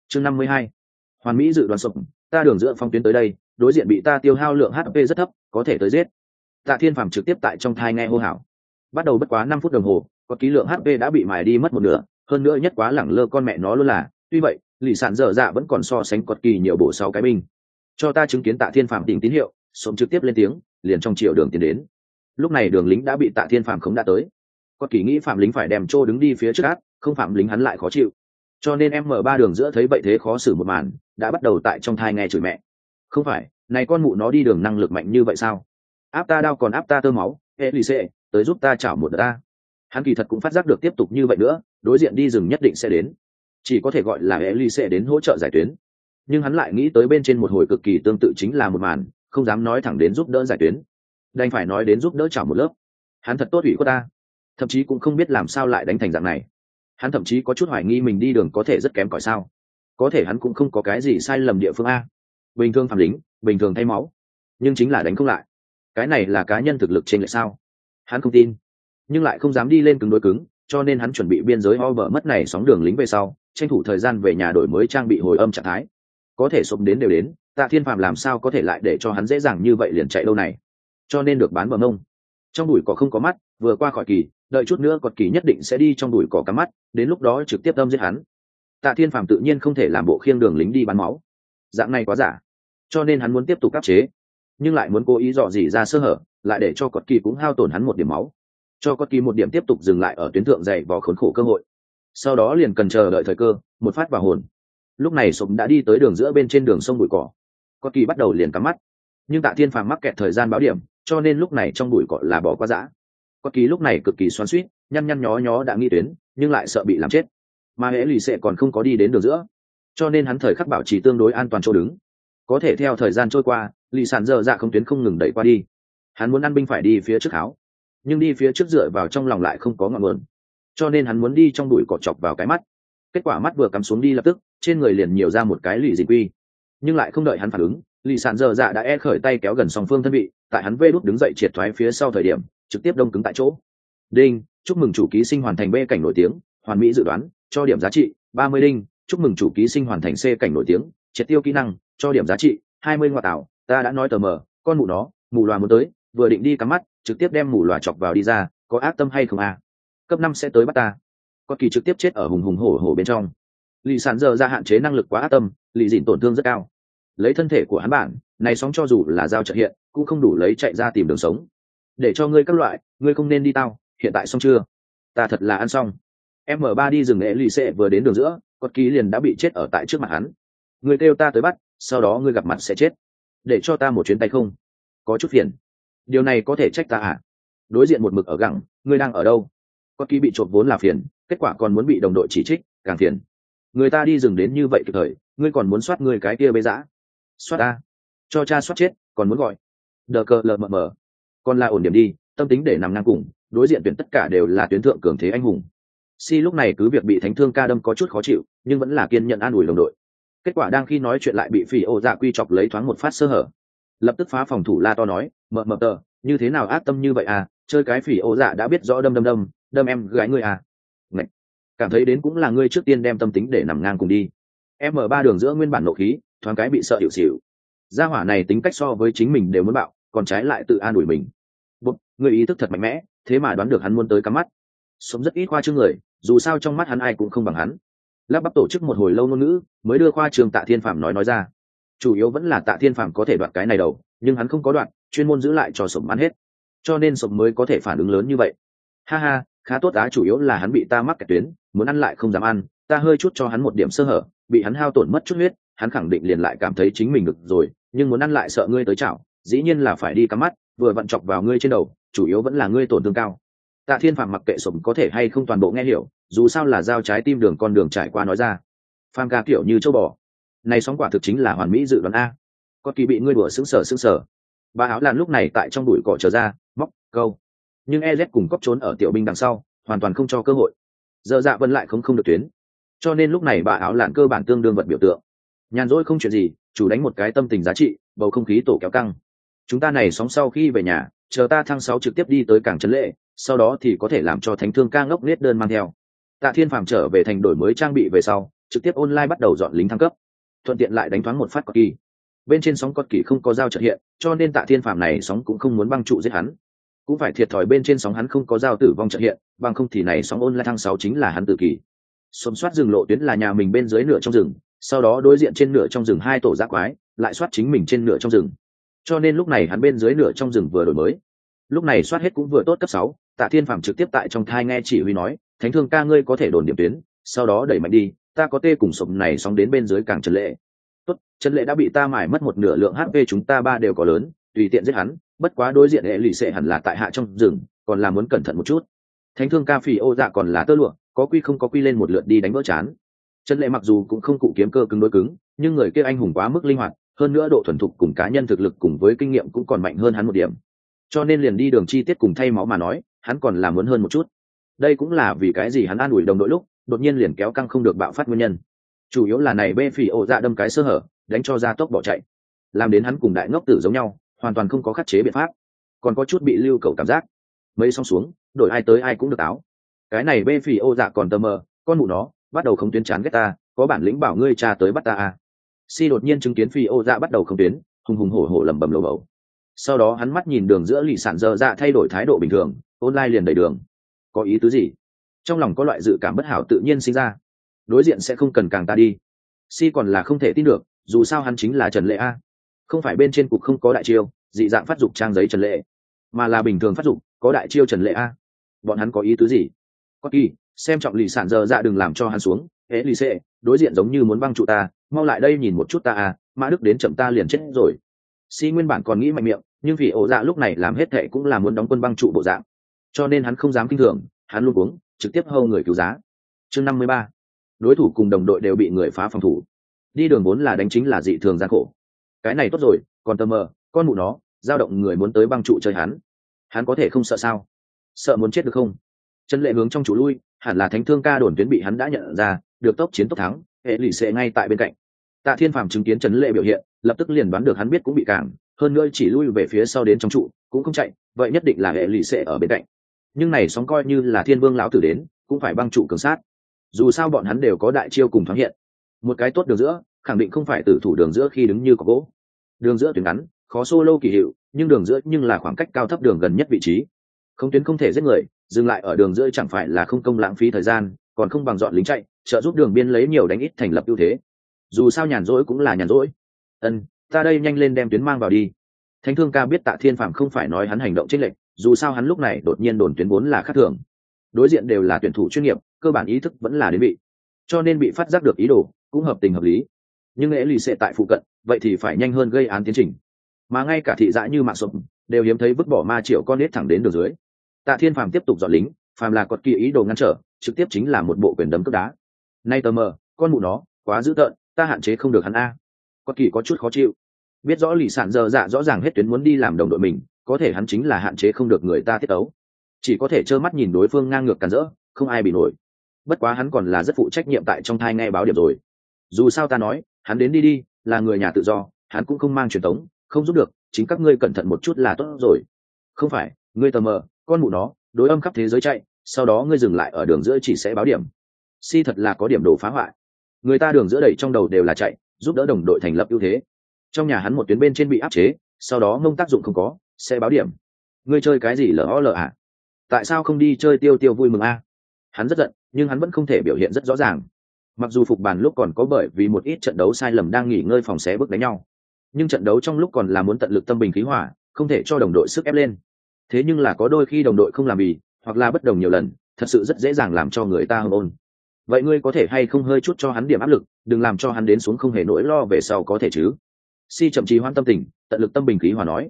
chương 52. Hoàn mỹ dự đoán sụp, ta đường giữa phong tuyến tới đây, đối diện bị ta tiêu hao lượng HP rất thấp, có thể tới giết. Tạ Thiên Phàm trực tiếp tại trong thai nghe hô hào. Bắt đầu bất quá 5 phút đồng hồ, có ký lượng HP đã bị mài đi mất một nửa, hơn nữa nhất quá lẳng lơ con mẹ nó luôn là, tuy vậy, lì sản dở dạ vẫn còn so sánh cọt kỳ nhiều bộ 6 cái binh. Cho ta chứng kiến Tạ Thiên Phàm tỉnh tín hiệu, sớm trực tiếp lên tiếng, liền trong chiều đường tiến đến. Lúc này đường lính đã bị Tạ Thiên Phàm khống đã tới. Cọt kỳ nghĩ phạm lính phải đem trô đứng đi phía trước ác, không phạm lính hắn lại khó chịu. Cho nên M3 đường giữa thấy vậy thế khó xử một màn, đã bắt đầu tại trong thai nghe chửi mẹ. Không phải, này con mụ nó đi đường năng lực mạnh như vậy sao? Áp ta đau còn áp ta tơ máu, Elise, tới giúp ta chảo một ta. Hắn kỳ thật cũng phát giác được tiếp tục như vậy nữa, đối diện đi rừng nhất định sẽ đến. Chỉ có thể gọi là Elise đến hỗ trợ giải tuyến. Nhưng hắn lại nghĩ tới bên trên một hồi cực kỳ tương tự chính là một màn, không dám nói thẳng đến giúp đỡ giải tuyến. Đành phải nói đến giúp đỡ chảo một lớp. Hắn thật tốt ủy của ta. Thậm chí cũng không biết làm sao lại đánh thành dạng này. Hắn thậm chí có chút hoài nghi mình đi đường có thể rất kém cỏi sao. Có thể hắn cũng không có cái gì sai lầm địa phương a. Bình thường phạm lính, bình thường thay máu. Nhưng chính là đánh không lại. Cái này là cá nhân thực lực trên lại sao? Hắn không tin, nhưng lại không dám đi lên cứng đối cứng, cho nên hắn chuẩn bị biên giới over mất này sóng đường lính về sau, tranh thủ thời gian về nhà đổi mới trang bị hồi âm trạng thái. Có thể sụp đến đều đến, Tạ Thiên Phàm làm sao có thể lại để cho hắn dễ dàng như vậy liền chạy đâu này? Cho nên được bán bờ mông. Trong bụi cỏ không có mắt, vừa qua khỏi kỳ, đợi chút nữa cọt kỳ nhất định sẽ đi trong bụi cỏ cắm mắt, đến lúc đó trực tiếp đâm giết hắn. Tạ Thiên Phàm tự nhiên không thể làm bộ khiêng đường lính đi bắn máu, dạng này quá giả, cho nên hắn muốn tiếp tục áp chế, nhưng lại muốn cố ý dò dỉ ra sơ hở, lại để cho cọt kỳ cũng hao tổn hắn một điểm máu, cho cọt kỳ một điểm tiếp tục dừng lại ở tuyến thượng dày vò khốn khổ cơ hội. Sau đó liền cần chờ đợi thời cơ, một phát vào hồn. Lúc này sụp đã đi tới đường giữa bên trên đường sông bụi cỏ, cọt kỳ bắt đầu liền cắm mắt, nhưng Tạ Thiên Phàm mắc kẹt thời gian báo điểm, cho nên lúc này trong bụi cỏ là bỏ qua dã. Cọt kỳ lúc này cực kỳ xoắn xuýt, nhăn nhăn nhó nhó đã nghi tuyến, nhưng lại sợ bị làm chết. Mà hễ lì sẽ còn không có đi đến đường giữa, cho nên hắn thời khắc bảo trì tương đối an toàn chỗ đứng. Có thể theo thời gian trôi qua, lì sản dở dạ không tuyến không ngừng đẩy qua đi. Hắn muốn ăn binh phải đi phía trước háo, nhưng đi phía trước dựa vào trong lòng lại không có ngọn nguồn, cho nên hắn muốn đi trong bụi cỏ chọc vào cái mắt. Kết quả mắt vừa cắm xuống đi lập tức trên người liền nhiều ra một cái lì dị quy, nhưng lại không đợi hắn phản ứng, lì sản dở dạ đã khởi tay kéo gần song phương thân vị, tại hắn vê đút đứng dậy triệt thoái phía sau thời điểm trực tiếp đông cứng tại chỗ. Đinh, chúc mừng chủ ký sinh hoàn thành B cảnh nổi tiếng, hoàn mỹ dự đoán, cho điểm giá trị 30 đinh. Chúc mừng chủ ký sinh hoàn thành C cảnh nổi tiếng, triệt tiêu kỹ năng, cho điểm giá trị 20 ngoại tảo. Ta đã nói tờ mờ, con mụ nó, mù loà muốn tới, vừa định đi cắm mắt, trực tiếp đem mù loà chọc vào đi ra, có ác tâm hay không à? Cấp 5 sẽ tới bắt ta. Con kỳ trực tiếp chết ở hùng hùng hổ hổ bên trong. Lì sản giờ ra hạn chế năng lực quá ác tâm, lì dịn tổn thương rất cao. Lấy thân thể của hắn bản, này sóng cho dù là giao trợ hiện, cũng không đủ lấy chạy ra tìm đường sống. Để cho ngươi các loại, ngươi không nên đi tao, hiện tại xong chưa? Ta thật là ăn xong. M3 đi rừng nghệ lì xệ vừa đến đường giữa, con ký liền đã bị chết ở tại trước mặt hắn. Ngươi kêu ta tới bắt, sau đó ngươi gặp mặt sẽ chết. Để cho ta một chuyến tay không? Có chút phiền. Điều này có thể trách ta à? Đối diện một mực ở gẳng, ngươi đang ở đâu? Con ký bị trộm vốn là phiền, kết quả còn muốn bị đồng đội chỉ trích, càng phiền. Người ta đi rừng đến như vậy kịp thời, ngươi còn muốn soát ngươi cái kia bê dã. Soát ta, cho cha soát chết, còn muốn gọi. Đờ cờ lờ mờ mờ. Còn là ổn điểm đi, tâm tính để nằm ngang cùng, đối diện tuyển tất cả đều là tuyến thượng cường thế anh hùng. Si lúc này cứ việc bị thánh thương ca đâm có chút khó chịu, nhưng vẫn là kiên nhận an ủi đồng đội. Kết quả đang khi nói chuyện lại bị phỉ ô dạ quy chọc lấy thoáng một phát sơ hở, lập tức phá phòng thủ la to nói, mờ mờ tờ, như thế nào ác tâm như vậy à, chơi cái phỉ ô dạ đã biết rõ đâm em gái ngươi à. Ngậy. Cảm thấy đến cũng là ngươi trước tiên đem tâm tính để nằm ngang cùng đi. M3 đường giữa nguyên bản nộ khí, thoáng cái bị sợ hiểu xỉu. Gia hỏa này tính cách so với chính mình đều muốn bạo, còn trái lại tự an ủi mình. Bụt, người ý thức thật mạnh mẽ, thế mà đoán được hắn muốn tới cắm mắt. Sống rất ít khoa trương người, dù sao trong mắt hắn ai cũng không bằng hắn. Lắp bắp tổ chức một hồi lâu ngôn ngữ, mới đưa khoa trường Tạ Thiên Phàm nói ra. Chủ yếu vẫn là Tạ Thiên Phàm có thể đoạt cái này đầu, nhưng hắn không có đoạt, chuyên môn giữ lại cho Sổng ăn hết. Cho nên Sổng mới có thể phản ứng lớn như vậy. Ha ha, khá tốt á, chủ yếu là hắn bị ta mắc kẹt tuyến, muốn ăn lại không dám ăn, ta hơi chút cho hắn một điểm sơ hở, bị hắn hao tổn mất chút huyết, hắn khẳng định liền lại cảm thấy chính mình được rồi, nhưng muốn ăn lại sợ ngươi tới chảo, dĩ nhiên là phải đi cắm mắt, vừa vặn chọc vào ngươi trên đầu, chủ yếu vẫn là ngươi tổn thương cao. Tạ Thiên Phàm mặc kệ Sổng có thể hay không toàn bộ nghe hiểu, dù sao là giao trái tim đường con đường trải qua nói ra. Phàm ca kiểu như châu bò, này sóng quả thực chính là hoàn mỹ dự đoán a. Có kỳ bị ngươi đùa sững sờ. Bà áo làn lúc này tại trong bụi cỏ trở ra, móc câu, nhưng Ez cùng cóc trốn ở tiểu binh đằng sau, hoàn toàn không cho cơ hội. Giờ dạ vân lại không được tuyến, cho nên lúc này bà áo lạn cơ bản tương đương vật biểu tượng. Nhàn rỗi không chuyện gì, chủ đánh một cái tâm tình giá trị, bầu không khí tổ kéo căng. Chúng ta này sóng sau khi về nhà, chờ ta thăng 6 trực tiếp đi tới cảng trấn lệ, sau đó thì có thể làm cho thánh thương ca ngốc nết đơn mang theo. Tạ Thiên Phàm trở về thành đổi mới trang bị về sau, trực tiếp online bắt đầu dọn lính thăng cấp, thuận tiện lại đánh thoáng một phát cọt kỳ. Bên trên sóng cọt kỳ không có dao trợ hiện, cho nên Tạ Thiên Phàm này sóng cũng không muốn băng trụ giết hắn, cũng phải thiệt thòi bên trên sóng hắn không có dao tử vong trợ hiện, bằng không thì này sóng online thăng 6 chính là hắn tự kỷ. Xôm soát rừng lộ tuyến là nhà mình bên dưới nửa trong rừng, sau đó đối diện trên nửa trong rừng 2 tổ giã quái, lại soát chính mình trên nửa trong rừng. Cho nên lúc này hắn bên dưới nửa trong rừng vừa đổi mới. Lúc này soát hết cũng vừa tốt cấp 6, Tạ Thiên Phàm trực tiếp tại trong thai nghe chỉ huy nói, "Thánh Thương ca ngươi có thể đồn điểm tuyến, sau đó đẩy mạnh đi, ta có tê cùng sụm này sóng đến bên dưới càng Trần Lệ." "Tốt, Trần Lệ đã bị ta mải mất một nửa lượng HP, chúng ta ba đều có lớn, tùy tiện giết hắn, bất quá đối diện hệ lì xệ hẳn là tại hạ trong rừng, còn là muốn cẩn thận một chút." Thánh Thương ca phì ô dạ còn là tơ lụa, có quy không có quy lên một lượt đi đánh vỡ chán. Trần Lệ mặc dù cũng không cụ kiếm cơ cứng đối cứng, nhưng người kia anh hùng quá mức linh hoạt, hơn nữa độ thuần thục cùng cá nhân thực lực cùng với kinh nghiệm cũng còn mạnh hơn hắn một điểm, cho nên liền đi đường chi tiết cùng thay máu mà nói, hắn còn là muốn hơn một chút. Đây cũng là vì cái gì hắn an ủi đồng đội lúc đột nhiên liền kéo căng không được bạo phát nguyên nhân, chủ yếu là này bê phỉ ổ dạ đâm cái sơ hở, đánh cho ra tốc bỏ chạy, làm đến hắn cùng đại ngốc tử giống nhau, hoàn toàn không có khắc chế biện pháp, còn có chút bị lưu cầu cảm giác. Mấy xong xuống, đổi ai tới ai cũng được áo. Cái này bê phỉ ổ dạ còn tơ mờ, con mụ nó bắt đầu không tuyến chán ghét ta, có bản lĩnh bảo ngươi cha tới bắt ta à. Si đột nhiên chứng kiến phi ô dạ bắt đầu không tuyến, hùng hùng hổ hổ lẩm bẩm lầu bầu. Sau đó hắn mắt nhìn đường giữa lì sản dơ dạ thay đổi thái độ bình thường, online liền đẩy đường. Có ý tứ gì? Trong lòng có loại dự cảm bất hảo tự nhiên sinh ra. Đối diện sẽ không cần càng ta đi. Si còn là không thể tin được, dù sao hắn chính là Trần Lệ a, không phải bên trên cục không có đại chiêu dị dạng phát dục trang giấy Trần Lệ, mà là bình thường phát dục có đại chiêu Trần Lệ a. Bọn hắn có ý tứ gì? Có kỳ xem trọng lì sản dơ dạ đừng làm cho hắn xuống. Hễ lì xệ đối diện giống như muốn băng trụ ta, mau lại đây nhìn một chút ta à, Mã Đức đến chậm ta liền chết rồi. Si nguyên bản còn nghĩ mạnh miệng, nhưng vì ổ dạ lúc này làm hết thệ cũng là muốn đóng quân băng trụ bộ dạng, cho nên hắn không dám kinh thường, hắn luôn uống trực tiếp hâu người cứu giá. Chương 53, đối thủ cùng đồng đội đều bị người phá phòng thủ, đi đường vốn là đánh chính là dị thường gian khổ. Cái này tốt rồi, còn tơ mờ, con mụ nó, dao động người muốn tới băng trụ chơi hắn có thể không sợ sao? Sợ muốn chết được không? Trần Lệ hướng trong trụ lui, hẳn là Thánh Thương ca đồn tuyến bị hắn đã nhận ra, được tốc chiến tốc thắng, hệ lì xệ ngay tại bên cạnh. Tạ Thiên Phàm chứng kiến Trần Lệ biểu hiện, lập tức liền đoán được hắn biết cũng bị cản, hơn nữa chỉ lui về phía sau đến trong trụ, cũng không chạy, vậy nhất định là hệ lì xệ ở bên cạnh. Nhưng này sóng coi như là Thiên Vương lão tử đến, cũng phải băng trụ cường sát. Dù sao bọn hắn đều có đại chiêu cùng thoáng hiện. Một cái tốt đường giữa, khẳng định không phải tử thủ đường giữa khi đứng như có gỗ. Đường giữa tuyến ngắn, khó solo kỳ hiệu, nhưng đường giữa nhưng là khoảng cách cao thấp đường gần nhất vị trí. Không tuyến không thể giết người, dừng lại ở đường giữa chẳng phải là không công lãng phí thời gian, còn không bằng dọn lính chạy, trợ giúp đường biên lấy nhiều đánh ít thành lập ưu thế. Dù sao nhàn rỗi cũng là nhàn rỗi. Ta đây nhanh lên đem tuyến mang vào đi. Thánh Thương ca biết Tạ Thiên Phàm không phải nói hắn hành động chênh lệch, dù sao hắn lúc này đột nhiên đồn tuyến vốn là khác thường. Đối diện đều là tuyển thủ chuyên nghiệp, cơ bản ý thức vẫn là đến bị, cho nên bị phát giác được ý đồ, cũng hợp tình hợp lý. Nhưng lẽ lì sẽ tại phụ cận, vậy thì phải nhanh hơn gây án tiến trình. Mà ngay cả thị dã như mạng sụp đều hiếm thấy vứt bỏ ma triệu con nết thẳng đến đường dưới. Tạ Thiên Phàm tiếp tục dọn lính, phàm là cọt kỳ ý đồ ngăn trở, trực tiếp chính là một bộ quyền đấm cước đá. Nay tờ mờ, con mụ nó, quá dữ tợn, ta hạn chế không được hắn a. Cọt kỳ có chút khó chịu. Biết rõ lì sản giờ dạ rõ ràng hết tuyến muốn đi làm đồng đội mình, có thể hắn chính là hạn chế không được người ta tiết ấu, chỉ có thể trơ mắt nhìn đối phương ngang ngược càn rỡ, không ai bị nổi. Bất quá hắn còn là rất phụ trách nhiệm tại trong thai nghe báo điểm rồi. Dù sao ta nói, hắn đến đi, là người nhà tự do, hắn cũng không mang truyền thống, không giúp được, chính các ngươi cẩn thận một chút là tốt rồi. Không phải, ngươi tờ mờ, con mụ nó, đối âm khắp thế giới chạy, sau đó ngươi dừng lại ở đường giữa chỉ sẽ báo điểm. Si thật là có điểm đồ phá hoại. Người ta đường giữa đẩy trong đầu đều là chạy, giúp đỡ đồng đội thành lập ưu thế. Trong nhà hắn một tuyến bên trên bị áp chế, sau đó ngông tác dụng không có, sẽ báo điểm. Ngươi chơi cái gì lờ à? Tại sao không đi chơi tiêu tiêu vui mừng a? Hắn rất giận, nhưng hắn vẫn không thể biểu hiện rất rõ ràng. Mặc dù phục bàn lúc còn có bởi vì một ít trận đấu sai lầm đang nghỉ ngơi phòng xé bước đánh nhau, nhưng trận đấu trong lúc còn là muốn tận lực tâm bình khí hỏa, không thể cho đồng đội sức ép lên. Thế nhưng là có đôi khi đồng đội không làm bì, hoặc là bất đồng nhiều lần, thật sự rất dễ dàng làm cho người ta hâm ôn. Vậy ngươi có thể hay không hơi chút cho hắn điểm áp lực, đừng làm cho hắn đến xuống không hề nỗi lo về sau có thể chứ? Si chậm trì hoãn tâm tình, tận lực tâm bình khí hòa nói.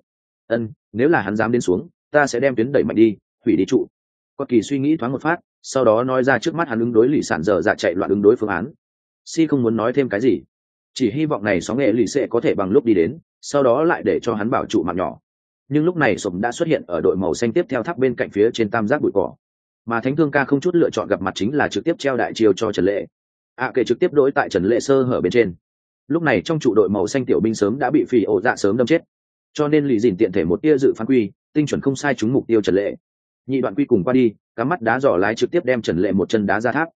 Nếu là hắn dám đến xuống, ta sẽ đem tuyến đẩy mạnh đi, hủy đi trụ. Có kỳ suy nghĩ thoáng một phát, sau đó nói ra trước mắt hắn ứng đối lì sản dở dạ chạy loạn ứng đối phương án. Si không muốn nói thêm cái gì, chỉ hy vọng này sóng nghệ lì sẽ có thể bằng lúc đi đến, sau đó lại để cho hắn bảo trụ mạng nhỏ. Nhưng lúc này sụp đã xuất hiện ở đội màu xanh tiếp theo tháp bên cạnh phía trên tam giác bụi cỏ, mà Thánh Thương ca không chút lựa chọn gặp mặt chính là trực tiếp treo đại chiêu cho Trần Lệ. Kệ trực tiếp đối tại Trần Lệ sơ hở bên trên. Lúc này trong trụ đội màu xanh tiểu binh sớm đã bị phỉ ổ dạ sớm đâm chết, cho nên lì dìn tiện thể một tia dự phán quy tinh chuẩn không sai trúng mục tiêu Trần Lệ. Nhị đoạn quy cùng qua đi, cắm mắt đá giỏ lái trực tiếp đem Trần Lệ một chân đá ra tháp.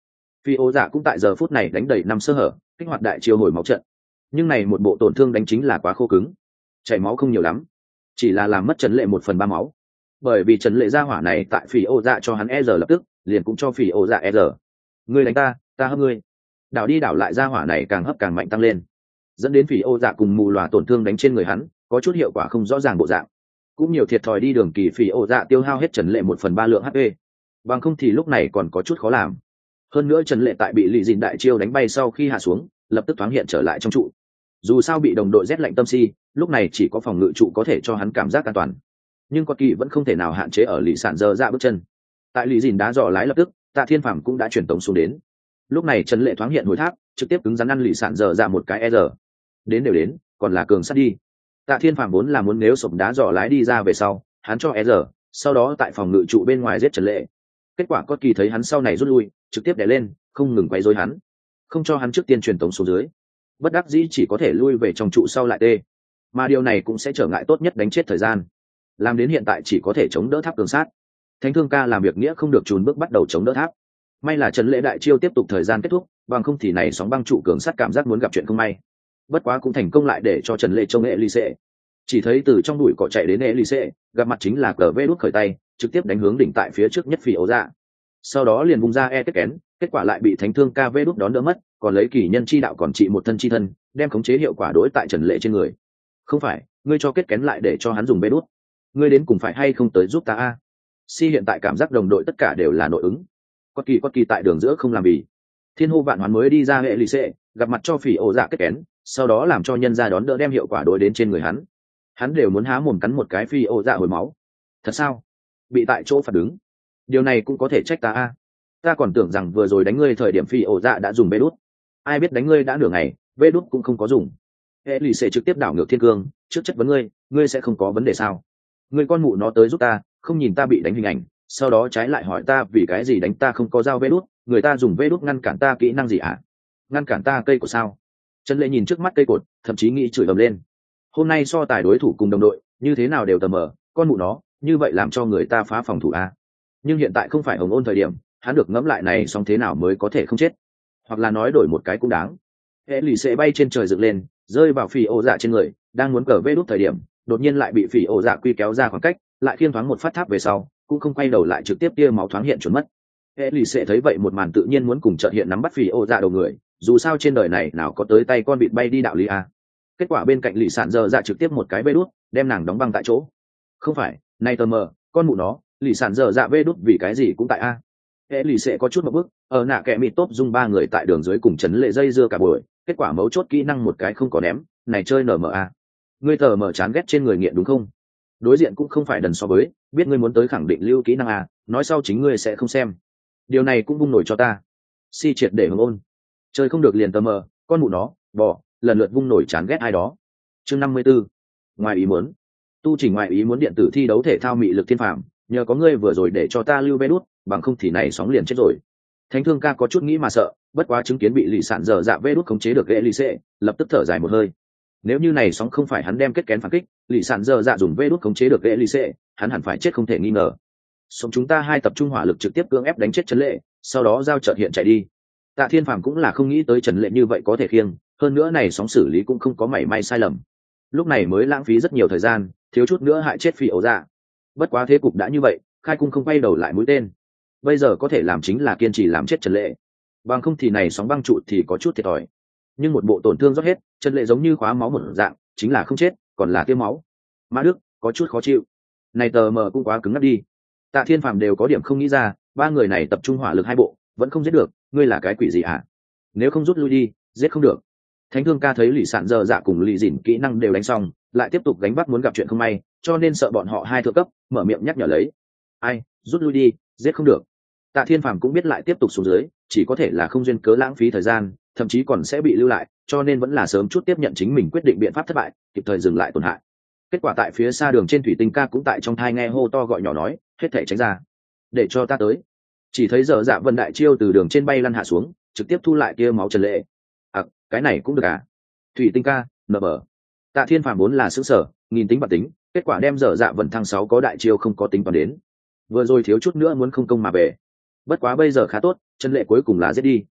phi ô dạ cũng tại giờ phút này đánh đầy năm sơ hở, kích hoạt đại chiêu hồi máu trận. Nhưng này một bộ tổn thương đánh chính là quá khô cứng, chảy máu không nhiều lắm, chỉ là làm mất Trần Lệ 1/3 máu. Bởi vì Trần Lệ gia hỏa này tại phi ô dạ cho hắn e giờ lập tức liền cũng cho phi ô dạ e giờ. Ngươi đánh ta, ta hấp ngươi. Đảo đi đảo lại gia hỏa này càng hấp càng mạnh tăng lên, dẫn đến phi ô dạ cùng mù lòa tổn thương đánh trên người hắn có chút hiệu quả không rõ ràng bộ dạng. Cũng nhiều thiệt thòi đi đường kỳ phi ô dạ tiêu hao hết Trần Lệ 1/3 lượng HP, bằng không thì lúc này còn có chút khó làm. Hơn nữa Trần Lệ tại bị Lệ Dìn đại chiêu đánh bay sau khi hạ xuống, lập tức thoáng hiện trở lại trong trụ. Dù sao bị đồng đội rét lạnh tâm si, lúc này chỉ có phòng ngự trụ có thể cho hắn cảm giác an toàn. Nhưng Cọt Kỳ vẫn không thể nào hạn chế ở Lý Sản dơ ra bước chân. Tại Lệ Dìn đá dò lái lập tức, Tạ Thiên Phàm cũng đã chuyển tống xuống đến. Lúc này Trần Lệ thoáng hiện hồi tháp, trực tiếp cứng rắn ăn Lệ Sản dơ ra một cái R. Đến đều đến, còn là cường sát đi. Tạ Thiên Phàm vốn là muốn nếu sụp đá dò lái đi ra về sau, hắn cho R, sau đó tại phòng ngự trụ bên ngoài giết Trần Lệ. Kết quả Cọt Kỳ thấy hắn sau này rút lui, trực tiếp đè lên, không ngừng quay rối hắn, không cho hắn trước tiên truyền tống xuống dưới. Bất đắc dĩ chỉ có thể lui về trong trụ sau lại tê. Mà điều này cũng sẽ trở ngại tốt nhất đánh chết thời gian. Làm đến hiện tại chỉ có thể chống đỡ tháp cường sát. Thánh Thương Ca làm việc nghĩa không được chùn bước bắt đầu chống đỡ tháp. May là Trần Lệ đại chiêu tiếp tục thời gian kết thúc, bằng không thì này sóng băng trụ cường sát cảm giác muốn gặp chuyện không may. Bất quá cũng thành công lại để cho Trần Lệ trông Elise. Chỉ thấy từ trong bụi cỏ chạy đến Elise, gặp mặt chính là cờ vê đút khởi tay, trực tiếp đánh hướng đỉnh tại phía trước nhất phi ấu dạ. Sau đó liền vung ra kết kén, kết quả lại bị Thánh Thương Ca vê đút đón đỡ mất, còn lấy kỳ nhân chi đạo còn trị một thân chi thân, đem khống chế hiệu quả đối tại Trần Lệ trên người. Không phải, ngươi cho kết kén lại để cho hắn dùng vê đút, ngươi đến cùng phải hay không tới giúp ta a? Si hiện tại cảm giác đồng đội tất cả đều là nội ứng. Cọt kỳ tại đường giữa không làm gì. Thiên hô vạn hoán mới đi ra hệ lì xệ, gặp mặt cho phỉ ổ dạ kết kén, sau đó làm cho nhân ra đón đỡ đem hiệu quả đối đến trên người hắn. Hắn đều muốn há mồm cắn một cái phi ổ dạ hồi máu. Thật sao? Bị tại chỗ phạt đứng. Điều này cũng có thể trách ta a. Ta còn tưởng rằng vừa rồi đánh ngươi thời điểm phi ổ dạ đã dùng bê đút. Ai biết đánh ngươi đã nửa ngày, bê đút cũng không có dùng. Hệ lì xệ trực tiếp đảo ngược thiên cương, trước chất vấn ngươi sẽ không có vấn đề sao? Ngươi con mụ nó tới giúp ta, không nhìn ta bị đánh hình ảnh, sau đó trái lại hỏi ta vì cái gì đánh ta không có dao vê đút, người ta dùng vê đút ngăn cản ta kỹ năng gì ạ? Ngăn cản ta cây cột sao? Trần Lệ nhìn trước mắt cây cột, thậm chí nghĩ chửi ầm lên. Hôm nay so tài đối thủ cùng đồng đội, như thế nào đều tờ mờ, con mụ nó, như vậy làm cho người ta phá phòng thủ a. Nhưng hiện tại không phải hồng ôn thời điểm, hắn được ngẫm lại này xong thế nào mới có thể không chết, hoặc là nói đổi một cái cũng đáng. Hệ lì xệ bay trên trời dựng lên, rơi vào phỉ ổ dạ trên người, đang muốn cờ vê đút thời điểm, đột nhiên lại bị phỉ ổ dạ quy kéo ra khoảng cách, lại khiêng thoáng một phát tháp về sau, cũng không quay đầu lại trực tiếp tia máu thoáng hiện chuẩn mất. Hệ lì xệ thấy vậy một màn tự nhiên muốn cùng chợt hiện nắm bắt phỉ ổ dạ đầu người, dù sao trên đời này nào có tới tay con vịt bay đi đạo lý a. Kết quả bên cạnh lì sản giờ dạ trực tiếp một cái vê đút, đem nàng đóng băng tại chỗ. Không phải, này tờ mờ, con mụ nó, lì sản giờ dạ vê đút vì cái gì cũng tại a. Hệ lì xệ có chút một bước, ở nạ kẻ mịt tốt dung ba người tại đường dưới cùng Trấn Lệ dây dưa cả buổi, kết quả mấu chốt kỹ năng một cái không có ném, này chơi nở mở a. Ngươi tờ mở chán ghét trên người nghiện đúng không? Đối diện cũng không phải đần so với, biết ngươi muốn tới khẳng định lưu kỹ năng a, nói sau chính ngươi sẽ không xem. Điều này cũng vung nổi cho ta. Si triệt để hưởng ôn. Chơi không được liền tờ mở, con mụ nó, bỏ, lần lượt vung nổi chán ghét ai đó. Chương 54. Ngoài ý muốn. Tu chỉnh ngoại ý muốn điện tử thi đấu thể thao mị lực thiên phàm, nhờ có ngươi vừa rồi để cho ta lưu vé đút, bằng không thì này sóng liền chết rồi. Thánh Thương Ca có chút nghĩ mà sợ, bất quá chứng kiến bị lì sản dở dạ vê đút khống chế được Elise, lập tức thở dài một hơi. Nếu như này sóng không phải hắn đem kết kén phản kích, lì sản dở dạ dùng vê đút khống chế được Elise, hắn hẳn phải chết không thể nghi ngờ. Sống chúng ta hai tập trung hỏa lực trực tiếp cưỡng ép đánh chết Trấn Lệ, sau đó giao chợt hiện chạy đi. Tạ Thiên Phàm cũng là không nghĩ tới Trấn Lệ như vậy có thể khiêng, hơn nữa này sóng xử lý cũng không có mảy may sai lầm. Lúc này mới lãng phí rất nhiều thời gian, thiếu chút nữa hại chết phi ấu dạ. Bất quá thế cục đã như vậy, khai cung không quay đầu lại mũi tên. Bây giờ có thể làm chính là kiên trì làm chết Trần Lệ, bằng không thì này sóng băng trụ thì có chút thiệt thòi. Nhưng một bộ tổn thương rót hết, Trần Lệ giống như khóa máu một dạng, chính là không chết, còn là tiêm máu. Mã Đức có chút khó chịu, này tờ mờ cũng quá cứng ngắc đi. Tạ Thiên Phàm đều có điểm không nghĩ ra, ba người này tập trung hỏa lực hai bộ, vẫn không giết được, ngươi là cái quỷ gì hả? Nếu không rút lui đi, giết không được. Thánh Thương Ca thấy lì sản dơ dạ cùng lì dỉn kỹ năng đều đánh xong, lại tiếp tục gánh vác muốn gặp chuyện không may, cho nên sợ bọn họ hai thượng cấp, mở miệng nhắc nhở lấy. Ai, rút lui đi, giết không được. Tạ Thiên Phàm cũng biết lại tiếp tục xuống dưới, chỉ có thể là không duyên cớ lãng phí thời gian, thậm chí còn sẽ bị lưu lại, cho nên vẫn là sớm chút tiếp nhận chính mình quyết định biện pháp thất bại, kịp thời dừng lại tổn hại. Kết quả tại phía xa đường trên thủy tinh ca cũng tại trong thai nghe hô to gọi nhỏ nói, hết thảy tránh ra, để cho ta tới. Chỉ thấy giờ dạ Vân đại chiêu từ đường trên bay lăn hạ xuống, trực tiếp thu lại kia máu Trần Lệ. À, cái này cũng được à? Thủy tinh ca, nở bờ. Tạ Thiên Phàm vốn là sững sở, nghìn tính bản tính, kết quả đem giờ dạ Vân thăng 6 có đại chiêu không có tính toán đến. Vừa rồi thiếu chút nữa muốn không công mà về. Bất quá bây giờ khá tốt, Trần Lệ cuối cùng là giết đi,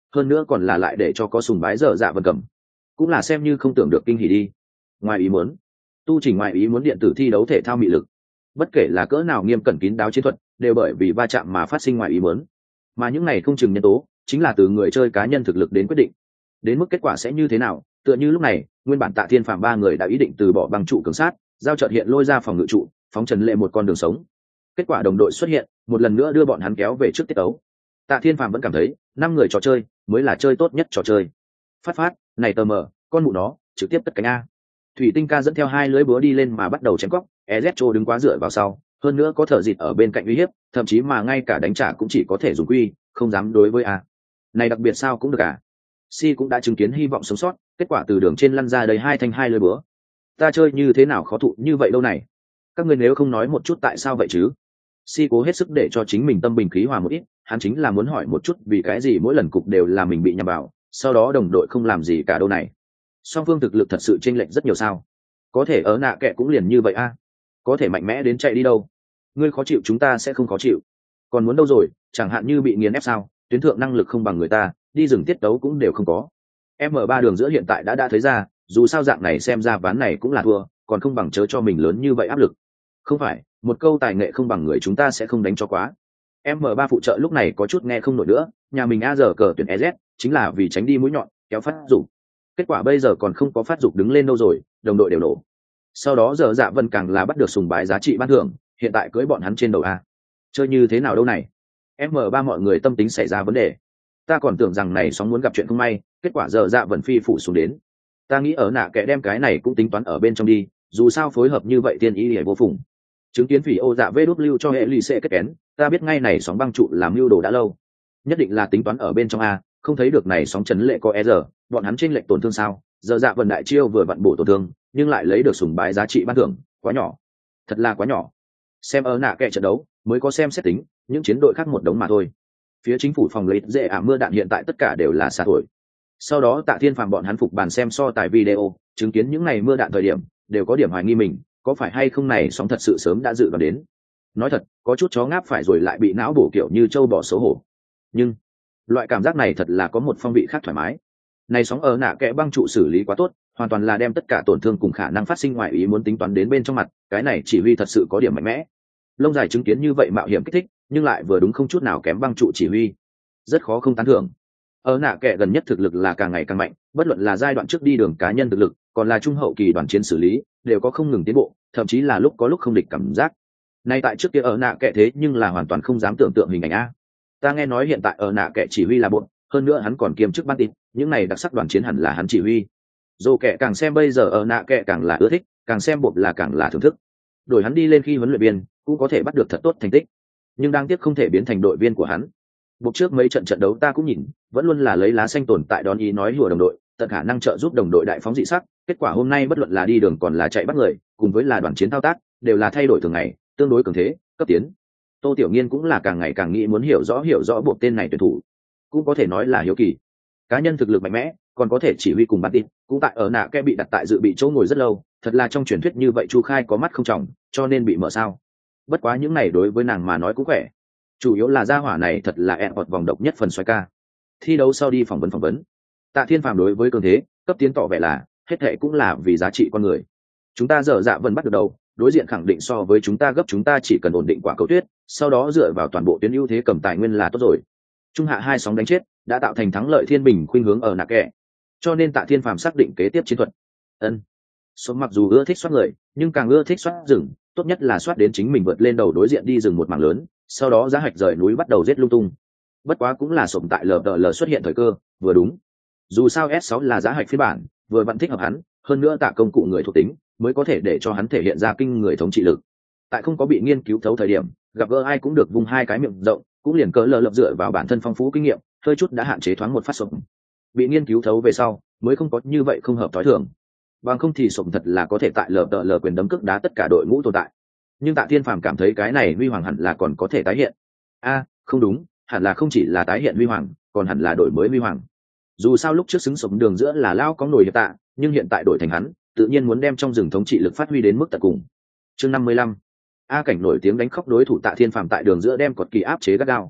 hơn nữa còn là lại để cho có sùng bái dở dạ vần cầm, cũng là xem như không tưởng được kinh hỉ đi. Ngoài ý muốn, tu trình ngoài ý muốn điện tử thi đấu thể thao mị lực, bất kể là cỡ nào nghiêm cẩn kín đáo chiến thuật đều bởi vì va chạm mà phát sinh ngoài ý muốn, mà những này không chừng nhân tố chính là từ người chơi cá nhân thực lực đến quyết định. Đến mức kết quả sẽ như thế nào, tựa như lúc này nguyên bản Tạ Thiên Phàm ba người đã ý định từ bỏ băng trụ cường sát, giao trận hiện lôi ra phòng ngự trụ, phóng Trần Lệ một con đường sống. Kết quả đồng đội xuất hiện một lần nữa đưa bọn hắn kéo về trước tiết ấu. Tạ Thiên Phàm vẫn cảm thấy 5 người trò chơi mới là chơi tốt nhất trò chơi. Phát này tờ mờ con mụ nó trực tiếp tất cánh a. Thủy Tinh ca dẫn theo 2 lưới búa đi lên mà bắt đầu chém cóc, Ezetro đứng quá dựa vào sau, hơn nữa có thở dịt ở bên cạnh uy hiếp, thậm chí mà ngay cả đánh trả cũng chỉ có thể dùng quy, không dám đối với a. Này đặc biệt sao cũng được à? Si cũng đã chứng kiến hy vọng sống sót, kết quả từ đường trên lăn ra đầy 2 thanh 2 lưới búa. Ta chơi như thế nào khó thụ như vậy đâu này? Các ngươi nếu không nói một chút tại sao vậy chứ? Si cố hết sức để cho chính mình tâm bình khí hòa một ít, hắn chính là muốn hỏi một chút vì cái gì mỗi lần cục đều là mình bị nhầm vào, sau đó đồng đội không làm gì cả đâu này. Song phương thực lực thật sự chênh lệch rất nhiều sao? Có thể ở nạ kệ cũng liền như vậy a? Có thể mạnh mẽ đến chạy đi đâu? Ngươi khó chịu chúng ta sẽ không khó chịu. Còn muốn đâu rồi, chẳng hạn như bị nghiền ép sao? Tuyến thượng năng lực không bằng người ta, đi rừng tiết tấu cũng đều không có. M3 đường giữa hiện tại đã thấy ra, dù sao dạng này xem ra ván này cũng là thua, còn không bằng chớ cho mình lớn như vậy áp lực. Không phải, một câu tài nghệ không bằng người chúng ta sẽ không đánh cho quá. M3 phụ trợ lúc này có chút nghe không nổi nữa, nhà mình A giờ cờ tuyển EZ, chính là vì tránh đi mũi nhọn, kéo phát dục. Kết quả bây giờ còn không có phát dục đứng lên đâu rồi, đồng đội đều nổ. Sau đó giờ Dạ Vân càng là bắt được sùng bái giá trị ban thưởng, hiện tại cưới bọn hắn trên đầu A. Chơi như thế nào đâu này? M3 mọi người tâm tính xảy ra vấn đề. Ta còn tưởng rằng này sóng muốn gặp chuyện không may, kết quả giờ Dạ Vân phi phủ xuống đến. Ta nghĩ ở nạ kẻ đem cái này cũng tính toán ở bên trong đi, dù sao phối hợp như vậy tiên ý để vô phùng. Chứng kiến phỉ ô dạ VW cho hệ lì xệ kết kén, ta biết ngay này sóng băng trụ làm mưu đồ đã lâu. Nhất định là tính toán ở bên trong A, không thấy được này sóng Trấn Lệ có e giờ, bọn hắn chênh lệch tổn thương sao? Giờ Dạ Vân đại chiêu vừa vặn bổ tổn thương, nhưng lại lấy được sùng bái giá trị ban thưởng, quá nhỏ. Thật là quá nhỏ. Xem ở nạ kẻ trận đấu, mới có xem xét tính, những chiến đội khác một đống mà thôi. Phía chính phủ phòng lấy dễ mưa đạn hiện tại tất cả đều là xa thổi. Sau đó Tạ Thiên Phàm bọn hắn phục bàn xem so tài video, chứng kiến những ngày mưa đạn thời điểm, đều có điểm hoài nghi mình, có phải hay không này sóng thật sự sớm đã dự đoán đến. Nói thật, có chút chó ngáp phải rồi lại bị não bổ kiểu như trâu bò xấu hổ. Nhưng loại cảm giác này thật là có một phong vị khác thoải mái. Này sóng ở nạ kẽ băng trụ xử lý quá tốt, hoàn toàn là đem tất cả tổn thương cùng khả năng phát sinh ngoài ý muốn tính toán đến bên trong mặt, cái này chỉ huy thật sự có điểm mạnh mẽ. Lông dài chứng kiến như vậy mạo hiểm kích thích, nhưng lại vừa đúng không chút nào kém băng trụ chỉ huy, rất khó không tán thưởng. Ở nạ kẻ gần nhất thực lực là càng ngày càng mạnh, bất luận là giai đoạn trước đi đường cá nhân thực lực, còn là trung hậu kỳ đoàn chiến xử lý, đều có không ngừng tiến bộ, thậm chí là lúc có lúc không địch cảm giác. Nay tại trước kia ở nạ kẻ thế nhưng là hoàn toàn không dám tưởng tượng hình ảnh a. Ta nghe nói hiện tại ở nạ kẻ chỉ huy là bộ, hơn nữa hắn còn kiêm chức ban tịt, những này đặc sắc đoàn chiến hẳn là hắn chỉ huy. Dù kẻ càng xem bây giờ ở nạ kẻ càng là ưa thích, càng xem bộ là càng là thưởng thức. Đổi hắn đi lên khi huấn luyện viên, cũng có thể bắt được thật tốt thành tích. Nhưng đáng tiếc không thể biến thành đội viên của hắn. Buộc trước mấy trận đấu ta cũng nhìn, vẫn luôn là lấy lá xanh tồn tại đón ý nói hùa đồng đội, tận khả năng trợ giúp đồng đội đại phóng dị sắc. Kết quả hôm nay bất luận là đi đường còn là chạy bắt người, cùng với là đoàn chiến thao tác, đều là thay đổi thường ngày, tương đối cường thế, cấp tiến. Tô Tiểu Nghiên cũng là càng ngày càng nghĩ muốn hiểu rõ buộc tên này tuyển thủ, cũng có thể nói là hiếu kỳ. Cá nhân thực lực mạnh mẽ, còn có thể chỉ huy cùng ban tin, cũng tại ở nạ kẽ bị đặt tại dự bị chỗ ngồi rất lâu, thật là trong truyền thuyết như vậy Chu Khai có mắt không trọng, cho nên bị mở sao. Bất quá những này đối với nàng mà nói cũng khỏe, chủ yếu là gia hỏa này thật là ẹn vòng độc nhất phần xoay ca. Thi đấu sau đi phỏng vấn Tạ Thiên Phàm đối với cường thế cấp tiến tỏ vẻ là hết thệ cũng là vì giá trị con người. Chúng ta dở dạ vân bắt được đầu, đối diện khẳng định so với chúng ta gấp, chúng ta chỉ cần ổn định quả cầu tuyết, sau đó dựa vào toàn bộ tuyến ưu thế cầm tài nguyên là tốt rồi. Trung hạ 2 sóng đánh chết đã tạo thành thắng lợi thiên bình khuynh hướng ở nạ kẻ, cho nên Tạ Thiên Phàm xác định kế tiếp chiến thuật. Số mặc dù ưa thích soát người, nhưng càng ưa thích soát rừng, tốt nhất là soát đến chính mình vượt lên đầu đối diện đi rừng một mảng lớn, sau đó giá hạch rời núi bắt đầu giết lung tung. Bất quá cũng là sộm tại LTL xuất hiện thời cơ, vừa đúng. Dù sao S6 là giá hạch phiên bản, vừa vẫn thích hợp hắn, hơn nữa Tạ công cụ người thuộc tính, mới có thể để cho hắn thể hiện ra kinh người thống trị lực. Tại không có bị nghiên cứu thấu thời điểm, gặp gỡ ai cũng được vung 2 cái miệng rộng, cũng liền cỡ lờ lập dựa vào bản thân phong phú kinh nghiệm, hơi chút đã hạn chế thoáng một phát sộm. Bị nghiên cứu thấu về sau, mới không có như vậy không hợp thói thường. Bằng không thì sộm thật là có thể tại LTL quyền đấm cước đá tất cả đội ngũ tồn tại. Nhưng Tạ Thiên Phàm cảm thấy cái này huy hoàng hẳn là còn có thể tái hiện. Không đúng, hẳn là không chỉ là tái hiện huy hoàng, còn hẳn là đổi mới huy hoàng. Dù sao lúc trước xứng sống đường giữa là lao có nổi hiệp Tạ, nhưng hiện tại đổi thành hắn, tự nhiên muốn đem trong rừng thống trị lực phát huy đến mức tận cùng. Chương 55. A cảnh nổi tiếng đánh khóc đối thủ Tạ Thiên Phàm tại đường giữa đem cột kỳ áp chế gắt gao.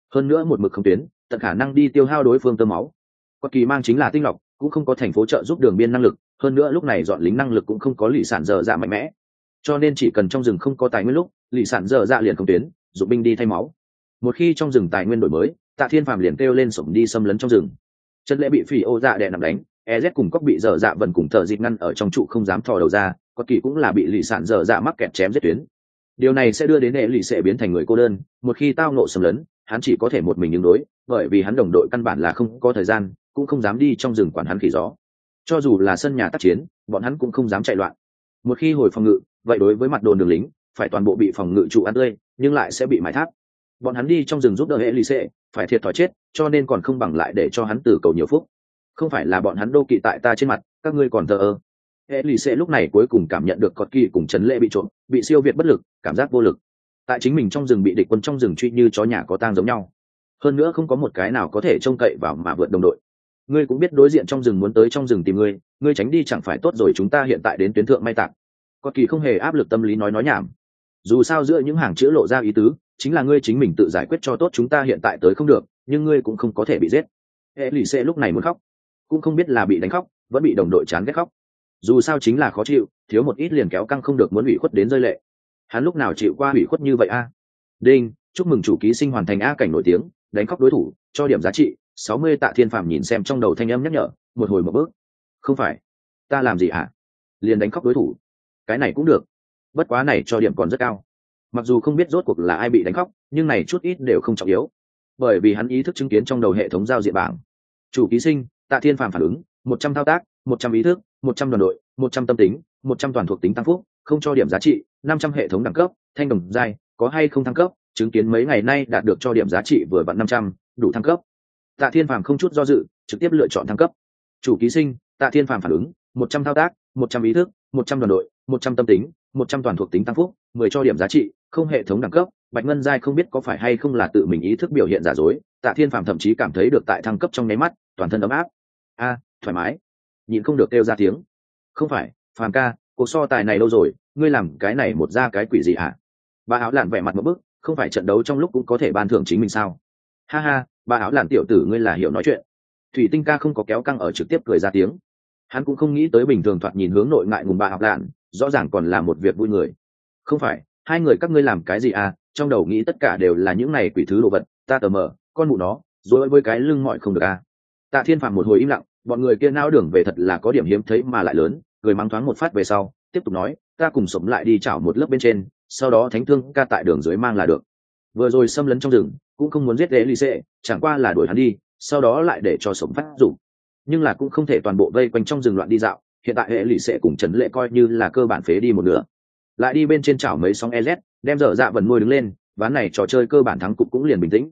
hơn nữa một mực không tuyến tận khả năng đi tiêu hao đối phương tơ máu. Có kỳ mang chính là tinh lọc, cũng không có thành phố trợ giúp đường biên năng lực, hơn nữa lúc này dọn lính năng lực cũng không có lì sản dở dạ mạnh mẽ, cho nên chỉ cần trong rừng không có tài nguyên lúc lì sản dở dạ liền không tuyến dụng binh đi thay máu. Một khi trong rừng tài nguyên đổi mới, Tạ Thiên Phàm liền kêu lên sổng đi xâm lấn trong rừng. Chân lễ bị phỉ ô dạ đè nằm đánh, Ez cùng cóc bị dở dạ vần cùng thợ dịp ngăn ở trong trụ không dám thò đầu ra, có kỳ cũng là bị lì sản dở dạ mắc kẹt chém giết tuyến. Điều này sẽ đưa đến hệ lì sẽ biến thành người cô đơn, một khi tao nộ xâm lấn hắn chỉ có thể một mình ứng đối, bởi vì hắn đồng đội căn bản là không có thời gian, cũng không dám đi trong rừng quản hắn khỉ gió. Cho dù là sân nhà tác chiến, bọn hắn cũng không dám chạy loạn. Một khi hồi phòng ngự, vậy đối với mặt đồn đường lính phải toàn bộ bị phòng ngự trụ ăn tươi, nhưng lại sẽ bị mài tháp. Bọn hắn đi trong rừng giúp đỡ hệ lì xệ phải thiệt thòi chết, cho nên còn không bằng lại để cho hắn từ cầu nhiều phúc. Không phải là bọn hắn đô kỵ tại ta trên mặt, các ngươi còn thờ ơ. Hệ lì xệ lúc này cuối cùng cảm nhận được cọt kỳ cùng trấn lệ bị trộm, bị siêu việt bất lực, cảm giác vô lực. Tại chính mình trong rừng bị địch quân trong rừng truy như chó nhà có tang giống nhau, hơn nữa không có một cái nào có thể trông cậy vào mà vượt đồng đội. Ngươi cũng biết đối diện trong rừng muốn tới trong rừng tìm ngươi, ngươi tránh đi chẳng phải tốt rồi, chúng ta hiện tại đến tuyến thượng may tặng. Cọt kỳ không hề áp lực tâm lý nói nhảm. Dù sao giữa những hàng chữ lộ ra ý tứ chính là ngươi chính mình tự giải quyết cho tốt, chúng ta hiện tại tới không được, nhưng ngươi cũng không có thể bị giết. Hệ lì xệ lúc này muốn khóc, cũng không biết là bị đánh khóc vẫn bị đồng đội chán ghét khóc. Dù sao chính là khó chịu, thiếu một ít liền kéo căng không được, muốn ủy khuất đến rơi lệ. Hắn lúc nào chịu qua ủy khuất như vậy a? Đinh, chúc mừng chủ ký sinh hoàn thành a cảnh nổi tiếng, đánh khóc đối thủ, cho điểm giá trị 60. Tạ Thiên Phàm nhìn xem trong đầu thanh âm nhắc nhở, một hồi một bước. Không phải, ta làm gì hả? Liền đánh khóc đối thủ, cái này cũng được. Bất quá này cho điểm còn rất cao. Mặc dù không biết rốt cuộc là ai bị đánh khóc, nhưng này chút ít đều không trọng yếu, bởi vì hắn ý thức chứng kiến trong đầu hệ thống giao diện bảng. Chủ ký sinh Tạ Thiên Phàm phản ứng 100 thao tác, 100 ý thức, 100 đoàn đội, 100 tâm tính, 100 toàn thuộc tính tăng phúc, không cho điểm giá trị 500. Hệ thống đẳng cấp thanh đồng giai, có hay không thăng cấp, chứng kiến mấy ngày nay đạt được cho điểm giá trị vừa vặn 500, đủ thăng cấp. Tạ Thiên Phàm không chút do dự trực tiếp lựa chọn thăng cấp. Chủ ký sinh Tạ Thiên Phàm phản ứng 100 thao tác, 100 ý thức, 100 đoàn đội, 100 tâm tính, 100 toàn thuộc tính tăng phúc, 10 cho điểm giá trị, không hệ thống đẳng cấp. Bạch ngân giai không biết có phải hay không là tự mình ý thức biểu hiện giả dối, Tạ Thiên Phàm thậm chí cảm thấy được tại thăng cấp trong nháy mắt toàn thân ấm áp. Thoải mái, nhịn không được kêu ra tiếng. Không phải, Phàm ca, cuộc so tài này đâu rồi, ngươi làm cái này một ra cái quỷ gì hả? Bà áo lạn vẻ mặt một bức, không phải trận đấu trong lúc cũng có thể ban thưởng chính mình sao? Ha ha, bà áo lạn tiểu tử ngươi là hiểu nói chuyện. Thủy Tinh ca không có kéo căng ở trực tiếp cười ra tiếng. Hắn cũng không nghĩ tới bình thường thoạt nhìn hướng nội ngại ngùng bà áo lạn, rõ ràng còn là một việc vui người. Không phải, hai người các ngươi làm cái gì à? Trong đầu nghĩ tất cả đều là những này quỷ thứ đồ vật, ta tờ mờ, con mụ nó, rồi với cái lưng mỏi không được à? Tạ Thiên Phàm một hồi im lặng, bọn người kia nao đường về thật là có điểm hiếm thấy mà lại lớn, cười mắng thoáng một phát về sau, tiếp tục nói, ta cùng sống lại đi chảo một lớp bên trên, sau đó thánh thương ca tại đường dưới mang là được. Vừa rồi xâm lấn trong rừng, cũng không muốn giết Lê Ly Xệ, chẳng qua là đuổi hắn đi, sau đó lại để cho sống phát dụng. Nhưng là cũng không thể toàn bộ vây quanh trong rừng loạn đi dạo, hiện tại hệ lụy sẽ cùng Trấn Lệ coi như là cơ bản phế đi một nửa. Lại đi bên trên chảo mấy sóng EZ, đem dở dạ vần nuôi đứng lên, ván này trò chơi cơ bản thắng cục cũng liền bình tĩnh.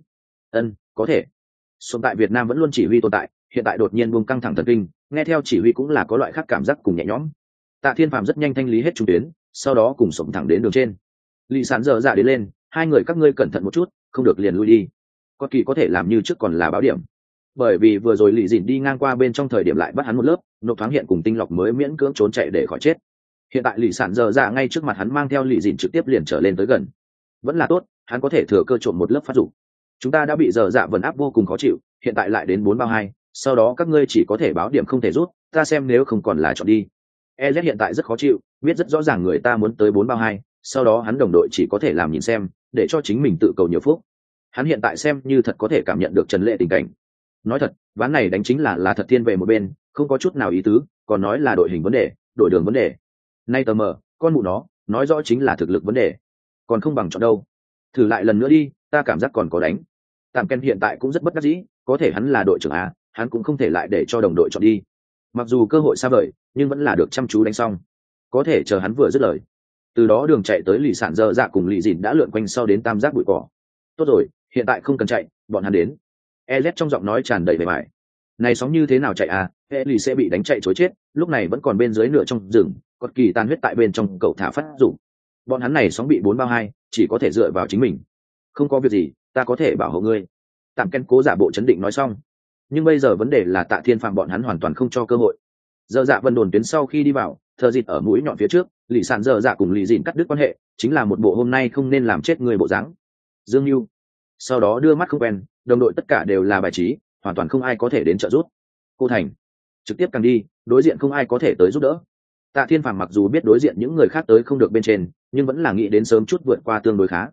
Có thể. Sống tại Việt Nam vẫn luôn chỉ huy tồn tại, hiện tại đột nhiên buông căng thẳng thần kinh, nghe theo chỉ huy cũng là có loại khác cảm giác cùng nhẹ nhõm. Tạ Thiên Phàm rất nhanh thanh lý hết trung tuyến, sau đó cùng sống thẳng đến đường trên. Lý Sản dở dạ đến lên, hai người các ngươi cẩn thận một chút, không được liền lui đi. Có kỳ có thể làm như trước còn là báo điểm, bởi vì vừa rồi Lý Dĩnh đi ngang qua bên trong thời điểm lại bắt hắn một lớp, nộp thoáng hiện cùng tinh lọc mới miễn cưỡng trốn chạy để khỏi chết. Hiện tại Lý Sản dở dạ ngay trước mặt hắn mang theo Lý Dĩnh trực tiếp liền trở lên tới gần, vẫn là tốt, hắn có thể thừa cơ trộm một lớp phát dụng. Chúng ta đã bị dở dạ vần áp vô cùng khó chịu, hiện tại lại đến 4 bao 2, sau đó các ngươi chỉ có thể báo điểm không thể rút, ta xem nếu không còn là chọn đi. EZ hiện tại rất khó chịu, biết rất rõ ràng người ta muốn tới 4 bao 2, sau đó hắn đồng đội chỉ có thể làm nhìn xem, để cho chính mình tự cầu nhiều phúc. Hắn hiện tại xem như thật có thể cảm nhận được Trần Lệ tình cảnh. Nói thật, ván này đánh chính là thật thiên về một bên, không có chút nào ý tứ, còn nói là đội hình vấn đề, đội đường vấn đề. Nay tờ mờ, con mụ nó, nói rõ chính là thực lực vấn đề. Còn không bằng chọn đâu. Thử lại lần nữa đi, ta cảm giác còn có đánh. Tạm Ken hiện tại cũng rất bất đắc dĩ, có thể hắn là đội trưởng A, hắn cũng không thể lại để cho đồng đội chọn đi. Mặc dù cơ hội xa vời, nhưng vẫn là được chăm chú đánh xong. Có thể chờ hắn vừa dứt lời. Từ đó đường chạy tới Lý Sản dơ dạ cùng Lý Dĩnh đã lượn quanh sau đến tam giác bụi cỏ. Tốt rồi, hiện tại không cần chạy, bọn hắn đến. EZ trong giọng nói tràn đầy vẻ vải. Này sóng như thế nào chạy à? Lý sẽ bị đánh chạy chối chết, lúc này vẫn còn bên dưới nửa trong rừng, còn kỳ tan huyết tại bên trong cậu thả phát dụng. Bọn hắn này sóng bị 4 bao 2, chỉ có thể dựa vào chính mình. Không có việc gì, ta có thể bảo hộ ngươi. Tạm Ken cố giả bộ chấn định nói xong. Nhưng bây giờ vấn đề là Tạ Thiên Phàm bọn hắn hoàn toàn không cho cơ hội. Dở dạ vân đồn tuyến sau khi đi vào, thờ dịt ở mũi nhọn phía trước, Lý Sản dở dạ cùng Lý Dĩnh cắt đứt quan hệ, chính là một bộ hôm nay không nên làm chết người bộ dáng. Dương Nhu, sau đó đưa mắt không quen, đồng đội tất cả đều là bài trí, hoàn toàn không ai có thể đến trợ giúp. Cô thành trực tiếp càng đi, đối diện không ai có thể tới giúp đỡ. Tạ Thiên Phàm mặc dù biết đối diện những người khác tới không được bên trên, nhưng vẫn là nghĩ đến sớm chút vượt qua tương đối khá.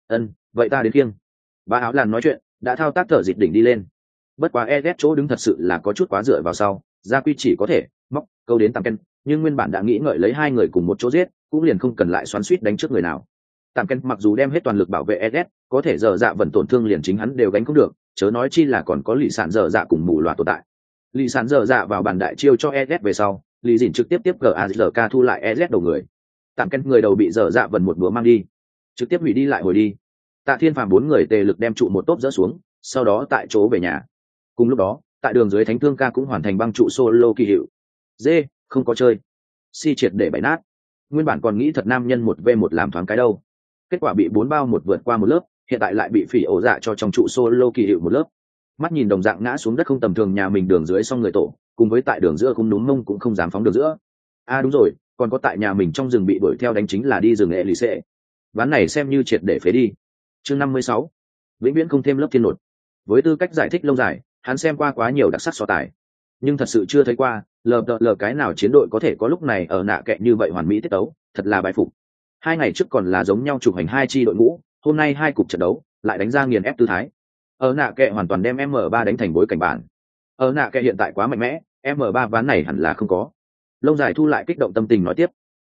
Vậy ta đến kiêng. Ba áo làn nói chuyện, đã thao tác thở dịt đỉnh đi lên. Bất quá EZ chỗ đứng thật sự là có chút quá dựa vào sau, gia quy chỉ có thể móc câu đến tạm ken, nhưng nguyên bản đã nghĩ ngợi lấy hai người cùng một chỗ giết, cũng liền không cần lại xoắn xuýt đánh trước người nào. Tạm ken mặc dù đem hết toàn lực bảo vệ EZ, có thể giờ dạ vẫn tổn thương liền chính hắn đều gánh không được, chớ nói chi là còn có lì sản giờ dạ cùng mù loà tồn tại. Lì sản giờ dạ vào bàn đại chiêu cho EZ về sau, lì dỉn trực tiếp GAZK thu lại EZ đầu người. Tạm ken người đầu bị giờ dạ vần một búa mang đi, trực tiếp hủy đi lại hồi đi. Tạ Thiên Phàm bốn người tề lực đem trụ một tốp dỡ xuống, sau đó tại chỗ về nhà. Cùng lúc đó, tại đường dưới Thánh Thương ca cũng hoàn thành băng trụ solo kỳ hiệu. Dê, không có chơi. Si triệt để bày nát. Nguyên bản còn nghĩ thật nam nhân 1v1 làm thoáng cái đâu. Kết quả bị 4 bao một vượt qua một lớp, hiện tại lại bị phỉ ổ dạ cho trong trụ solo kỳ hiệu một lớp. Mắt nhìn đồng dạng ngã xuống đất không tầm thường nhà mình đường dưới xong người tổ, cùng với tại đường giữa không núm mông cũng không dám phóng đường giữa. Đúng rồi, còn có tại nhà mình trong rừng bị đuổi theo đánh chính là đi rừng Elise. Ván này xem như triệt để phế đi. Chương 56. Vĩnh viễn không thêm lớp thiên nột. Với tư cách giải thích lâu dài, hắn xem qua quá nhiều đặc sắc so tài, nhưng thật sự chưa thấy qua lờ cái nào chiến đội có thể có lúc này ở nạ kệ như vậy hoàn mỹ tiết đấu, thật là bái phục. 2 ngày trước còn là giống nhau chụp hành 2 chi đội ngũ, hôm nay 2 cục trận đấu lại đánh ra nghiền ép tư thái. Ở nạ kệ hoàn toàn đem M3 đánh thành bối cảnh bản. Ở nạ kệ hiện tại quá mạnh mẽ, M3 ván này hẳn là không có. Lông dài thu lại kích động tâm tình nói tiếp.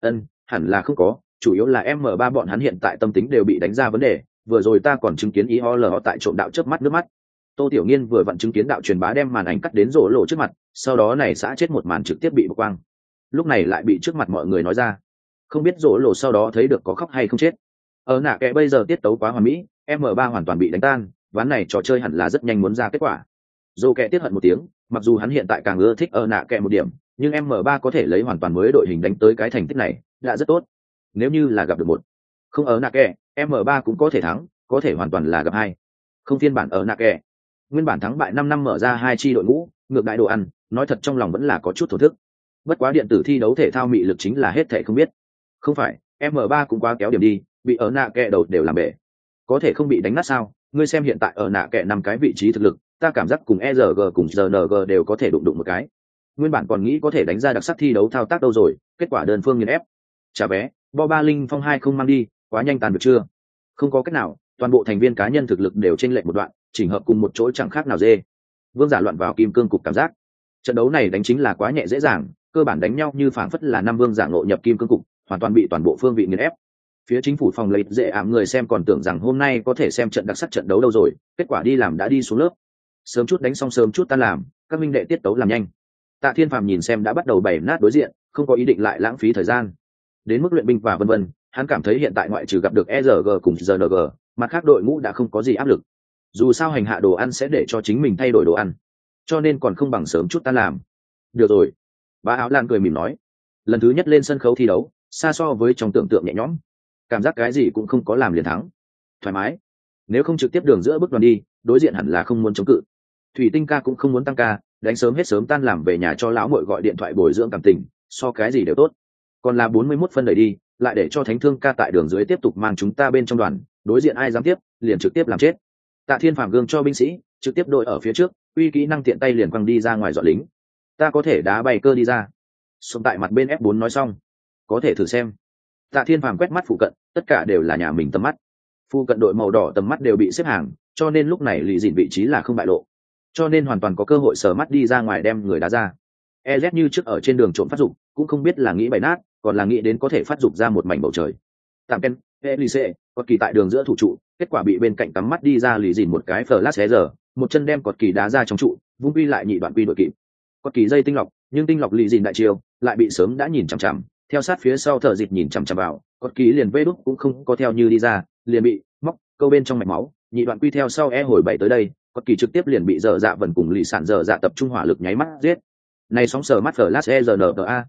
Hẳn là không có, chủ yếu là M3 bọn hắn hiện tại tâm tính đều bị đánh ra vấn đề, vừa rồi ta còn chứng kiến IOL tại trộm đạo chớp mắt nước mắt. Tô Tiểu Nghiên vừa vặn chứng kiến đạo truyền bá đem màn ảnh cắt đến rổ lộ trước mặt, sau đó này xã chết một màn trực tiếp bị bộc quang. Lúc này lại bị trước mặt mọi người nói ra. Không biết rổ lộ sau đó thấy được có khóc hay không chết. Ở nạ kệ bây giờ tiết tấu quá hoàn mỹ, M3 hoàn toàn bị đánh tan, ván này trò chơi hẳn là rất nhanh muốn ra kết quả. Dô kệ tiết hận một tiếng, mặc dù hắn hiện tại càng ưa thích ở nạ kệ một điểm, nhưng M3 có thể lấy hoàn toàn mới đội hình đánh tới cái thành tích này, đã rất tốt. Nếu như là gặp được một không ở nạ kệ, M3 cũng có thể thắng, có thể hoàn toàn là gặp hai không phiên bản ở nạ kệ. Nguyên bản thắng bại 5 năm mở ra 2 chi đội ngũ, ngược đại đồ ăn, nói thật trong lòng vẫn là có chút thổ thức. Bất quá điện tử thi đấu thể thao mị lực chính là hết thể không biết. Không phải, M3 cũng quá kéo điểm đi, bị ở nạ kệ đầu đều làm bể. Có thể không bị đánh nát sao? Ngươi xem hiện tại ở nạ kệ 5 cái vị trí thực lực, ta cảm giác cùng ERG cùng RNG đều có thể đụng một cái. Nguyên bản còn nghĩ có thể đánh ra đặc sắc thi đấu thao tác đâu rồi, kết quả đơn phương nghiền ép. Chà bé, bo ba linh phong 2 không mang đi, quá nhanh tàn được chưa? Không có cách nào, toàn bộ thành viên cá nhân thực lực đều chênh lệch một đoạn, chỉnh hợp cùng một chỗ chẳng khác nào dê. Vương giả loạn vào kim cương cục cảm giác. Trận đấu này đánh chính là quá nhẹ dễ dàng, cơ bản đánh nhau như phảng phất là 5 vương giả ngộ nhập kim cương cục, hoàn toàn bị toàn bộ phương vị nghiền ép. Phía chính phủ phòng lấy dễ ảm người xem còn tưởng rằng hôm nay có thể xem trận đặc sắc trận đấu đâu rồi, kết quả đi làm đã đi xuống lớp. Sớm chút đánh xong sớm chút tan làm, các minh đệ tiết tấu làm nhanh. Tạ Thiên Phàm nhìn xem đã bắt đầu bày nát đối diện, không có ý định lại lãng phí thời gian. Đến mức luyện binh và vân vân, hắn cảm thấy hiện tại ngoại trừ gặp được ERG cùng RNG, mặt khác đội ngũ đã không có gì áp lực. Dù sao hành hạ đồ ăn sẽ để cho chính mình thay đổi đồ ăn, cho nên còn không bằng sớm chút tan làm. Được rồi, bà áo lan cười mỉm nói. Lần thứ nhất lên sân khấu thi đấu, xa so với trong tưởng tượng nhẹ nhõm, cảm giác cái gì cũng không có làm liền thắng, thoải mái. Nếu không trực tiếp đường giữa bước đoàn đi, đối diện hẳn là không muốn chống cự. Thủy Tinh ca cũng không muốn tăng ca, đánh sớm hết sớm tan làm về nhà cho lão muội gọi điện thoại bồi dưỡng cảm tình, so cái gì đều tốt. Còn là 41 phân đẩy đi, lại để cho Thánh Thương ca tại đường dưới tiếp tục mang chúng ta bên trong đoàn, đối diện ai dám tiếp, liền trực tiếp làm chết. Tạ Thiên Phàm gương cho binh sĩ, trực tiếp đội ở phía trước, uy kỹ năng tiện tay liền quăng đi ra ngoài dọn lính. Ta có thể đá bay cơ đi ra. Xuống tại mặt bên F4 nói xong, có thể thử xem. Tạ Thiên Phàm quét mắt phụ cận, tất cả đều là nhà mình tầm mắt. Phụ cận đội màu đỏ tầm mắt đều bị xếp hàng, cho nên lúc này lì dịn vị trí là không bại lộ, cho nên hoàn toàn có cơ hội sờ mắt đi ra ngoài đem người đá ra. EZ như trước ở trên đường trộm phát dục, cũng không biết là nghĩ bày nát, còn là nghĩ đến có thể phát dục ra một mảnh bầu trời. Tạm Ken, Elise, cọt kỳ tại đường giữa thủ trụ, kết quả bị bên cạnh tắm mắt đi ra lì dìn một cái flash giờ, một chân đem cọt kỳ đá ra trong trụ, vung quy lại nhị đoạn quy đội kịp. Cọt kỳ dây tinh lọc, nhưng tinh lọc lì dìn đại chiêu, lại bị sớm đã nhìn chằm chằm, theo sát phía sau thở dịt nhìn chằm chằm vào, cọt kỳ liền vê đúc cũng không có theo như đi ra, liền bị móc câu bên trong mạch máu, nhị đoạn quy theo sau hồi 7 tới đây, cọt kỳ trực tiếp liền bị dở dạ vần cùng lì sản dở dạ tập trung hỏa lực nháy mắt giết. Này sóng sờ mắt flash ERNA,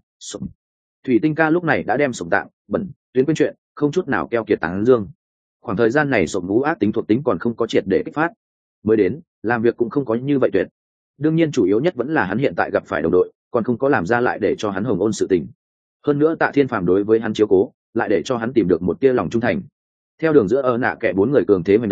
Thủy Tinh ca lúc này đã đem sổng tạng bẩn tuyến quên chuyện, không chút nào keo kiệt tán dương. Khoảng thời gian này sổng ngũ ác tính thuộc tính còn không có triệt để kích phát, mới đến làm việc cũng không có như vậy tuyệt. Đương nhiên chủ yếu nhất vẫn là hắn hiện tại gặp phải đồng đội, còn không có làm ra lại để cho hắn hồng ôn sự tình. Hơn nữa Tạ Thiên Phàm đối với hắn chiếu cố, lại để cho hắn tìm được một tia lòng trung thành. Theo đường giữa ở nạ kẻ 4 người cường thế mình đẩy,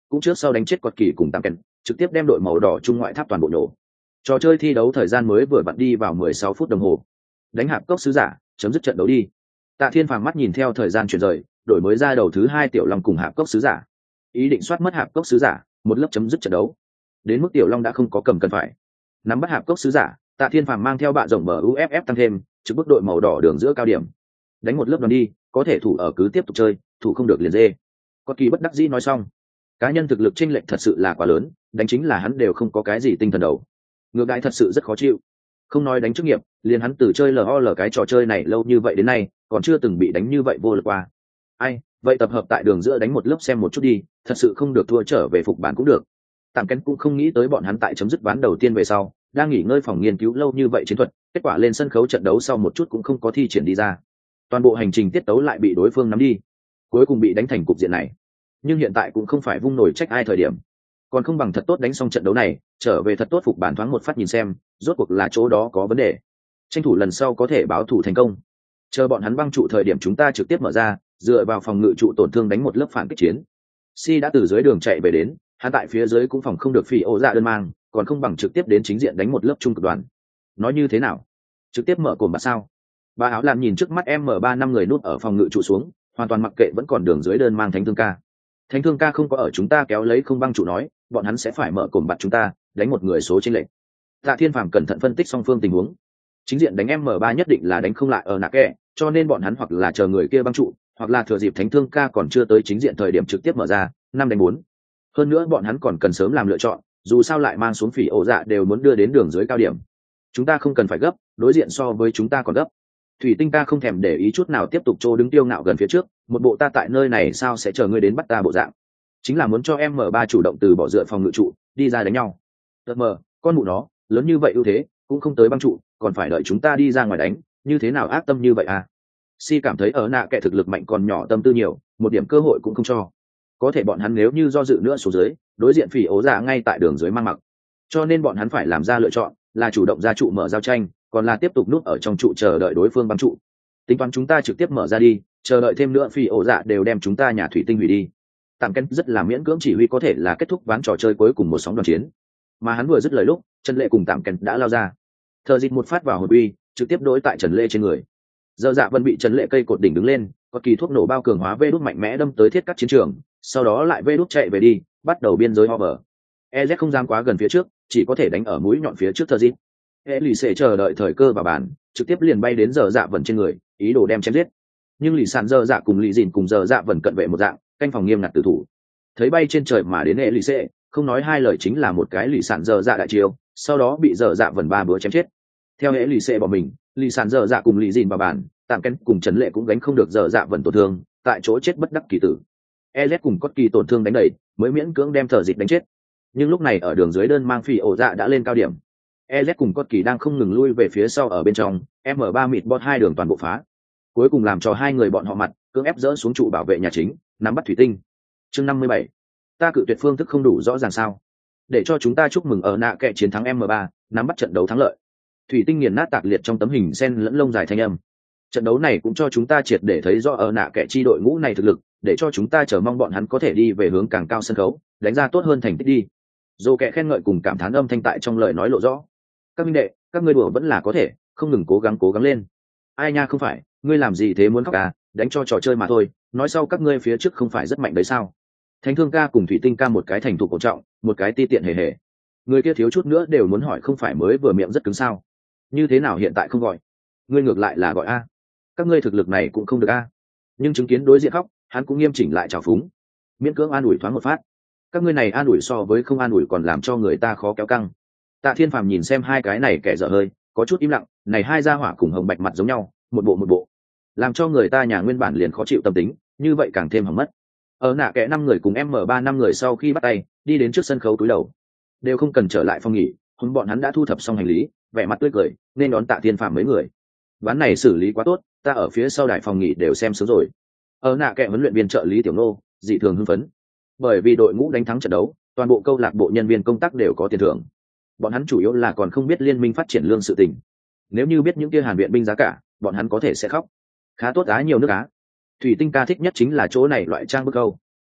cũng trước sau đánh chết quật kỳ cùng tạm kèn, trực tiếp đem đội màu đỏ trung ngoại tháp toàn bộ nổ. Trò chơi thi đấu thời gian mới vừa vặn đi vào 16 phút đồng hồ. Đánh hạp cốc sứ giả, chấm dứt trận đấu đi. Tạ Thiên Phàm mắt nhìn theo thời gian chuyển rời, đổi mới ra đầu thứ 2 Tiểu Long cùng hạp cốc sứ giả. Ý định soát mất hạp cốc sứ giả, một lớp chấm dứt trận đấu. Đến mức Tiểu Long đã không có cầm cần phải. Nắm bắt hạp cốc sứ giả, Tạ Thiên Phàm mang theo bạ rồng bờ UFF tăng thêm, trực bước đội màu đỏ đường giữa cao điểm. Đánh một lớp đoàn đi, có thể thủ ở cứ tiếp tục chơi, thủ không được liền dê. Có kỳ bất đắc dĩ nói xong. Cá nhân thực lực chênh lệch thật sự là quá lớn, đánh chính là hắn đều không có cái gì tinh thần đầu. Ngược lại thật sự rất khó chịu. Không nói đánh chức nghiệp, liền hắn từ chơi LOL cái trò chơi này lâu như vậy đến nay, còn chưa từng bị đánh như vậy vô lực qua. Ai, vậy tập hợp tại đường giữa đánh một lớp xem một chút đi, thật sự không được thua trở về phục bản cũng được. Tạm Kén cũng không nghĩ tới bọn hắn tại chấm dứt ván đầu tiên về sau, đang nghỉ ngơi phòng nghiên cứu lâu như vậy chiến thuật, kết quả lên sân khấu trận đấu sau một chút cũng không có thi triển đi ra. Toàn bộ hành trình tiết tấu lại bị đối phương nắm đi, cuối cùng bị đánh thành cục diện này. Nhưng hiện tại cũng không phải vung nổi trách ai thời điểm, còn không bằng thật tốt đánh xong trận đấu này, trở về thật tốt phục bản thoáng một phát nhìn xem, rốt cuộc là chỗ đó có vấn đề, tranh thủ lần sau có thể báo thủ thành công. Chờ bọn hắn băng trụ thời điểm chúng ta trực tiếp mở ra, dựa vào phòng ngự trụ tổn thương đánh một lớp phản kích chiến. Si đã từ dưới đường chạy về đến, hắn tại phía dưới cũng phòng không được phi ô dạ đơn mang, còn không bằng trực tiếp đến chính diện đánh một lớp trung cực đoàn. Nói như thế nào? Trực tiếp mở cồn bạc sao? Bà áo làm nhìn trước mắt M3 năm người nút ở phòng ngự trụ xuống, hoàn toàn mặc kệ vẫn còn đường dưới đơn mang thánh thương ca. Thánh thương ca không có ở chúng ta kéo lấy không băng trụ nói, bọn hắn sẽ phải mở cồn bạc chúng ta, đánh một người số trên lệnh. Tạ Thiên Phàm cẩn thận phân tích song phương tình huống. Chính diện đánh M3 nhất định là đánh không lại ở nạ kẹ, cho nên bọn hắn hoặc là chờ người kia băng trụ, hoặc là thừa dịp thánh thương ca còn chưa tới chính diện thời điểm trực tiếp mở ra, 5-4. Hơn nữa bọn hắn còn cần sớm làm lựa chọn, dù sao lại mang xuống phỉ ổ dạ đều muốn đưa đến đường dưới cao điểm. Chúng ta không cần phải gấp, đối diện so với chúng ta còn gấp. Thủy Tinh ca không thèm để ý chút nào tiếp tục trô đứng tiêu ngạo gần phía trước, một bộ ta tại nơi này sao sẽ chờ ngươi đến bắt ta bộ dạng. Chính là muốn cho M3 chủ động từ bỏ dựa phòng ngự trụ, đi ra đánh nhau. Tật mờ, con mụ nó, lớn như vậy ưu thế, cũng không tới băng trụ, còn phải đợi chúng ta đi ra ngoài đánh, như thế nào ác tâm như vậy à? Si cảm thấy ở nạ kẻ thực lực mạnh còn nhỏ tâm tư nhiều, một điểm cơ hội cũng không cho. Có thể bọn hắn nếu như do dự nữa xuống dưới, đối diện phỉ ố dạ ngay tại đường dưới mang mặc, cho nên bọn hắn phải làm ra lựa chọn, là chủ động ra trụ mở giao tranh, còn là tiếp tục núp ở trong trụ chờ đợi đối phương băng trụ. Tính toán chúng ta trực tiếp mở ra đi, chờ đợi thêm nữa phỉ ố dạ đều đem chúng ta nhà thủy tinh hủy đi. Tạm Ken rất là miễn cưỡng chỉ huy có thể là kết thúc ván trò chơi cuối cùng một sóng đoàn chiến, mà hắn vừa dứt lời lúc Trần Lệ cùng Tạm Ken đã lao ra, thờ dịp một phát vào hồn uy, trực tiếp đối tại Trần Lệ trên người. Giờ Dạ Vân bị Trần Lệ cây cột đỉnh đứng lên, có kỳ thuốc nổ bao cường hóa vê đút mạnh mẽ đâm tới thiết cắt chiến trường, sau đó lại vê đút chạy về đi, bắt đầu biên giới hover. Ez không dám quá gần phía trước, chỉ có thể đánh ở mũi nhọn phía trước thờ dịp. Lì sẽ chờ đợi thời cơ vào bàn, trực tiếp liền bay đến Giờ Dạ Vân trên người, ý đồ đem chém giết. Nhưng lì sàn Giờ Dạ cùng lì dìn cùng Giờ Dạ Vân cận vệ một dạng, canh phòng nghiêm ngặt tử thủ. Thấy bay trên trời mà đến lì sẽ, không nói hai lời chính là một cái lì sàn Giờ Dạ đại chiêu, sau đó bị Giờ Dạ Vân ba bữa chém chết. Theo lì sẽ bỏ mình, lì sàn Giờ Dạ cùng lì dìn vào bàn, Tạm Ken cùng Trần Lệ cũng gánh không được Giờ Dạ Vân tổn thương, tại chỗ chết bất đắc kỳ tử. Ez cùng Cốt Kỳ tổn thương đánh đầy, mới miễn cưỡng đem thờ dịp đánh chết. Nhưng lúc này ở đường dưới đơn mang phi ổ dạ đã lên cao điểm. Ez cùng Cốt Kỳ đang không ngừng lui về phía sau ở bên trong, M3 mịt bot hai đường toàn bộ phá. Cuối cùng làm cho hai người bọn họ mặt, cưỡng ép dỡ xuống trụ bảo vệ nhà chính, nắm bắt thủy tinh. Chương 57. Ta cự tuyệt phương thức không đủ rõ ràng sao? Để cho chúng ta chúc mừng ở nạ kệ chiến thắng M3, nắm bắt trận đấu thắng lợi. Thủy tinh nghiền nát tạc liệt trong tấm hình sen lẫn lông dài thanh âm. Trận đấu này cũng cho chúng ta triệt để thấy rõ ở nạ kệ chi đội ngũ này thực lực, để cho chúng ta chờ mong bọn hắn có thể đi về hướng càng cao sân khấu, đánh ra tốt hơn thành tích đi. Dô kệ khen ngợi cùng cảm thán âm thanh tại trong lời nói lộ rõ. Các minh đệ, các ngươi đùa vẫn là có thể, không ngừng cố gắng lên. Ai nha không phải, ngươi làm gì thế muốn khóc à, đánh cho trò chơi mà thôi, nói sau các ngươi phía trước không phải rất mạnh đấy sao? Thánh Thương ca cùng Thủy Tinh ca một cái thành thục cổ trọng, một cái ti tiện hề hề. Người kia thiếu chút nữa đều muốn hỏi không phải mới vừa miệng rất cứng sao? Như thế nào hiện tại không gọi? Ngươi ngược lại là gọi a. Các ngươi thực lực này cũng không được a. Nhưng chứng kiến đối diện khóc, hắn cũng nghiêm chỉnh lại trào phúng, miễn cưỡng an ủi thoáng một phát. Các ngươi này an ủi so với không an ủi còn làm cho người ta khó kéo căng. Tạ Thiên Phàm nhìn xem hai cái này kẻ dở hơi, có chút im lặng, này hai gia hỏa cùng hồng bạch mặt giống nhau, một bộ, làm cho người ta nhà nguyên bản liền khó chịu tâm tính, như vậy càng thêm hỏng mất. Ở nạ kẻ 5 người cùng M3 5 người sau khi bắt tay, đi đến trước sân khấu túi đầu, đều không cần trở lại phòng nghỉ, hôm bọn hắn đã thu thập xong hành lý, vẻ mặt tươi cười, nên đón Tạ Thiên Phàm mấy người. Ván này xử lý quá tốt, ta ở phía sau đài phòng nghỉ đều xem sớm rồi. Ở nạ kẻ huấn luyện viên trợ lý Tiểu Nô, dị thường hưng phấn, bởi vì đội ngũ đánh thắng trận đấu, toàn bộ câu lạc bộ nhân viên công tác đều có tiền thưởng. Bọn hắn chủ yếu là còn không biết liên minh phát triển lương sự tình. Nếu như biết những kia Hàn viện binh giá cả, bọn hắn có thể sẽ khóc. Khá tốt á nhiều nước á. Thủy Tinh ca thích nhất chính là chỗ này loại trang bức câu.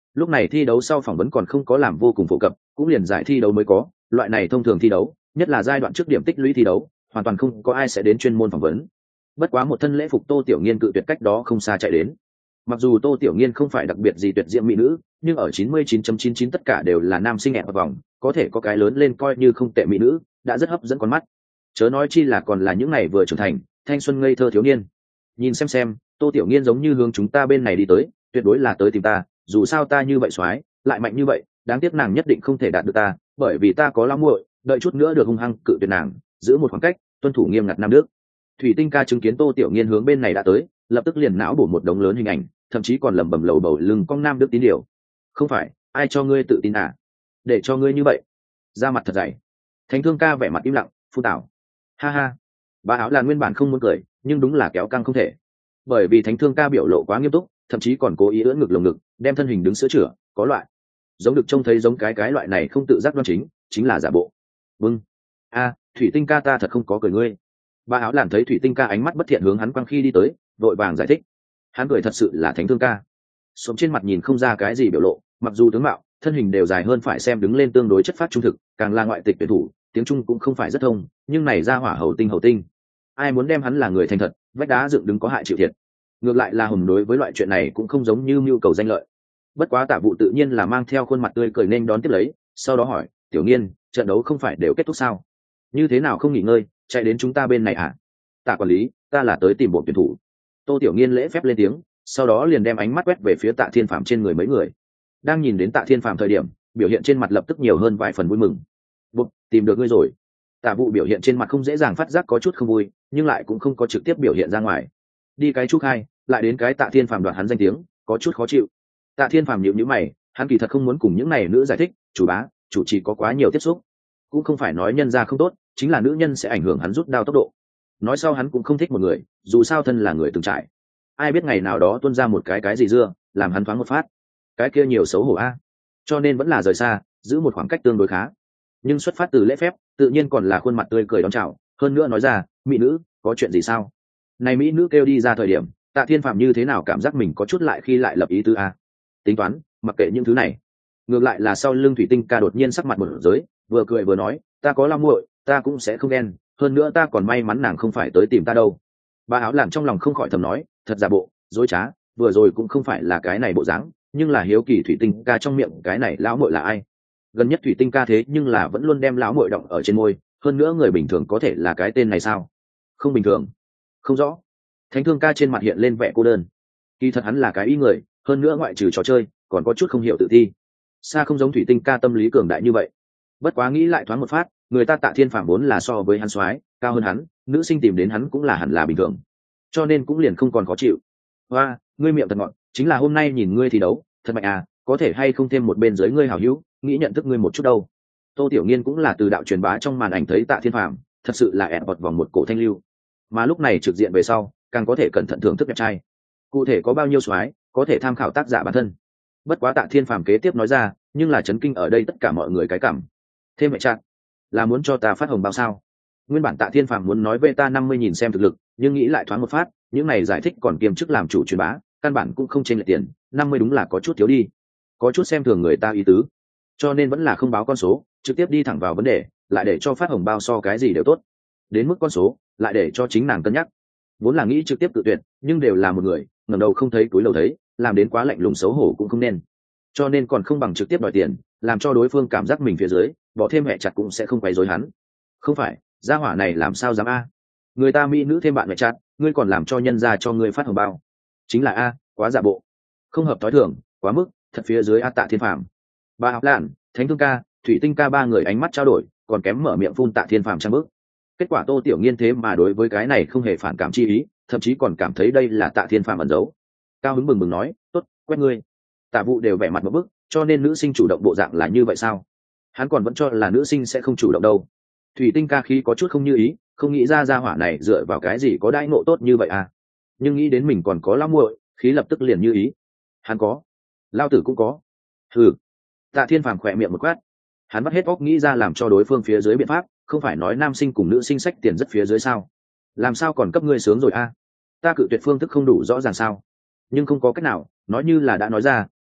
lúc này thi đấu sau phỏng vấn còn không có làm vô cùng phổ cập, cũng liền giải thi đấu mới có, loại này thông thường thi đấu, nhất là giai đoạn trước điểm tích lũy thi đấu, hoàn toàn không có ai sẽ đến chuyên môn phỏng vấn. Bất quá một thân lễ phục Tô Tiểu Nghiên cự tuyệt cách đó không xa chạy đến. Mặc dù Tô Tiểu Nghiên không phải đặc biệt gì tuyệt diễm mỹ nữ, nhưng ở 99.99 tất cả đều là nam sinh ẹt vòng, có thể có cái lớn lên coi như không tệ mỹ nữ, đã rất hấp dẫn con mắt. Chớ nói chi là còn là những ngày vừa trưởng thành, thanh xuân ngây thơ thiếu niên. Nhìn xem, Tô Tiểu Nghiên giống như hướng chúng ta bên này đi tới, tuyệt đối là tới tìm ta, dù sao ta như vậy soái, lại mạnh như vậy, đáng tiếc nàng nhất định không thể đạt được ta, bởi vì ta có lão muội, đợi chút nữa được hung hăng cự tuyệt nàng, giữ một khoảng cách, tuân thủ nghiêm ngặt nam đức. Thủy Tinh ca chứng kiến Tô Tiểu Nghiên hướng bên này đã tới, lập tức liền não bổ một đống lớn hình ảnh, thậm chí còn lẩm bẩm lầu bầu lưng cong nam đức tín điều. Không phải, ai cho ngươi tự tin à? Để cho ngươi như vậy, ra mặt thật dày. Thánh Thương ca vẻ mặt im lặng, phun tảo. Ha ha. Bà áo là nguyên bản không muốn cười, nhưng đúng là kéo căng không thể. Bởi vì Thánh Thương ca biểu lộ quá nghiêm túc, thậm chí còn cố ý ưỡn ngực lồng ngực, đem thân hình đứng sữa chữa, có loại. Giống được trông thấy giống cái loại này không tự giác đoan chính là giả bộ. Vâng. A, Thủy Tinh ca ta thật không có cười ngươi. Bà áo làn thấy Thủy Tinh ca ánh mắt bất thiện hướng hắn quăng khi đi tới, vội vàng giải thích. Hắn cười thật sự là Thánh Thương ca. Sống trên mặt nhìn không ra cái gì biểu lộ, mặc dù tướng mạo, thân hình đều dài hơn phải xem đứng lên tương đối chất phát trung thực, càng là ngoại tịch tuyển thủ, tiếng Trung cũng không phải rất thông, nhưng này ra hỏa hầu tinh. Ai muốn đem hắn là người thành thật, vách đá dựng đứng có hại chịu thiệt. Ngược lại là Hùng đối với loại chuyện này cũng không giống như mưu cầu danh lợi. Bất quá Tạ Vụ tự nhiên là mang theo khuôn mặt tươi cười nên đón tiếp lấy, sau đó hỏi, Tiểu Nghiên, trận đấu không phải đều kết thúc sao? Như thế nào không nghỉ ngơi, chạy đến chúng ta bên này à? Tạ quản lý, ta là tới tìm bộ tuyển thủ. Tô Tiểu Nghiên lễ phép lên tiếng, sau đó liền đem ánh mắt quét về phía Tạ Thiên Phạm trên người mấy người. Đang nhìn đến Tạ Thiên Phạm thời điểm, biểu hiện trên mặt lập tức nhiều hơn vài phần vui mừng. Bụp, tìm được ngươi rồi. Tạ Vụ biểu hiện trên mặt không dễ dàng phát giác có chút không vui, nhưng lại cũng không có trực tiếp biểu hiện ra ngoài. Đi cái chúc hai, lại đến cái Tạ Thiên Phạm đoạt hắn danh tiếng, có chút khó chịu. Tạ Thiên Phạm nhíu nhíu mày, hắn kỳ thật không muốn cùng những này nữ giải thích, chủ bá, chủ trì có quá nhiều tiếp xúc, cũng không phải nói nhân ra không tốt, chính là nữ nhân sẽ ảnh hưởng hắn rút đao tốc độ. Nói sau hắn cũng không thích một người, dù sao thân là người từng trải, ai biết ngày nào đó tuôn ra một cái gì dưa, làm hắn thoáng một phát, cái kia nhiều xấu hổ a. Cho nên vẫn là rời xa, giữ một khoảng cách tương đối khá. Nhưng xuất phát từ lễ phép, tự nhiên còn là khuôn mặt tươi cười đón chào, hơn nữa nói ra, mỹ nữ, có chuyện gì sao? Này mỹ nữ kêu đi ra thời điểm, Tạ Thiên Phạm như thế nào cảm giác mình có chút lại khi lại lập ý tứ a. Tính toán, mặc kệ những thứ này, ngược lại là sau lưng Thủy Tinh ca đột nhiên sắc mặt một giới, vừa cười vừa nói, ta có lao muội, ta cũng sẽ không ghen, hơn nữa ta còn may mắn nàng không phải tới tìm ta đâu. Bà áo làn trong lòng không khỏi thầm nói, thật giả bộ, dối trá, vừa rồi cũng không phải là cái này bộ dáng, nhưng là hiếu kỳ Thủy Tinh ca trong miệng cái này lão muội là ai. Gần nhất Thủy Tinh ca thế nhưng là vẫn luôn đem lão muội động ở trên môi, hơn nữa người bình thường có thể là cái tên này sao? Không bình thường. Không rõ. Thánh Thương ca trên mặt hiện lên vẻ cô đơn. Kỳ thật hắn là cái ý người, hơn nữa ngoại trừ trò chơi, còn có chút không hiểu tự thi. Xa không giống Thủy Tinh ca tâm lý cường đại như vậy. Bất quá nghĩ lại thoáng một phát, người ta Tạ Thiên Phạm vốn là so với hắn soái, cao hơn hắn, nữ sinh tìm đến hắn cũng là hẳn là bình thường, cho nên cũng liền không còn khó chịu. Hoa, ngươi miệng thật ngọt, chính là hôm nay nhìn ngươi thi đấu, thật mạnh à, có thể hay không thêm một bên dưới ngươi hảo hữu, nghĩ nhận thức ngươi một chút đâu. Tô Tiểu Nghiên cũng là từ đạo truyền bá trong màn ảnh thấy Tạ Thiên Phạm, thật sự là ẹn bọt vòng một cổ thanh lưu, mà lúc này trực diện về sau, càng có thể cẩn thận thưởng thức đẹp trai. Cụ thể có bao nhiêu soái, có thể tham khảo tác giả bản thân. Bất quá Tạ Thiên Phạm kế tiếp nói ra, nhưng là chấn kinh ở đây tất cả mọi người cái cảm. Thêm mẹ chặt, là muốn cho ta phát hồng bao sao? Nguyên bản Tạ Thiên Phạm muốn nói về ta 50 nhìn xem thực lực, nhưng nghĩ lại thoáng một phát, những này giải thích còn kiêm chức làm chủ truyền bá, căn bản cũng không chênh lệch tiền, 50 đúng là có chút thiếu đi, có chút xem thường người ta ý tứ, cho nên vẫn là không báo con số, trực tiếp đi thẳng vào vấn đề, lại để cho phát hồng bao so cái gì đều tốt. Đến mức con số, lại để cho chính nàng cân nhắc. Vốn là nghĩ trực tiếp tự tuyệt, nhưng đều là một người, ngẩng đầu không thấy túi lầu thấy, làm đến quá lạnh lùng xấu hổ cũng không nên. Cho nên còn không bằng trực tiếp đòi tiền, làm cho đối phương cảm giác mình phía dưới, bỏ thêm mẹ chặt cũng sẽ không quấy rối hắn. Không phải, gia hỏa này làm sao dám a? Người ta mỹ nữ thêm bạn mẹ chặt, ngươi còn làm cho nhân gia cho ngươi phát hồng bao. Chính là a, quá giả bộ. Không hợp thói thường, quá mức, thật phía dưới a Tạ Thiên Phạm. Bà Học Lạn, Thánh Thương ca, Thủy Tinh ca ba người ánh mắt trao đổi, còn kém mở miệng phun Tạ Thiên Phạm trang bước. Kết quả Tô Tiểu Nghiên thế mà đối với cái này không hề phản cảm chi ý, thậm chí còn cảm thấy đây là Tạ Thiên Phạm ẩn giấu. Cao hứng bừng bừng nói, tốt, quét ngươi. Tạ Vụ đều vẻ mặt một bức, cho nên nữ sinh chủ động bộ dạng là như vậy sao? Hắn còn vẫn cho là nữ sinh sẽ không chủ động đâu. Thủy Tinh ca khí có chút không như ý, không nghĩ ra hỏa này dựa vào cái gì có đãi ngộ tốt như vậy à? Nhưng nghĩ đến mình còn có lão muội, khí lập tức liền như ý. Hắn có, lao tử cũng có. Hừ. Tạ Thiên Phàm khỏe miệng một quát, hắn bắt hết óc nghĩ ra làm cho đối phương phía dưới biện pháp, không phải nói nam sinh cùng nữ sinh sách tiền rất phía dưới sao? Làm sao còn cấp ngươi sướng rồi a? Ta cự tuyệt phương thức không đủ rõ ràng sao? Nhưng không có cách nào, nói như là đã nói ra,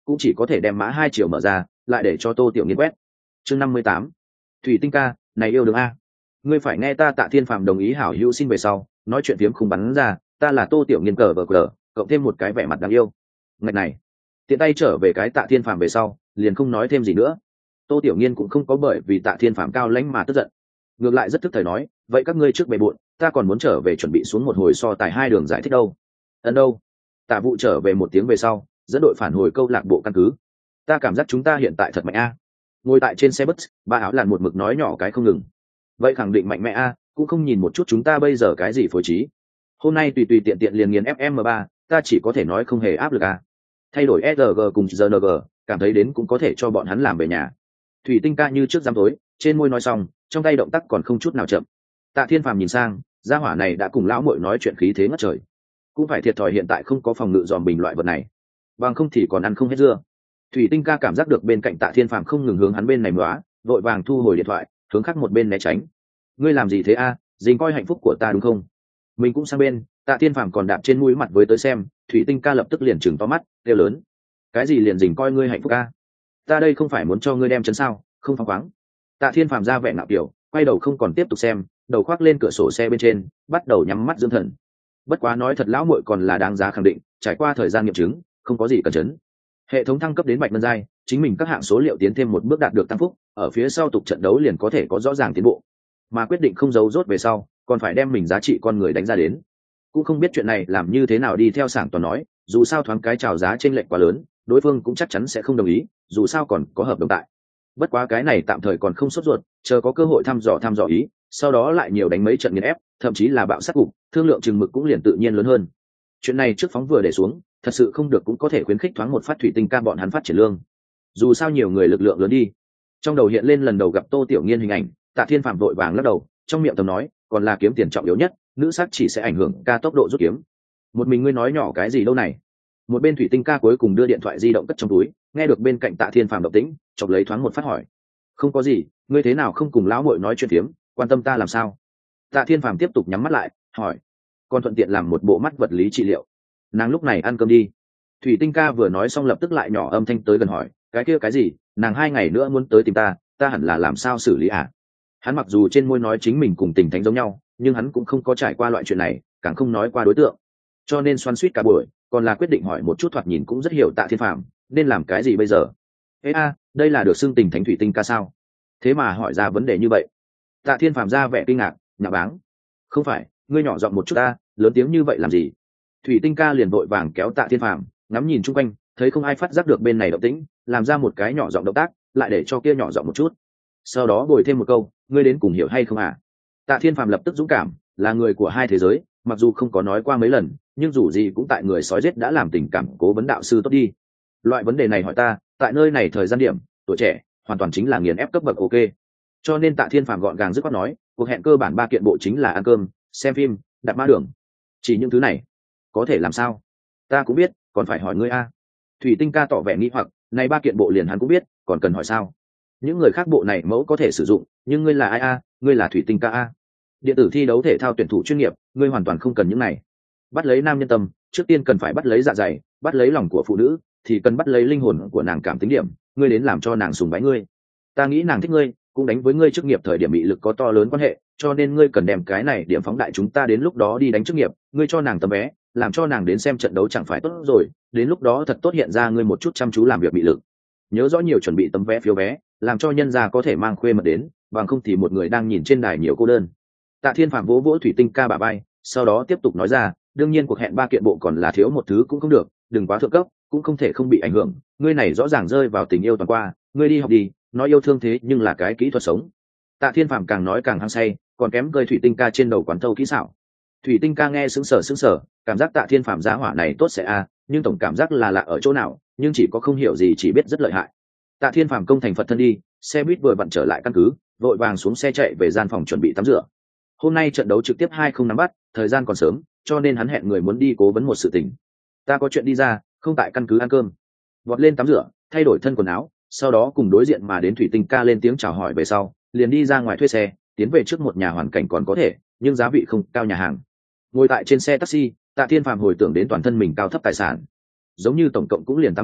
cũng chỉ có thể đem mã 2 chiều mở ra, lại để cho Tô Tiểu Nghiên quét. Chương 58. Thủy Tinh ca, này yêu đương a. Ngươi phải nghe ta Tạ Thiên Phàm đồng ý hảo hữu xin về sau, nói chuyện phiếm không bắn ra, ta là Tô Tiểu Nghiên cờ vờ cờ, cộng thêm một cái vẻ mặt đáng yêu. Ngạch này, tiện tay trở về cái Tạ Thiên Phàm về sau, liền không nói thêm gì nữa. Tô Tiểu Nghiên cũng không có bởi vì Tạ Thiên Phàm cao lãnh mà tức giận, ngược lại rất thức thời nói, vậy các ngươi trước bề bộn, ta còn muốn trở về chuẩn bị xuống một hồi so tài 2 đường giải thích đâu. Ấn đâu? Tạ Vụ trở về một tiếng về sau, dẫn đội phản hồi câu lạc bộ căn cứ. Ta cảm giác chúng ta hiện tại thật mạnh a. Ngồi tại trên xe bus, ba áo làn một mực nói nhỏ cái không ngừng. Vậy khẳng định mạnh mẽ a, cũng không nhìn một chút chúng ta bây giờ cái gì phối trí. Hôm nay tùy tùy tiện tiện liền nghiền FM3, ta chỉ có thể nói không hề áp lực a. Thay đổi SRG cùng GNG, cảm thấy đến cũng có thể cho bọn hắn làm về nhà. Thủy Tinh ca như trước giam tối, trên môi nói xong, trong tay động tác còn không chút nào chậm. Tạ Thiên Phàm nhìn sang, gia hỏa này đã cùng lão muội nói chuyện khí thế ngất trời. Cũng phải thiệt thòi hiện tại không có phòng ngự dòm bình loại vật này, bằng không thì còn ăn không hết dưa. Thủy Tinh ca cảm giác được bên cạnh Tạ Thiên Phàm không ngừng hướng hắn bên này móa, vội vàng thu hồi điện thoại, hướng khác một bên né tránh. Ngươi làm gì thế a? Dình coi hạnh phúc của ta đúng không? Mình cũng sang bên. Tạ Thiên Phàm còn đạp trên mũi mặt với tới xem, Thủy Tinh ca lập tức liền trừng to mắt, kêu lớn: cái gì liền dình coi ngươi hạnh phúc a? Ta đây không phải muốn cho ngươi đem chấn sao? Không phóng khoáng. Tạ Thiên Phàm ra vẻ ngạo kiểu, quay đầu không còn tiếp tục xem, đầu khoác lên cửa sổ xe bên trên, bắt đầu nhắm mắt dưỡng thần. Bất quá nói thật lão muội còn là đáng giá khẳng định, trải qua thời gian nghiệm chứng, không có gì cần chấn. Hệ thống thăng cấp đến bạch ngân giai, chính mình các hạng số liệu tiến thêm một bước đạt được tăng phúc, ở phía sau tục trận đấu liền có thể có rõ ràng tiến bộ. Mà quyết định không giấu rốt về sau, còn phải đem mình giá trị con người đánh ra đến. Cũng không biết chuyện này làm như thế nào đi theo sảng toàn nói, dù sao thoáng cái chào giá trên lệch quá lớn, đối phương cũng chắc chắn sẽ không đồng ý, dù sao còn có hợp đồng tại. Bất quá cái này tạm thời còn không sốt ruột, chờ có cơ hội thăm dò ý, sau đó lại nhiều đánh mấy trận nghiền ép, thậm chí là bạo sát cục, thương lượng chừng mực cũng liền tự nhiên lớn hơn. Chuyện này trước phóng vừa để xuống, thật sự không được cũng có thể khuyến khích thoáng một phát Thủy Tinh ca bọn hắn phát triển lương. Dù sao nhiều người lực lượng lớn đi. Trong đầu hiện lên lần đầu gặp Tô Tiểu Nghiên hình ảnh, Tạ Thiên Phạm vội vàng lắc đầu, trong miệng thầm nói, còn là kiếm tiền trọng yếu nhất, nữ sắc chỉ sẽ ảnh hưởng ca tốc độ rút kiếm. Một mình ngươi nói nhỏ cái gì đâu này? Một bên Thủy Tinh ca cuối cùng đưa điện thoại di động cất trong túi, nghe được bên cạnh Tạ Thiên Phạm động tĩnh, chọc lấy thoáng một phát hỏi: không có gì, ngươi thế nào không cùng lão muội nói chuyện tiếm, quan tâm ta làm sao? Tạ Thiên Phạm tiếp tục nhắm mắt lại, hỏi: còn thuận tiện làm một bộ mắt vật lý trị liệu. Nàng lúc này ăn cơm đi. Thủy Tinh ca vừa nói xong lập tức lại nhỏ âm thanh tới gần hỏi: cái kia cái gì, nàng 2 ngày nữa muốn tới tìm ta hẳn là làm sao xử lý à? Hắn mặc dù trên môi nói chính mình cùng Tình Thánh giống nhau, nhưng hắn cũng không có trải qua loại chuyện này, càng không nói qua đối tượng, cho nên xoắn xuýt cả buổi, còn là quyết định hỏi một chút thoạt nhìn cũng rất hiểu Tạ Thiên Phạm, nên làm cái gì bây giờ? Ê a, đây là được xưng Tình Thánh Thủy Tinh ca sao? Thế mà hỏi ra vấn đề như vậy. Tạ Thiên Phạm ra vẻ kinh ngạc, nhạo báng: không phải, ngươi nhỏ giọng một chút ta, lớn tiếng như vậy làm gì? Thủy Tinh ca liền vội vàng kéo Tạ Thiên Phạm, ngắm nhìn chung quanh, thấy không ai phát giác được bên này động tĩnh, làm ra một cái nhỏ giọng động tác, lại để cho kia nhỏ giọng một chút. Sau đó bồi thêm một câu: ngươi đến cùng hiểu hay không à? Tạ Thiên Phạm lập tức dũng cảm, là người của hai thế giới, mặc dù không có nói qua mấy lần, nhưng dù gì cũng tại người sói giết đã làm tình cảm cố vấn đạo sư tốt đi. Loại vấn đề này hỏi ta, tại nơi này thời gian điểm, tuổi trẻ, hoàn toàn chính là nghiền ép cấp bậc ok. Cho nên Tạ Thiên Phạm gọn gàng dứt khoát nói, cuộc hẹn cơ bản 3 kiện bộ chính là ăn cơm, xem phim, đạp mã đường. Chỉ những thứ này, có thể làm sao? Ta cũng biết, còn phải hỏi ngươi a. Thủy Tinh ca tỏ vẻ nghi hoặc, này 3 kiện bộ liền hắn cũng biết, còn cần hỏi sao? Những người khác bộ này mẫu có thể sử dụng, nhưng ngươi là ai a? Ngươi là Thủy Tinh ca a. Điện tử thi đấu thể thao tuyển thủ chuyên nghiệp, ngươi hoàn toàn không cần những này. Bắt lấy nam nhân tâm, trước tiên cần phải bắt lấy dạ dày, bắt lấy lòng của phụ nữ, thì cần bắt lấy linh hồn của nàng cảm tính điểm, ngươi đến làm cho nàng sùng bái ngươi. Ta nghĩ nàng thích ngươi, cũng đánh với ngươi chức nghiệp thời điểm bị lực có to lớn quan hệ, cho nên ngươi cần đem cái này điểm phóng đại chúng ta đến lúc đó đi đánh chức nghiệp, ngươi cho nàng tấm vé, làm cho nàng đến xem trận đấu chẳng phải tốt rồi, đến lúc đó thật tốt hiện ra ngươi một chút chăm chú làm việc bị lực. Nhớ rõ nhiều chuẩn bị tấm vé phiếu vé, làm cho nhân gia có thể mang khuê mật đến, bằng không thì một người đang nhìn trên đài nhiều cô đơn. Tạ Thiên Phạm vỗ vỗ Thủy Tinh ca bả vai, sau đó tiếp tục nói ra, đương nhiên cuộc hẹn 3 kiện bộ còn là thiếu một thứ cũng không được, đừng quá thượng cấp, cũng không thể không bị ảnh hưởng, ngươi này rõ ràng rơi vào tình yêu toàn qua, ngươi đi học đi, nói yêu thương thế nhưng là cái kỹ thuật sống. Tạ Thiên Phạm càng nói càng hăng say, còn kém cơi Thủy Tinh ca trên đầu quán thâu kỹ xảo. Thủy Tinh ca nghe sững sờ, cảm giác Tạ Thiên Phạm giá hỏa này tốt sẽ a, nhưng tổng cảm giác là lạ ở chỗ nào, nhưng chỉ có không hiểu gì chỉ biết rất lợi hại. Tạ Thiên Phạm công thành Phật thân đi, xe buýt vừa vặn trở lại căn cứ, vội vàng xuống xe chạy về gian phòng chuẩn bị tắm rửa. Hôm nay trận đấu trực tiếp 2-0 nắm bắt, thời gian còn sớm, cho nên hắn hẹn người muốn đi cố vấn một sự tình. Ta có chuyện đi ra, không tại căn cứ ăn cơm. Vọt lên tắm rửa, thay đổi thân quần áo, sau đó cùng đối diện mà đến Thủy Tinh ca lên tiếng chào hỏi về sau, liền đi ra ngoài thuê xe, tiến về trước một nhà hoàn cảnh còn có thể, nhưng giá vị không cao nhà hàng. Ngồi tại trên xe taxi, Tạ Thiên Phạm hồi tưởng đến toàn thân mình cao thấp tài sản, giống như tổng cộng cũng liền 8 vạn,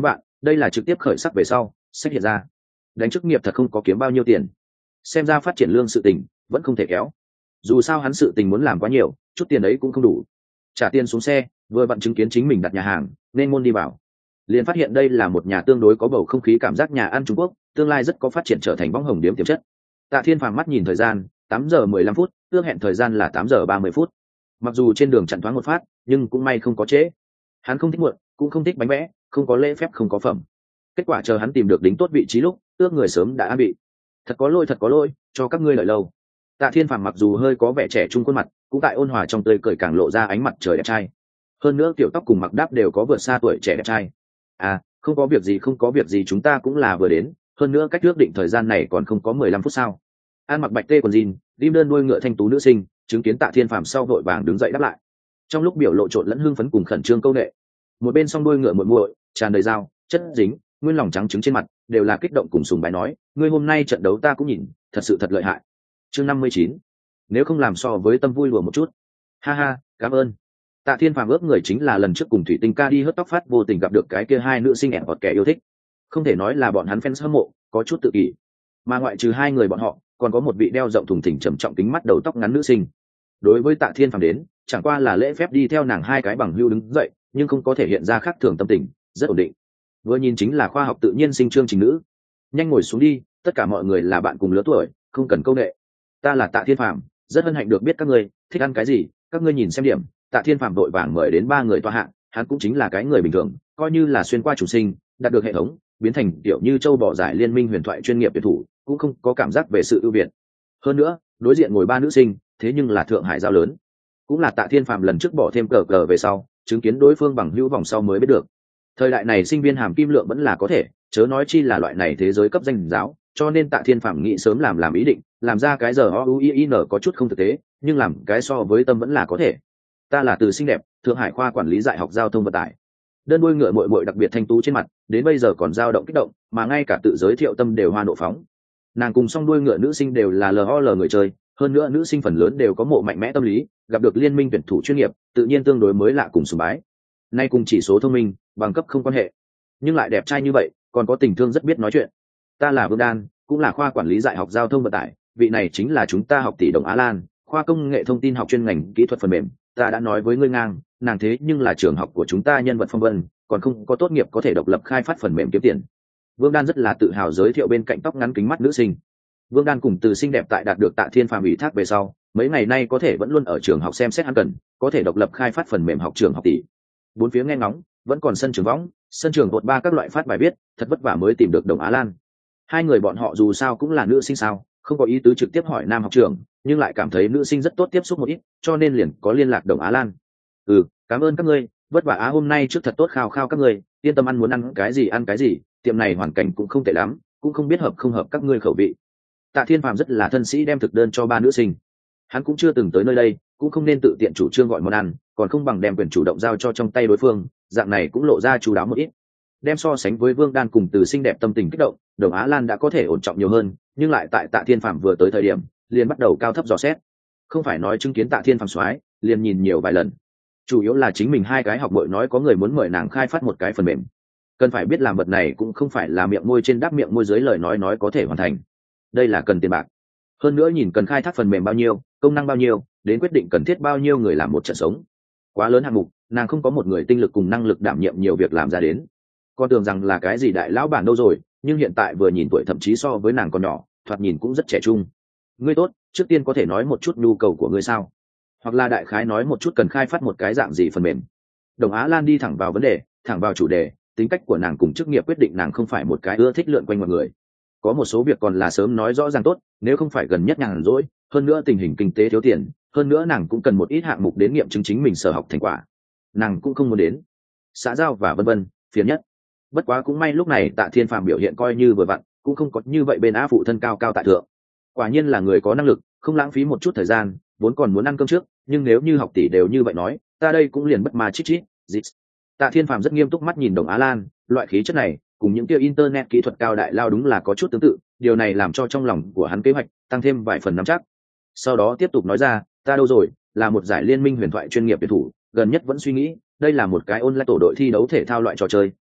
đây là trực tiếp khởi sắc về sau sách hiện ra. Đánh chức nghiệp thật không có kiếm bao nhiêu tiền, xem ra phát triển lương sự tình vẫn không thể kéo. Dù sao hắn sự tình muốn làm quá nhiều, chút tiền ấy cũng không đủ. Trả tiền xuống xe, vừa vặn chứng kiến chính mình đặt nhà hàng nên môn đi vào, liền phát hiện đây là một nhà tương đối có bầu không khí cảm giác nhà ăn Trung Quốc, tương lai rất có phát triển trở thành bóng hồng điểm tiềm chất. Tạ Thiên Phàm mắt nhìn thời gian, 8:15, ước hẹn thời gian là 8:30. Mặc dù trên đường chặn thoáng một phát, nhưng cũng may không có trễ. Hắn không thích muộn, cũng không thích bánh vẽ, không có lễ phép không có phẩm. Kết quả chờ hắn tìm được đính tốt vị trí lúc, ước người sớm đã an bị. Thật có lỗi, cho các ngươi đợi lâu. Tạ Thiên Phàm mặc dù hơi có vẻ trẻ trung khuôn mặt, cũng tại ôn hòa trong tươi cười càng lộ ra ánh mặt trời đẹp trai. Hơn nữa kiểu tóc cùng mặc đáp đều có vượt xa tuổi trẻ đẹp trai. À, không có việc gì, chúng ta cũng là vừa đến, hơn nữa cách ước định thời gian này còn không có 15 phút sao? An mặc bạch tê quần jean, rim đơn đuôi ngựa thanh tú nữ sinh, chứng kiến Tạ Thiên Phàm sau vội vàng đứng dậy đáp lại. Trong lúc biểu lộ trộn lẫn hưng phấn cùng khẩn trương câu nệ, một bên song đuôi ngựa muội muội, tràn đầy dao, chất dính, nguyên lòng trắng trứng trên mặt, đều là kích động cùng sùng bái nói, ngươi hôm nay trận đấu ta cũng nhìn, thật sự thật lợi hại. Chương 59. Nếu không làm so với tâm vui lùa một chút. Ha ha, cảm ơn. Tạ Thiên Phàm ước người chính là lần trước cùng Thủy Tinh ca đi hớt tóc phát vô tình gặp được cái kia hai nữ sinh ẻn hoặc kẻ yêu thích. Không thể nói là bọn hắn fans hâm mộ, có chút tự kỷ. Mà ngoại trừ hai người bọn họ, còn có một vị đeo rộng thùng thình trầm trọng kính mắt đầu tóc ngắn nữ sinh. Đối với Tạ Thiên Phàm đến, chẳng qua là lễ phép đi theo nàng hai cái bằng hưu đứng dậy, nhưng không có thể hiện ra khác thường tâm tình, rất ổn định. Vừa nhìn chính là khoa học tự nhiên sinh chương trình nữ. Nhanh ngồi xuống đi, tất cả mọi người là bạn cùng lứa tuổi, không cần câu nệ. Ta là Tạ Thiên Phàm, rất hân hạnh được biết các ngươi thích ăn cái gì, các ngươi nhìn xem điểm. Tạ Thiên Phàm đội vàng mời đến ba người tọa hạng, hắn cũng chính là cái người bình thường, coi như là xuyên qua chủ sinh, đạt được hệ thống, biến thành kiểu như châu bò giải liên minh huyền thoại chuyên nghiệp tuyển thủ, cũng không có cảm giác về sự ưu việt. Hơn nữa, đối diện ngồi ba nữ sinh, thế nhưng là thượng hải giao lớn, cũng là Tạ Thiên Phàm lần trước bỏ thêm cờ về sau, chứng kiến đối phương bằng hữu vòng sau mới biết được. Thời đại này sinh viên hàm kim lượng vẫn là có thể, chớ nói chi là loại này thế giới cấp danh giáo, cho nên Tạ Thiên Phàm nghĩ sớm làm ý định, làm ra cái giờ OUIN có chút không thực tế, nhưng làm cái so với tâm vẫn là có thể. Ta là Từ xinh đẹp, Thượng Hải khoa quản lý dạy học giao thông vận tải. Đơn đuôi ngựa muội muội đặc biệt thanh tú trên mặt, đến bây giờ còn dao động kích động, mà ngay cả tự giới thiệu tâm đều hoa nộ phóng. Nàng cùng song đuôi ngựa nữ sinh đều là LOL người chơi, hơn nữa nữ sinh phần lớn đều có mộ mạnh mẽ tâm lý, gặp được liên minh tuyển thủ chuyên nghiệp, tự nhiên tương đối mới lạ cùng sùng bái. Nay cùng chỉ số thông minh, bằng cấp không quan hệ, nhưng lại đẹp trai như vậy, còn có tình thương rất biết nói chuyện. Ta là Vương Đan, cũng là khoa quản lý dạy học giao thông vận tải, vị này chính là chúng ta học tỷ đồng Á Lan, khoa công nghệ thông tin học chuyên ngành kỹ thuật phần mềm. Ta đã nói với ngươi ngang, nàng thế nhưng là trường học của chúng ta nhân vật phong vân, còn không có tốt nghiệp có thể độc lập khai phát phần mềm kiếm tiền. Vương Đan rất là tự hào giới thiệu bên cạnh tóc ngắn kính mắt nữ sinh. Vương Đan cùng Từ xinh đẹp tại đạt được Tạ Thiên Phàm ủy thác về sau, mấy ngày nay có thể vẫn luôn ở trường học xem xét hắn cần, có thể độc lập khai phát phần mềm học trường học tỷ. Bốn phía nghe ngóng, vẫn còn sân trường võng, sân trường vượt ba các loại phát bài viết, thật vất vả mới tìm được đồng Á Lan. Hai người bọn họ dù sao cũng là nữ sinh sao, không có ý tứ trực tiếp hỏi nam học trường, nhưng lại cảm thấy nữ sinh rất tốt tiếp xúc một ít, cho nên liền có liên lạc đồng Á Lan. Cảm ơn các ngươi, vất vả hôm nay trước thật tốt khao các ngươi, yên tâm ăn muốn ăn cái gì, tiệm này hoàn cảnh cũng không tệ lắm, cũng không biết hợp không hợp các ngươi khẩu vị. Tạ Thiên Phàm rất là thân sĩ đem thực đơn cho ba nữ sinh. Hắn cũng chưa từng tới nơi đây, cũng không nên tự tiện chủ trương gọi món ăn, còn không bằng đem quyền chủ động giao cho trong tay đối phương, dạng này cũng lộ ra chú đáo một ít. Đem so sánh với Vương Đan cùng Từ xinh đẹp tâm tình kích động, Đồng Á Lan đã có thể ổn trọng nhiều hơn, nhưng lại tại Tạ Thiên Phàm vừa tới thời điểm, liền bắt đầu cao thấp dò xét. Không phải nói chứng kiến Tạ Thiên Phàm soái, liền nhìn nhiều vài lần. Chủ yếu là chính mình hai cái học muội nói có người muốn mời nàng khai phát một cái phần mềm. Cần phải biết làm vật này cũng không phải là miệng môi trên đáp miệng môi dưới lời nói có thể hoàn thành. Đây là cần tiền bạc. Hơn nữa nhìn cần khai thác phần mềm bao nhiêu, công năng bao nhiêu, đến quyết định cần thiết bao nhiêu người làm một trận sống. Quá lớn hạng mục, nàng không có một người tinh lực cùng năng lực đảm nhiệm nhiều việc làm ra đến. Con tưởng rằng là cái gì đại lão bản đâu rồi, nhưng hiện tại vừa nhìn tuổi thậm chí so với nàng còn nhỏ, thoạt nhìn cũng rất trẻ trung. Ngươi tốt, trước tiên có thể nói một chút nhu cầu của ngươi sao? Hoặc là đại khái nói một chút cần khai phát một cái dạng gì phần mềm. Đồng Á Lan đi thẳng vào vấn đề, thẳng vào chủ đề, tính cách của nàng cùng chức nghiệp quyết định nàng không phải một cái ưa thích lượn quanh mọi người. Có một số việc còn là sớm nói rõ ràng tốt, nếu không phải gần nhất nhàn rỗi, hơn nữa tình hình kinh tế thiếu tiền, hơn nữa nàng cũng cần một ít hạng mục đến nghiệm chứng chính mình sở học thành quả. Nàng cũng không muốn đến xã giao và vân vân, phiền nhất. Bất quá cũng may lúc này Tạ Thiên Phàm biểu hiện coi như vừa vặn, cũng không có như vậy bên á phụ thân cao tại thượng. Quả nhiên là người có năng lực, không lãng phí một chút thời gian, vốn còn muốn ăn cơm trước, nhưng nếu như học tỷ đều như vậy nói, ta đây cũng liền bất mà chít. Tạ Thiên Phàm rất nghiêm túc mắt nhìn Đồng Á Lan, loại khí chất này cùng những kia internet kỹ thuật cao đại lao đúng là có chút tương tự, điều này làm cho trong lòng của hắn kế hoạch tăng thêm vài phần nắm chắc. Sau đó tiếp tục nói ra, ta đâu rồi, là một giải liên minh huyền thoại chuyên nghiệp tuyển thủ, gần nhất vẫn suy nghĩ, đây là một cái online tổ đội thi đấu thể thao loại trò chơi,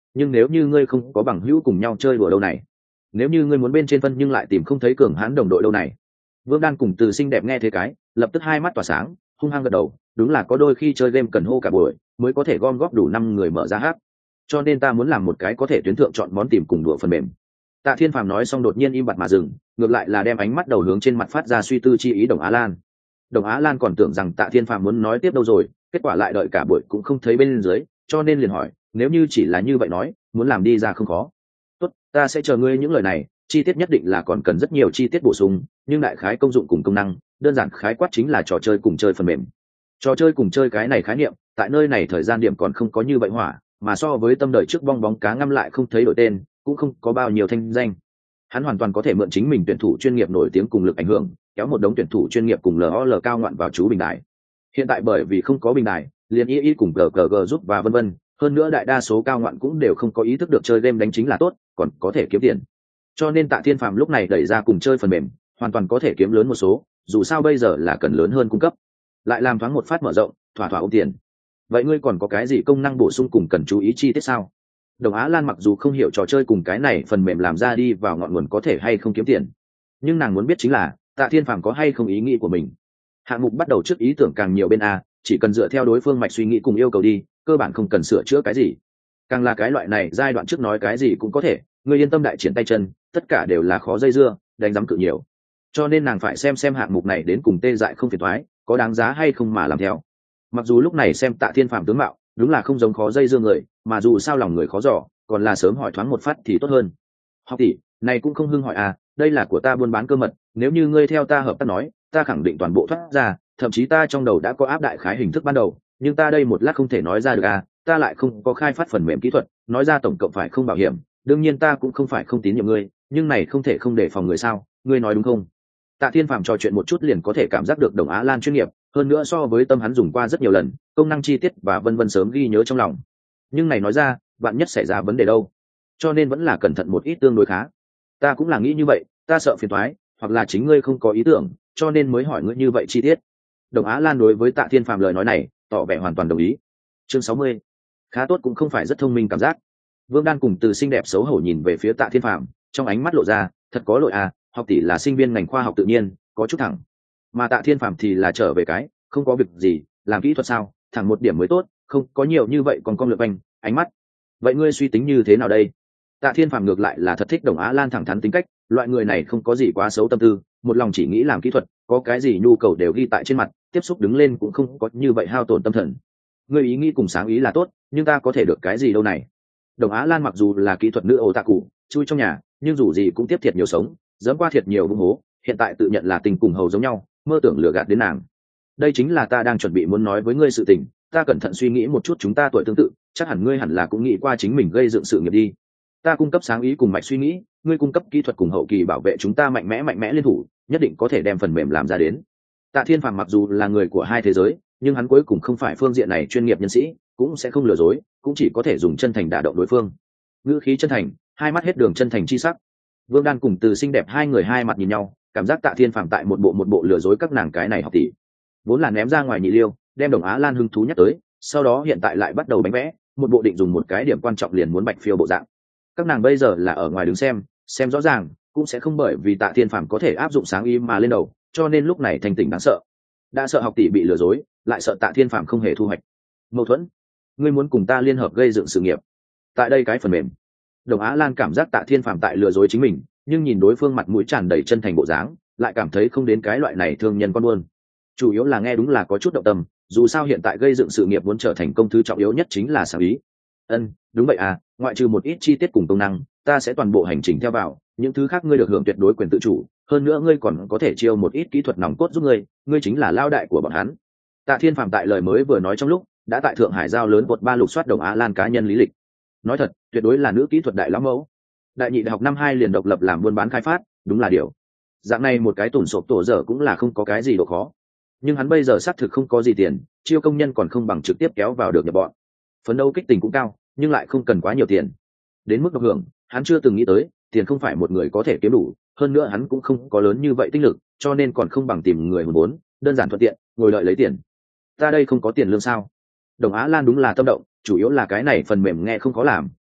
nhưng nếu như ngươi không có bằng hữu cùng nhau chơi đùa đâu này, nếu như ngươi muốn bên trên phân nhưng lại tìm không thấy cường hãn đồng đội đâu này. Vương Đan cùng Từ xinh đẹp nghe thế cái, lập tức hai mắt tỏa sáng, hung hăng gật đầu, đúng là có đôi khi chơi game cần hô cả buổi mới có thể gom góp đủ 5 người mở ra hát, cho nên ta muốn làm một cái có thể tuyến thượng chọn món tìm cùng đùa phần mềm. Tạ Thiên Phàm nói xong đột nhiên im bặt mà dừng, ngược lại là đem ánh mắt đầu hướng trên mặt phát ra suy tư chi ý Đồng Á Lan. Đồng Á Lan còn tưởng rằng Tạ Thiên Phàm muốn nói tiếp đâu rồi, kết quả lại đợi cả buổi cũng không thấy bên dưới, cho nên liền hỏi, nếu như chỉ là như vậy nói, muốn làm đi ra không khó. Tốt, ta sẽ chờ ngươi những lời này, chi tiết nhất định là còn cần rất nhiều chi tiết bổ sung, nhưng đại khái công dụng cùng công năng, đơn giản khái quát chính là trò chơi cùng chơi phần mềm. Trò chơi cùng chơi cái này khái niệm, tại nơi này thời gian điểm còn không có như vậy hỏa, mà so với tâm đời trước bong bóng cá ngâm lại không thấy đổi tên, cũng không có bao nhiêu thanh danh. Hắn hoàn toàn có thể mượn chính mình tuyển thủ chuyên nghiệp nổi tiếng cùng lực ảnh hưởng, kéo một đống tuyển thủ chuyên nghiệp cùng LOL cao ngoạn vào chú bình đài. Hiện tại bởi vì không có bình đài, liền y cùng GGG giúp và vân vân, hơn nữa đại đa số cao ngoạn cũng đều không có ý thức được chơi game đánh chính là tốt, còn có thể kiếm tiền. Cho nên Tạ Thiên Phàm lúc này đẩy ra cùng chơi phần mềm, hoàn toàn có thể kiếm lớn một số, dù sao bây giờ là cần lớn hơn cung cấp, lại làm thoáng một phát mở rộng, thỏa thỏa ôm tiền. Vậy ngươi còn có cái gì công năng bổ sung cùng cần chú ý chi tiết sao? Đồng Á Lan mặc dù không hiểu trò chơi cùng cái này phần mềm làm ra đi vào ngọn nguồn có thể hay không kiếm tiền, nhưng nàng muốn biết chính là Tạ Thiên Phàm có hay không ý nghĩ của mình. Hạng mục bắt đầu trước ý tưởng càng nhiều bên A, chỉ cần dựa theo đối phương mạch suy nghĩ cùng yêu cầu đi, cơ bản không cần sửa chữa cái gì. Càng là cái loại này giai đoạn trước nói cái gì cũng có thể, ngươi yên tâm đại triển tay chân, tất cả đều là khó dây dưa, đánh giám cự nhiều. Cho nên nàng phải xem hạng mục này đến cùng tê dại không phiền toái, có đáng giá hay không mà làm theo. Mặc dù lúc này xem Tạ Thiên Phàm tướng mạo, đúng là không giống khó dây dưa người, mà dù sao lòng người khó dò, còn là sớm hỏi thoáng một phát thì tốt hơn. Học tỷ, này cũng không hưng hỏi à, đây là của ta buôn bán cơ mật, nếu như ngươi theo ta hợp tác nói, ta khẳng định toàn bộ thoát ra, thậm chí ta trong đầu đã có áp đại khái hình thức ban đầu, nhưng ta đây một lát không thể nói ra được à, ta lại không có khai phát phần mềm kỹ thuật, nói ra tổng cộng phải không bảo hiểm, đương nhiên ta cũng không phải không tín nhiệm ngươi, nhưng này không thể không đề phòng người sao, ngươi nói đúng không? Tạ Thiên Phàm trò chuyện một chút liền có thể cảm giác được Đồng Á Lan chuyên nghiệp, hơn nữa so với tâm hắn dùng qua rất nhiều lần, công năng chi tiết và vân vân sớm ghi nhớ trong lòng. Nhưng này nói ra, bạn nhất xảy ra vấn đề đâu, cho nên vẫn là cẩn thận một ít tương đối khá. Ta cũng là nghĩ như vậy, ta sợ phiền toái, hoặc là chính ngươi không có ý tưởng, cho nên mới hỏi ngươi như vậy chi tiết. Đồng Á Lan đối với Tạ Thiên Phàm lời nói này, tỏ vẻ hoàn toàn đồng ý. Chương 60. Khá tốt cũng không phải rất thông minh cảm giác. Vương Đan cùng Từ xinh đẹp xấu hổ nhìn về phía Tạ Thiên Phàm, trong ánh mắt lộ ra, thật có lỗi à, học tỷ là sinh viên ngành khoa học tự nhiên, có chút thẳng. Mà Tạ Thiên Phàm thì là trở về cái, không có việc gì, làm kỹ thuật sao, thẳng một điểm mới tốt, không có nhiều như vậy còn con lượt quanh, ánh mắt. Vậy ngươi suy tính như thế nào đây? Tạ Thiên Phàm ngược lại là thật thích Đồng Á Lan thẳng thắn tính cách, loại người này không có gì quá xấu tâm tư, một lòng chỉ nghĩ làm kỹ thuật, có cái gì nhu cầu đều ghi tại trên mặt, tiếp xúc đứng lên cũng không có như vậy hao tổn tâm thần. Ngươi ý nghĩ cùng sáng ý là tốt, nhưng ta có thể được cái gì đâu này? Đồng Á Lan mặc dù là kỹ thuật nữ ổ tạ cụ, chui trong nhà, nhưng dù gì cũng tiếp thiệt nhiều sống, dẫm qua thiệt nhiều vung hố, hiện tại tự nhận là tình cùng hầu giống nhau, mơ tưởng lừa gạt đến nàng. Đây chính là ta đang chuẩn bị muốn nói với ngươi sự tình, ta cẩn thận suy nghĩ một chút, chúng ta tuổi tương tự, chắc hẳn ngươi hẳn là cũng nghĩ qua chính mình gây dựng sự nghiệp đi. Ta cung cấp sáng ý cùng mạch suy nghĩ, ngươi cung cấp kỹ thuật cùng hậu kỳ bảo vệ, chúng ta mạnh mẽ liên thủ, nhất định có thể đem phần mềm làm ra đến. Tạ Thiên Phàm mặc dù là người của hai thế giới, nhưng hắn cuối cùng không phải phương diện này chuyên nghiệp nhân sĩ, cũng sẽ không lừa dối, cũng chỉ có thể dùng chân thành đả động đối phương. Ngữ khí chân thành, hai mắt hết đường chân thành chi sắc. Vương Đan cùng Từ xinh đẹp hai người hai mặt nhìn nhau, cảm giác Tạ Thiên Phàm tại một bộ lừa dối các nàng cái này học tỷ. Vốn là ném ra ngoài nhị liêu, đem Đồng Á Lan hứng thú nhắc tới, sau đó hiện tại lại bắt đầu bánh vẽ, một bộ định dùng một cái điểm quan trọng liền muốn bạch phiêu bộ dạng. Các nàng bây giờ là ở ngoài đứng xem rõ ràng, cũng sẽ không bởi vì Tạ Thiên Phàm có thể áp dụng sáng ý mà lên đầu, cho nên lúc này thành tỉnh đáng sợ. Đã sợ học tỷ bị lừa dối, lại sợ Tạ Thiên Phàm không hề thu hoạch. Mâu thuẫn, ngươi muốn cùng ta liên hợp gây dựng sự nghiệp. Tại đây cái phần mềm, Đồng Á Lan cảm giác Tạ Thiên Phàm tại lừa dối chính mình, nhưng nhìn đối phương mặt mũi tràn đầy chân thành bộ dáng, lại cảm thấy không đến cái loại này thương nhân con buôn. Chủ yếu là nghe đúng là có chút động tâm, dù sao hiện tại gây dựng sự nghiệp muốn trở thành công thứ trọng yếu nhất chính là sáng ý. Đúng vậy à, ngoại trừ một ít chi tiết cùng công năng, ta sẽ toàn bộ hành trình theo vào, những thứ khác ngươi được hưởng tuyệt đối quyền tự chủ, hơn nữa ngươi còn có thể chiêu một ít kỹ thuật nòng cốt giúp ngươi chính là lao đại của bọn hắn. Tạ Thiên Phàm tại lời mới vừa nói trong lúc, đã tại Thượng Hải giao lớn bột ba lục soát Đồng Á Lan cá nhân lý lịch. Nói thật, tuyệt đối là nữ kỹ thuật đại lão mẫu. Đại nhị đại học năm 2 liền độc lập làm buôn bán khai phát, đúng là điều. Dạng này một cái tủn sộp tổ dở cũng là không có cái gì độ khó. Nhưng hắn bây giờ xác thực không có gì tiền, chiêu công nhân còn không bằng trực tiếp kéo vào được nhập bọn. Phấn đấu kích tình cũng cao, nhưng lại không cần quá nhiều tiền. Đến mức độc hưởng, hắn chưa từng nghĩ tới, tiền không phải một người có thể kiếm đủ, hơn nữa hắn cũng không có lớn như vậy tinh lực, cho nên còn không bằng tìm người hùn vốn, đơn giản thuận tiện, ngồi đợi lấy tiền. Ta đây không có tiền lương sao? Đồng Á Lan đúng là tâm động, chủ yếu là cái này phần mềm nghe không khó làm,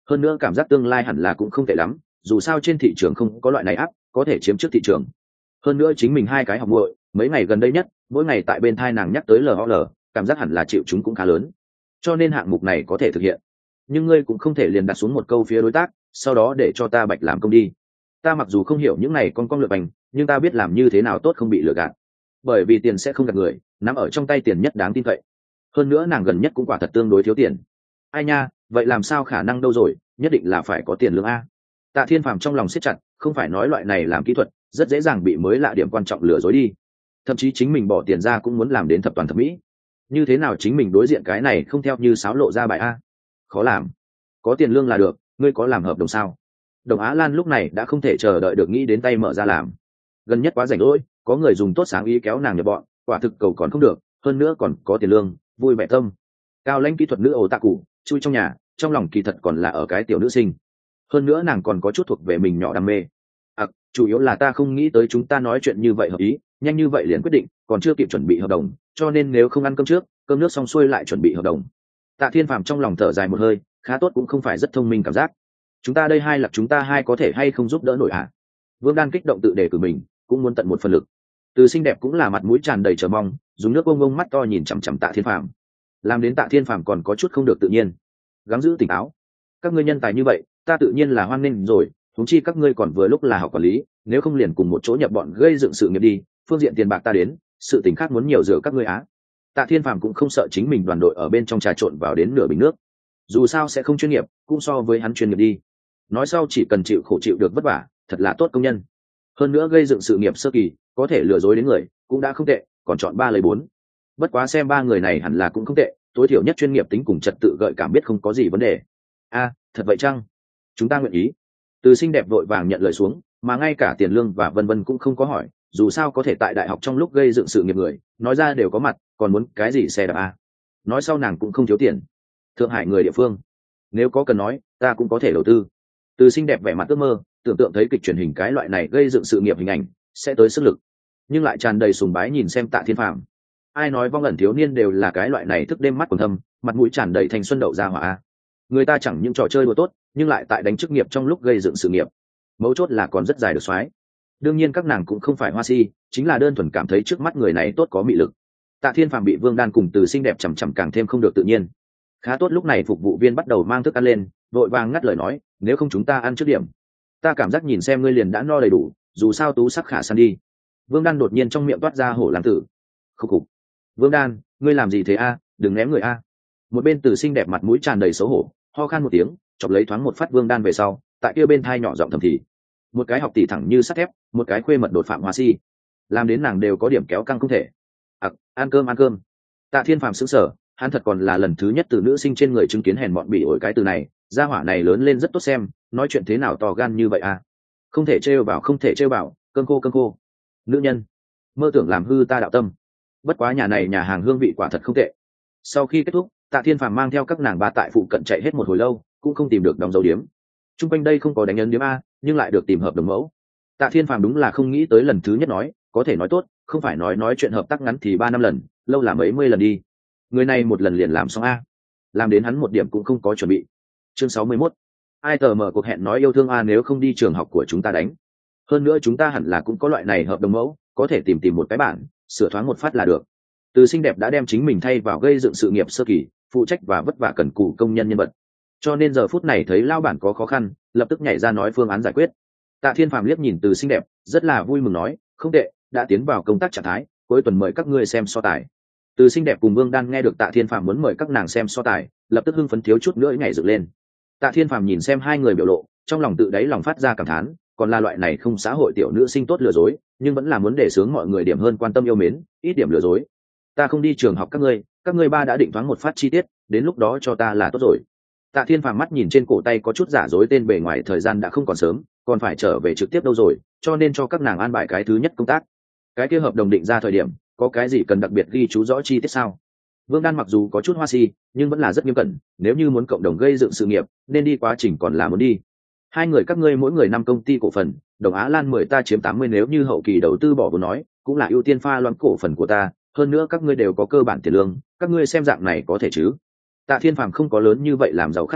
hơn nữa cảm giác tương lai hẳn là cũng không tệ lắm, dù sao trên thị trường không có loại này áp có thể chiếm trước thị trường. Hơn nữa chính mình hai cái học muội mấy ngày gần đây nhất mỗi ngày tại bên thai nàng nhắc tới LOL, cảm giác hẳn là chịu chúng cũng khá lớn, cho nên hạng mục này có thể thực hiện. Nhưng ngươi cũng không thể liền đặt xuống một câu phía đối tác sau đó để cho ta bạch làm công đi. Ta mặc dù không hiểu những này con lượt bành, nhưng ta biết làm như thế nào tốt không bị lừa gạt, bởi vì tiền sẽ không gạt người, nắm ở trong tay tiền nhất đáng tin cậy. Hơn nữa nàng gần nhất cũng quả thật tương đối thiếu tiền. Ai nha, vậy làm sao khả năng đâu rồi, nhất định là phải có tiền lương a. Tạ Thiên Phàm trong lòng siết chặt, không phải nói loại này làm kỹ thuật rất dễ dàng bị mới lạ điểm quan trọng lừa dối đi, thậm chí chính mình bỏ tiền ra cũng muốn làm đến thập toàn thập mỹ. Như thế nào chính mình đối diện cái này không theo như sáo lộ ra bài a, khó làm. Có tiền lương là được, ngươi có làm hợp đồng sao? Đồng Á Lan lúc này đã không thể chờ đợi được nghĩ đến tay mở ra làm. Gần nhất quá rảnh rỗi, có người dùng tốt sáng ý kéo nàng nhập bọn, quả thực cầu còn không được, hơn nữa còn có tiền lương, vui vẻ tâm. Cao lãnh kỹ thuật nữ ổ tạ cụ, chui trong nhà, trong lòng kỳ thật còn là ở cái tiểu nữ sinh. Hơn nữa nàng còn có chút thuộc về mình nhỏ đam mê. Chủ yếu là ta không nghĩ tới chúng ta nói chuyện như vậy hợp ý, nhanh như vậy liền quyết định, còn chưa kịp chuẩn bị hợp đồng, cho nên nếu không ăn cơm trước, cơm nước xong xuôi lại chuẩn bị hợp đồng. Tạ Thiên Phàm trong lòng thở dài một hơi, khá tốt cũng không phải rất thông minh cảm giác. Chúng ta đây hai là chúng ta hai có thể hay không giúp đỡ nổi hả? Vương Đan kích động tự đề cử mình, cũng muốn tận một phần lực. Từ xinh đẹp cũng là mặt mũi tràn đầy chờ mong, dùng nước bông bông mắt to nhìn chằm chằm Tạ Thiên Phàm, làm đến Tạ Thiên Phàm còn có chút không được tự nhiên. Gắng giữ tỉnh táo, các ngươi nhân tài như vậy, ta tự nhiên là hoan nghênh rồi, huống chi các ngươi còn vừa lúc là học quản lý, nếu không liền cùng một chỗ nhập bọn gây dựng sự nghiệp đi, phương diện tiền bạc ta đến, sự tình khác muốn nhiều dựa các ngươi á. Tạ Thiên Phàm cũng không sợ chính mình đoàn đội ở bên trong trà trộn vào đến nửa bình nước, dù sao sẽ không chuyên nghiệp, cũng so với hắn chuyên nghiệp đi. Nói sau chỉ cần chịu khổ chịu được vất vả, thật là tốt công nhân. Hơn nữa gây dựng sự nghiệp sơ kỳ, có thể lừa dối đến người, cũng đã không tệ, còn chọn 3 lấy 4. Bất quá xem 3 người này hẳn là cũng không tệ, tối thiểu nhất chuyên nghiệp tính cùng trật tự gợi cảm biết không có gì vấn đề. Thật vậy chăng? Chúng ta nguyện ý. Từ xinh đẹp vội vàng nhận lời xuống, mà ngay cả tiền lương và vân vân cũng không có hỏi, dù sao có thể tại đại học trong lúc gây dựng sự nghiệp người, nói ra đều có mặt, còn muốn cái gì xe đạp a? Nói sau nàng cũng không thiếu tiền. Thượng Hải người địa phương, nếu có cần nói, ta cũng có thể đầu tư. Từ xinh đẹp vẻ mặt ước mơ, tưởng tượng thấy kịch truyền hình cái loại này gây dựng sự nghiệp hình ảnh, sẽ tới sức lực, nhưng lại tràn đầy sùng bái nhìn xem Tạ Thiên Phàm. Ai nói vong ẩn thiếu niên đều là cái loại này thức đêm mắt quầng thâm, mặt mũi tràn đầy thanh xuân đậu ra hỏa a. Người ta chẳng những trò chơi đùa tốt, nhưng lại tại đánh chức nghiệp trong lúc gây dựng sự nghiệp, mấu chốt là còn rất dài được xoái. Đương nhiên các nàng cũng không phải hoa si, chính là đơn thuần cảm thấy trước mắt người này tốt có mị lực. Tạ Thiên Phàm bị Vương Đan cùng Từ xinh đẹp chằm chằm càng thêm không được tự nhiên. Khá tốt lúc này phục vụ viên bắt đầu mang thức ăn lên, vội vàng ngắt lời nói, nếu không chúng ta ăn trước điểm. Ta cảm giác nhìn xem ngươi liền đã no đầy đủ, dù sao tú sắc khả san đi. Vương Đan đột nhiên trong miệng toát ra hổ lang tử. Khúc khục. Vương Đan, ngươi làm gì thế a? Đừng ném người a. Một bên Từ xinh đẹp mặt mũi tràn đầy xấu hổ, ho khan một tiếng, chọc lấy thoáng một phát Vương Đan về sau, tại kia bên thai nhỏ giọng thầm thì. Một cái học tỷ thẳng như sắt thép, một cái khuê mật đột phạm hoa si, làm đến nàng đều có điểm kéo căng không thể. Ăn cơm ăn cơm. Tạ Thiên Phàm sững sờ, hắn thật còn là lần thứ nhất từ nữ sinh trên người chứng kiến hèn mọn bỉ ổi cái từ này, gia hỏa này lớn lên rất tốt xem, nói chuyện thế nào to gan như vậy à? Không thể trêu vào, không thể trêu vào, cơm khô. Nữ nhân, mơ tưởng làm hư ta đạo tâm. Bất quá nhà này nhà hàng hương vị quả thật không tệ. Sau khi kết thúc, Tạ Thiên Phàm mang theo các nàng bà tại phụ cận chạy hết một hồi lâu, cũng không tìm được đóng dấu điếm. Trung quanh đây không có đánh ấn điếm a, nhưng lại được tìm hợp đồng mẫu. Tạ Thiên Phàm đúng là không nghĩ tới lần thứ nhất nói, có thể nói tốt, không phải nói chuyện hợp tác ngắn thì 3 năm lần, lâu là mấy mươi lần đi. Người này một lần liền làm xong a, làm đến hắn một điểm cũng không có chuẩn bị. Chương 61. Ai tờ mở cuộc hẹn nói yêu thương a, nếu không đi trường học của chúng ta đánh. Hơn nữa chúng ta hẳn là cũng có loại này hợp đồng mẫu, có thể tìm một cái bản, sửa thoáng một phát là được. Từ xinh đẹp đã đem chính mình thay vào gây dựng sự nghiệp sơ kỳ, phụ trách và vất vả cần cù công nhân nhân vật, cho nên giờ phút này thấy lao bản có khó khăn, lập tức nhảy ra nói phương án giải quyết. Tạ Thiên Phàm liếc nhìn Từ xinh đẹp, rất là vui mừng nói, không tệ, đã tiến vào công tác trạng thái, cuối tuần mời các ngươi xem so tài. Từ xinh đẹp cùng Vương Đan nghe được Tạ Thiên Phàm muốn mời các nàng xem so tài, lập tức hưng phấn thiếu chút nữa nhảy dựng lên. Tạ Thiên Phàm nhìn xem hai người biểu lộ, trong lòng tự đáy lòng phát ra cảm thán, còn là loại này không xã hội tiểu nữ sinh tốt lừa dối, nhưng vẫn là muốn để sướng mọi người điểm hơn quan tâm yêu mến, ít điểm lừa dối. Ta không đi trường học các ngươi ba đã định thoáng một phát chi tiết, đến lúc đó cho ta là tốt rồi. Tạ Thiên Phàm mắt nhìn trên cổ tay có chút giả dối tên bề ngoài, thời gian đã không còn sớm, còn phải trở về trực tiếp đâu rồi, cho nên cho các nàng an bài cái thứ nhất công tác. Cái kia hợp đồng định ra thời điểm, có cái gì cần đặc biệt ghi chú rõ chi tiết sao? Vương Đan mặc dù có chút hoa si, nhưng vẫn là rất nghiêm cẩn, nếu như muốn cộng đồng gây dựng sự nghiệp, nên đi quá trình còn là muốn đi. Hai người các ngươi mỗi người 5 công ty cổ phần, Đồng Á Lan 10 ta chiếm 80, nếu như hậu kỳ đầu tư bỏ vốn nói, cũng là ưu tiên pha loãng cổ phần của ta, hơn nữa các ngươi đều có cơ bản tiền lương, các ngươi xem dạng này có thể chứ? Tạ Thiên Phàm không có lớn như vậy làm giàu khát vọng,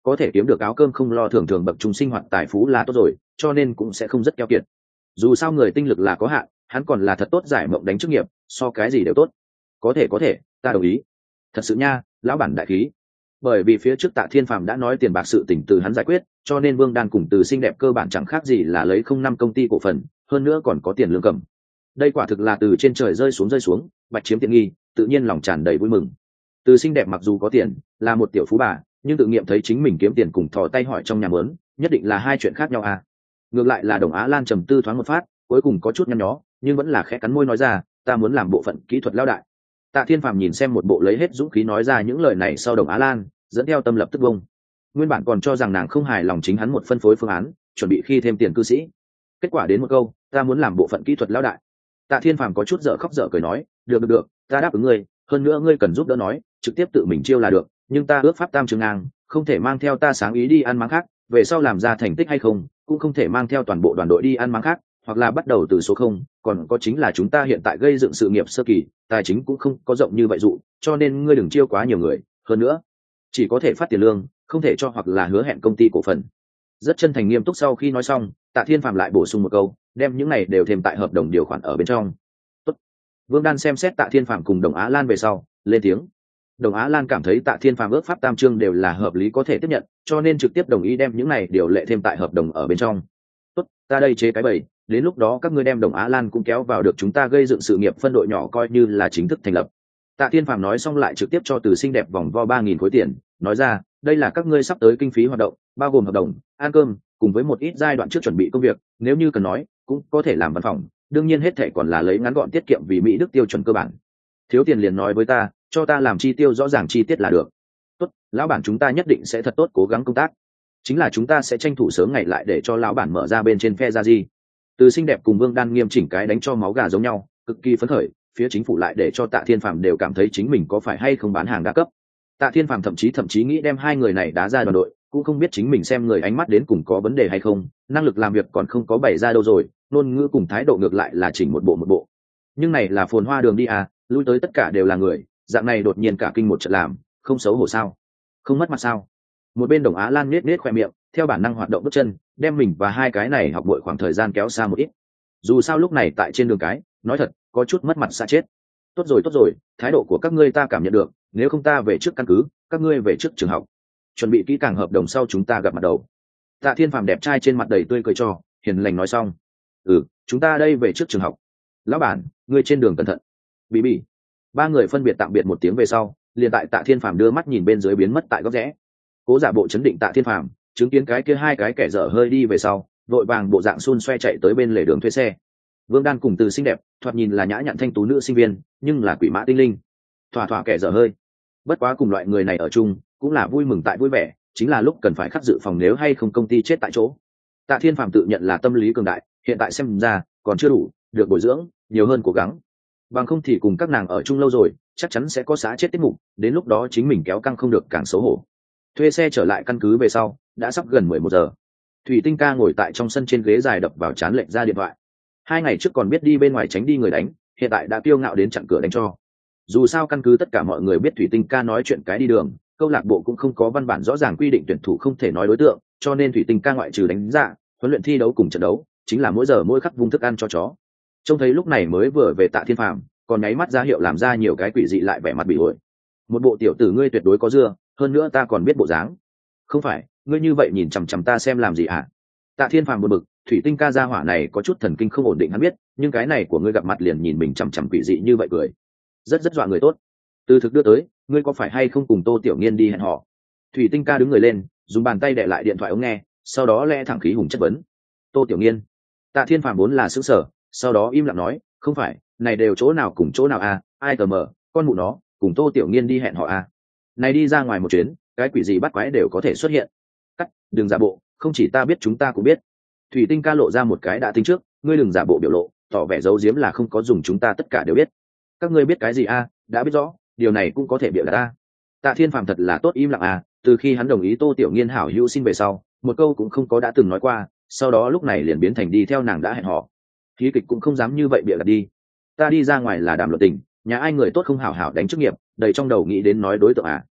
có thể kiếm được áo cơm không lo thường thường bậc trung sinh hoạt tài phú là tốt rồi, cho nên cũng sẽ không rất keo kiệt. Dù sao người tinh lực là có hạn, hắn còn là thật tốt giải mộng đánh chức nghiệp, so cái gì đều tốt. Có thể, ta đồng ý. Thật sự nha, lão bản đại khí. Bởi vì phía trước Tạ Thiên Phàm đã nói tiền bạc sự tình từ hắn giải quyết, cho nên Vương Đan cùng Từ Xinh Đẹp cơ bản chẳng khác gì là lấy 05 công ty cổ phần, hơn nữa còn có tiền lương cầm. Đây quả thực là từ trên trời rơi xuống, bạch chiếm tiện nghi, tự nhiên lòng tràn đầy vui mừng. Từ Xinh Đẹp mặc dù có tiền, là một tiểu phú bà, nhưng tự nghiệm thấy chính mình kiếm tiền cùng thò tay hỏi trong nhà mớn, nhất định là hai chuyện khác nhau à. Ngược lại là Đồng Á Lan trầm tư thoáng một phát, cuối cùng có chút nhăn nhó, nhưng vẫn là khẽ cắn môi nói ra, ta muốn làm bộ phận kỹ thuật lao đại. Tạ Thiên Phàm nhìn xem một bộ lấy hết dũng khí nói ra những lời này sau Đồng Á Lan, dẫn theo tâm lập tức bông. Nguyên bản còn cho rằng nàng không hài lòng chính hắn một phân phối phương án, chuẩn bị khi thêm tiền cư sĩ. Kết quả đến một câu, ta muốn làm bộ phận kỹ thuật lao đại. Tạ Thiên Phàm có chút dở khóc dở cười nói, được, ta đáp ứng ngươi, hơn nữa ngươi cần giúp đỡ nói, trực tiếp tự mình chiêu là được, nhưng ta ước pháp tam trường ngang, không thể mang theo ta sáng ý đi ăn máng khác, về sau làm ra thành tích hay không, cũng không thể mang theo toàn bộ đoàn đội đi ăn máng khác, hoặc là bắt đầu từ số không, còn có chính là chúng ta hiện tại gây dựng sự nghiệp sơ kỳ, tài chính cũng không có rộng như vậy dụ, cho nên ngươi đừng chiêu quá nhiều người, hơn nữa, chỉ có thể phát tiền lương, không thể cho hoặc là hứa hẹn công ty cổ phần. Rất chân thành nghiêm túc sau khi nói xong, Tạ Thiên Phàm lại bổ sung một câu, đem những này đều thêm tại hợp đồng điều khoản ở bên trong. Tốt. Vương Đan xem xét Tạ Thiên Phàm cùng Đồng Á Lan về sau, lên tiếng. Đồng Á Lan cảm thấy Tạ Thiên Phàm ước pháp tam chương đều là hợp lý có thể tiếp nhận, cho nên trực tiếp đồng ý đem những này điều lệ thêm tại hợp đồng ở bên trong. Tốt, ta đây chế cái bầy, đến lúc đó các ngươi đem Đồng Á Lan cũng kéo vào được, chúng ta gây dựng sự nghiệp phân đội nhỏ coi như là chính thức thành lập. Tạ Thiên Phàm nói xong lại trực tiếp cho Từ Xinh Đẹp vòng vo 3.000 khối tiền, nói ra, đây là các ngươi sắp tới kinh phí hoạt động, bao gồm hợp đồng, ăn cơm, cùng với một ít giai đoạn trước chuẩn bị công việc, nếu như cần nói, cũng có thể làm văn phòng, đương nhiên hết thảy còn là lấy ngắn gọn tiết kiệm vì Mỹ Đức tiêu chuẩn cơ bản. Thiếu tiền liền nói với ta, cho ta làm chi tiêu rõ ràng chi tiết là được. Tốt, lão bản chúng ta nhất định sẽ thật tốt cố gắng công tác. Chính là chúng ta sẽ tranh thủ sớm ngày lại để cho lão bản mở ra bên trên phe ra gì. Từ Xinh Đẹp cùng Vương Đan nghiêm chỉnh cái đánh cho máu gà giống nhau, cực kỳ phấn khởi, phía chính phủ lại để cho Tạ Thiên Phàm đều cảm thấy chính mình có phải hay không bán hàng đa cấp. Tạ Thiên Phàm thậm chí nghĩ đem hai người này đá ra đoàn đội, cũng không biết chính mình xem người ánh mắt đến cùng có vấn đề hay không, năng lực làm việc còn không có bày ra đâu rồi, ngôn ngữ cùng thái độ ngược lại là chỉnh một bộ. Nhưng này là phồn hoa đường đi à, lui tới tất cả đều là người, dạng này đột nhiên cả kinh một trận làm, không xấu hổ sao? Không mất mặt sao? Một bên Đồng Á Lan nết khoe miệng, theo bản năng hoạt động bước chân, đem mình và hai cái này học bội khoảng thời gian kéo xa một ít. Dù sao lúc này tại trên đường cái, nói thật, có chút mất mặt xa chết. Tốt rồi, thái độ của các ngươi ta cảm nhận được, nếu không ta về trước căn cứ, các ngươi về trước trường học. Chuẩn bị kỹ càng hợp đồng sau chúng ta gặp mặt đầu. Tạ Thiên Phàm đẹp trai trên mặt đầy tươi cười cho, hiền lành nói xong. Chúng ta đây về trước trường học. Lão bản, ngươi trên đường cẩn thận. Bị. Ba người phân biệt tạm biệt một tiếng về sau, liền tại Tạ Thiên Phàm đưa mắt nhìn bên dưới biến mất tại góc rẽ. Cố giả bộ chấn định Tạ Thiên Phàm, chứng kiến cái kia hai cái kẻ dở hơi đi về sau, vội vàng bộ dạng xun xoe chạy tới bên lề đường thuê xe. Vương Đan cùng Từ Xinh Đẹp, thoạt nhìn là nhã nhặn thanh tú nữ sinh viên, nhưng là quỷ mã tinh linh, thỏa kẻ dở hơi. Bất quá cùng loại người này ở chung, cũng là vui mừng tại vui vẻ, chính là lúc cần phải khắc dự phòng nếu hay không công ty chết tại chỗ. Tạ Thiên Phàm tự nhận là tâm lý cường đại, hiện tại xem ra còn chưa đủ, được bồi dưỡng, nhiều hơn cố gắng. Bằng không thì cùng các nàng ở chung lâu rồi, chắc chắn sẽ có xã chết tiết mục, đến lúc đó chính mình kéo căng không được càng xấu hổ. Thuê xe trở lại căn cứ về sau, đã sắp gần 11 giờ. Thủy Tinh ca ngồi tại trong sân trên ghế dài đập vào trán lệnh ra điện thoại. 2 ngày trước còn biết đi bên ngoài tránh đi người đánh, hiện tại đã kiêu ngạo đến chặn cửa đánh cho. Dù sao căn cứ tất cả mọi người biết Thủy Tinh ca nói chuyện cái đi đường, câu lạc bộ cũng không có văn bản rõ ràng quy định tuyển thủ không thể nói đối tượng, cho nên Thủy Tinh ca ngoại trừ đánh giá, huấn luyện thi đấu cùng trận đấu, chính là mỗi giờ mỗi khắc vung thức ăn cho chó. Trông thấy lúc này mới vừa về Tạ Thiên Phàm, còn nháy mắt ra hiệu làm ra nhiều cái quỷ dị lại vẻ mặt bị ổi. Một bộ tiểu tử ngươi tuyệt đối có dưa, hơn nữa ta còn biết bộ dáng. Không phải, ngươi như vậy nhìn chằm chằm ta xem làm gì hả? Tạ Thiên Phàm buồn bực, Thủy Tinh ca gia hỏa này có chút thần kinh không ổn định hắn biết, nhưng cái này của ngươi gặp mặt liền nhìn mình chằm chằm quỷ dị như vậy cười. Rất dọa người tốt. Từ thực đưa tới, ngươi có phải hay không cùng Tô Tiểu Nghiên đi hẹn hò? Thủy Tinh ca đứng người lên, dùng bàn tay đè lại điện thoại ống nghe, sau đó lẽ thẳng khí hùng chất vấn. Tô Tiểu Nghiên? Tạ Thiên Phàm vốn là sững sờ, sau đó im lặng nói, không phải, này đều chỗ nào cùng chỗ nào à, ai tờ mờ, con mụ nó, cùng Tô Tiểu Nghiên đi hẹn hò à? Này đi ra ngoài một chuyến, cái quỷ gì bắt quái đều có thể xuất hiện. Cắt, đừng giả bộ, không chỉ ta biết chúng ta cũng biết. Thủy Tinh ca lộ ra một cái đã tính trước, ngươi đừng giả bộ biểu lộ, tỏ vẻ giấu giếm là không có dùng, chúng ta tất cả đều biết. Các ngươi biết cái gì à, đã biết rõ, điều này cũng có thể bịa đặt ta. Tạ Thiên Phàm thật là tốt im lặng à, từ khi hắn đồng ý Tô Tiểu Nghiên hảo hữu xin về sau, một câu cũng không có đã từng nói qua, sau đó lúc này liền biến thành đi theo nàng đã hẹn hò. Khí kịch cũng không dám như vậy bịa đặt đi. Ta đi ra ngoài là đàm luận tình, nhà ai người tốt không hảo hảo đánh chức nghiệp, đầy trong đầu nghĩ đến nói đối tượng à.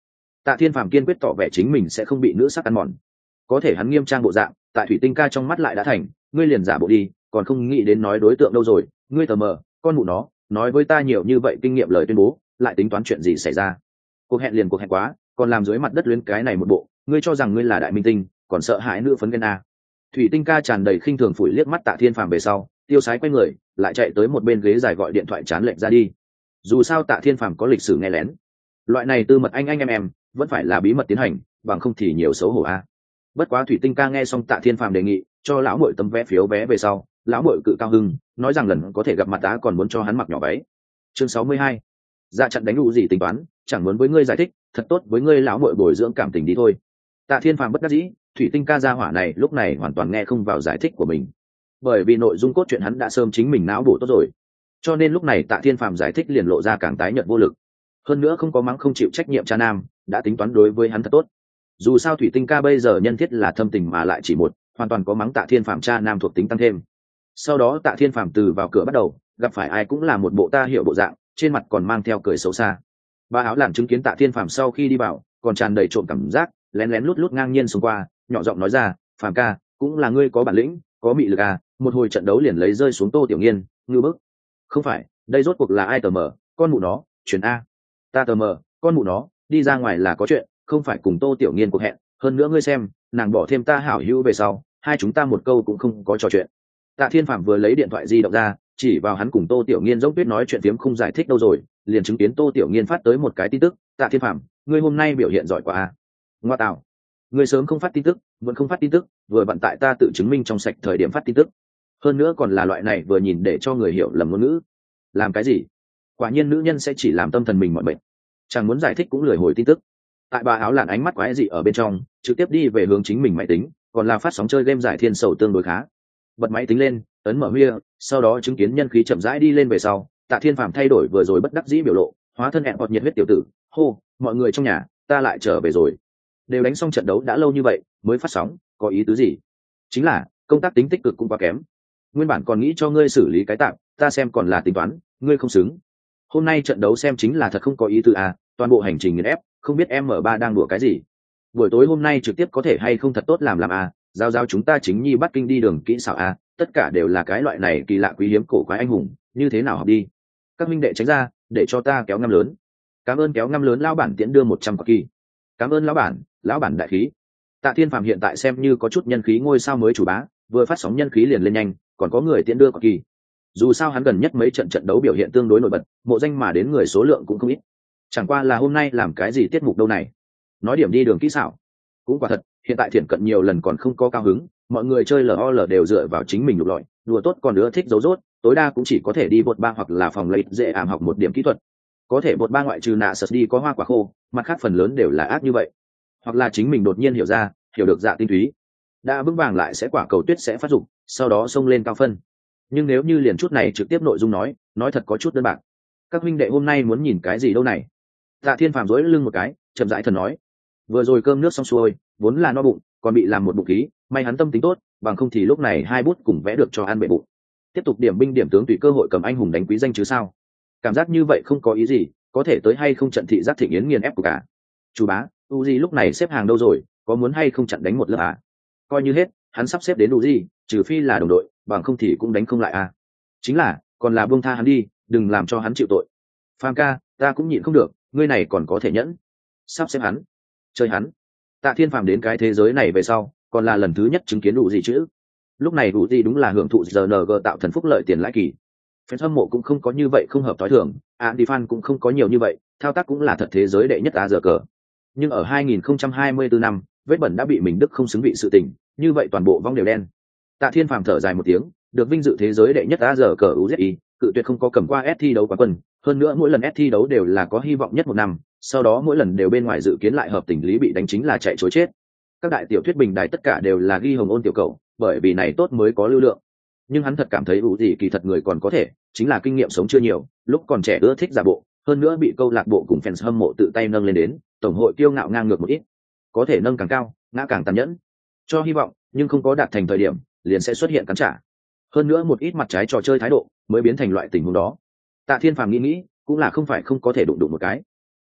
Tạ Thiên Phàm kiên quyết tỏ vẻ chính mình sẽ không bị nữ sắc ăn mòn. Có thể hắn nghiêm trang bộ dạng, tại thủy tinh ca trong mắt lại đã thành, ngươi liền giả bộ đi, còn không nghĩ đến nói đối tượng đâu rồi, ngươi tờ mờ, con mụ nó, nói với ta nhiều như vậy kinh nghiệm lời tuyên bố, lại tính toán chuyện gì xảy ra. Cuộc hẹn liền cuộc hẹn quá, còn làm dưới mặt đất luyến cái này một bộ, ngươi cho rằng ngươi là đại minh tinh, còn sợ hãi nữ phấn ghen a. Thủy tinh ca tràn đầy khinh thường phủi liếc mắt Tạ Thiên Phàm về sau, tiêu sái quay người, lại chạy tới một bên ghế dài gọi điện thoại chán lệnh ra đi. Dù sao Tạ Thiên Phàm có lịch sử nghe lén, loại này tư mật anh em vẫn phải là bí mật tiến hành, bằng không thì nhiều xấu hổ a. Bất quá thủy tinh ca nghe xong Tạ Thiên Phàm đề nghị cho lão muội tấm vé phiếu vé về sau, lão muội cự cao hưng, nói rằng lần có thể gặp mặt tá còn muốn cho hắn mặc nhỏ váy. Chương 62. Dạ chặn đánh đủ gì tính toán, chẳng muốn với ngươi giải thích, thật tốt với ngươi lão muội bồi dưỡng cảm tình đi thôi. Tạ Thiên Phàm bất đắc dĩ, thủy tinh ca gia hỏa này lúc này hoàn toàn nghe không vào giải thích của mình, bởi vì nội dung cốt truyện hắn đã sớm chính mình não bổ tốt rồi, cho nên lúc này Tạ Thiên Phàm giải thích liền lộ ra càng tái nhợt vô lực. Hơn nữa không có mắng không chịu trách nhiệm cha nam, đã tính toán đối với hắn thật tốt. Dù sao thủy tinh ca bây giờ nhân thiết là thâm tình mà lại chỉ một, hoàn toàn có mắng Tạ Thiên Phàm cha nam thuộc tính tăng thêm. Sau đó Tạ Thiên Phàm từ vào cửa bắt đầu, gặp phải ai cũng là một bộ ta hiểu bộ dạng, trên mặt còn mang theo cười xấu xa. Bà áo lạn chứng kiến Tạ Thiên Phàm sau khi đi vào, còn tràn đầy trộm cảm giác, lén lén lút lút ngang nhiên xông qua, nhỏ giọng nói ra, Phàm ca, cũng là ngươi có bản lĩnh, có mị lực à, một hồi trận đấu liền lấy rơi xuống Tô Tiểu Nghiên, ngư bức. Không phải, đây rốt cuộc là ai tờ mờ, con mụ nó, chuyển a. Ta tờ mờ, con mụ nó, đi ra ngoài là có chuyện, không phải cùng Tô Tiểu Nghiên cuộc hẹn, hơn nữa ngươi xem, nàng bỏ thêm ta hảo hữu về sau, hai chúng ta một câu cũng không có trò chuyện. Tạ Thiên Phàm vừa lấy điện thoại di động ra, chỉ vào hắn cùng Tô Tiểu Nghiên dốc tuyết nói chuyện phiếm không giải thích đâu rồi, liền chứng kiến Tô Tiểu Nghiên phát tới một cái tin tức, Tạ Thiên Phàm, ngươi hôm nay biểu hiện giỏi quá a. Ngoa tạo, ngươi sớm không phát tin tức, vẫn không phát tin tức, vừa bận tại ta tự chứng minh trong sạch thời điểm phát tin tức. Hơn nữa còn là loại này vừa nhìn để cho người hiểu lầm ngôn ngữ. Làm cái gì? Quả nhiên nữ nhân sẽ chỉ làm tâm thần mình mọi bệnh. Chẳng muốn giải thích cũng lười hồi tin tức. Tại bà áo lạn ánh mắt quái dị ở bên trong, trực tiếp đi về hướng chính mình máy tính, còn là phát sóng chơi game giải thiên sầu tương đối khá. Bật máy tính lên, ấn mở huy, sau đó chứng kiến nhân khí chậm rãi đi lên về sau, Tạ Thiên Phàm thay đổi vừa rồi bất đắc dĩ biểu lộ, hóa thân ẹn bọt nhiệt huyết tiểu tử, hô, mọi người trong nhà, ta lại trở về rồi. Đều đánh xong trận đấu đã lâu như vậy, mới phát sóng, có ý tứ gì? Chính là công tác tính tích cực cũng quá kém. Nguyên bản còn nghĩ cho ngươi xử lý cái tạm, ta xem còn là tính toán, ngươi không xứng. Hôm nay trận đấu xem chính là thật không có ý tứ à, toàn bộ hành trình nghiền ép, không biết M3 đang đùa cái gì. Buổi tối hôm nay trực tiếp có thể hay không thật tốt làm à, giao chúng ta chính nhi bắt kinh đi đường kỹ xảo à, tất cả đều là cái loại này kỳ lạ quý hiếm cổ quái anh hùng, như thế nào học đi. Các minh đệ tránh ra, để cho ta kéo ngăm lớn. Cảm ơn kéo ngăm lớn lão bản tiễn đưa 100 quả kỳ. Cảm ơn lão bản đại khí. Tạ Thiên Phàm hiện tại xem như có chút nhân khí ngôi sao mới chủ bá, vừa phát sóng nhân khí liền lên nhanh, còn có người tiễn đưa quả kỳ. Dù sao hắn gần nhất mấy trận đấu biểu hiện tương đối nổi bật, mộ danh mà đến người số lượng cũng không ít. Chẳng qua là hôm nay làm cái gì tiết mục đâu này. Nói điểm đi đường kỹ xảo. Cũng quả thật, hiện tại Thiển Cận nhiều lần còn không có cao hứng, mọi người chơi LOL đều dựa vào chính mình lục lọi, đùa tốt còn nữa thích giấu rốt, tối đa cũng chỉ có thể đi bột ba hoặc là phòng lấy dễ ảm học một điểm kỹ thuật. Có thể bột ba ngoại trừ nạ sật đi có hoa quả khô, mặt khác phần lớn đều là ác như vậy. Hoặc là chính mình đột nhiên hiểu được dạ tinh túy, đã vững vàng lại sẽ quả cầu tuyết sẽ phát dụng, sau đó xông lên cao phân. Nhưng nếu như liền chút này trực tiếp nội dung nói thật có chút đơn bạc. Các huynh đệ hôm nay muốn nhìn cái gì đâu này? Tạ Thiên Phàm dối lưng một cái, chậm rãi thần nói, vừa rồi cơm nước xong xuôi, vốn là no bụng, còn bị làm một bụng khí, may hắn tâm tính tốt, bằng không thì lúc này hai bút cùng vẽ được cho ăn bệ bụng. Tiếp tục điểm binh điểm tướng tùy cơ hội cầm anh hùng đánh quý danh chứ sao? Cảm giác như vậy không có ý gì, có thể tới hay không trận thị giác thịnh yến nghiền ép của cả. Chủ bá, Uzi lúc này xếp hàng đâu rồi, có muốn hay không chặn đánh một lớp à? Coi như hết, hắn sắp xếp đến Uzi, trừ phi là đồng đội, bằng không thì cũng đánh không lại à? Chính là, còn là buông tha hắn đi, đừng làm cho hắn chịu tội. Phàm ca, ta cũng nhịn không được, ngươi này còn có thể nhẫn. Sắp xếp hắn, chơi hắn. Tạ Thiên Phàm đến cái thế giới này về sau, còn là lần thứ nhất chứng kiến đủ gì chữ. Lúc này đủ gì đúng là hưởng thụ RNG tạo thần phúc lợi tiền lãi kỳ. Fan hâm mộ cũng không có như vậy không hợp tối thường, anti-fan cũng không có nhiều như vậy, thao tác cũng là thật thế giới đệ nhất ARG. Nhưng ở 2024 năm, vết bẩn đã bị mình đức không xứng vị sự tình, như vậy toàn bộ vong đều đen. Tạ Thiên Phàm thở dài một tiếng, được vinh dự thế giới đệ nhất ARG UZI, cự tuyệt không có cầm qua S thi đấu quán quân, hơn nữa mỗi lần S thi đấu đều là có hy vọng nhất một năm, sau đó mỗi lần đều bên ngoài dự kiến lại hợp tình lý bị đánh chính là chạy trối chết. Các đại tiểu thuyết bình đài tất cả đều là ghi hồng ôn tiểu cầu, bởi vì này tốt mới có lưu lượng. Nhưng hắn thật cảm thấy ủ gì kỳ thật người còn có thể, chính là kinh nghiệm sống chưa nhiều, lúc còn trẻ ưa thích giả bộ, hơn nữa bị câu lạc bộ cùng fans hâm mộ tự tay nâng lên đến, tổng hội kiêu ngạo ngang ngược một ít. Có thể nâng càng cao, ngã càng tàn nhẫn. Cho hy vọng, nhưng không có đạt thành thời điểm, liền sẽ xuất hiện cắn trả. Hơn nữa một ít mặt trái trò chơi thái độ, mới biến thành loại tình huống đó. Tạ Thiên Phàm nghĩ, cũng là không phải không có thể đụng một cái.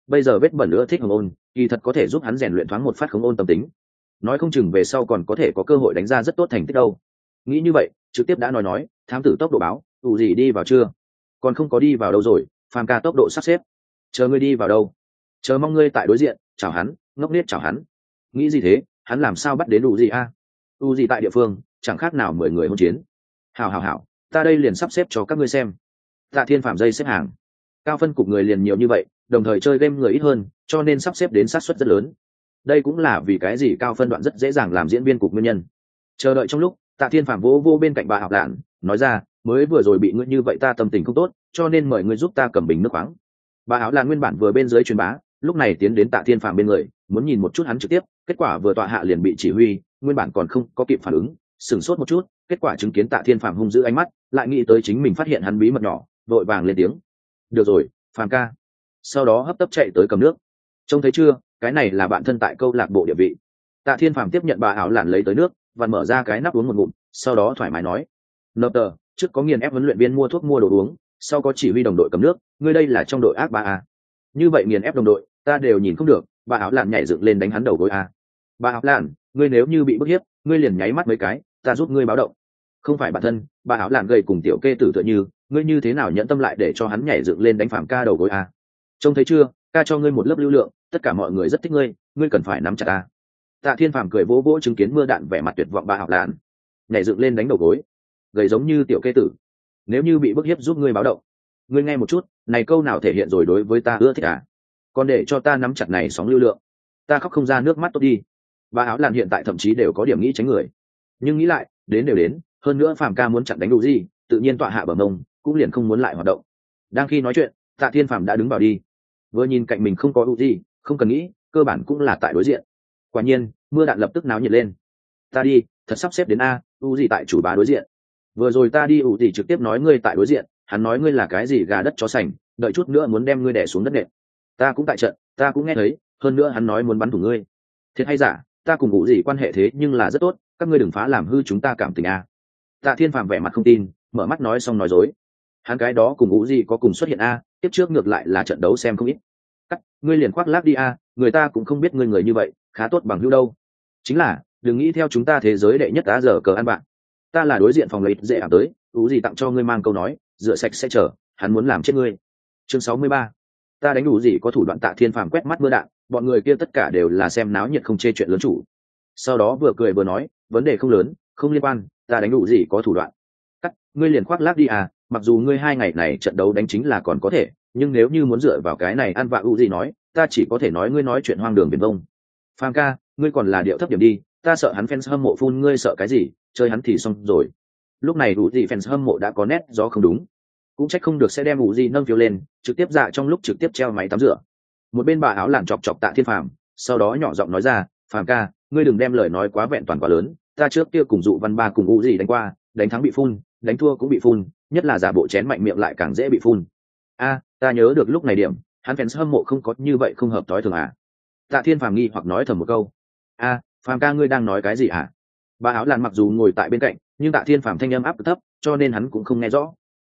bây giờ vết bẩn nữa thích hồng ôn kỳ thật có thể giúp hắn rèn luyện thoáng một phát khống ôn tâm tính, nói không chừng về sau còn có thể có cơ hội đánh ra rất tốt thành tích đâu. Nghĩ như vậy trực tiếp đã nói thám tử tốc độ báo ủ gì đi vào chưa? Còn không có đi vào đâu rồi, phàm ca tốc độ sắp xếp. Chờ ngươi đi vào đâu? Chờ mong ngươi tại đối diện chào hắn, ngốc nết chào hắn. Nghĩ gì thế, hắn làm sao bắt đến ủ gì a? Ủ gì tại địa phương chẳng khác nào 10 người hôn chiến. Hảo, ta đây liền sắp xếp cho các ngươi xem. Tạ Thiên Phạm dây xếp hàng, cao phân cục người liền nhiều như vậy, đồng thời chơi game người ít hơn, cho nên sắp xếp đến sát suất rất lớn. Đây cũng là vì cái gì cao phân đoạn rất dễ dàng làm diễn viên cục nguyên nhân. Chờ đợi trong lúc, Tạ Thiên Phạm vô bên cạnh bà học lạn, nói ra, mới vừa rồi bị ngươi như vậy ta tâm tình không tốt, cho nên mời ngươi giúp ta cầm bình nước khoáng. Bà áo lạn nguyên bản vừa bên dưới truyền bá, lúc này tiến đến Tạ Thiên Phạm bên người, muốn nhìn một chút hắn trực tiếp, kết quả vừa tọa hạ liền bị chỉ huy, nguyên bản còn không có kịp phản ứng, sửng sốt một chút, kết quả chứng kiến Tạ Thiên Phạm hung dữ ánh mắt, lại nghĩ tới chính mình phát hiện hắn bí mật nhỏ, vội vàng lên tiếng. Được rồi, Phạm ca. Sau đó hấp tấp chạy tới cầm nước. Trông thấy chưa, cái này là bạn thân tại câu lạc bộ địa vị. Tạ Thiên Phạm tiếp nhận bà áo lạn lấy tới nước, và mở ra cái nắp uống một ngụm, sau đó thoải mái nói: "Nợ tờ, trước có nghiền ép huấn luyện viên mua thuốc mua đồ uống, sau có chỉ huy đồng đội cầm nước, ngươi đây là trong đội ác ba a. Như vậy nghiền ép đồng đội, ta đều nhìn không được." Bà áo lạn nhảy dựng lên đánh hắn đầu gối a. "Bà áo lạn, ngươi nếu như bị bức hiếp, ngươi liền nháy mắt mấy cái, ta giúp ngươi báo động." "Không phải bản thân." Bà áo lạn gầy cùng tiểu kê tử tựa như, ngươi như thế nào nhẫn tâm lại để cho hắn nhảy dựng lên đánh Phạm ca đầu gối a? Trông thấy chưa, ca cho ngươi một lớp lưu lượng, tất cả mọi người rất thích ngươi, ngươi cần phải nắm chặt ta. Tạ Thiên Phàm cười vỗ vỗ chứng kiến mưa đạn vẻ mặt tuyệt vọng bà học lạn, nhảy dựng lên đánh đầu gối, gầy giống như tiểu kê tử. Nếu như bị bức hiếp giúp ngươi báo động, ngươi nghe một chút, này câu nào thể hiện rồi đối với ta ưa thích à? Còn để cho ta nắm chặt này sóng lưu lượng, ta khóc không ra nước mắt tốt đi. Bà áo lạn hiện tại thậm chí đều có điểm nghĩ tránh người, nhưng nghĩ lại, đến đều đến, hơn nữa Phàm ca muốn chặn đánh đủ gì, tự nhiên tọa hạ bờ mông, cũng liền không muốn lại hoạt động. Đang khi nói chuyện, Tạ Thiên Phàm đã đứng vào đi, vừa nhìn cạnh mình không có gì, không cần nghĩ, cơ bản cũng là tại đối diện. Quả nhiên mưa đạn lập tức náo nhiệt lên. Ta đi, thật sắp xếp đến a, gì tại chủ bá đối diện. Vừa rồi ta đi gì trực tiếp nói ngươi tại đối diện, hắn nói ngươi là cái gì gà đất chó sành, đợi chút nữa muốn đem ngươi đè xuống đất nện. Ta cũng tại trận, ta cũng nghe thấy, hơn nữa hắn nói muốn bắn thủ ngươi. Thiệt hay giả, ta cùng gì quan hệ thế nhưng là rất tốt, các ngươi đừng phá làm hư chúng ta cảm tình a. Tạ Thiên Phàm vẻ mặt không tin, mở mắt nói xong nói dối. Hắn cái đó cùng gì có cùng xuất hiện a, tiếp trước ngược lại là trận đấu xem không ít. Cắt, ngươi liền khoác lác đi a, người ta cũng không biết ngươi người như vậy, khá tốt bằng hữu đâu. Chính là đừng nghĩ theo chúng ta thế giới đệ nhất đã giờ cờ ăn bạn. Ta là đối diện phòng lấy dễ ảm tới, gì tặng cho ngươi mang câu nói, rửa sạch sẽ chờ, hắn muốn làm chết ngươi. Chương 63. Ta đánh đủ gì có thủ đoạn. Tạ Thiên Phàm quét mắt mưa đạn, bọn người kia tất cả đều là xem náo nhiệt không chê chuyện lớn chủ. Sau đó vừa cười vừa nói, vấn đề không lớn, không liên quan, ta đánh đủ gì có thủ đoạn. Cắt, ngươi liền khoác lác đi à, mặc dù ngươi 2 ngày này trận đấu đánh chính là còn có thể, nhưng nếu như muốn dựa vào cái này ăn vạ gì nói, ta chỉ có thể nói ngươi nói chuyện hoang đường biển vông. Phàm ca, ngươi còn là điệu thấp điểm đi, ta sợ hắn fans hâm mộ phun ngươi sợ cái gì, chơi hắn thì xong rồi. Lúc này đủ gì fans hâm mộ đã có nét gió không đúng, cũng trách không được sẽ đem đủ gì nâng phiếu lên, trực tiếp dạ trong lúc trực tiếp treo máy tắm rửa. Một bên bà áo lạn chọc chọc Tạ Thiên Phàm, sau đó nhỏ giọng nói ra, Phàm ca, ngươi đừng đem lời nói quá vẹn toàn quá lớn, ta trước kia cùng dụ văn ba cùng đủ gì đánh qua, đánh thắng bị phun, đánh thua cũng bị phun, nhất là giả bộ chén mạnh miệng lại càng dễ bị phun. A, ta nhớ được lúc này điểm, hắn fans hâm mộ không có như vậy không hợp tối thường à? Tạ Thiên Phàm nghi hoặc nói thầm một câu. A, Phàm ca ngươi đang nói cái gì à? Bà áo lạn mặc dù ngồi tại bên cạnh, nhưng Tạ Thiên Phàm thanh âm áp thấp, cho nên hắn cũng không nghe rõ.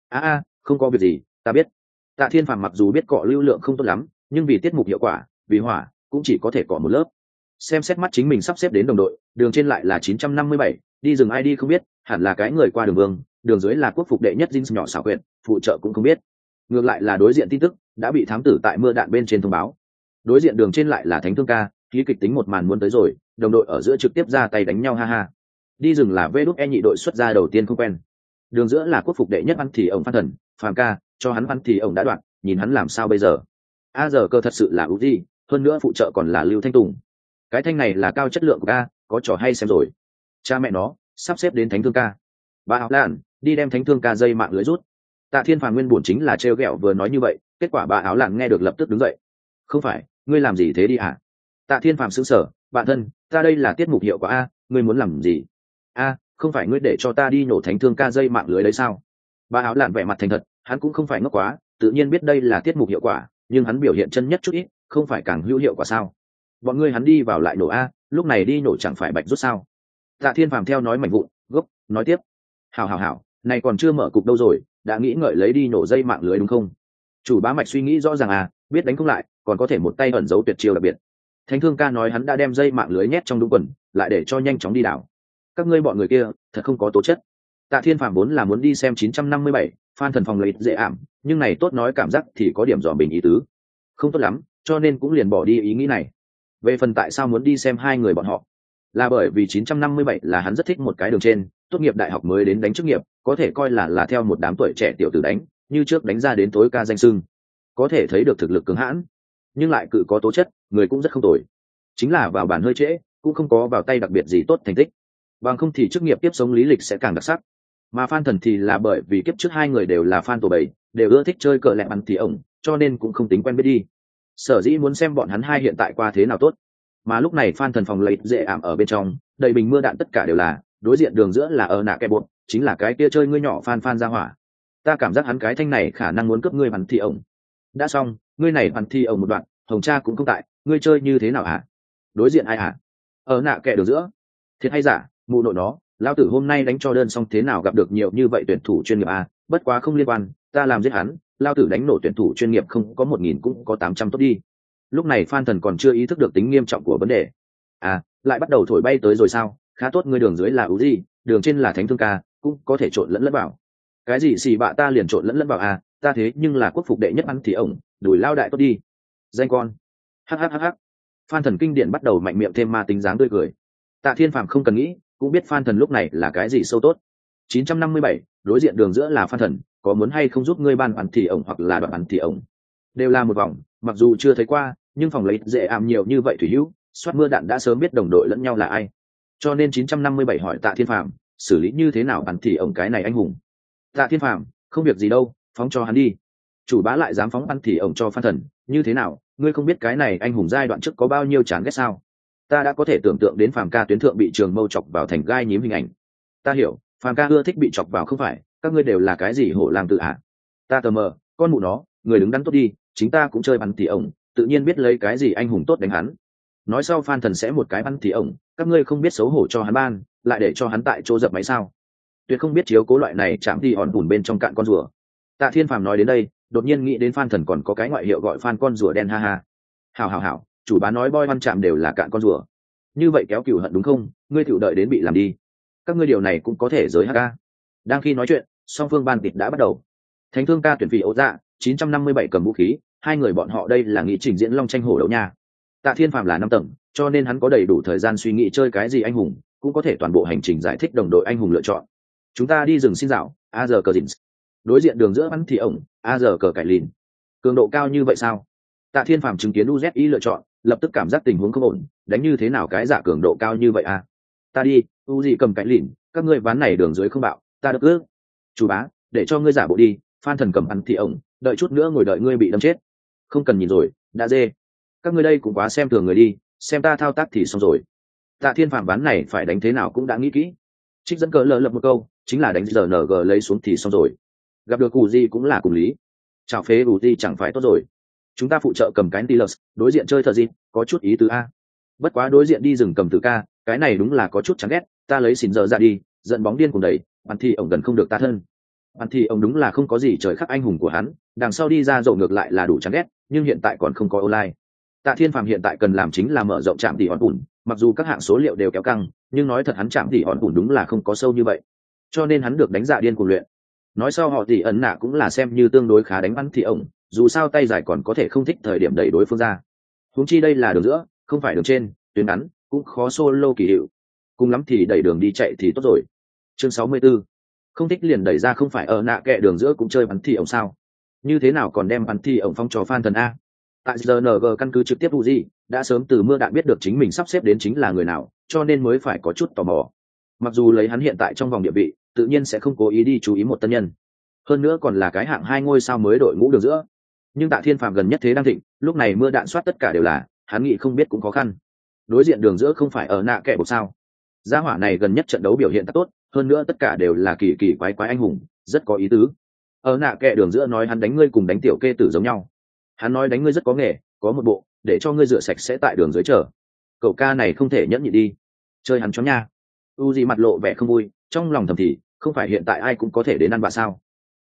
Không có việc gì, ta biết. Tạ Thiên Phàm mặc dù biết cọ lưu lượng không tốt lắm, nhưng vì tiết mục hiệu quả, vì hỏa, cũng chỉ có thể cọ một lớp. Xem xét mắt chính mình sắp xếp đến đồng đội, đường trên lại là 957, đi rừng ID không biết, hẳn là cái người qua đường vương, đường dưới là quốc phục đệ nhất Jin nhỏ xảo quyệt, phụ trợ cũng không biết. Ngược lại là đối diện tin tức đã bị thám tử tại mưa đạn bên trên thông báo. Đối diện đường trên lại là Thánh Thương ca, khí kịch tính một màn muốn tới rồi, đồng đội ở giữa trực tiếp ra tay đánh nhau ha ha. Đi rừng là Vđe nhị đội xuất ra đầu tiên không quen. Đường giữa là quốc phục đệ nhất ăn thì ổng Phan Thần, Phàm ca, cho hắn ăn thì ổng đã đoạn, nhìn hắn làm sao bây giờ. Giờ cơ thật sự là Uzi, hơn nữa phụ trợ còn là Lưu Thanh Tùng. Cái thanh này là cao chất lượng của ca, có trò hay xem rồi. Cha mẹ nó, sắp xếp đến Thánh Thương ca. Bà học lan, đi đem Thánh Thương ca dây mạng lưới rút. Tạ Thiên Phàm nguyên bổn chính là trêu ghẹo vừa nói như vậy, kết quả bà áo lạn nghe được lập tức đứng dậy. Không phải, ngươi làm gì thế đi hả? Tạ Thiên Phàm sững sờ, bạn thân, ta đây là tiết mục hiệu quả a, ngươi muốn làm gì? Không phải ngươi để cho ta đi nổ Thánh Thương ca dây mạng lưới đấy sao? Bà áo lạn vẻ mặt thành thật, hắn cũng không phải ngốc quá, tự nhiên biết đây là tiết mục hiệu quả, nhưng hắn biểu hiện chân nhất chút ít, không phải càng hữu hiệu quả sao? Bọn ngươi hắn đi vào lại nổ a, lúc này đi nổ chẳng phải bạch rút sao? Tạ Thiên Phàm theo nói mảnh vụn, gốc, nói tiếp. Hảo, này còn chưa mở cục đâu rồi, đã nghĩ ngợi lấy đi nổ dây mạng lưới đúng không? Chủ bá mạch suy nghĩ rõ ràng à, biết đánh không lại còn có thể một tay ẩn giấu tuyệt chiêu đặc biệt. Thánh Thương ca nói hắn đã đem dây mạng lưới nhét trong đúng quần, lại để cho nhanh chóng đi đảo. Các ngươi bọn người kia thật không có tố chất. Tạ Thiên Phàm vốn là muốn đi xem 957, Phan Thần phòng lấy dễ ảm, nhưng này tốt nói cảm giác thì có điểm dò bình ý tứ không tốt lắm, cho nên cũng liền bỏ đi ý nghĩ này. Về phần tại sao muốn đi xem hai người bọn họ, là bởi vì 957 là hắn rất thích một cái đường trên, tốt nghiệp đại học mới đến đánh chức nghiệp, có thể coi là theo một đám tuổi trẻ tiểu tử đánh, như trước đánh ra đến tối ca danh sưng, có thể thấy được thực lực cứng hãn, nhưng lại cự có tố chất, người cũng rất không tồi. Chính là vào bản hơi trễ, cũng không có vào tay đặc biệt gì tốt thành tích. Bằng không thì chức nghiệp tiếp sống lý lịch sẽ càng đặc sắc. Mà Phan Thần thì là bởi vì kiếp trước hai người đều là fan tổ bầy, đều ưa thích chơi cờ lẹ bắn thì ổng, cho nên cũng không tính quen biết đi. Sở dĩ muốn xem bọn hắn hai hiện tại qua thế nào tốt. Mà lúc này Phan Thần phòng lấy dễ ảm ở bên trong, đầy bình mưa đạn tất cả đều là, đối diện đường giữa là ở nạ kẻ bột, chính là cái kia chơi ngươi nhỏ Phan ra hỏa. Ta cảm giác hắn cái thanh này khả năng muốn cướp ngươi bắn thì ổng. Đã xong, ngươi này bắn thì ổng một đoạn, Hồng Cha cũng không tại, ngươi chơi như thế nào hả? Đối diện ai hả? Ở nạ kẻ đường giữa. Thiệt hay giả, mụ nội nó, lao tử hôm nay đánh cho đơn xong thế nào gặp được nhiều như vậy tuyển thủ chuyên nghiệp à, bất quá không liên quan, ta làm giết hắn, lao tử đánh nổ tuyển thủ chuyên nghiệp không có 1000 cũng có 800 tốt đi. Lúc này Phan Thần còn chưa ý thức được tính nghiêm trọng của vấn đề. À, lại bắt đầu thổi bay tới rồi sao? Khá tốt, ngươi đường dưới là ú gì, đường trên là Thánh Thương ca, cũng có thể trộn lẫn lẫn vào. Cái gì xì bạ ta liền trộn lẫn lẫn vào à, ta thế nhưng là quốc phục đệ nhất ăn thì ổng, đùi lao đại tốt đi. Danh con. Hắc. Phan Thần kinh điển bắt đầu mạnh miệng thêm ma tính dáng tươi cười. Tạ Thiên Phàm không cần nghĩ, cũng biết Phan Thần lúc này là cái gì sâu tốt. 957, đối diện đường giữa là Phan Thần, có muốn hay không giúp ngươi ban bắn thì ổng hoặc là đoạn bắn thì ổng. Đều là một vòng, mặc dù chưa thấy qua, nhưng phòng lấy dễ ảm nhiều như vậy thủy hữu, soát mưa đạn đã sớm biết đồng đội lẫn nhau là ai. Cho nên 957 hỏi Tạ Thiên Phàm, xử lý như thế nào bắn thì ổng cái này anh hùng. Tạ Thiên Phàm, không việc gì đâu, phóng cho hắn đi. Chủ bá lại dám phóng bắn thì ổng cho Phan Thần, như thế nào, ngươi không biết cái này anh hùng giai đoạn trước có bao nhiêu chán ghét sao? Ta đã có thể tưởng tượng đến Phàm ca tuyến thượng bị Trường Mâu chọc vào thành gai nhím hình ảnh. Ta hiểu, Phàm ca ưa thích bị chọc vào không phải, các ngươi đều là cái gì hổ làm tự hạ. Ta tờ mờ, con mụ nó, người đứng đắn tốt đi, chính ta cũng chơi bắn tỉ ổng, tự nhiên biết lấy cái gì anh hùng tốt đánh hắn. Nói sau Phan Thần sẽ một cái bắn tỉ ổng, các ngươi không biết xấu hổ cho hắn ban, lại để cho hắn tại chỗ dập máy sao? Tuyệt không biết chiếu cố loại này chạm đi hòn bùn bên trong cạn con rùa. Tạ Thiên Phàm nói đến đây, đột nhiên nghĩ đến Phan Thần còn có cái ngoại hiệu gọi Phan con rùa đen ha ha. Hảo, chủ bá nói boy văn chạm đều là cạn con rùa. Như vậy kéo cừu hận đúng không? Ngươi tự đợi đến bị làm đi. Các ngươi điều này cũng có thể giới ha. Đang khi nói chuyện, song phương ban tịt đã bắt đầu. Thánh Thương ca tuyển vị ấu dạ, 957 cầm vũ khí, hai người bọn họ đây là nghị trình diễn long tranh hổ đấu nha. Tạ Thiên Phàm là 5 tầng, cho nên hắn có đầy đủ thời gian suy nghĩ chơi cái gì anh hùng, cũng có thể toàn bộ hành trình giải thích đồng đội anh hùng lựa chọn. Chúng ta đi rừng xin dạo, a giờ cờ dins. Đối diện đường giữa bắn thì ổng, a giờ cờ cải lìn. Cường độ cao như vậy sao? Tạ Thiên Phàm chứng kiến UZI lựa chọn, lập tức cảm giác tình huống không ổn, đánh như thế nào cái giả cường độ cao như vậy à? Ta đi, Uzi cầm cải lìn, các ngươi ván này đường dưới không bạo, ta được ước. Chủ bá, để cho ngươi giả bộ đi, Phan Thần cầm bắn thì ổng, đợi chút nữa ngồi đợi ngươi bị đâm chết. Không cần nhìn rồi, đã dê. Các ngươi đây cũng quá xem thường người đi, xem ta thao tác thì xong rồi. Tạ Thiên Phàm ván này phải đánh thế nào cũng đã nghĩ kỹ. Trích dẫn cờ lờ lập một câu, chính là đánh giờ NG lấy xuống thì xong rồi. Gặp được Uzi cũng là cùng lý. Chào phế Uzi chẳng phải tốt rồi. Chúng ta phụ trợ cầm cái Tilus, đối diện chơi thờ gì, có chút ý tứ a. Bất quá đối diện đi rừng cầm tử ca, cái này đúng là có chút chán ghét, ta lấy xỉn giờ ra đi, dẫn bóng điên cùng đẩy, bắn thì ổng gần không được ta thân. Bắn thì ổng đúng là không có gì trời khắc anh hùng của hắn, đằng sau đi ra rộng ngược lại là đủ chán ghét, nhưng hiện tại còn không có online. Tạ Thiên Phàm hiện tại cần làm chính là mở rộng trạm tỉ hòn bùn, mặc dù các hạng số liệu đều kéo căng, nhưng nói thật hắn trạm tỉ hòn bùn đúng là không có sâu như vậy, cho nên hắn được đánh dạ điên cuồng luyện. Nói sau họ thì ẩn nạ cũng là xem như tương đối khá đánh bắn thì ổng, dù sao tay dài còn có thể không thích thời điểm đẩy đối phương ra. Huống chi đây là đường giữa, không phải đường trên, tuyến ngắn, cũng khó solo kỳ hiệu. Cùng lắm thì đẩy đường đi chạy thì tốt rồi. Chương 64. Không thích liền đẩy ra không phải ở nạ kệ đường giữa cũng chơi bắn thì ổng sao? Như thế nào còn đem bắn thì ổng phong cho Phan Thần a? Tại GNG căn cứ trực tiếp Uzi, đã sớm từ mưa đạn biết được chính mình sắp xếp đến chính là người nào, cho nên mới phải có chút tò mò. Mặc dù lấy hắn hiện tại trong vòng địa vị, tự nhiên sẽ không cố ý đi chú ý một tân nhân. Hơn nữa còn là cái hạng 2 ngôi sao mới đội ngũ đường giữa. Nhưng Tạ Thiên Phàm gần nhất thế đang thịnh, lúc này mưa đạn soát tất cả đều là, hắn nghĩ không biết cũng khó khăn. Đối diện đường giữa không phải ở nạ kệ một sao? Gia hỏa này gần nhất trận đấu biểu hiện tốt, hơn nữa tất cả đều là kỳ kỳ quái quái anh hùng, rất có ý tứ. Ở nạ kệ đường giữa nói hắn đánh ngươi cùng đánh tiểu kê tử giống nhau. Hắn nói đánh ngươi rất có nghề, có một bộ, để cho ngươi rửa sạch sẽ tại đường dưới chờ. Cậu ca này không thể nhẫn nhịn đi, chơi hắn chó nha. Uzi mặt lộ vẻ không vui, trong lòng thầm thì, không phải hiện tại ai cũng có thể đến ăn bà sao?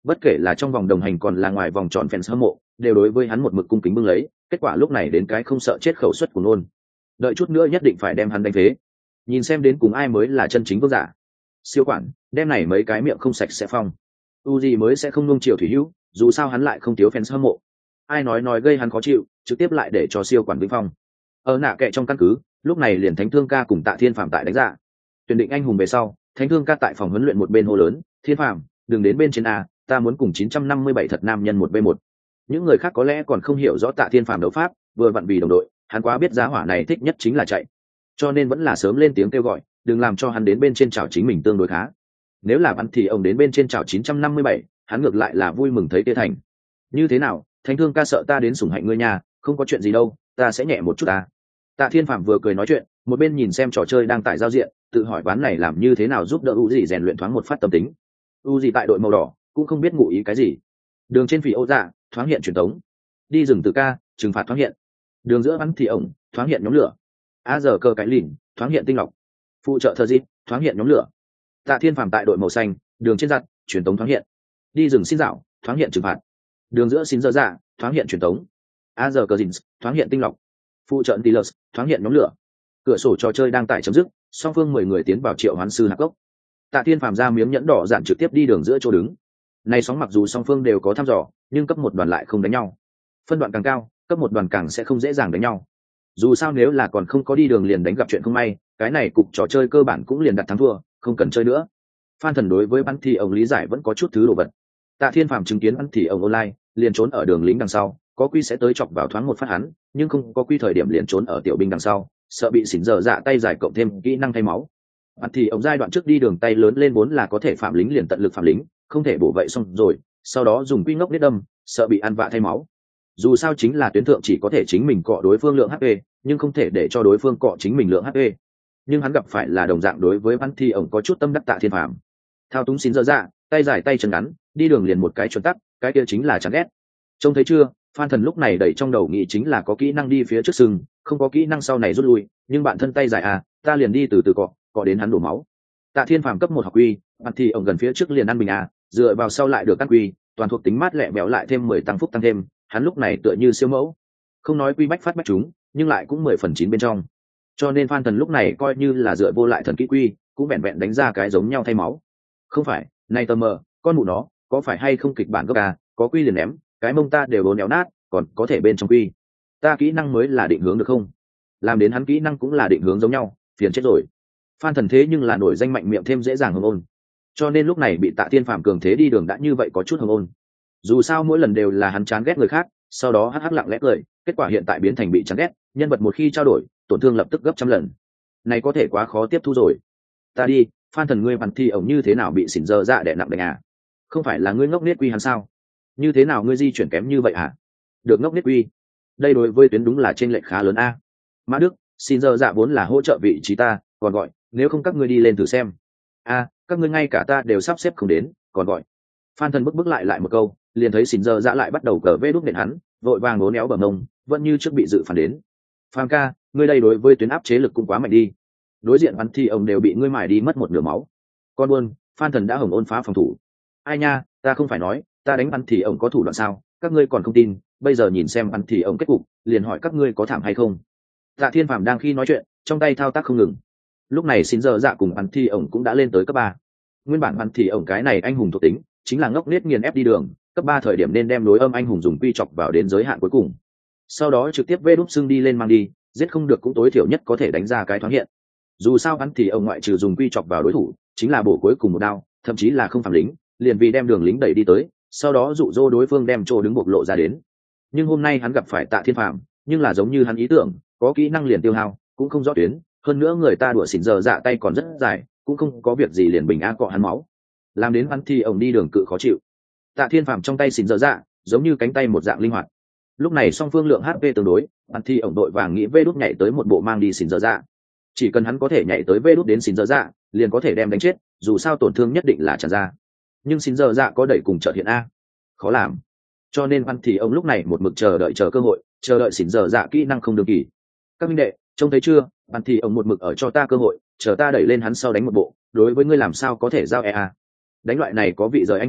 Bất kể là trong vòng đồng hành còn là ngoài vòng tròn fans hâm mộ đều đối với hắn một mực cung kính bưng lấy, kết quả lúc này đến cái không sợ chết khẩu suất của nôn. Đợi chút nữa nhất định phải đem hắn đánh phế, nhìn xem đến cùng ai mới là chân chính vương giả. Siêu quản đem này mấy cái miệng không sạch sẽ phong. Uzi mới sẽ không nung chiều thủy hữu, dù sao hắn lại không thiếu fans hâm mộ. Ai nói gây hắn khó chịu, trực tiếp lại để cho siêu quản vinh phong. Ở nạ kệ trong căn cứ, lúc này liền Thánh Thương ca cùng Tạ Thiên Phàm tại đánh giá. Tuyển định anh hùng về sau, Thánh Thương ca tại phòng huấn luyện một bên hô lớn, "Thiên Phàm, đừng đến bên trên a, ta muốn cùng 957 thật nam nhân 1v1." Những người khác có lẽ còn không hiểu rõ Tạ Thiên Phàm đấu pháp, vừa vặn vì đồng đội, hắn quá biết giá hỏa này thích nhất chính là chạy. Cho nên vẫn là sớm lên tiếng kêu gọi, đừng làm cho hắn đến bên trên chảo chính mình tương đối khá. Nếu là bắn thì ông đến bên trên chảo 957, hắn ngược lại là vui mừng thấy tê thành. Như thế nào, Thánh Thương ca sợ ta đến sủng hạnh ngươi nhà, không có chuyện gì đâu, ta sẽ nhẹ một chút ta. Tạ Thiên Phàm vừa cười nói chuyện, một bên nhìn xem trò chơi đang tại giao diện, tự hỏi ván này làm như thế nào giúp đỡ Uzi rèn luyện thoáng một phát tâm tính. Uzi tại đội màu đỏ, cũng không biết ngụ ý cái gì. Đường trên phỉ Âu Dạ, thoáng hiện truyền tống. Đi rừng từ ca, trừng phạt thoáng hiện. Đường giữa bắn thì ổng, thoáng hiện nhóm lửa. A giờ cơ cái lìn, thoáng hiện tinh lọc. Phụ trợ thờ dịp, thoáng hiện nhóm lửa. Tạ Thiên Phàm tại đội màu xanh, đường trên giặt, truyền tống thoáng hiện. Đi rừng xin dạo, thoáng hiện trừng phạt. Đường giữa xin dơ dạ, thoáng hiện truyền tống. A giờ cơ dìn, thoáng hiện tinh lọc. Phụ trợ Tilus, thoáng hiện nhóm lửa. Cửa sổ trò chơi đang tải chấm dứt, song phương 10 người tiến vào triệu hoán sư hạp gốc. Tạ Thiên Phàm ra miếng nhẫn đỏ dạn trực tiếp đi đường giữa chỗ đứng. Này sóng mặc dù song phương đều có thăm dò, nhưng cấp một đoàn lại không đánh nhau. Phân đoạn càng cao, cấp một đoàn càng sẽ không dễ dàng đánh nhau. Dù sao nếu là còn không có đi đường liền đánh gặp chuyện không may, cái này cục trò chơi cơ bản cũng liền đặt thắng thua, không cần chơi nữa. Phan Thần đối với bắn thì ông lý giải vẫn có chút thứ đồ vật. Tạ Thiên Phàm chứng kiến bắn thì ông online, liền trốn ở đường lính đằng sau, có quy sẽ tới chọc vào thoáng một phát hắn, nhưng không có quy thời điểm liền trốn ở tiểu binh đằng sau, sợ bị xỉn giờ dạ tay dài cộng thêm kỹ năng thay máu. Bắn thì ông giai đoạn trước đi đường tay lớn lên vốn là có thể phạm lính liền tận lực phạm lính, không thể bổ vậy xong rồi, sau đó dùng quy ngốc nết đâm, sợ bị ăn vạ thay máu. Dù sao chính là tuyến thượng chỉ có thể chính mình cọ đối phương lượng HP, nhưng không thể để cho đối phương cọ chính mình lượng HP. Nhưng hắn gặp phải là đồng dạng đối với bắn thì ông có chút tâm đắc Tạ Thiên Phàm. Thao túng xỉn giờ dạ, tay dài tay chân ngắn, đi đường liền một cái chuẩn tắc, cái kia chính là chán ghét. Trông thấy chưa, Phan Thần lúc này đẩy trong đầu nghĩ chính là có kỹ năng đi phía trước sừng, không có kỹ năng sau này rút lui, nhưng bạn thân tay dài à, ta liền đi từ từ cọ đến hắn đổ máu. Tạ Thiên Phàm cấp 1 học quy, bạn thì ông gần phía trước liền ăn bình à, dựa vào sau lại được căn quy, toàn thuộc tính mát lẹ béo lại thêm 10 tăng phúc tăng thêm, hắn lúc này tựa như siêu mẫu. Không nói quy bách phát bách chúng, nhưng lại cũng 10/9 bên trong. Cho nên Phan Thần lúc này coi như là dựa vô lại thần kỹ quy, cũng vẹn vẹn đánh ra cái giống nhau thay máu. Không phải, này tờ mờ, con mụ nó, có phải hay không kịch bản gốc à, có quy liền ném, cái mông ta đều đốn néo nát, còn có thể bên trong quy. Ta kỹ năng mới là định hướng được không? Làm đến hắn kỹ năng cũng là định hướng giống nhau, phiền chết rồi. Phan Thần thế nhưng là nổi danh mạnh miệng thêm dễ dàng hồng ôn. Cho nên lúc này bị Tạ Thiên Phàm cường thế đi đường đã như vậy có chút hồng ôn. Dù sao mỗi lần đều là hắn chán ghét người khác, sau đó hắc lặng lẽ cười, kết quả hiện tại biến thành bị chán ghét, nhân vật một khi trao đổi, tổn thương lập tức gấp trăm lần. Này có thể quá khó tiếp thu rồi. Ta đi, Phan Thần ngươi bắn thi ổng như thế nào bị xỉn giờ dạ đè nặng đánh à? Không phải là ngươi ngốc nết quy hắn sao? Như thế nào ngươi di chuyển kém như vậy hả? Được ngốc nết quy. Đây đối với tuyến đúng là trên lệch khá lớn a. Mã Đức, xin giờ dạ vốn là hỗ trợ vị trí ta, còn gọi, nếu không các ngươi đi lên thử xem. A, các ngươi ngay cả ta đều sắp xếp không đến, còn gọi. Phan Thần bức lại một câu, liền thấy xỉn giờ dạ lại bắt đầu cờ vê đúc nện hắn, vội vàng ngốn éo bờ mông, vẫn như trước bị dự phản đến. Phan ca, ngươi đây đối với tuyến áp chế lực cũng quá mạnh đi. Đối diện bắn thì ông đều bị ngươi mài đi mất một nửa máu. Con buôn, Phan Thần đã hồng ôn phá phòng thủ. Ai nha, ta không phải nói, ta đánh bắn thì ông có thủ đoạn sao? Các ngươi còn không tin, bây giờ nhìn xem bắn thì ông kết cục, liền hỏi các ngươi có thảm hay không. Tạ Thiên Phàm đang khi nói chuyện, trong tay thao tác không ngừng. Lúc này xin giờ dạ cùng bắn thì ông cũng đã lên tới cấp 3. Nguyên bản bắn thì ông cái này anh hùng thuộc tính, chính là ngốc nết nghiền ép đi đường, cấp 3 thời điểm nên đem đối âm anh hùng dùng quy chọc vào đến giới hạn cuối cùng. Sau đó trực tiếp vê đúp xương đi lên mang đi, giết không được cũng tối thiểu nhất có thể đánh ra cái thoáng hiện. Dù sao bắn thì ông ngoại trừ dùng quy chọc vào đối thủ, chính là bổ cuối cùng một đao, thậm chí là không phạm lính, liền vì đem đường lính đẩy đi tới, sau đó dụ dỗ đối phương đem chỗ đứng bộc lộ ra đến. Nhưng hôm nay hắn gặp phải Tạ Thiên Phàm, nhưng là giống như hắn ý tưởng, có kỹ năng liền tiêu hao, cũng không rõ tuyến, hơn nữa người ta đùa xỉn giờ dạ tay còn rất dài, cũng không có việc gì liền bình an cọ hắn máu, làm đến bắn thì ông đi đường cự khó chịu. Tạ Thiên Phàm trong tay xỉn giờ dạ, giống như cánh tay một dạng linh hoạt. Lúc này song phương lượng HP tương đối, bắn thì ông đội vàng nghĩ vê đút nhảy tới một bộ mang đi xỉn giờ dạ. Chỉ cần hắn có thể nhảy tới vê đút đến xỉn giờ dạ, liền có thể đem đánh chết, dù sao tổn thương nhất định là tràn ra. Nhưng xỉn giờ dạ có đẩy cùng chợt hiện a, khó làm. Cho nên bắn thì ông lúc này một mực chờ đợi cơ hội, chờ đợi xỉn giờ dạ kỹ năng không được kỳ. Các minh đệ, trông thấy chưa, bắn thì ông một mực ở cho ta cơ hội, chờ ta đẩy lên hắn sau đánh một bộ, đối với ngươi làm sao có thể giao EA. Đánh loại này có vị rời anh hùng,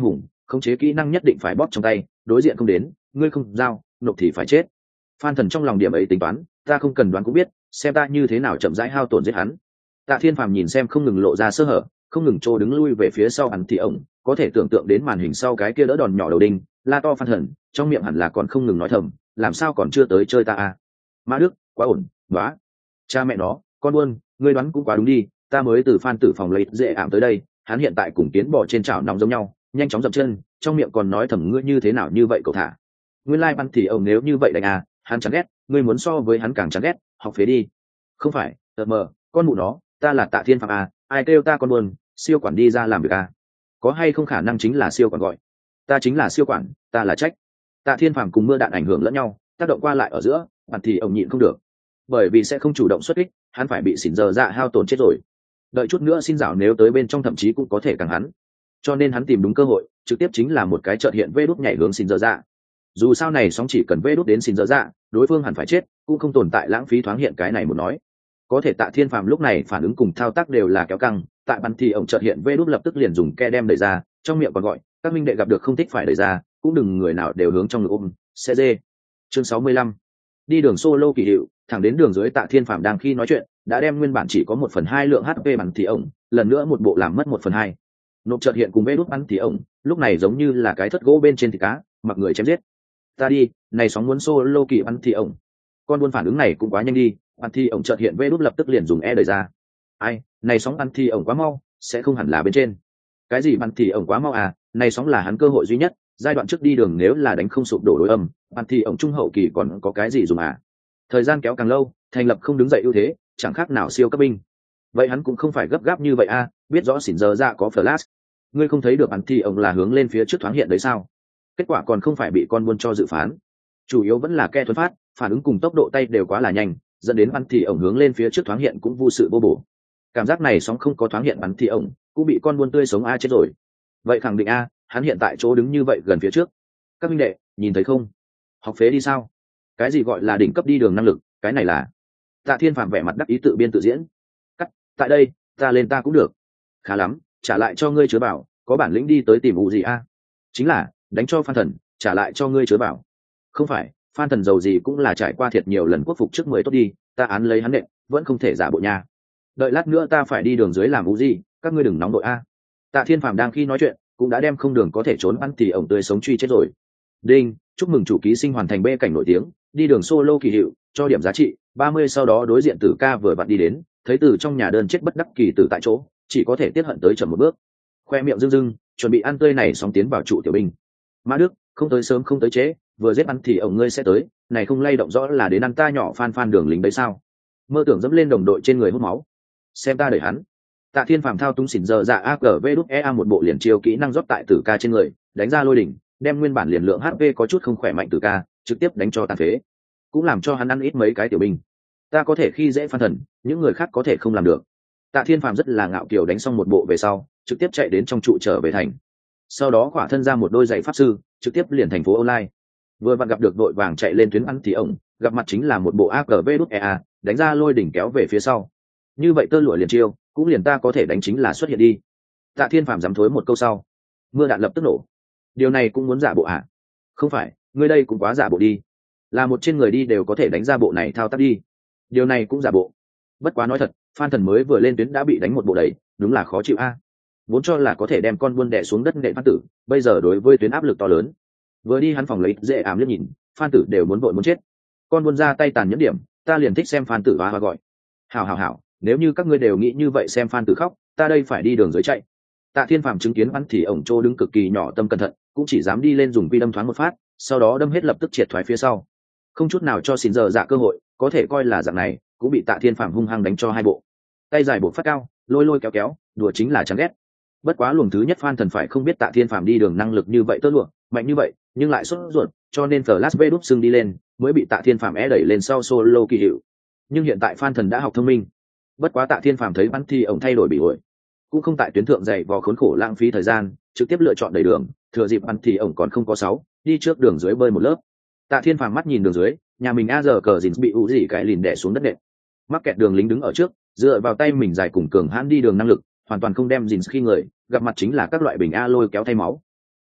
khống chế kỹ năng nhất định phải bóp trong tay, đối diện không đến ngươi không giao nộp thì phải chết. Phan Thần trong lòng điểm ấy tính toán, ta không cần đoán cũng biết, xem ta như thế nào chậm rãi hao tổn giết hắn. Tạ Thiên Phàm nhìn xem không ngừng lộ ra sơ hở, không ngừng trô đứng lui về phía sau hắn thì ổng có thể tưởng tượng đến màn hình sau cái kia đỡ đòn nhỏ đầu đinh, la to Phan Thần, trong miệng hẳn là còn không ngừng nói thầm, làm sao còn chưa tới chơi ta à? Mã Đức, quá ổn, quá. Cha mẹ nó, con buôn, ngươi đoán cũng quá đúng đi, ta mới từ Phan Tử phòng lấy dễ ảm tới đây, hắn hiện tại cùng tiến bò trên chảo nóng giống nhau, nhanh chóng dậm chân, trong miệng còn nói thầm ngươi như thế nào như vậy cậu thả. Nguyên lai Văn thì ổng nếu như vậy đánh à, hắn chán ghét, ngươi muốn so với hắn càng chán ghét, học phế đi. Không phải, mờ, con mụ nó, ta là Tạ Thiên Phàm à, ai kêu ta con buôn, siêu quản đi ra làm việc à? Có hay không khả năng chính là siêu quản gọi? Ta chính là siêu quản, ta là trách. Tạ Thiên Phàm cùng mưa đạn ảnh hưởng lẫn nhau, tác động qua lại ở giữa, Văn thì ổng nhịn không được, bởi vì sẽ không chủ động xuất kích, hắn phải bị xỉn giờ dạ hao tổn chết rồi. Đợi chút nữa xin dạo nếu tới bên trong thậm chí cũng có thể càng hắn, cho nên hắn tìm đúng cơ hội, trực tiếp chính là một cái chợt hiện vê đút nhảy hướng xỉn giờ dạ. Dù sao này sóng chỉ cần vê đút đến xỉn giờ dạ, đối phương hẳn phải chết, cũng không tồn tại lãng phí thoáng hiện cái này một nói. Có thể Tạ Thiên Phàm lúc này phản ứng cùng thao tác đều là kéo căng, tại bắn thì ổng chợt hiện vê đút lập tức liền dùng ke đem đẩy ra, trong miệng còn gọi các minh đệ gặp được không thích phải đẩy ra, cũng đừng người nào đều hướng trong ngực ôm. CG chương 65 đi đường solo kỳ hiệu, thẳng đến đường dưới. Tạ Thiên Phàm đang khi nói chuyện đã đem nguyên bản chỉ có 1/2 lượng HP bắn thì ổng lần nữa một bộ làm mất 1/2. Nộp chợt hiện cùng vê đút bắn thì ổng lúc này giống như là cái thất gỗ bên trên thịt cá, mặc người chém giết. Ta đi, này sóng muốn solo kỳ bắn thì ổng, con buôn phản ứng này cũng quá nhanh đi. Bắn thì ổng chợt hiện vê đút lập tức liền dùng e đẩy ra. Ai, này sóng bắn thì ổng quá mau, sẽ không hẳn là bên trên. Cái gì bắn thì ổng quá mau à, này sóng là hắn cơ hội duy nhất, giai đoạn trước đi đường nếu là đánh không sụp đổ đối âm, bắn thì ổng trung hậu kỳ còn có cái gì dùng à? Thời gian kéo càng lâu, thành lập không đứng dậy ưu thế, chẳng khác nào siêu cấp binh. Vậy hắn cũng không phải gấp gáp như vậy a, biết rõ xỉn giờ ra có flash, ngươi không thấy được bắn thì ổng là hướng lên phía trước thoáng hiện đấy sao? Kết quả còn không phải bị con buôn cho dự phán, chủ yếu vẫn là ke thuần phát, phản ứng cùng tốc độ tay đều quá là nhanh, dẫn đến bắn thì ổng hướng lên phía trước thoáng hiện cũng vô sự vô bổ. Cảm giác này sóng không có thoáng hiện bắn thì ổng cũng bị con buôn tươi sống a chết rồi. Vậy khẳng định a, hắn hiện tại chỗ đứng như vậy gần phía trước. Các minh đệ, nhìn thấy không? Học phế đi sao? Cái gì gọi là đỉnh cấp đi đường năng lực, cái này là. Tạ Thiên Phàm vẻ mặt đắc ý tự biên tự diễn. Cắt, tại đây, ta lên ta cũng được. Khá lắm, trả lại cho ngươi chứa bảo, có bản lĩnh đi tới tìm ủ gì a? Chính là, đánh cho Phan Thần, trả lại cho ngươi chứa bảo. Không phải, Phan Thần giàu gì cũng là trải qua thiệt nhiều lần quốc phục trước mới tốt đi, ta án lấy hắn đệm, vẫn không thể giả bộ nha. Đợi lát nữa ta phải đi đường dưới làm ủ gì, các ngươi đừng nóng đội a. Tạ Thiên Phàm đang khi nói chuyện, cũng đã đem không đường có thể trốn ăn thì ổng tươi sống truy chết rồi. Đinh, chúc mừng chủ ký sinh hoàn thành bê cảnh nổi tiếng, đi đường solo kỳ hiệu, cho điểm giá trị 30. Sau đó đối diện Tử Ca vừa vặn đi đến, thấy Tử trong nhà đơn chết bất đắc kỳ tử tại chỗ, chỉ có thể tiết hận tới chậm một bước. Khoe miệng rưng rưng, chuẩn bị ăn tươi này sóng tiến vào trụ tiểu binh. Mã Đức, không tới sớm không tới trễ, vừa giết ăn thì ổng ngươi sẽ tới, này không lay động rõ là đến ăn ta nhỏ Phan đường lính đấy sao? Mơ tưởng dẫm lên đồng đội trên người hút máu, xem ta đẩy hắn. Tạ Thiên Phàm thao túng xỉn giờ dạ AKVđEA một bộ liền chiêu kỹ năng rót tại Tử Ca trên người, đánh ra lôi đỉnh, đem nguyên bản liền lượng HP có chút không khỏe mạnh Tử Ca trực tiếp đánh cho tàn phế, cũng làm cho hắn ăn ít mấy cái tiểu binh. Ta có thể khi dễ Phan Thần, những người khác có thể không làm được. Tạ Thiên Phàm rất là ngạo kiều, đánh xong một bộ về sau, trực tiếp chạy đến trong trụ trở về thành. Sau đó khỏa thân ra một đôi giày pháp sư, trực tiếp liền thành phố online. Vừa vặn gặp được đội vàng chạy lên tuyến ăn thì ổng, gặp mặt chính là một bộ AKVđEA, đánh ra lôi đỉnh kéo về phía sau. Như vậy tơ lụa liền chiêu, cũng liền ta có thể đánh chính là xuất hiện đi. Tạ Thiên Phàm dám thối một câu sau, mưa đạn lập tức nổ. Điều này cũng muốn giả bộ à? Không phải, ngươi đây cũng quá giả bộ đi. Là một trên người đi đều có thể đánh ra bộ này thao tác đi. Điều này cũng giả bộ. Bất quá nói thật, Phan Thần mới vừa lên tuyến đã bị đánh một bộ đầy, đúng là khó chịu a. Vốn cho là có thể đem con buôn đè xuống đất nện Phan Tử, bây giờ đối với tuyến áp lực to lớn. Vừa đi hắn phòng lấy dễ ảm liếc nhìn, Phan Tử đều muốn vội muốn chết. Con buôn ra tay tàn nhẫn điểm, ta liền thích xem Phan Tử và gọi. Hảo, nếu như các ngươi đều nghĩ như vậy xem Phan Tử khóc, ta đây phải đi đường dưới chạy. Tạ Thiên Phàm chứng kiến bắn thì ổng trô đứng cực kỳ nhỏ tâm cẩn thận, cũng chỉ dám đi lên dùng quy đâm thoáng một phát, sau đó đâm hết lập tức triệt thoái phía sau, không chút nào cho xỉn giờ dạ cơ hội, có thể coi là dạng này cũng bị Tạ Thiên Phàm hung hăng đánh cho hai bộ. Tay dài bộ phát cao, lôi kéo, đùa chính là chán ghét. Bất quá luồng thứ nhất Phan Thần phải không biết Tạ Thiên Phàm đi đường năng lực như vậy tơ lụa, mạnh như vậy, nhưng lại sốt ruột, cho nên Flash V đúp xưng đi lên, mới bị Tạ Thiên Phàm đẩy lên sau solo kỳ hiệu. Nhưng hiện tại Phan Thần đã học thông minh. Bất quá Tạ Thiên Phàm thấy bắn thì ổng thay đổi bị ổi, cũng không tại tuyến thượng dày vò khốn khổ lãng phí thời gian, trực tiếp lựa chọn đẩy đường, thừa dịp bắn thì ổng còn không có 6, đi trước đường dưới bơi một lớp. Tạ Thiên Phàm mắt nhìn đường dưới, nhà mình a giờ cờ dìn bị ủ gì cái lìn đè xuống đất nện, mắc kẹt đường lính đứng ở trước, dựa vào tay mình dài cùng cường hãn đi đường năng lực, hoàn toàn không đem dìn khi người gặp mặt chính là các loại bình a lôi kéo thay máu.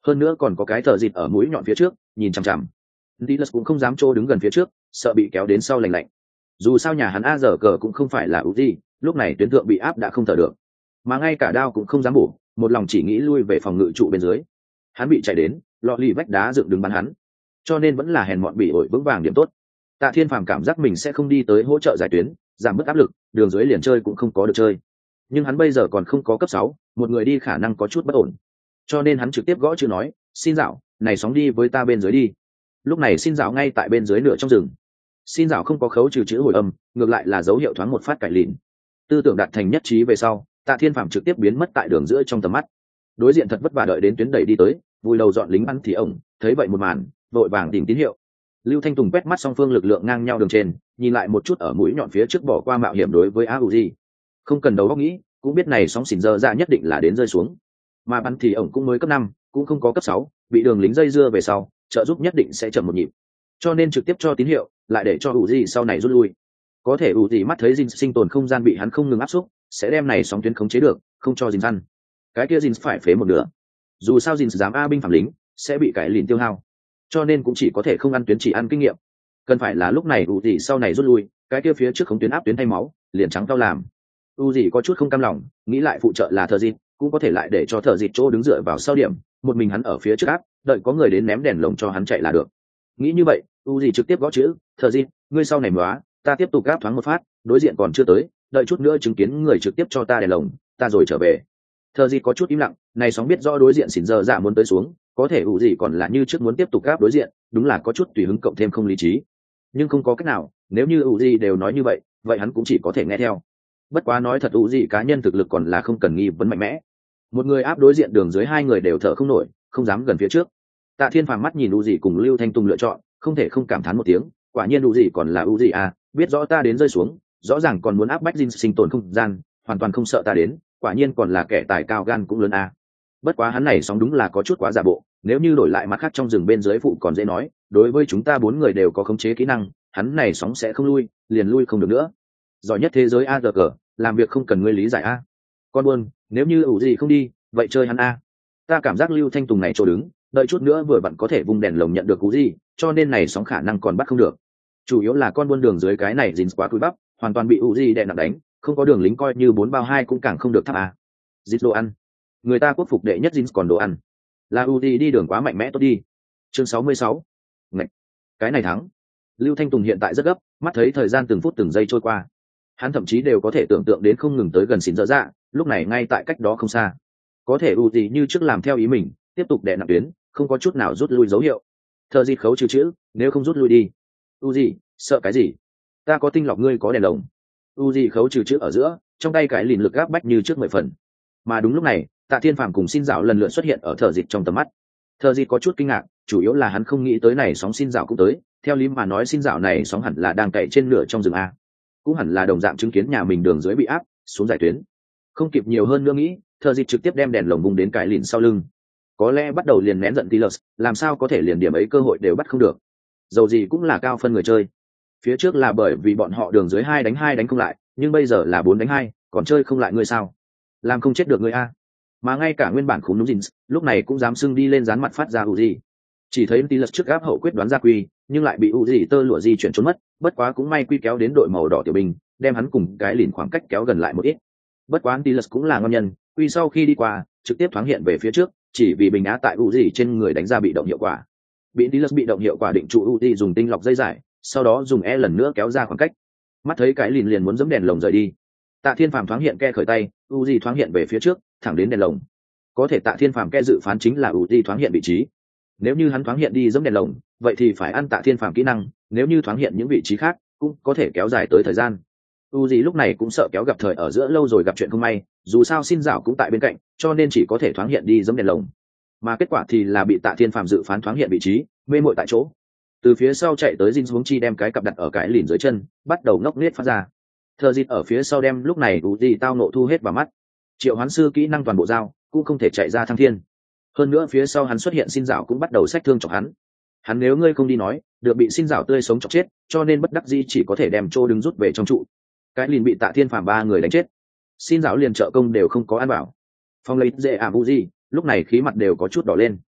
hơn nữa còn có cái thợ dịt ở mũi nhọn phía trước nhìn chằm chằm. Dilas cũng không dám trô đứng gần phía trước, sợ bị kéo đến sau lành lạnh. Dù sao nhà hắn a giờ cờ cũng không phải là Uzi, lúc này tuyến thượng bị áp đã không thở được, mà ngay cả đao cũng không dám bổ, một lòng chỉ nghĩ lui về phòng ngự trụ bên dưới. Hắn bị chạy đến, lọ lì vách đá dựng đứng bắn hắn, cho nên vẫn là hèn mọn bị ổi vững vàng điểm tốt. Tạ Thiên Phàm cảm giác mình sẽ không đi tới hỗ trợ giải tuyến, giảm bớt áp lực, đường dưới liền chơi cũng không có được chơi. Nhưng hắn bây giờ còn không có cấp 6, một người đi khả năng có chút bất ổn. Cho nên hắn trực tiếp gõ chữ nói, "Xin dạo, này sóng đi với ta bên dưới đi." Lúc này xin dạo ngay tại bên dưới nửa trong rừng. Xin dạo không có khấu trừ chữ hồi âm, ngược lại là dấu hiệu thoáng một phát cải lìn. Tư tưởng đạt thành nhất trí về sau, Tạ Thiên Phàm trực tiếp biến mất tại đường giữa trong tầm mắt. Đối diện thật vất vả đợi đến tuyến đẩy đi tới, vùi đầu dọn lính bắn thì ổng, thấy vậy một màn, vội vàng tìm tín hiệu. Lưu Thanh Tùng quét mắt song phương lực lượng ngang nhau đường trên, nhìn lại một chút ở mũi nhọn phía trước bỏ qua mạo hiểm đối với Auzi. Không cần đầu óc nghĩ, cũng biết này sóng xỉn dơ ra nhất định là đến rơi xuống. Mà bắn thì ổng cũng mới cấp 5, cũng không có cấp 6, bị đường lính dây dưa về sau, trợ giúp nhất định sẽ chậm một nhịp. Cho nên trực tiếp cho tín hiệu, lại để cho Uzi sau này rút lui. Có thể Uzi mắt thấy Jin sinh tồn không gian bị hắn không ngừng áp xúc, sẽ đem này sóng tuyến khống chế được, không cho Jin ăn. Cái kia Jin phải phế một nửa. Dù sao Jin dám a binh phạm lính, sẽ bị cải lìn tiêu hao. Cho nên cũng chỉ có thể không ăn tuyến chỉ ăn kinh nghiệm. Cần phải là lúc này Uzi sau này rút lui, cái kia phía trước khống tuyến áp tuyến thay máu, liền trắng cao làm. Uzi có chút không cam lòng, nghĩ lại phụ trợ là thợ dịt, cũng có thể lại để cho thợ dịt chỗ đứng dựa vào sau điểm, một mình hắn ở phía trước áp, đợi có người đến ném đèn lồng cho hắn chạy là được. Nghĩ như vậy, Uzi trực tiếp gõ chữ, "Thợ dịt, ngươi sau này móa, ta tiếp tục gáp thoáng một phát, đối diện còn chưa tới, đợi chút nữa chứng kiến người trực tiếp cho ta đèn lồng, ta rồi trở về." Thợ dịt có chút im lặng, này sóng biết rõ đối diện xỉn giờ dạ muốn tới xuống, có thể Uzi còn là như trước muốn tiếp tục gáp đối diện, đúng là có chút tùy hứng cộng thêm không lý trí. Nhưng không có cách nào, nếu như Uzi đều nói như vậy, vậy hắn cũng chỉ có thể nghe theo. Bất quá nói thật Uzi cá nhân thực lực còn là không cần nghi vấn mạnh mẽ. Một người áp đối diện đường dưới, hai người đều thở không nổi, không dám gần phía trước. Tạ Thiên Phàm mắt nhìn Uzi cùng Lưu Thanh Tùng lựa chọn, không thể không cảm thán một tiếng, quả nhiên Uzi còn là Uzi à, biết rõ ta đến rơi xuống, rõ ràng còn muốn áp bách Jin sinh tồn không gian, hoàn toàn không sợ ta đến, quả nhiên còn là kẻ tài cao gan cũng lớn à. Bất quá hắn này sóng đúng là có chút quá giả bộ, nếu như đổi lại mặt khác trong rừng bên dưới phụ còn dễ nói, đối với chúng ta 4 người đều có khống chế kỹ năng, hắn này sóng sẽ không lui, liền lui không được nữa. Giỏi nhất thế giới AGG, làm việc không cần ngươi lý giải a. Con buồn, nếu như ủ gì không đi, vậy chơi hắn a. Ta cảm giác Lưu Thanh Tùng này chỗ đứng, đợi chút nữa vừa vặn có thể vung đèn lồng nhận được cú gì, cho nên này sóng khả năng còn bắt không được. Chủ yếu là con buôn đường dưới cái này dính quá cúi bắp, hoàn toàn bị Uzi đè nặng đánh, không có đường lính coi như 4 bao 2 cũng càng không được thắp a. Dính đồ ăn. Người ta quốc phục đệ nhất dính còn đồ ăn. Là Uzi đi đường quá mạnh mẽ tốt đi. Chương 66. Ngậy. Cái này thắng. Lưu Thanh Tùng hiện tại rất gấp, mắt thấy thời gian từng phút từng giây trôi qua. Hắn thậm chí đều có thể tưởng tượng đến không ngừng tới gần xỉn dở dạ, lúc này ngay tại cách đó không xa. Có thể Uzi như trước làm theo ý mình, tiếp tục đè nặng tuyến, không có chút nào rút lui dấu hiệu. Thợ dịt khấu trừ chữ, nếu không rút lui đi. Uzi, sợ cái gì? Ta có tinh lọc, ngươi có đèn lồng. Uzi khấu trừ chữ ở giữa, trong tay cái lìn lực gáp bách như trước 10 phần. Mà đúng lúc này, Tạ Thiên Phàm cùng xin dạo lần lượt xuất hiện ở thợ dịt trong tầm mắt. Thợ dịt có chút kinh ngạc, chủ yếu là hắn không nghĩ tới này sóng xin dạo cũng tới, theo lý mà nói xin dạo này sóng hẳn là đang cậy trên nửa trong rừng a, cũng hẳn là đồng dạng chứng kiến nhà mình đường dưới bị áp xuống giải tuyến. Không kịp nhiều hơn nữa nghĩ, thợ dịt trực tiếp đem đèn lồng vùng đến cái lìn sau lưng. Có lẽ bắt đầu liền nén giận Tilus, làm sao có thể liền điểm ấy cơ hội đều bắt không được. Dầu gì cũng là cao phân người chơi. Phía trước là bởi vì bọn họ đường dưới 2 đánh không lại, nhưng bây giờ là 4 đánh 2, còn chơi không lại ngươi sao? Làm không chết được ngươi a. Mà ngay cả nguyên bản khủng núm Jins, lúc này cũng dám xưng đi lên dán mặt phát ra Uzi. Chỉ thấy Tilus trước gáp hậu quyết đoán ra quy, nhưng lại bị Uzi tơ lụa di chuyển trốn mất, bất quá cũng may quy kéo đến đội màu đỏ tiểu binh, đem hắn cùng cái lìn khoảng cách kéo gần lại một ít. Bất quá Tilus cũng là ngon nhân, quy sau khi đi qua, trực tiếp thoáng hiện về phía trước, chỉ vì bình á tại Uzi trên người đánh ra bị động hiệu quả. Bị Tilus bị động hiệu quả định trụ Uzi dùng tinh lọc dây giải, sau đó dùng E lần nữa kéo ra khoảng cách. Mắt thấy cái lìn liền muốn giẫm đèn lồng rời đi. Tạ Thiên Phàm thoáng hiện ke khởi tay, Uzi thoáng hiện về phía trước, thẳng đến đèn lồng. Có thể Tạ Thiên Phàm ke dự phán chính là Uzi thoáng hiện vị trí. Nếu như hắn thoáng hiện đi giẫm đèn lồng, vậy thì phải ăn Tạ Thiên Phàm kỹ năng, nếu như thoáng hiện những vị trí khác, cũng có thể kéo dài tới thời gian. Uzi lúc này cũng sợ kéo gặp thời ở giữa lâu rồi gặp chuyện không may, dù sao xin dạo cũng tại bên cạnh, cho nên chỉ có thể thoáng hiện đi giẫm đèn lồng. Mà kết quả thì là bị Tạ Thiên Phàm dự phán thoáng hiện vị trí, mê muội tại chỗ. Từ phía sau chạy tới Jin xuống chi đem cái cặp đặt ở cái lìn dưới chân, bắt đầu ngốc nghếch phát ra. Thờ dịt ở phía sau đem lúc này Uzi tao nộ thu hết vào mắt. Triệu hoán sư kỹ năng toàn bộ dao, cũng không thể chạy ra thăng thiên. Hơn nữa phía sau hắn xuất hiện xin dạo cũng bắt đầu sách thương chọc hắn. Hắn nếu ngươi không đi nói, được bị xin dạo tươi sống chọc chết, cho nên bất đắc dĩ chỉ có thể đem trô đứng rút về trong trụ. Cái lìn bị Tạ Thiên Phàm 3 người đánh chết. Xin dạo liền trợ công đều không có ăn bảo. Phong lấy dễ Uzi, lúc này khí mặt đều có chút đỏ lên.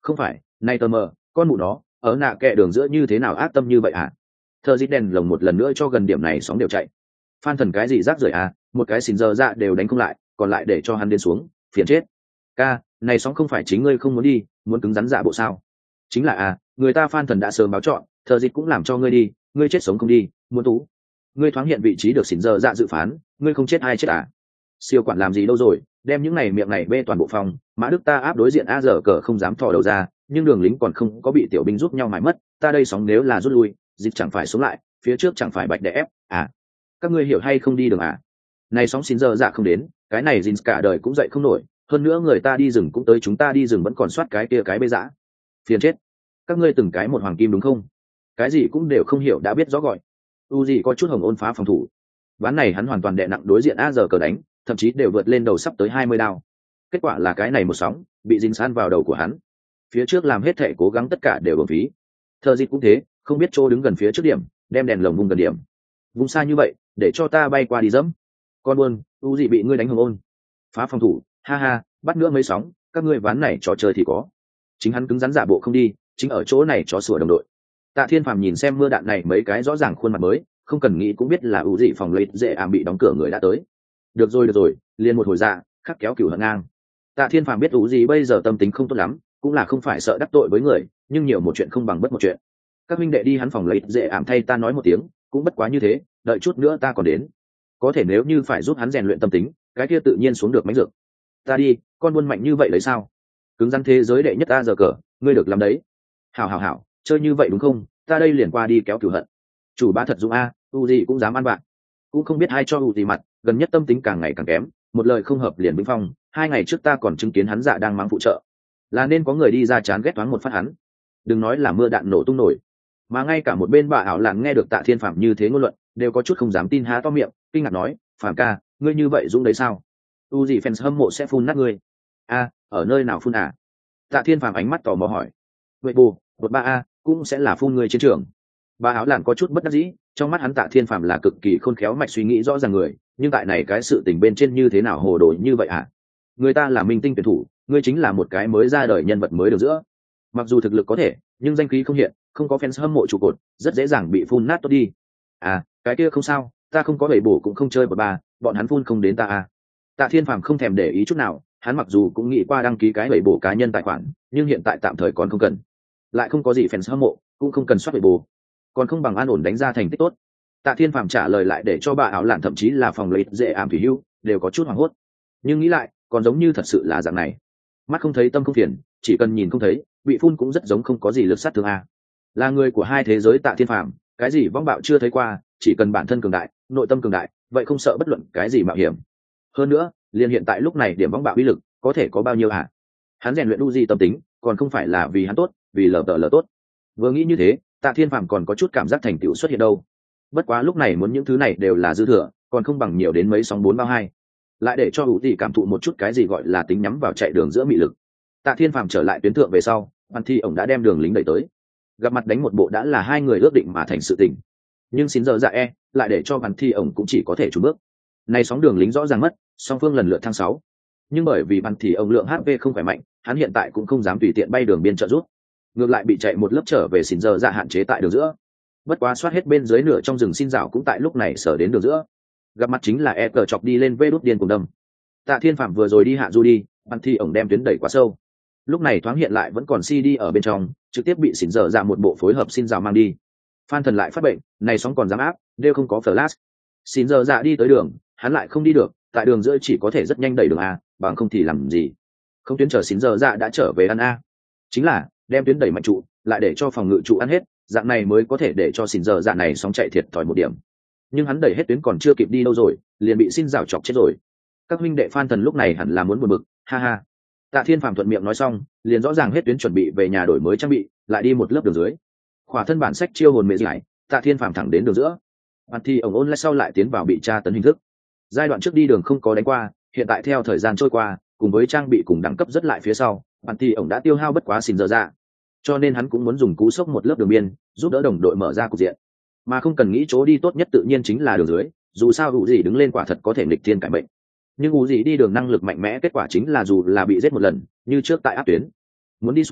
Không phải, này tờ mờ, con mụ nó ở nạ kệ đường giữa như thế nào ác tâm như vậy à? Thợ dít đèn lồng một lần nữa cho gần điểm này sóng đều chạy. Phan thần cái gì rác rưởi à, một cái xỉn giờ dạ đều đánh không lại, còn lại để cho hắn đến xuống, phiền chết. Ca, này sóng không phải chính ngươi không muốn đi, muốn cứng rắn dạ bộ sao? Chính là à, người ta Phan thần đã sớm báo chọn, thợ dít cũng làm cho ngươi đi, ngươi chết sống không đi, muốn tú. Ngươi thoáng hiện vị trí được xỉn giờ dạ dự phán, ngươi không chết ai chết à? Siêu quản làm gì đâu rồi, đem những này miệng này bê toàn bộ phòng, Mã Đức ta áp đối diện a giờ cờ không dám thò đầu ra, nhưng đường lính còn không có bị tiểu binh giúp nhau mãi mất, ta đây sóng nếu là rút lui, dịch chẳng phải sống lại, phía trước chẳng phải bạch đè ép à? Các ngươi hiểu hay không đi đường à? Này sóng xin giờ dạ không đến, cái này Jin cả đời cũng dậy không nổi, hơn nữa người ta đi rừng cũng tới, chúng ta đi rừng vẫn còn soát cái kia cái bê dã, phiền chết. Các ngươi từng cái một hoàng kim đúng không? Cái gì cũng đều không hiểu đã biết rõ gọi. U gì có chút hồng ôn phá phòng thủ, ván này hắn hoàn toàn đè nặng đối diện a giờ cờ đánh, thậm chí đều vượt lên đầu sắp tới 20 đao. Kết quả là cái này một sóng bị Jin san vào đầu của hắn, phía trước làm hết thể cố gắng tất cả đều uổng phí. Thợ dịch cũng thế, không biết chỗ đứng gần phía trước điểm, đem đèn lồng vùng gần điểm, vùng xa như vậy để cho ta bay qua đi dẫm. Con buồn, u gì bị ngươi đánh hồng ôn phá phòng thủ, ha ha, bắt nữa mấy sóng, các ngươi ván này trò chơi thì có. Chính hắn cứng rắn giả bộ không đi, chính ở chỗ này chó sủa đồng đội. Tạ Thiên Phàm nhìn xem mưa đạn này mấy cái rõ ràng khuôn mặt mới, không cần nghĩ cũng biết là u gì phòng lấy dễ bị đóng cửa người đã tới. Được rồi, liền một hồi dạ, khắc kéo cửu hận ngang. Tạ Thiên Phàm biết u gì bây giờ tâm tính không tốt lắm, cũng là không phải sợ đắc tội với người, nhưng nhiều một chuyện không bằng bất một chuyện. Các huynh đệ đi hắn phòng lấy dễ thay ta nói một tiếng, cũng bất quá như thế, đợi chút nữa ta còn đến. Có thể nếu như phải giúp hắn rèn luyện tâm tính, cái kia tự nhiên xuống được mánh dược. Ta đi, con buôn mạnh như vậy lấy sao? Cứng rắn thế giới đệ nhất ta giờ cờ, ngươi được làm đấy. Hảo, chơi như vậy đúng không? Ta đây liền qua đi kéo cửu hận. Chủ bá thật dũng a, u gì cũng dám ăn bạn. Cũng không biết ai cho u gì mặt, gần nhất tâm tính càng ngày càng kém, một lời không hợp liền binh phong. 2 ngày trước ta còn chứng kiến hắn dạ đang mang phụ trợ, là nên có người đi ra chán ghét thoáng một phát hắn. Đừng nói là mưa đạn nổ tung nổi, mà ngay cả một bên bà ảo lạn nghe được Tạ Thiên Phạm như thế ngôn luận, đều có chút không dám tin, há to miệng kinh ngạc nói, Phạm ca, ngươi như vậy dũng đấy sao? U gì fans hâm mộ sẽ phun nát ngươi. A, ở nơi nào phun à? Tạ Thiên Phạm ánh mắt tò mò hỏi. Vậy bù, 13A cũng sẽ là phun ngươi chiến trường. Bà áo lạn có chút bất đắc dĩ, trong mắt hắn Tạ Thiên Phạm là cực kỳ khôn khéo mạch suy nghĩ rõ ràng người, nhưng tại này cái sự tình bên trên như thế nào hồ đồ như vậy à? Người ta là minh tinh tuyển thủ, ngươi chính là một cái mới ra đời nhân vật mới được giữa. Mặc dù thực lực có thể, nhưng danh khí không hiện, không có fans hâm mộ trụ cột, rất dễ dàng bị phun nát tốt đi. À, cái kia không sao, ta không có bảy bổ cũng không chơi 13, bọn hắn phun không đến ta à. Tạ Thiên Phàm không thèm để ý chút nào, hắn mặc dù cũng nghĩ qua đăng ký cái bảy bổ cá nhân tài khoản, nhưng hiện tại tạm thời còn không cần. Lại không có gì fans hâm mộ, cũng không cần soát bảy bổ, còn không bằng an ổn đánh ra thành tích tốt. Tạ Thiên Phàm trả lời lại để cho bà áo lạn thậm chí là phòng lấy dễ ảm thủy hưu đều có chút hoảng hốt, nhưng nghĩ lại còn giống như thật sự là dạng này. Mắt không thấy tâm không phiền, chỉ cần nhìn không thấy, bị phun cũng rất giống không có gì lực sát thương à. Là người của hai thế giới Tạ Thiên Phàm, cái gì vong bạo chưa thấy qua, chỉ cần bản thân cường đại, nội tâm cường đại, vậy không sợ bất luận cái gì mạo hiểm. Hơn nữa, liền hiện tại lúc này điểm vong bạo uy lực có thể có bao nhiêu hả? Hắn rèn luyện Uzi tâm tính, còn không phải là vì hắn tốt, vì lờ tốt. Vừa nghĩ như thế, Tạ Thiên Phàm còn có chút cảm giác thành tựu xuất hiện đâu. Bất quá lúc này muốn những thứ này đều là dư thừa, còn không bằng nhiều đến mấy sóng 4 bao 2. Lại để cho Uzi cảm thụ một chút cái gì gọi là tính nhắm vào chạy đường giữa mị lực. Tạ Thiên Phàm trở lại tuyến thượng về sau, Văn Thi ổng đã đem đường lính đẩy tới. Gặp mặt đánh một bộ đã là hai người ước định mà thành sự tình. Nhưng xin giờ dạ lại để cho Văn Thi ổng cũng chỉ có thể chùn bước. Này sóng đường lính rõ ràng mất, song phương lần lượt thăng 6. Nhưng bởi vì Văn Thi ổng lượng HP không khỏe mạnh, hắn hiện tại cũng không dám tùy tiện bay đường biên trợ rút. Ngược lại bị chạy một lớp trở về xin giờ dạ hạn chế tại đường giữa. Bất quá soát hết bên dưới nửa trong rừng xin rào cũng tại lúc này sở đến đường giữa. Gặp mặt chính là cờ chọc đi lên vê đốt điên cùng đâm. Tạ Thiên Phạm vừa rồi đi hạ du đi, Văn Thi ổng đem tuyến đẩy quá sâu. Lúc này thoáng hiện lại vẫn còn CD ở bên trong, trực tiếp bị xỉn dở ra một bộ phối hợp xin rào mang đi. Phan thần lại phát bệnh, này sóng còn dám áp, đều không có flash. Xỉn dở dạ đi tới đường, hắn lại không đi được, tại đường giữa chỉ có thể rất nhanh đẩy đường a, bằng không thì làm gì. Không tuyến chờ xỉn dở dạ đã trở về ăn a. Chính là đem tuyến đẩy mạnh trụ, lại để cho phòng ngự trụ ăn hết, dạng này mới có thể để cho xỉn dở dạ này sóng chạy thiệt thòi một điểm. Nhưng hắn đẩy hết tuyến còn chưa kịp đi đâu rồi, liền bị xin rào chọc chết rồi. Các huynh đệ Phan thần lúc này hẳn là muốn buồn bực, ha ha. Tạ Thiên Phàm thuận miệng nói xong, liền rõ ràng hết tuyến chuẩn bị về nhà đổi mới trang bị, lại đi một lớp đường dưới. Khỏa thân bản sách chiêu hồn mệt giải, Tạ Thiên Phàm thẳng đến đường giữa. Mặt thì ổng ôn lại sau lại tiến vào bị tra tấn hình thức. Giai đoạn trước đi đường không có đánh qua, hiện tại theo thời gian trôi qua, cùng với trang bị cùng đẳng cấp rất lại phía sau, mặt thì ổng đã tiêu hao bất quá xỉn giờ ra. Cho nên hắn cũng muốn dùng cú sốc một lớp đường biên, giúp đỡ đồng đội mở ra cục diện. Mà không cần nghĩ chỗ đi tốt nhất tự nhiên chính là đường dưới, dù sao đủ gì đứng lên quả thật có thể nghịch thiên cải mệnh. Nhưng ủ gì đi đường năng lực mạnh mẽ, kết quả chính là dù là bị giết một lần như trước tại áp tuyến, muốn đi xuống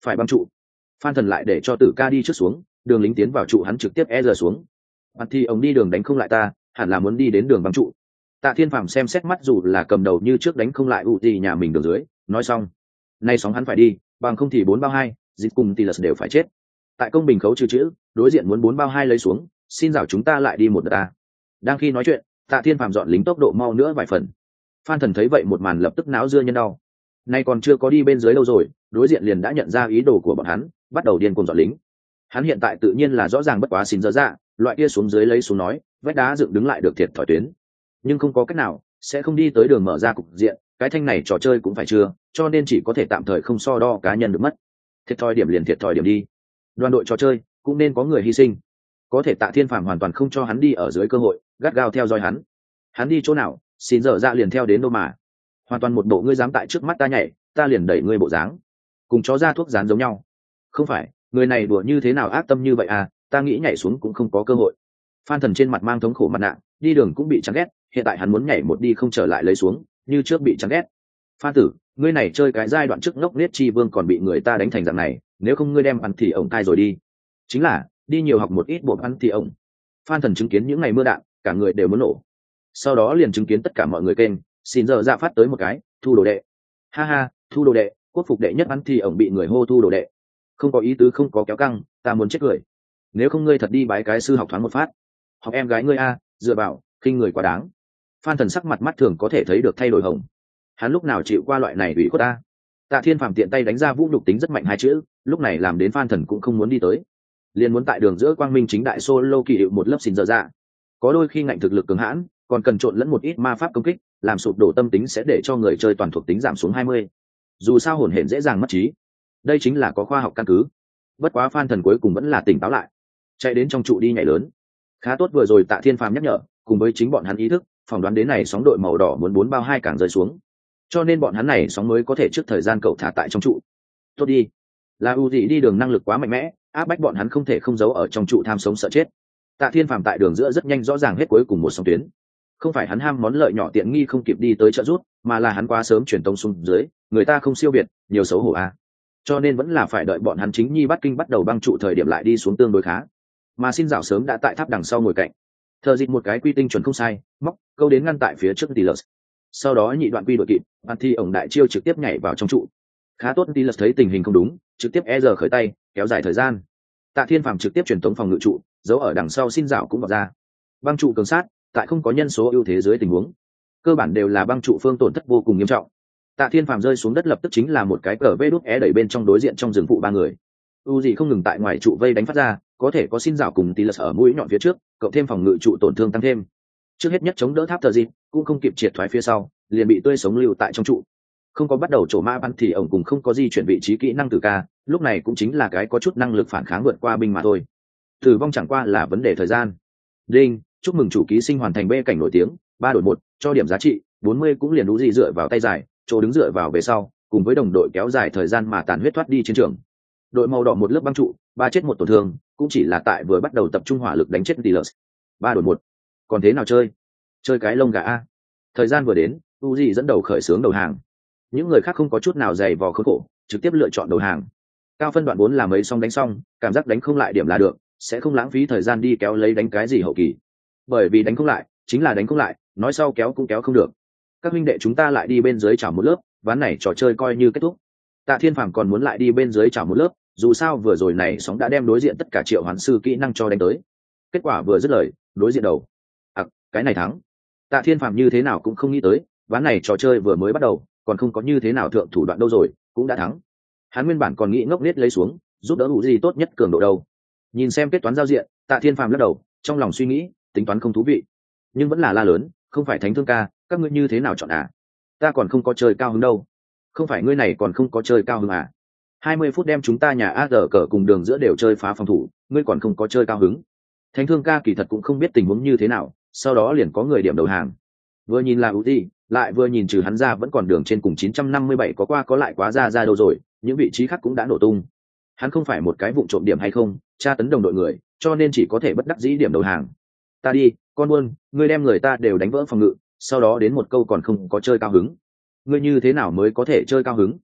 phải băng trụ. Phan Thần lại để cho Tử Ca đi trước xuống, đường lính tiến vào trụ hắn trực tiếp e xuống. Mặt thì ông đi đường đánh không lại ta, hẳn là muốn đi đến đường băng trụ. Tạ Thiên Phàm xem xét mắt dù là cầm đầu như trước đánh không lại gì nhà mình đường dưới, nói xong, nay sóng hắn phải đi, bằng không thì 4-2, dịch cùng Tilus đều phải chết. Tại công bình khấu trừ chữ, đối diện muốn 4-2 lấy xuống, xin rào chúng ta lại đi một đợt ta. Đang khi nói chuyện, Tạ Thiên Phàm dọn lính tốc độ mau nữa vài phần. Phan Thần thấy vậy một màn lập tức náo dưa nhân đau. Nay còn chưa có đi bên dưới đâu rồi, đối diện liền đã nhận ra ý đồ của bọn hắn, bắt đầu điên cuồng dọn lính. Hắn hiện tại tự nhiên là rõ ràng bất quá xin dơ dạ, loại kia xuống dưới lấy xuống nói, vách đá dựng đứng lại được thiệt thòi tuyến. Nhưng không có cách nào, sẽ không đi tới đường mở ra cục diện, cái thanh này trò chơi cũng phải chưa, cho nên chỉ có thể tạm thời không so đo cá nhân được mất. Thiệt thòi điểm liền thiệt thòi điểm đi. Đoàn đội trò chơi cũng nên có người hy sinh. Có thể Tạ Thiên Phàm hoàn toàn không cho hắn đi ở dưới cơ hội, gắt gao theo dõi hắn. Hắn đi chỗ nào, xin dở dạ liền theo đến đâu mà. Hoàn toàn một bộ ngươi dám tại trước mắt ta nhảy, ta liền đẩy ngươi bộ dáng. Cùng chó ra thuốc dán giống nhau. Không phải, người này đùa như thế nào ác tâm như vậy à, ta nghĩ nhảy xuống cũng không có cơ hội. Phan Thần trên mặt mang thống khổ mặt nạ, đi đường cũng bị chán ghét, hiện tại hắn muốn nhảy một đi không trở lại lấy xuống, như trước bị chán ghét. Phan tử, ngươi này chơi cái giai đoạn trước ngốc nết chi vương còn bị người ta đánh thành dạng này, nếu không ngươi đem ăn thì ổng cai rồi đi. Chính là, đi nhiều học một ít bộ ăn thì ổng. Phan Thần chứng kiến những ngày mưa đạn, cả người đều muốn nổ. Sau đó liền chứng kiến tất cả mọi người kênh, xin giờ dạ phát tới một cái, thu đồ đệ. Ha ha, thu đồ đệ, quốc phục đệ nhất ăn thì ổng bị người hô thu đồ đệ. Không có ý tứ không có kéo căng, ta muốn chết cười. Nếu không ngươi thật đi bái cái sư học thoáng một phát. Học em gái ngươi a, dựa vào, khinh người quá đáng. Phan Thần sắc mặt mắt thường có thể thấy được thay đổi hồng. Hắn lúc nào chịu qua loại này ủy khuất ta. Tạ Thiên Phàm tiện tay đánh ra vũ nhục tính rất mạnh hai chữ, lúc này làm đến Phan Thần cũng không muốn đi tới, liền muốn tại đường giữa quang minh chính đại solo kỳ hiệu một lớp xin dở dạ. Có đôi khi ngạnh thực lực cường hãn, còn cần trộn lẫn một ít ma pháp công kích, làm sụp đổ tâm tính sẽ để cho người chơi toàn thuộc tính giảm xuống 20. Dù sao hồn hển dễ dàng mất trí, đây chính là có khoa học căn cứ. Bất quá Phan Thần cuối cùng vẫn là tỉnh táo lại, chạy đến trong trụ đi nhảy lớn. Khá tốt vừa rồi Tạ Thiên Phàm nhắc nhở, cùng với chính bọn hắn ý thức, phỏng đoán đến này sóng đội màu đỏ muốn 4-2 càng rơi xuống, cho nên bọn hắn này sóng mới có thể trước thời gian cậu thả tại trong trụ. Tốt đi, là ưu dị đi đường năng lực quá mạnh mẽ, áp bách bọn hắn không thể không giấu ở trong trụ tham sống sợ chết. Tạ Thiên Phàm tại đường giữa rất nhanh rõ ràng hết cuối cùng một sóng tuyến. Không phải hắn ham món lợi nhỏ tiện nghi không kịp đi tới trợ rút, mà là hắn quá sớm chuyển tông xuống dưới, người ta không siêu việt, nhiều xấu hổ a. Cho nên vẫn là phải đợi bọn hắn chính nhi bắt kinh bắt đầu băng trụ thời điểm lại đi xuống tương đối khá. Mà xin dạo sớm đã tại tháp đằng sau ngồi cạnh, thờ dịch một cái quy tinh chuẩn không sai, móc câu đến ngăn tại phía trước Tilus. Sau đó nhị đoạn quy đội kịp, ăn thi ổng đại chiêu trực tiếp nhảy vào trong trụ. Khá tốt Tilus thấy tình hình không đúng, trực tiếp giờ khởi tay, kéo dài thời gian. Tạ Thiên Phàm trực tiếp truyền tống phòng ngự trụ, giấu ở đằng sau xin dạo cũng vào ra. Băng trụ cường sát, tại không có nhân số ưu thế dưới tình huống, cơ bản đều là băng trụ phương tổn thất vô cùng nghiêm trọng. Tạ Thiên Phàm rơi xuống đất lập tức chính là một cái cờ vê đút đẩy bên trong đối diện trong rừng phụ ba người. U gì không ngừng tại ngoài trụ vây đánh phát ra, có thể có xin dạo cùng Tilus ở mũi nhọn phía trước, cộng thêm phòng ngự trụ tổn thương tăng thêm. Trước hết nhất chống đỡ tháp tờ gì, cũng không kịp triệt thoái phía sau, liền bị tươi sống lưu tại trong trụ. Không có bắt đầu trổ ma bắn thì ổng cùng không có di chuyển vị trí kỹ năng từ ca, lúc này cũng chính là cái có chút năng lực phản kháng vượt qua binh mà thôi. Tử vong chẳng qua là vấn đề thời gian. Đinh, chúc mừng chủ ký sinh hoàn thành bê cảnh nổi tiếng, 3-1, cho điểm giá trị 40 cũng liền đủ gì dựa vào tay dài, chỗ đứng dựa vào về sau, cùng với đồng đội kéo dài thời gian mà tàn huyết thoát đi chiến trường. Đội màu đỏ một lớp băng trụ, 3 chết 1 tổn thương, cũng chỉ là tại vừa bắt đầu tập trung hỏa lực đánh chết Tilus. 3-1. Còn thế nào chơi? Chơi cái lông gà a. Thời gian vừa đến, Uzi dẫn đầu khởi xướng đầu hàng. Những người khác không có chút nào dày vò khốn khổ, trực tiếp lựa chọn đầu hàng. Cao phân đoạn 4 là mấy xong đánh xong, cảm giác đánh không lại điểm là được, sẽ không lãng phí thời gian đi kéo lấy đánh cái gì hậu kỳ. Bởi vì đánh không lại, chính là đánh không lại, nói sau kéo cũng kéo không được. Các huynh đệ chúng ta lại đi bên dưới chảo một lớp, ván này trò chơi coi như kết thúc. Tạ Thiên Phàm còn muốn lại đi bên dưới chảo một lớp, dù sao vừa rồi này sóng đã đem đối diện tất cả triệu hoán sư kỹ năng cho đánh tới. Kết quả vừa dứt lời, đối diện đầu. Cái này thắng. Tạ Thiên Phàm như thế nào cũng không nghĩ tới, ván này trò chơi vừa mới bắt đầu, còn không có như thế nào thượng thủ đoạn đâu rồi, cũng đã thắng. Hắn nguyên bản còn nghĩ ngốc nết lấy xuống, giúp đỡ đủ gì tốt nhất cường độ đâu. Nhìn xem kết toán giao diện, Tạ Thiên Phàm lắc đầu, trong lòng suy nghĩ, tính toán không thú vị, nhưng vẫn là la lớn, không phải Thánh Thương ca, các ngươi như thế nào chọn à? Ta còn không có chơi cao hứng đâu. Không phải ngươi này còn không có chơi cao hứng à? 20 phút đem chúng ta nhà AG cờ cùng đường giữa đều chơi phá phòng thủ, ngươi còn không có chơi cao hứng. Thánh Thương ca kỳ thật cũng không biết tình huống như thế nào, sau đó liền có người điểm đầu hàng. Vừa nhìn là Uzi, lại vừa nhìn trừ hắn ra vẫn còn đường trên cùng 957 có qua có lại quá ra đâu rồi, những vị trí khác cũng đã nổ tung. Hắn không phải một cái vụ trộm điểm hay không, tra tấn đồng đội người, cho nên chỉ có thể bất đắc dĩ điểm đầu hàng. Ta đi, con buôn, ngươi đem người ta đều đánh vỡ phòng ngự, sau đó đến một câu còn không có chơi cao hứng. Ngươi như thế nào mới có thể chơi cao hứng?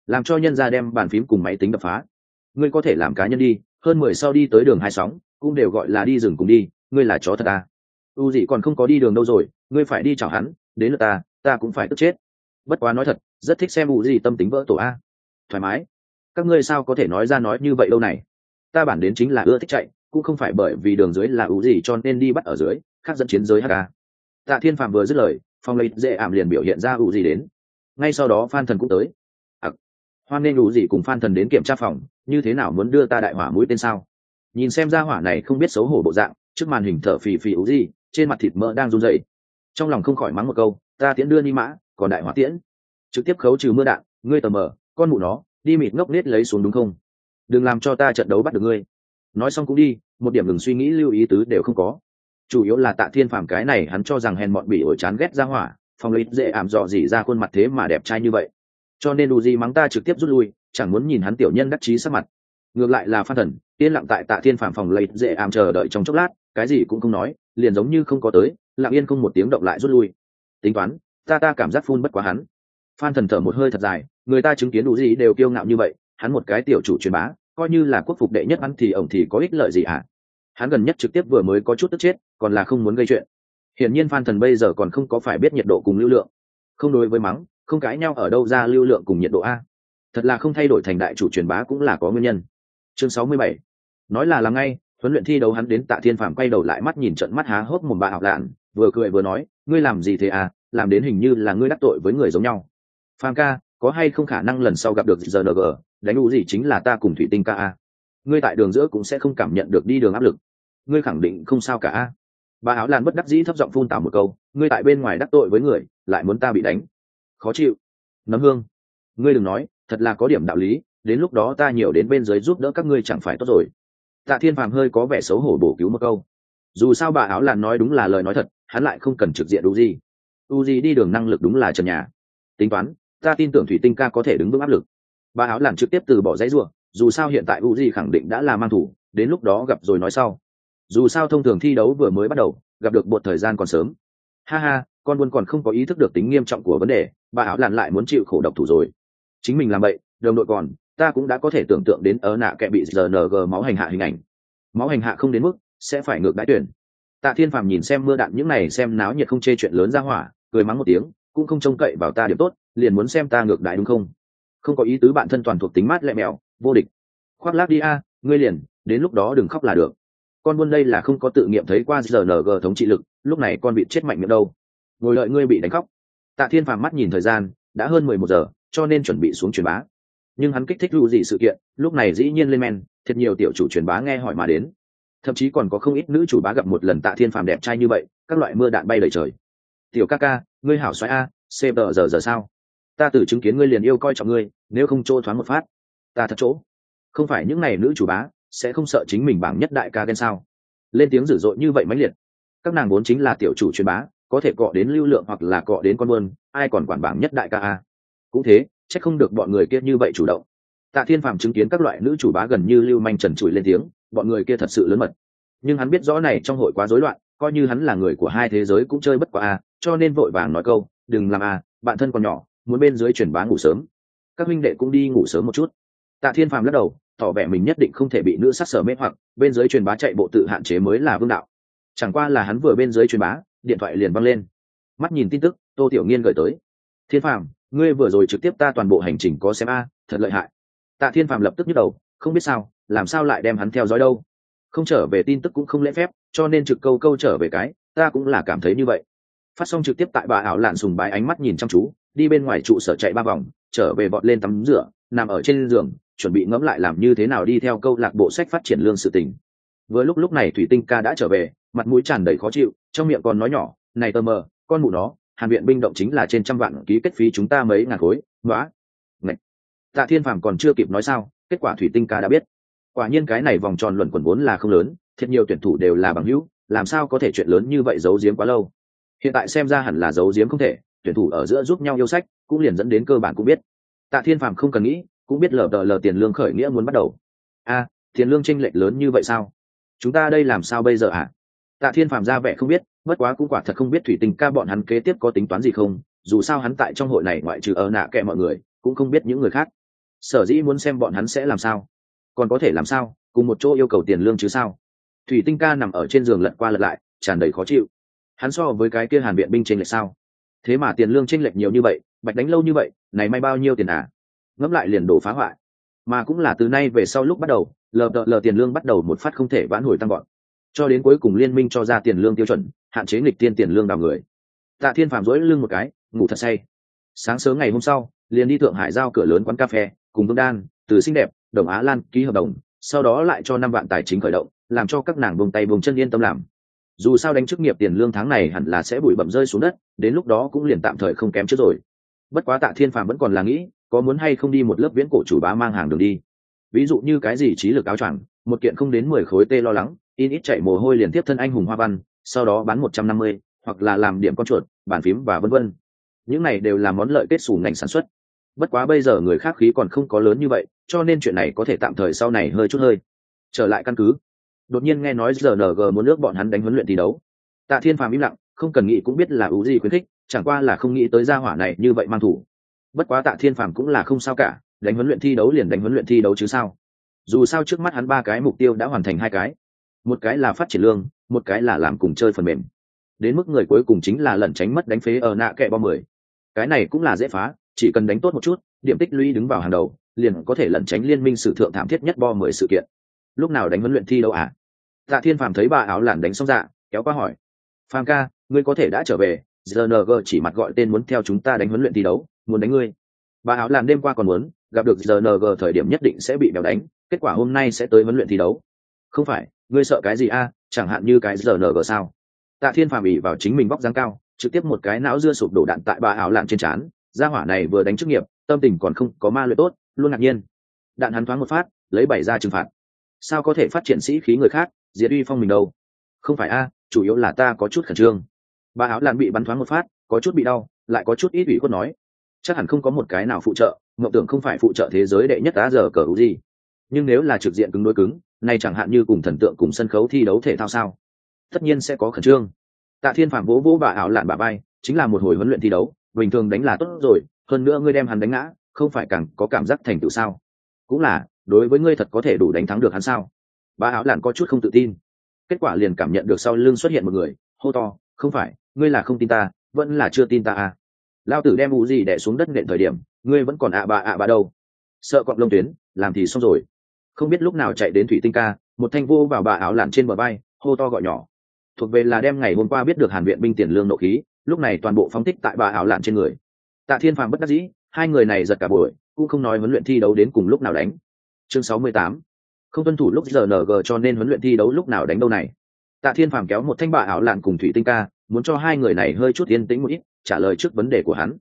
làm cho nhân ra đem bàn phím cùng máy tính đập phá. Ngươi có thể làm cá nhân đi, hơn 10 sau đi tới đường hai sóng cũng đều gọi là đi rừng cùng đi, ngươi là chó thật à. U dị còn không có đi đường đâu rồi, ngươi phải đi chào hắn, đến lượt ta cũng phải tức chết. Bất quá nói thật, rất thích xem U dị tâm tính vỡ tổ a. Thoải mái. Các ngươi sao có thể nói ra nói như vậy đâu này. Ta bản đến chính là ưa thích chạy, cũng không phải bởi vì đường dưới là U dị cho nên đi bắt ở dưới, khác dẫn chiến giới HK. Tạ Thiên Phàm vừa dứt lời, Phong Lấy Dễ Ảm liền biểu hiện ra U dị đến. Ngay sau đó Phan Thần cũng tới. Hoan nên U dị cùng Phan Thần đến kiểm tra phòng, như thế nào muốn đưa ta đại hỏa mũi tên sao? Nhìn xem ra hỏa này không biết xấu hổ bộ dạng, trước màn hình thở phì phì U dị, trên mặt thịt mỡ đang run rẩy. Trong lòng không khỏi mắng một câu, ta tiễn đưa ni mã, còn đại hỏa tiễn trực tiếp khấu trừ mưa đạn, ngươi tờ mờ, con mụ nó, đi mịt ngốc nết lấy xuống đúng không? Đừng làm cho ta trận đấu bắt được ngươi. Nói xong cũng đi, một điểm ngừng suy nghĩ lưu ý tứ đều không có. Chủ yếu là Tạ Thiên Phàm cái này hắn cho rằng hèn mọn bị ổi chán ghét ra hỏa, Phong Lấy Dễ Ảm dọ dỉ ra khuôn mặt thế mà đẹp trai như vậy. Cho nên đủ gì mắng ta trực tiếp rút lui, chẳng muốn nhìn hắn tiểu nhân đắc chí sắc mặt. Ngược lại là Phan Thần, yên lặng tại Tạ Thiên Phàm Phòng Lấy Dễ Ảm chờ đợi trong chốc lát, cái gì cũng không nói, liền giống như không có tới, lặng yên không một tiếng động lại rút lui. Tính toán, ta cảm giác phun bất quá hắn. Phan Thần thở một hơi thật dài, người ta chứng kiến đủ gì đều kiêu ngạo như vậy, hắn một cái tiểu chủ truyền bá, coi như là quốc phục đệ nhất hắn thì ổng thì có ích lợi gì hả? Hắn gần nhất trực tiếp vừa mới có chút tức chết, còn là không muốn gây chuyện. Hiển nhiên Phan Thần bây giờ còn không có phải biết nhiệt độ cùng lưu lượng, không đối với mắng, không cãi nhau ở đâu ra lưu lượng cùng nhiệt độ a. Thật là không thay đổi thành đại chủ truyền bá cũng là có nguyên nhân. Chương 67. Nói là làm ngay, huấn luyện thi đấu hắn đến Tạ Thiên Phàm quay đầu lại mắt nhìn trận mắt há hốc mồm bà học lạn, vừa cười vừa nói, ngươi làm gì thế à, làm đến hình như là ngươi đắc tội với người giống nhau. Phàm ca, có hay không khả năng lần sau gặp được GNG, đánh đủ gì chính là ta cùng Thủy Tinh ca a. Ngươi tại đường giữa cũng sẽ không cảm nhận được đi đường áp lực. Ngươi khẳng định không sao cả a. Bà áo lan bất đắc dĩ thấp giọng phun tào một câu, ngươi tại bên ngoài đắc tội với người, lại muốn ta bị đánh. Khó chịu. Nấm hương. Ngươi đừng nói, thật là có điểm đạo lý, đến lúc đó ta nhiều đến bên dưới giúp đỡ các ngươi chẳng phải tốt rồi. Tạ Thiên Phàm hơi có vẻ xấu hổ bổ cứu một câu. Dù sao bà áo làn nói đúng là lời nói thật, hắn lại không cần trực diện Uzi. Uzi đi đường năng lực đúng là trần nhà. Tính toán, ta tin tưởng Thủy Tinh ca có thể đứng vững áp lực. Bà áo làn trực tiếp từ bỏ dãy rủa, dù sao hiện tại Uzi khẳng định đã là mang thủ, đến lúc đó gặp rồi nói sau. Dù sao thông thường thi đấu vừa mới bắt đầu, gặp được một thời gian còn sớm. Ha ha, con buôn còn không có ý thức được tính nghiêm trọng của vấn đề, bà áo làn lại muốn chịu khổ độc thủ rồi. Chính mình làm vậy, đồng đội còn, ta cũng đã có thể tưởng tượng đến ở nạ kẻ bị RNG máu hành hạ hình ảnh. Máu hành hạ không đến mức sẽ phải ngược đãi tuyển. Tạ Thiên Phàm nhìn xem mưa đạn những này xem náo nhiệt không chê chuyện lớn ra hỏa, cười mắng một tiếng, cũng không trông cậy vào ta điểm tốt, liền muốn xem ta ngược đãi đúng không? Không có ý tứ bạn thân toàn thuộc tính mát lẹ mèo, vô địch. Khoác lác đi a, ngươi liền, đến lúc đó đừng khóc là được. Con buôn đây là không có tự nghiệm thấy qua RNG thống trị lực, lúc này con bị chết mạnh miệng đâu. Ngồi đợi ngươi bị đánh khóc. Tạ Thiên Phàm mắt nhìn thời gian, đã hơn 11 giờ, cho nên chuẩn bị xuống truyền bá. Nhưng hắn kích thích lưu gì sự kiện, lúc này dĩ nhiên lên men, thật nhiều tiểu chủ truyền bá nghe hỏi mà đến. Thậm chí còn có không ít nữ chủ bá gặp một lần Tạ Thiên Phàm đẹp trai như vậy, các loại mưa đạn bay đầy trời. Tiểu ca ca, ngươi hảo xoáy a, giờ sao? Ta tự chứng kiến ngươi liền yêu coi trọng ngươi, nếu không chỗ thoáng một phát, ta thật chỗ. Không phải những này nữ chủ bá sẽ không sợ chính mình bảng nhất đại ca ghen sao? Lên tiếng dữ dội như vậy mãnh liệt. Các nàng vốn chính là tiểu chủ truyền bá, có thể cọ đến lưu lượng hoặc là cọ đến con buôn, ai còn quản bảng nhất đại ca a? Cũng thế, chắc không được bọn người kia như vậy chủ động. Tạ Thiên Phàm chứng kiến các loại nữ chủ bá gần như lưu manh trần trụi lên tiếng, bọn người kia thật sự lớn mật. Nhưng hắn biết rõ này trong hội quá rối loạn, coi như hắn là người của hai thế giới cũng chơi bất quá a, cho nên vội vàng nói câu, đừng làm a, bạn thân còn nhỏ, muốn bên dưới truyền bá ngủ sớm. Các huynh đệ cũng đi ngủ sớm một chút. Tạ Thiên Phàm lắc đầu, tỏ vẻ mình nhất định không thể bị nữ sát sở mê hoặc, bên dưới truyền bá chạy bộ tự hạn chế mới là vương đạo. Chẳng qua là hắn vừa bên dưới truyền bá, điện thoại liền văng lên. Mắt nhìn tin tức, Tô Tiểu Nghiên gửi tới. Thiên Phàm, ngươi vừa rồi trực tiếp ta toàn bộ hành trình có xem a, thật lợi hại. Tạ Thiên Phàm lập tức nhức đầu, không biết sao, làm sao lại đem hắn theo dõi đâu? Không trở về tin tức cũng không lễ phép, cho nên trực câu câu trở về cái, ta cũng là cảm thấy như vậy. Phát xong trực tiếp tại bà ảo lạn sùng bái ánh mắt nhìn chăm chú, đi bên ngoài trụ sở chạy 3 vòng, trở về vọt lên tắm rửa, nằm ở trên giường, chuẩn bị ngẫm lại làm như thế nào đi theo câu lạc bộ sách phát triển lương sự tình. Vừa lúc này Thủy Tinh ca đã trở về, mặt mũi tràn đầy khó chịu, trong miệng còn nói nhỏ, này tơ mờ, con mụ nó, Hàn viện binh động chính là trên 100 vạn ký kết phí chúng ta mấy ngàn khối, nóa. Ngạch. Tạ Thiên Phàm còn chưa kịp nói sao, kết quả Thủy Tinh ca đã biết. Quả nhiên cái này vòng tròn luẩn quẩn vốn là không lớn, thiệt nhiều tuyển thủ đều là bằng hữu, làm sao có thể chuyện lớn như vậy giấu giếm quá lâu. Hiện tại xem ra hẳn là giấu giếm không thể, tuyển thủ ở giữa giúp nhau yêu sách, cũng liền dẫn đến cơ bản cũng biết. Tạ Thiên Phàm không cần nghĩ, cũng biết lờ tiền lương khởi nghĩa muốn bắt đầu. A, tiền lương chênh lệch lớn như vậy sao? Chúng ta đây làm sao bây giờ ạ? Tạ Thiên Phàm ra vẻ không biết, bất quá cũng quả thật không biết Thủy Tinh ca bọn hắn kế tiếp có tính toán gì không, dù sao hắn tại trong hội này ngoại trừ ở nạ kệ mọi người, cũng không biết những người khác. Sở dĩ muốn xem bọn hắn sẽ làm sao. Còn có thể làm sao, cùng một chỗ yêu cầu tiền lương chứ sao. Thủy Tinh ca nằm ở trên giường lật qua lật lại, tràn đầy khó chịu. Hắn so với cái kia Hàn viện binh chênh lệch sao? Thế mà tiền lương chênh lệch nhiều như vậy, bạch đánh lâu như vậy, này may bao nhiêu tiền à? Ngẫm lại liền đổ phá hoại. Mà cũng là từ nay về sau lúc bắt đầu, lờ tiền lương bắt đầu một phát không thể vãn hồi tăng gọn. Cho đến cuối cùng liên minh cho ra tiền lương tiêu chuẩn, hạn chế nghịch tiên tiền lương đào người. Tạ Thiên Phàm duỗi lưng một cái, ngủ thật say. Sáng sớm ngày hôm sau, liền đi Thượng Hải giao cửa lớn quán cà phê, cùng Vương Đan, Từ Xinh Đẹp, Đồng Á Lan ký hợp đồng, sau đó lại cho 5 vạn tài chính khởi động, làm cho các nàng buông tay buông chân yên tâm làm. Dù sao đánh chức nghiệp tiền lương tháng này hẳn là sẽ bụi bặm rơi xuống đất, đến lúc đó cũng liền tạm thời không kém trước rồi. Bất quá Tạ Thiên Phàm vẫn còn là nghĩ, có muốn hay không đi một lớp viễn cổ chủ bá mang hàng đường đi. Ví dụ như cái gì trí lực áo choàng, một kiện không đến 10 khối tê lo lắng, in ít chạy mồ hôi liền tiếp thân anh hùng hoa văn, sau đó bán 150, hoặc là làm điểm con chuột, bàn phím và vân vân. Những này đều là món lợi kết xù ngành sản xuất. Bất quá bây giờ người khác khí còn không có lớn như vậy, cho nên chuyện này có thể tạm thời sau này hơi chút hơi. Trở lại căn cứ. Đột nhiên nghe nói RNG muốn nước bọn hắn đánh huấn luyện thi đấu. Tạ Thiên Phàm im lặng, không cần nghĩ cũng biết là ưu gì khuyến khích, chẳng qua là không nghĩ tới gia hỏa này như vậy mang thủ. Bất quá Tạ Thiên Phàm cũng là không sao cả, đánh huấn luyện thi đấu liền đánh huấn luyện thi đấu chứ sao. Dù sao trước mắt hắn 3 cái mục tiêu đã hoàn thành 2 cái. Một cái là phát triển lương, một cái là làm cùng chơi phần mềm. Đến mức người cuối cùng chính là lẩn tránh mất đánh phế ở nạ kẹ bom 10. Cái này cũng là dễ phá, chỉ cần đánh tốt một chút, điểm tích lũy đứng vào hàng đầu, liền có thể lẩn tránh liên minh sử thượng thảm thiết nhất bom 10 sự kiện. Lúc nào đánh huấn luyện thi đấu à? Tạ Thiên Phàm thấy bà áo lản đánh xong dạ, kéo qua hỏi: "Phàm ca, ngươi có thể đã trở về, RNG chỉ mặt gọi tên muốn theo chúng ta đánh huấn luyện thi đấu, muốn đánh ngươi." Bà áo lản đêm qua còn muốn gặp được RNG thời điểm nhất định sẽ bị bèo đánh, kết quả hôm nay sẽ tới huấn luyện thi đấu. Không phải, ngươi sợ cái gì a? Chẳng hạn như cái RNG sao? Tạ Thiên Phàm ỷ vào chính mình vóc dáng cao, trực tiếp một cái não dưa sụp đổ đạn tại bà áo lạn trên trán. Gia hỏa này vừa đánh chức nghiệp, tâm tình còn không có ma luyện tốt, luôn ngạc nhiên. Đạn hắn thoáng một phát, lấy 7 ra trừng phạt. Sao có thể phát triển sĩ khí người khác, diệt uy phong mình đâu? Không phải a, chủ yếu là ta có chút khẩn trương. Bà áo lạn bị bắn thoáng một phát, có chút bị đau, lại có chút ít ủy khuất nói, chắc hẳn không có một cái nào phụ trợ, mộng tưởng không phải phụ trợ thế giới đệ nhất đã giờ cờ gì. Nhưng nếu là trực diện cứng đối cứng, này chẳng hạn như cùng thần tượng cùng sân khấu thi đấu thể thao sao? Tất nhiên sẽ có khẩn trương. Tạ Thiên Phàm vỗ vỗ bà áo lạn bả vai, chính là một hồi huấn luyện thi đấu, bình thường đánh là tốt rồi, hơn nữa ngươi đem hắn đánh ngã, không phải càng có cảm giác thành tựu sao? Cũng là, đối với ngươi thật có thể đủ đánh thắng được hắn sao? Bà áo lạn có chút không tự tin. Kết quả liền cảm nhận được sau lưng xuất hiện một người, hô to, không phải, ngươi là không tin ta, vẫn là chưa tin ta à? Lao tử đem gì đè xuống đất nện thời điểm, ngươi vẫn còn ạ bà đâu? Sợ cọp lông tuyến, làm thì xong rồi. Không biết lúc nào chạy đến Thủy Tinh ca, một thanh vô vào bà áo lạn trên bờ vai, hô to gọi nhỏ. Thuộc về là đem ngày hôm qua biết được Hàn viện binh tiền lương nộ khí, lúc này toàn bộ phóng thích tại bà áo lạn trên người. Tạ Thiên Phàm bất đắc dĩ, hai người này giật cả buổi, cũng không nói huấn luyện thi đấu đến cùng lúc nào đánh. Chương 68. Không tuân thủ lúc RNG cho nên huấn luyện thi đấu lúc nào đánh đâu này. Tạ Thiên Phàm kéo một thanh bà áo lạn cùng Thủy Tinh ca, muốn cho hai người này hơi chút yên tĩnh một ít, trả lời trước vấn đề của hắn.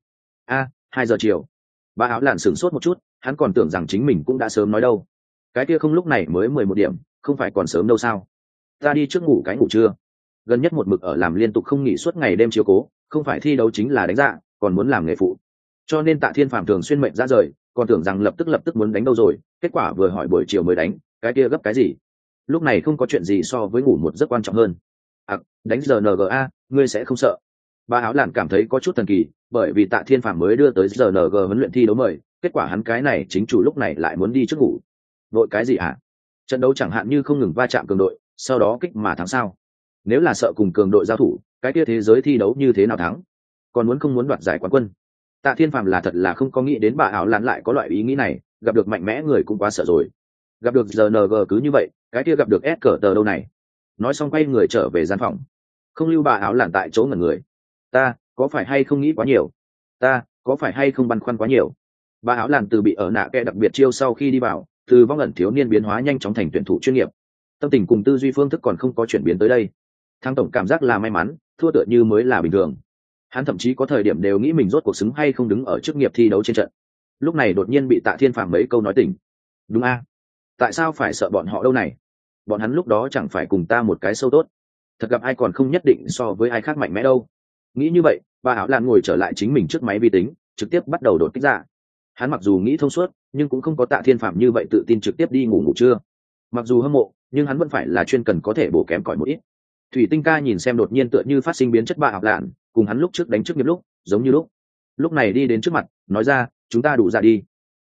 2 giờ chiều. Bà áo lạn sửng sốt một chút, hắn còn tưởng rằng chính mình cũng đã sớm nói đâu. Cái kia không lúc này mới 11 điểm, không phải còn sớm đâu sao? Ta đi trước ngủ cái ngủ trưa. Gần nhất một mực ở làm liên tục không nghỉ suốt ngày đêm chiếu cố, không phải thi đấu chính là đánh dạ, còn muốn làm nghề phụ. Cho nên Tạ Thiên Phàm thường xuyên mệnh ra rời, còn tưởng rằng lập tức muốn đánh đâu rồi, kết quả vừa hỏi buổi chiều mới đánh, cái kia gấp cái gì? Lúc này không có chuyện gì so với ngủ một giấc quan trọng hơn. Đánh RNGA, ngươi sẽ không sợ? Bà áo lạn cảm thấy có chút thần kỳ, bởi vì Tạ Thiên Phàm mới đưa tới RNG huấn luyện thi đấu mời, kết quả hắn cái này chính chủ lúc này lại muốn đi trước ngủ. Vội cái gì hả? Trận đấu chẳng hạn như không ngừng va chạm cường đội, sau đó kích mà thắng sao? Nếu là sợ cùng cường đội giao thủ, cái kia thế giới thi đấu như thế nào thắng? Còn muốn không muốn đoạt giải quán quân? Tạ Thiên Phàm là thật là không có nghĩ đến bà áo lạn lại có loại ý nghĩ này, gặp được mạnh mẽ người cũng quá sợ rồi. Gặp được RNG cứ như vậy, cái kia gặp được S cờ tờ đâu này? Nói xong quay người trở về gian phòng. Không lưu bà áo lạn tại chỗ ngẩn người. Ta có phải hay không nghĩ quá nhiều? Ta có phải hay không băn khoăn quá nhiều? Bà áo lạn từ bị ở nạ kẹ đặc biệt chiêu sau khi đi vào, từ vong ẩn thiếu niên biến hóa nhanh chóng thành tuyển thủ chuyên nghiệp. Tâm tình cùng tư duy phương thức còn không có chuyển biến tới đây. Thắng tổng cảm giác là may mắn, thua tựa như mới là bình thường. Hắn thậm chí có thời điểm đều nghĩ mình rốt cuộc xứng hay không đứng ở chức nghiệp thi đấu trên trận. Lúc này đột nhiên bị Tạ Thiên Phàm mấy câu nói tỉnh. Đúng a? Tại sao phải sợ bọn họ đâu này? Bọn hắn lúc đó chẳng phải cùng ta một cái sâu tốt. Thật gặp ai còn không nhất định so với ai khác mạnh mẽ đâu. Nghĩ như vậy, bà áo lạn ngồi trở lại chính mình trước máy vi tính, trực tiếp bắt đầu đột kích ra. Hắn mặc dù nghĩ thông suốt, nhưng cũng không có Tạ Thiên Phàm như vậy tự tin trực tiếp đi ngủ trưa. Mặc dù hâm mộ, nhưng hắn vẫn phải là chuyên cần có thể bổ kém cỏi một ít. Thủy Tinh ca nhìn xem đột nhiên tựa như phát sinh biến chất bà áo lạn, cùng hắn lúc trước đánh trước nghiệp lúc giống như lúc này đi đến trước mặt, nói ra, chúng ta đủ ra đi.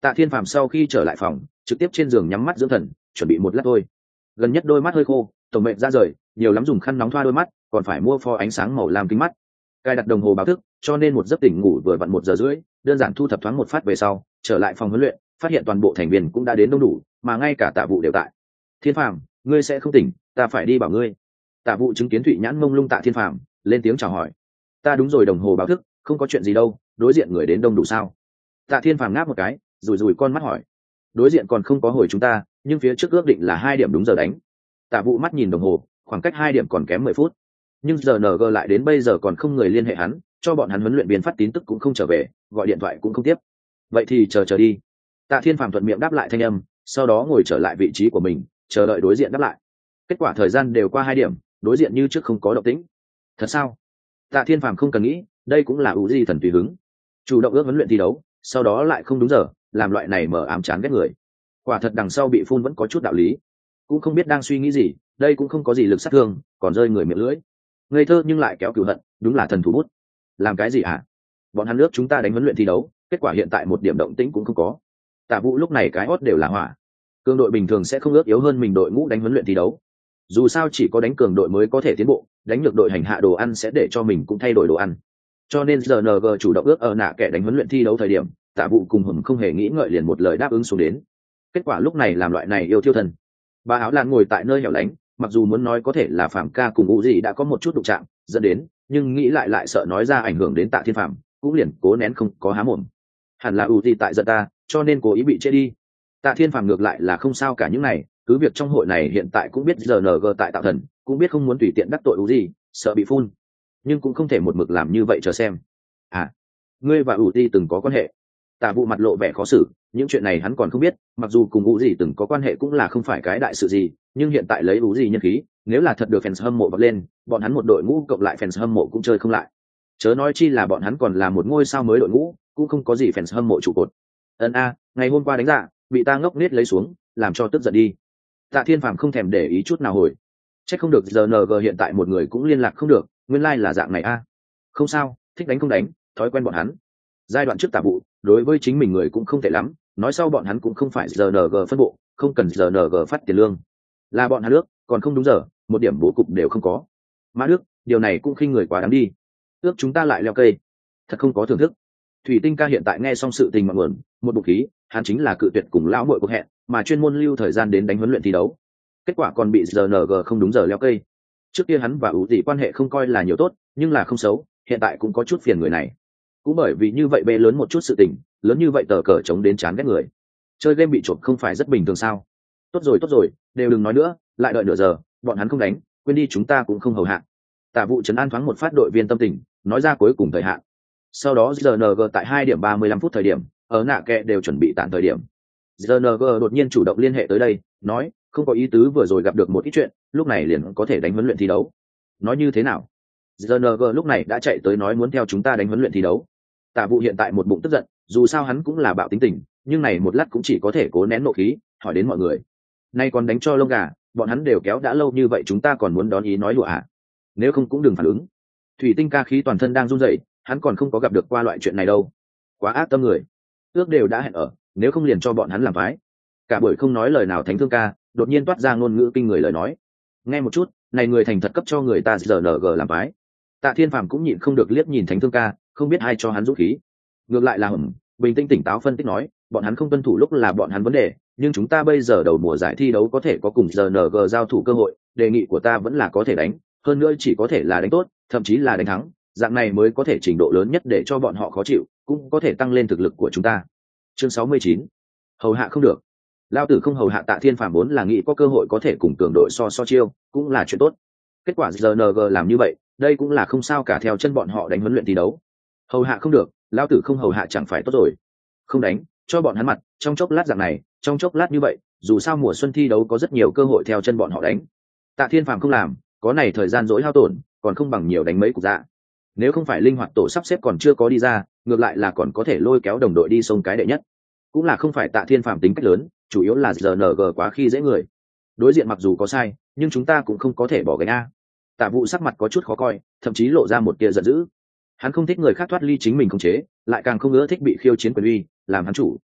Tạ Thiên Phàm sau khi trở lại phòng trực tiếp trên giường nhắm mắt dưỡng thần, chuẩn bị một lát thôi. Gần nhất đôi mắt hơi khô, tổng mệnh ra rời, nhiều lắm dùng khăn nóng thoa đôi mắt, còn phải mua pho ánh sáng màu lam kính mắt. Cài đặt đồng hồ báo thức, cho nên một giấc tỉnh ngủ vừa vặn 1 giờ rưỡi, đơn giản thu thập thoáng một phát về sau, trở lại phòng huấn luyện, phát hiện toàn bộ thành viên cũng đã đến đông đủ, mà ngay cả Tạ Vụ đều tại. Thiên Phàm, ngươi sẽ không tỉnh, ta phải đi bảo ngươi. Tạ Vụ chứng kiến Thụy Nhãn mông lung Tạ Thiên Phàm, lên tiếng chào hỏi. Ta đúng rồi, đồng hồ báo thức, không có chuyện gì đâu, đối diện người đến đông đủ sao? Tạ Thiên Phàm ngáp một cái, rủi rủi con mắt hỏi. Đối diện còn không có hồi chúng ta, nhưng phía trước ước định là 2 điểm đúng giờ đánh. Tạ Vụ mắt nhìn đồng hồ, khoảng cách 2 điểm còn kém 10 phút. Nhưng giờ NG lại đến bây giờ còn không người liên hệ hắn, cho bọn hắn huấn luyện viên phát tín tức cũng không trở về, gọi điện thoại cũng không tiếp. Vậy thì chờ đi. Tạ Thiên Phàm thuận miệng đáp lại thanh âm, sau đó ngồi trở lại vị trí của mình, chờ đợi đối diện đáp lại. Kết quả thời gian đều qua 2 điểm, đối diện như trước không có động tĩnh. Thật sao? Tạ Thiên Phàm không cần nghĩ, đây cũng là Uzi thần tùy hứng. Chủ động ước huấn luyện thi đấu, sau đó lại không đúng giờ, làm loại này mở ám chán ghét người. Quả thật đằng sau bị phun vẫn có chút đạo lý. Cũng không biết đang suy nghĩ gì, đây cũng không có gì lực sát thương, còn rơi người miệng lưỡi. Ngây thơ nhưng lại kéo cửu hận, đúng là thần thủ bút. Làm cái gì hả? Bọn hắn nước chúng ta đánh huấn luyện thi đấu, kết quả hiện tại một điểm động tĩnh cũng không có. Tạ Vũ lúc này cái hót đều là hỏa. Cường đội bình thường sẽ không ước yếu hơn mình đội ngũ đánh huấn luyện thi đấu. Dù sao chỉ có đánh cường đội mới có thể tiến bộ, đánh nhược đội hành hạ đồ ăn sẽ để cho mình cũng thay đổi đồ ăn. Cho nên GNG chủ động ước ở nạ kẻ đánh huấn luyện thi đấu thời điểm, Tạ Vũ cùng Hùng không hề nghĩ ngợi liền một lời đáp ứng xuống đến. Kết quả lúc này làm loại này yêu thiêu thân. Bà áo lan ngồi tại nơi hẻo lánh, mặc dù muốn nói có thể là Phạm ca cùng U gì đã có một chút đụng chạm dẫn đến, nhưng nghĩ lại sợ nói ra ảnh hưởng đến Tạ Thiên Phạm, cũng liền cố nén không có há mồm. Hẳn là U gì tại giận ta, cho nên cố ý bị chết đi. Tạ Thiên Phạm ngược lại là không sao cả những này, cứ việc trong hội này hiện tại cũng biết GNG tại tạo thần, cũng biết không muốn tùy tiện đắc tội U gì, sợ bị phun, nhưng cũng không thể một mực làm như vậy chờ xem. À, ngươi và U gì từng có quan hệ? Tạ Vụ mặt lộ vẻ khó xử, những chuyện này hắn còn không biết, mặc dù cùng U gì từng có quan hệ cũng là không phải cái đại sự gì, nhưng hiện tại lấy U gì nhân khí, nếu là thật được fans hâm mộ vọt lên, bọn hắn một đội ngũ cộng lại fans hâm mộ cũng chơi không lại. Chớ nói chi là bọn hắn còn là một ngôi sao mới đội ngũ, cũng không có gì fans hâm mộ trụ cột. Ngày hôm qua đánh dạ, bị ta ngốc nết lấy xuống, làm cho tức giận đi. Tạ Thiên Phàm không thèm để ý chút nào hồi. Chắc không được GNG hiện tại một người cũng liên lạc không được, nguyên lai là dạng này a. Không sao, thích đánh không đánh, thói quen bọn hắn. Giai đoạn trước Tạ Vụ, đối với chính mình người cũng không tệ lắm, nói sau bọn hắn cũng không phải GNG phân bộ, không cần GNG phát tiền lương. Là bọn hắn nước, còn không đúng giờ, một điểm bố cục đều không có. Mã Đức, điều này cũng khinh người quá đáng đi. Ước chúng ta lại leo cây, thật không có thưởng thức. Thủy Tinh ca hiện tại nghe xong sự tình mọi nguồn, một bụng khí, hắn chính là cự tuyệt cùng lão muội cuộc hẹn, mà chuyên môn lưu thời gian đến đánh huấn luyện thi đấu. Kết quả còn bị GNG không đúng giờ leo cây. Trước kia hắn và Ú Tỷ quan hệ không coi là nhiều tốt, nhưng là không xấu, hiện tại cũng có chút phiền người này. Cũng bởi vì như vậy bê lớn một chút sự tình, lớn như vậy tờ cờ chống đến chán ghét người. Chơi game bị trộm không phải rất bình thường sao? Tốt rồi, đều đừng nói nữa, lại đợi nửa giờ, bọn hắn không đánh, quên đi chúng ta cũng không hầu hạ. Tạ Vụ trấn an thoáng một phát đội viên tâm tình, nói ra cuối cùng thời hạn. Sau đó GNG tại 2 điểm 35 phút thời điểm, ở nạ kẹ đều chuẩn bị tản thời điểm. GNG đột nhiên chủ động liên hệ tới đây, nói, không có ý tứ vừa rồi gặp được một ít chuyện, lúc này liền có thể đánh huấn luyện thi đấu. Nói như thế nào? GNG lúc này đã chạy tới nói muốn theo chúng ta đánh huấn luyện thi đấu. Tạ Vụ hiện tại một bụng tức giận, dù sao hắn cũng là bạo tính tình, nhưng này một lát cũng chỉ có thể cố nén nộ khí, hỏi đến mọi người. Nay còn đánh cho lông gà, bọn hắn đều kéo đã lâu như vậy chúng ta còn muốn đón ý nói đùa à? Nếu không cũng đừng phản ứng. Thủy Tinh ca khí toàn thân đang run rẩy, hắn còn không có gặp được qua loại chuyện này đâu. Quá ác tâm người. Ước đều đã hẹn ở, nếu không liền cho bọn hắn làm phái. Cả buổi không nói lời nào Thánh Thương ca, đột nhiên toát ra ngôn ngữ kinh người lời nói. Nghe một chút, này người thành thật cấp cho người ta GNG làm phái. Tạ Thiên Phàm cũng nhịn không được liếc nhìn Thánh Thương ca, không biết ai cho hắn dũng khí. Ngược lại là bình tĩnh tỉnh táo phân tích nói, bọn hắn không tuân thủ lúc là bọn hắn vấn đề, nhưng chúng ta bây giờ đầu mùa giải thi đấu có thể có cùng GNG giao thủ cơ hội, đề nghị của ta vẫn là có thể đánh, hơn nữa chỉ có thể là đánh tốt, thậm chí là đánh thắng, dạng này mới có thể trình độ lớn nhất để cho bọn họ khó chịu, cũng có thể tăng lên thực lực của chúng ta. Chương 69. Hầu hạ không được. Lao tử không hầu hạ Tạ Thiên Phàm vốn là nghĩ có cơ hội có thể cùng cường đội so chiêu, cũng là chuyện tốt. Kết quả GNG làm như vậy, đây cũng là không sao cả, theo chân bọn họ đánh huấn luyện thi đấu. Hầu hạ không được, lao tử không hầu hạ chẳng phải tốt rồi. Không đánh, cho bọn hắn mặt, trong chốc lát dạng này, trong chốc lát như vậy, dù sao mùa xuân thi đấu có rất nhiều cơ hội theo chân bọn họ đánh. Tạ Thiên Phàm không làm, có này thời gian dỗi hao tổn, còn không bằng nhiều đánh mấy cục dạ. Nếu không phải linh hoạt tổ sắp xếp còn chưa có đi ra, ngược lại là còn có thể lôi kéo đồng đội đi sông cái đệ nhất. Cũng là không phải Tạ Thiên Phàm tính cách lớn, chủ yếu là GNG quá khi dễ người. Đối diện mặc dù có sai, nhưng chúng ta cũng không có thể bỏ gánh a. Tạ Vụ sắc mặt có chút khó coi, thậm chí lộ ra một tia giận dữ. Hắn không thích người khác thoát ly chính mình khống chế, lại càng không ưa thích bị khiêu chiến quyền uy, làm hắn chủ.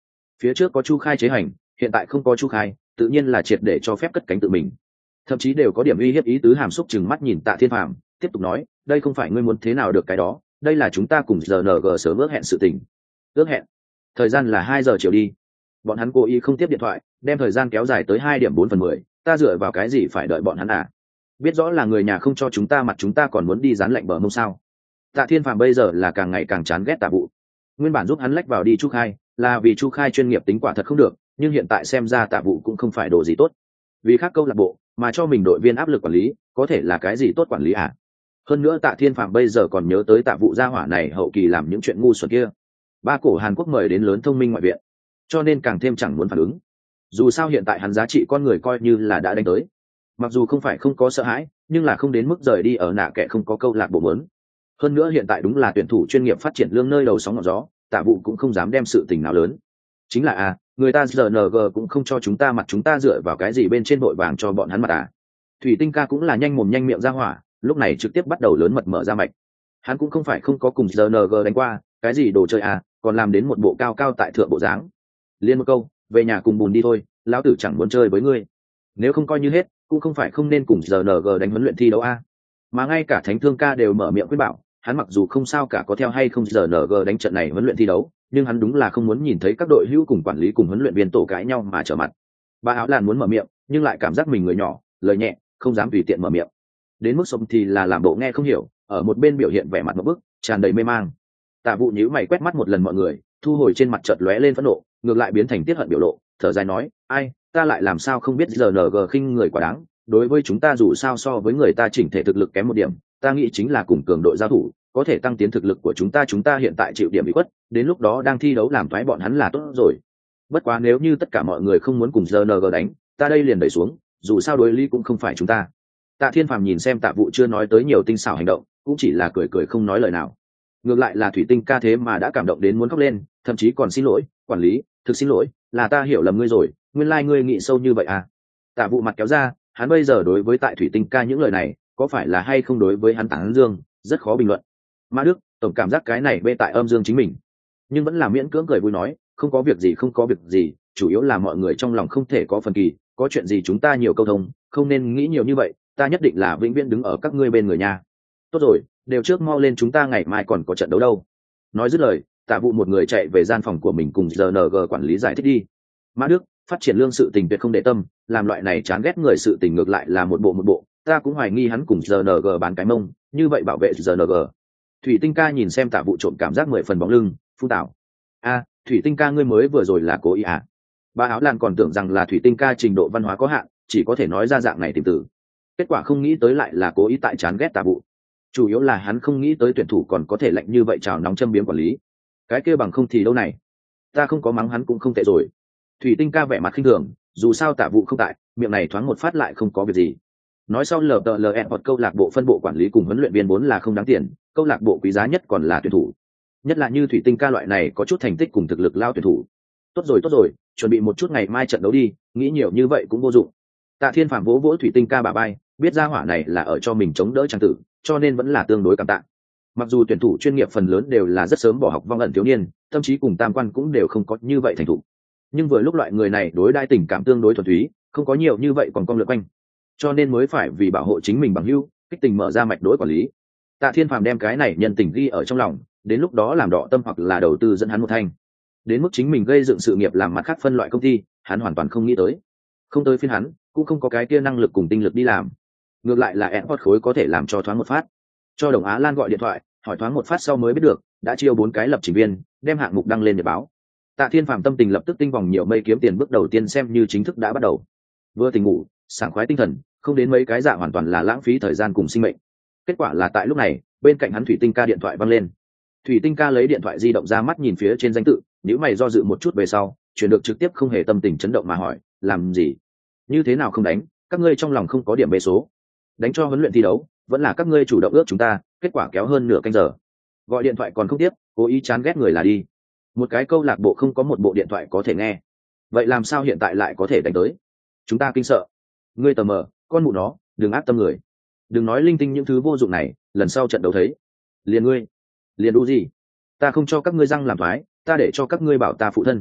Phía trước có Chu Khai chế hành, hiện tại không có Chu Khai, tự nhiên là triệt để cho phép cất cánh tự mình. Thậm chí đều có điểm uy hiếp ý tứ, hàm xúc chừng mắt nhìn Tạ Thiên Phàm, tiếp tục nói, đây không phải ngươi muốn thế nào được cái đó, đây là chúng ta cùng GNG sớm ước hẹn sự tình. Ước hẹn? Thời gian là 2 giờ chiều đi. Bọn hắn cố ý không tiếp điện thoại, đem thời gian kéo dài tới 2:4/10, ta dựa vào cái gì phải đợi bọn hắn à? Biết rõ là người nhà không cho chúng ta mặt, chúng ta còn muốn đi dán lạnh bờ mông sao? Tạ Thiên Phàm bây giờ là càng ngày càng chán ghét Tạ Vũ. Nguyên bản giúp hắn lách vào đi Chu Khai, là vì Chu Khai chuyên nghiệp tính quả thật không được, nhưng hiện tại xem ra Tạ Vũ cũng không phải đồ gì tốt. Vì khác câu lạc bộ mà cho mình đội viên áp lực quản lý, có thể là cái gì tốt quản lý à? Hơn nữa Tạ Thiên Phàm bây giờ còn nhớ tới Tạ Vũ gia hỏa này hậu kỳ làm những chuyện ngu xuẩn kia. Ba cổ Hàn Quốc mời đến lớn thông minh ngoại viện, cho nên càng thêm chẳng muốn phản ứng. Dù sao hiện tại hắn giá trị con người coi như là đã đánh tới. Mặc dù không phải không có sợ hãi, nhưng là không đến mức rời đi ở nạ kẻ không có câu lạc bộ lớn. Hơn nữa hiện tại đúng là tuyển thủ chuyên nghiệp phát triển lương nơi đầu sóng ngọn gió, Tạ Vũ cũng không dám đem sự tình nào lớn. Chính là người ta GNG cũng không cho chúng ta mặt, chúng ta dựa vào cái gì bên trên vội vàng cho bọn hắn mặt à? Thủy Tinh ca cũng là nhanh mồm nhanh miệng ra hỏa, lúc này trực tiếp bắt đầu lớn mật mở ra mạch. Hắn cũng không phải không có cùng GNG đánh qua, cái gì đồ chơi còn làm đến một bộ cao cao tại thượng bộ dáng. Liên một câu, về nhà cùng bùn đi thôi, lão tử chẳng muốn chơi với ngươi. Nếu không coi như hết, cũng không phải không nên cùng GNG đánh huấn luyện thi đấu Mà ngay cả Thánh Thương ca đều mở miệng khuyên bảo, hắn mặc dù không sao cả có theo hay không GNG đánh trận này huấn luyện thi đấu, nhưng hắn đúng là không muốn nhìn thấy các đội hữu cùng quản lý cùng huấn luyện viên tổ cãi nhau mà trở mặt. Bà áo làn muốn mở miệng, nhưng lại cảm giác mình người nhỏ, lời nhẹ, không dám tùy tiện mở miệng. Đến mức sống thì là làm bộ nghe không hiểu, ở một bên biểu hiện vẻ mặt một bức, tràn đầy mê mang. Tạ Vũ nhíu mày quét mắt một lần mọi người, thu hồi trên mặt chợt lóe lên phẫn nộ, ngược lại biến thành tiết hận biểu lộ, thở dài nói, ai, ta lại làm sao không biết GNG khinh người quá đáng, đối với chúng ta dù sao so với người ta chỉnh thể thực lực kém một điểm, ta nghĩ chính là cùng cường đội giao thủ, có thể tăng tiến thực lực của chúng ta hiện tại chịu điểm bị khuất, đến lúc đó đang thi đấu làm thoái bọn hắn là tốt rồi. Bất quá nếu như tất cả mọi người không muốn cùng GNG đánh, ta đây liền đẩy xuống, dù sao đối lý cũng không phải chúng ta. Tạ Thiên Phàm nhìn xem Tạ Vũ chưa nói tới nhiều tinh xảo hành động, cũng chỉ là cười cười không nói lời nào. Ngược lại là Thủy Tinh ca thế mà đã cảm động đến muốn khóc lên, thậm chí còn xin lỗi, quản lý, thực xin lỗi, là ta hiểu lầm ngươi rồi, nguyên lai ngươi nghĩ sâu như vậy à? Tạ Vũ mặt kéo ra, hắn bây giờ đối với tại Thủy Tinh ca những lời này, có phải là hay không đối với hắn tán dương, rất khó bình luận. Mã Đức, tổng cảm giác cái này bê tại âm dương chính mình, nhưng vẫn là miễn cưỡng cười vui nói, không có việc gì không có việc gì, chủ yếu là mọi người trong lòng không thể có phần kỳ, có chuyện gì chúng ta nhiều câu thông, không nên nghĩ nhiều như vậy, ta nhất định là vĩnh viễn đứng ở các ngươi bên người nha. Tốt rồi, đều trước mau lên, chúng ta ngày mai còn có trận đấu đâu. Nói dứt lời, Tạ Vũ một người chạy về gian phòng của mình cùng GNG quản lý giải thích đi. Mã Đức, phát triển lương sự tình tuyệt không để tâm, làm loại này chán ghét người sự tình ngược lại là một bộ, ta cũng hoài nghi hắn cùng GNG bán cái mông, như vậy bảo vệ GNG. Thủy Tinh ca nhìn xem Tạ Vũ trộm cảm giác 10 phần bóng lưng, phu tạo. Thủy Tinh ca ngươi mới vừa rồi là cố ý à? Bà áo làn còn tưởng rằng là Thủy Tinh ca trình độ văn hóa có hạn, chỉ có thể nói ra dạng này tìm từ. Kết quả không nghĩ tới lại là cố ý tại chán ghét Tạ Vũ. Chủ yếu là hắn không nghĩ tới tuyển thủ còn có thể lạnh như vậy chào nóng châm biếm quản lý. Cái kia bằng không thì đâu này. Ta không có mắng hắn cũng không tệ rồi. Thủy Tinh ca vẻ mặt khinh thường, dù sao Tạ Vũ không tại, miệng này thoáng một phát lại không có việc gì. Nói sau LTLE hoặc câu lạc bộ phân bộ quản lý cùng huấn luyện viên vốn là không đáng tiền, câu lạc bộ quý giá nhất còn là tuyển thủ. Nhất là như Thủy Tinh ca loại này có chút thành tích cùng thực lực lao tuyển thủ. Tốt rồi, chuẩn bị một chút ngày mai trận đấu đi, nghĩ nhiều như vậy cũng vô dụng. Tạ Thiên Phàm vỗ vỗ Thủy Tinh ca bả vai, biết ra hỏa này là ở cho mình chống đỡ trang tử, cho nên vẫn là tương đối cảm tạ. Mặc dù tuyển thủ chuyên nghiệp phần lớn đều là rất sớm bỏ học vong ẩn thiếu niên, thậm chí cùng tam quan cũng đều không có như vậy thành thục, nhưng vừa lúc loại người này đối đãi tình cảm tương đối thuần túy, không có nhiều như vậy còn cong lượt quanh, cho nên mới phải vì bảo hộ chính mình bằng hữu, kích tình mở ra mạch đối quản lý. Tạ Thiên Phàm đem cái này nhân tình ghi ở trong lòng, đến lúc đó làm đỏ tâm hoặc là đầu tư dẫn hắn một thanh. Đến mức chính mình gây dựng sự nghiệp làm mặt khác phân loại công ty, hắn hoàn toàn không nghĩ tới. Không tới phiên hắn, cũng không có cái kia năng lực cùng tinh lực đi làm. Ngược lại là Airport khối có thể làm cho thoáng một phát. Cho Đồng Á Lan gọi điện thoại, hỏi thoáng một phát sau mới biết được, đã chiêu 4 cái lập trình viên, đem hạng mục đăng lên để báo. Tạ Thiên Phàm tâm tình lập tức tinh vòng nhiều mây, kiếm tiền bước đầu tiên xem như chính thức đã bắt đầu. Vừa tỉnh ngủ, sảng khoái tinh thần, không đến mấy cái dạ hoàn toàn là lãng phí thời gian cùng sinh mệnh. Kết quả là tại lúc này, bên cạnh hắn Thủy Tinh ca điện thoại vang lên. Thủy Tinh ca lấy điện thoại di động ra, mắt nhìn phía trên danh tự, nếu mày do dự một chút về sau, chuyển được trực tiếp, không hề tâm tình chấn động mà hỏi, làm gì? Như thế nào không đánh? Các ngươi trong lòng không có điểm bê số? Đánh cho huấn luyện thi đấu, vẫn là các ngươi chủ động ước chúng ta, kết quả kéo hơn nửa canh giờ. Gọi điện thoại còn không tiếp, cố ý chán ghét người là đi. Một cái câu lạc bộ không có một bộ điện thoại có thể nghe, vậy làm sao hiện tại lại có thể đánh tới? Chúng ta kinh sợ. Ngươi tờ mờ, con mụ nó, đừng ác tâm người, đừng nói linh tinh những thứ vô dụng này, lần sau trận đấu thấy liền ngươi liền đủ gì, ta không cho các ngươi răng làm thoái, ta để cho các ngươi bảo ta phụ thân.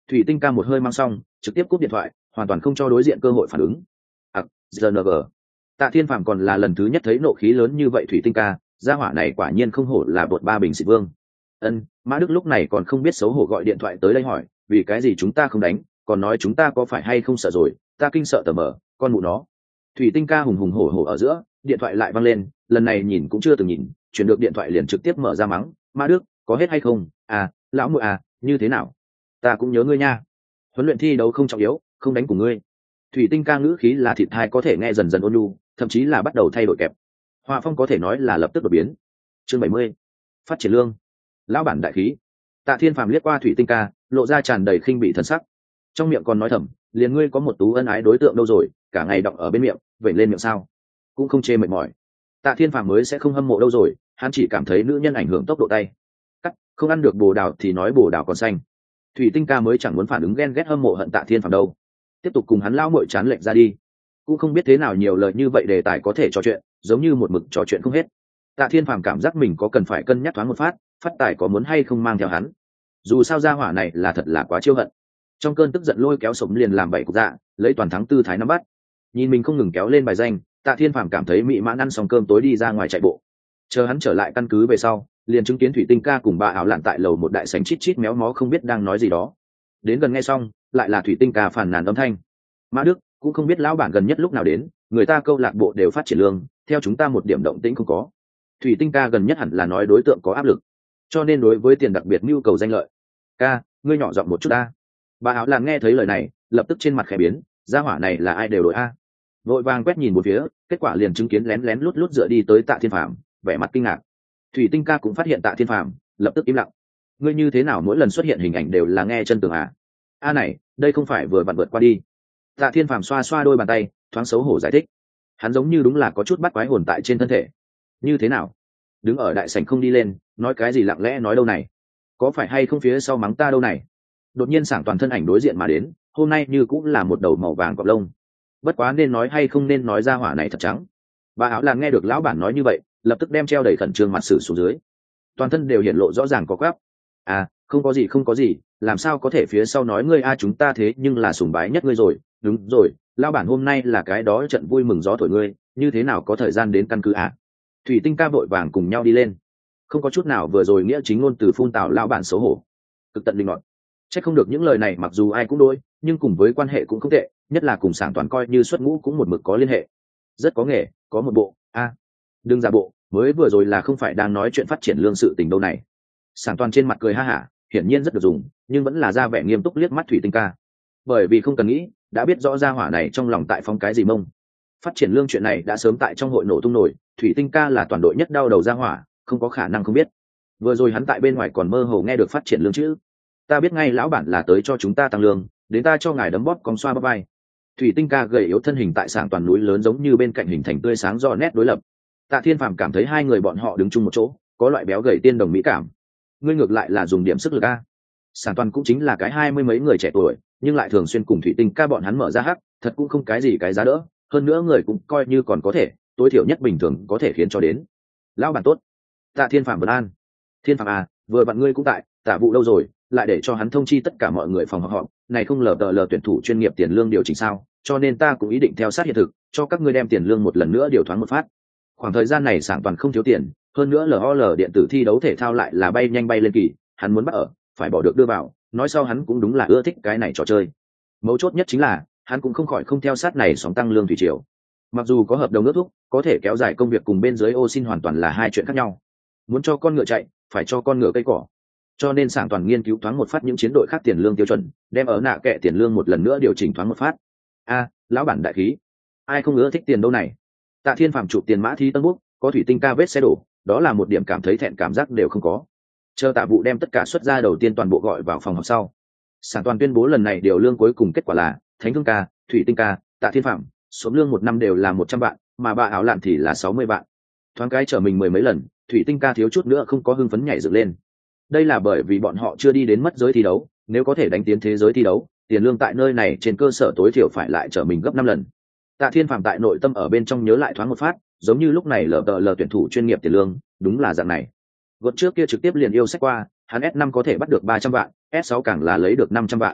Thủy Tinh ca một hơi mang xong trực tiếp cúp điện thoại, hoàn toàn không cho đối diện cơ hội phản ứng. GNG. Tạ Thiên Phàm còn là lần thứ nhất thấy nộ khí lớn như vậy. Thủy Tinh ca, gia hỏa này quả nhiên không hổ là bột ba bình xịt vương. Mã Đức lúc này còn không biết xấu hổ gọi điện thoại tới đây hỏi, vì cái gì chúng ta không đánh, còn nói chúng ta có phải hay không sợ rồi, ta kinh sợ tờ mờ, con mụ nó. Thủy Tinh ca hùng hùng hổ hổ ở giữa, điện thoại lại văng lên, lần này nhìn cũng chưa từng nhìn, chuyển được điện thoại liền trực tiếp mở ra mắng, Mã Đức, có hết hay không? À, lão muội à, như thế nào? Ta cũng nhớ ngươi nha. Huấn luyện thi đấu không trọng yếu, không đánh cùng ngươi. Thủy Tinh ca ngữ khí là thịt thai có thể nghe dần dần ôn nhu, thậm chí là bắt đầu thay đổi kẹp. Họa phong có thể nói là lập tức đột biến. Chương 70. Phát triển lương. Lão bản đại khí. Tạ Thiên Phàm liếc qua Thủy Tinh ca, lộ ra tràn đầy khinh bị thần sắc. Trong miệng còn nói thầm, liền ngươi có một tú ân ái đối tượng đâu rồi, cả ngày đọng ở bên miệng, vậy lên miệng sao? Cũng không chê mệt mỏi. Tạ Thiên Phàm mới sẽ không hâm mộ đâu rồi, hắn chỉ cảm thấy nữ nhân ảnh hưởng tốc độ tay. Cắt, không ăn được bồ đào thì nói bồ đào còn xanh. Thủy Tinh ca mới chẳng muốn phản ứng ghen ghét hâm mộ hận Tạ Thiên Phàm đâu. Tiếp tục cùng hắn lao muội chán lệch ra đi. Cũng không biết thế nào nhiều lời như vậy đề tài có thể trò chuyện, giống như một mực trò chuyện không hết. Tạ Thiên Phàm cảm giác mình có cần phải cân nhắc thoáng một phát, phát tài có muốn hay không mang theo hắn. Dù sao gia hỏa này là thật là quá chiêu hận. Trong cơn tức giận lôi kéo sổng liền làm bậy cục dạ, lấy toàn thắng tư thái nắm bắt. Nhìn mình không ngừng kéo lên bài danh, Tạ Thiên Phàm cảm thấy mỹ mãn ăn xong cơm tối đi ra ngoài chạy bộ. Chờ hắn trở lại căn cứ về sau, liền chứng kiến Thủy Tinh ca cùng bà áo lạn tại lầu một đại sảnh chít chít méo mó không biết đang nói gì đó. Đến gần nghe xong, lại là Thủy Tinh ca phàn nàn âm thanh. Mã Đức cũng không biết lão bản gần nhất lúc nào đến, người ta câu lạc bộ đều phát triển lương, theo chúng ta một điểm động tĩnh không có. Thủy Tinh ca gần nhất hẳn là nói đối tượng có áp lực, cho nên đối với tiền đặc biệt nhu cầu danh lợi. Ca, ngươi nhỏ giọng một chút a. Bà áo lạn nghe thấy lời này, lập tức trên mặt khẽ biến, gia hỏa này là ai đều đổi a. Vội vàng quét nhìn một phía, kết quả liền chứng kiến lén lén lút lút dựa đi tới Tạ Thiên Phàm, vẻ mặt kinh ngạc. Thủy Tinh ca cũng phát hiện Tạ Thiên Phàm, lập tức im lặng. Ngươi như thế nào mỗi lần xuất hiện hình ảnh đều là nghe chân tường à? A này, đây không phải vừa vặn vượt qua đi. Tạ Thiên Phàm xoa xoa đôi bàn tay, thoáng xấu hổ giải thích. Hắn giống như đúng là có chút bắt quái hồn tại trên thân thể. Như thế nào? Đứng ở đại sảnh không đi lên, nói cái gì lặng lẽ nói đâu này? Có phải hay không phía sau mắng ta đâu này? Đột nhiên sảng toàn thân ảnh đối diện mà đến, hôm nay như cũng là một đầu màu vàng cọp lông. Bất quá nên nói hay không nên nói ra hỏa này thật trắng. Bà áo làng nghe được lão bản nói như vậy, lập tức đem treo đầy khẩn trương mặt sử xuống dưới. Toàn thân đều hiện lộ rõ ràng có quáp. À, không có gì, làm sao có thể phía sau nói ngươi a chúng ta thế nhưng là sùng bái nhất ngươi rồi, đúng rồi, lão bản hôm nay là cái đó trận vui mừng gió thổi ngươi, như thế nào có thời gian đến căn cứ à? Thủy Tinh ca vội vàng cùng nhau đi lên. Không có chút nào vừa rồi nghĩa chính ngôn từ phun tào lão bản xấu hổ. Cực tận linh ngọt. Chắc không được những lời này mặc dù ai cũng đối, nhưng cùng với quan hệ cũng không tệ, nhất là cùng sảng toàn coi như xuất ngũ cũng một mực có liên hệ. Rất có nghề, có một bộ, đừng giả bộ, mới vừa rồi là không phải đang nói chuyện phát triển lương sự tình đâu này. Sảng toàn trên mặt cười ha hả, hiển nhiên rất được dùng, nhưng vẫn là ra vẻ nghiêm túc liếc mắt Thủy Tinh ca. Bởi vì không cần nghĩ, đã biết rõ ra hỏa này trong lòng tại phong cái gì mông. Phát triển lương chuyện này đã sớm tại trong hội nổ tung nổi, Thủy Tinh ca là toàn đội nhất đau đầu ra hỏa, không có khả năng không biết. Vừa rồi hắn tại bên ngoài còn mơ hồ nghe được phát triển lương chữ. Ta biết ngay lão bản là tới cho chúng ta tăng lương, đến ta cho ngài đấm bóp cong xoa bắp vai. Thủy Tinh ca gầy yếu thân hình tại sảng toàn núi lớn giống như bên cạnh hình thành tươi sáng do nét đối lập. Tạ Thiên Phàm cảm thấy hai người bọn họ đứng chung một chỗ, có loại béo gầy tiên đồng mỹ cảm. Ngươi ngược lại là dùng điểm sức lực a. Sảng toàn cũng chính là cái 20 mấy người trẻ tuổi, nhưng lại thường xuyên cùng Thủy Tinh ca bọn hắn mở ra hắc, thật cũng không cái gì cái giá đỡ, hơn nữa người cũng coi như còn có thể, tối thiểu nhất bình thường có thể khiến cho đến. Lão bản tốt. Tạ Thiên Phàm bật an. Thiên Phàm à, vừa bạn ngươi cũng tại, Tạ vụ đâu rồi, lại để cho hắn thông chi tất cả mọi người phòng họp, này không lờ tuyển thủ chuyên nghiệp tiền lương điều chỉnh sao, cho nên ta cũng ý định theo sát hiện thực, cho các ngươi đem tiền lương một lần nữa điều thoáng một phát. Khoảng thời gian này sảng toàn không thiếu tiền, hơn nữa LOL điện tử thi đấu thể thao lại là bay nhanh bay lên kỳ, hắn muốn bắt ở, phải bỏ được đưa vào, nói sau hắn cũng đúng là ưa thích cái này trò chơi. Mấu chốt nhất chính là, hắn cũng không khỏi không theo sát này sóng tăng lương thủy triều. Mặc dù có hợp đồng ước thúc, có thể kéo dài công việc cùng bên dưới ô xin hoàn toàn là hai chuyện khác nhau. Muốn cho con ngựa chạy, phải cho con ngựa cây cỏ. Cho nên sảng toàn nghiên cứu thoáng một phát những chiến đội khác tiền lương tiêu chuẩn, đem ở nạ kệ tiền lương một lần nữa điều chỉnh thoáng một phát. Lão bản đại khí, ai không ưa thích tiền đâu này. Tạ Thiên Phàm chụp tiền mã thi tân bút, có Thủy Tinh ca vết xe đổ, đó là một điểm cảm thấy thẹn cảm giác đều không có. Chờ Tạ vụ đem tất cả xuất ra đầu tiên toàn bộ gọi vào phòng họp sau, sảng toàn tuyên bố lần này điều lương cuối cùng kết quả là Thánh Thương ca, Thủy Tinh ca, Tạ Thiên Phàm số lương một năm đều là 100 vạn, mà bà áo lạn thì là 60 vạn. Thoáng cái trở mình mười mấy lần, Thủy Tinh ca thiếu chút nữa không có hưng phấn nhảy dựng lên. Đây là bởi vì bọn họ chưa đi đến mất giới thi đấu, nếu có thể đánh tiến thế giới thi đấu, tiền lương tại nơi này trên cơ sở tối thiểu phải lại trở mình gấp 5 lần. Tạ Thiên Phàm tại nội tâm ở bên trong nhớ lại thoáng một phát, giống như lúc này LPL tuyển thủ chuyên nghiệp tiền lương, đúng là dạng này. Vượt trước kia trực tiếp liền yêu sách qua, hắn S5 có thể bắt được 300 vạn, S6 càng là lấy được 500 vạn.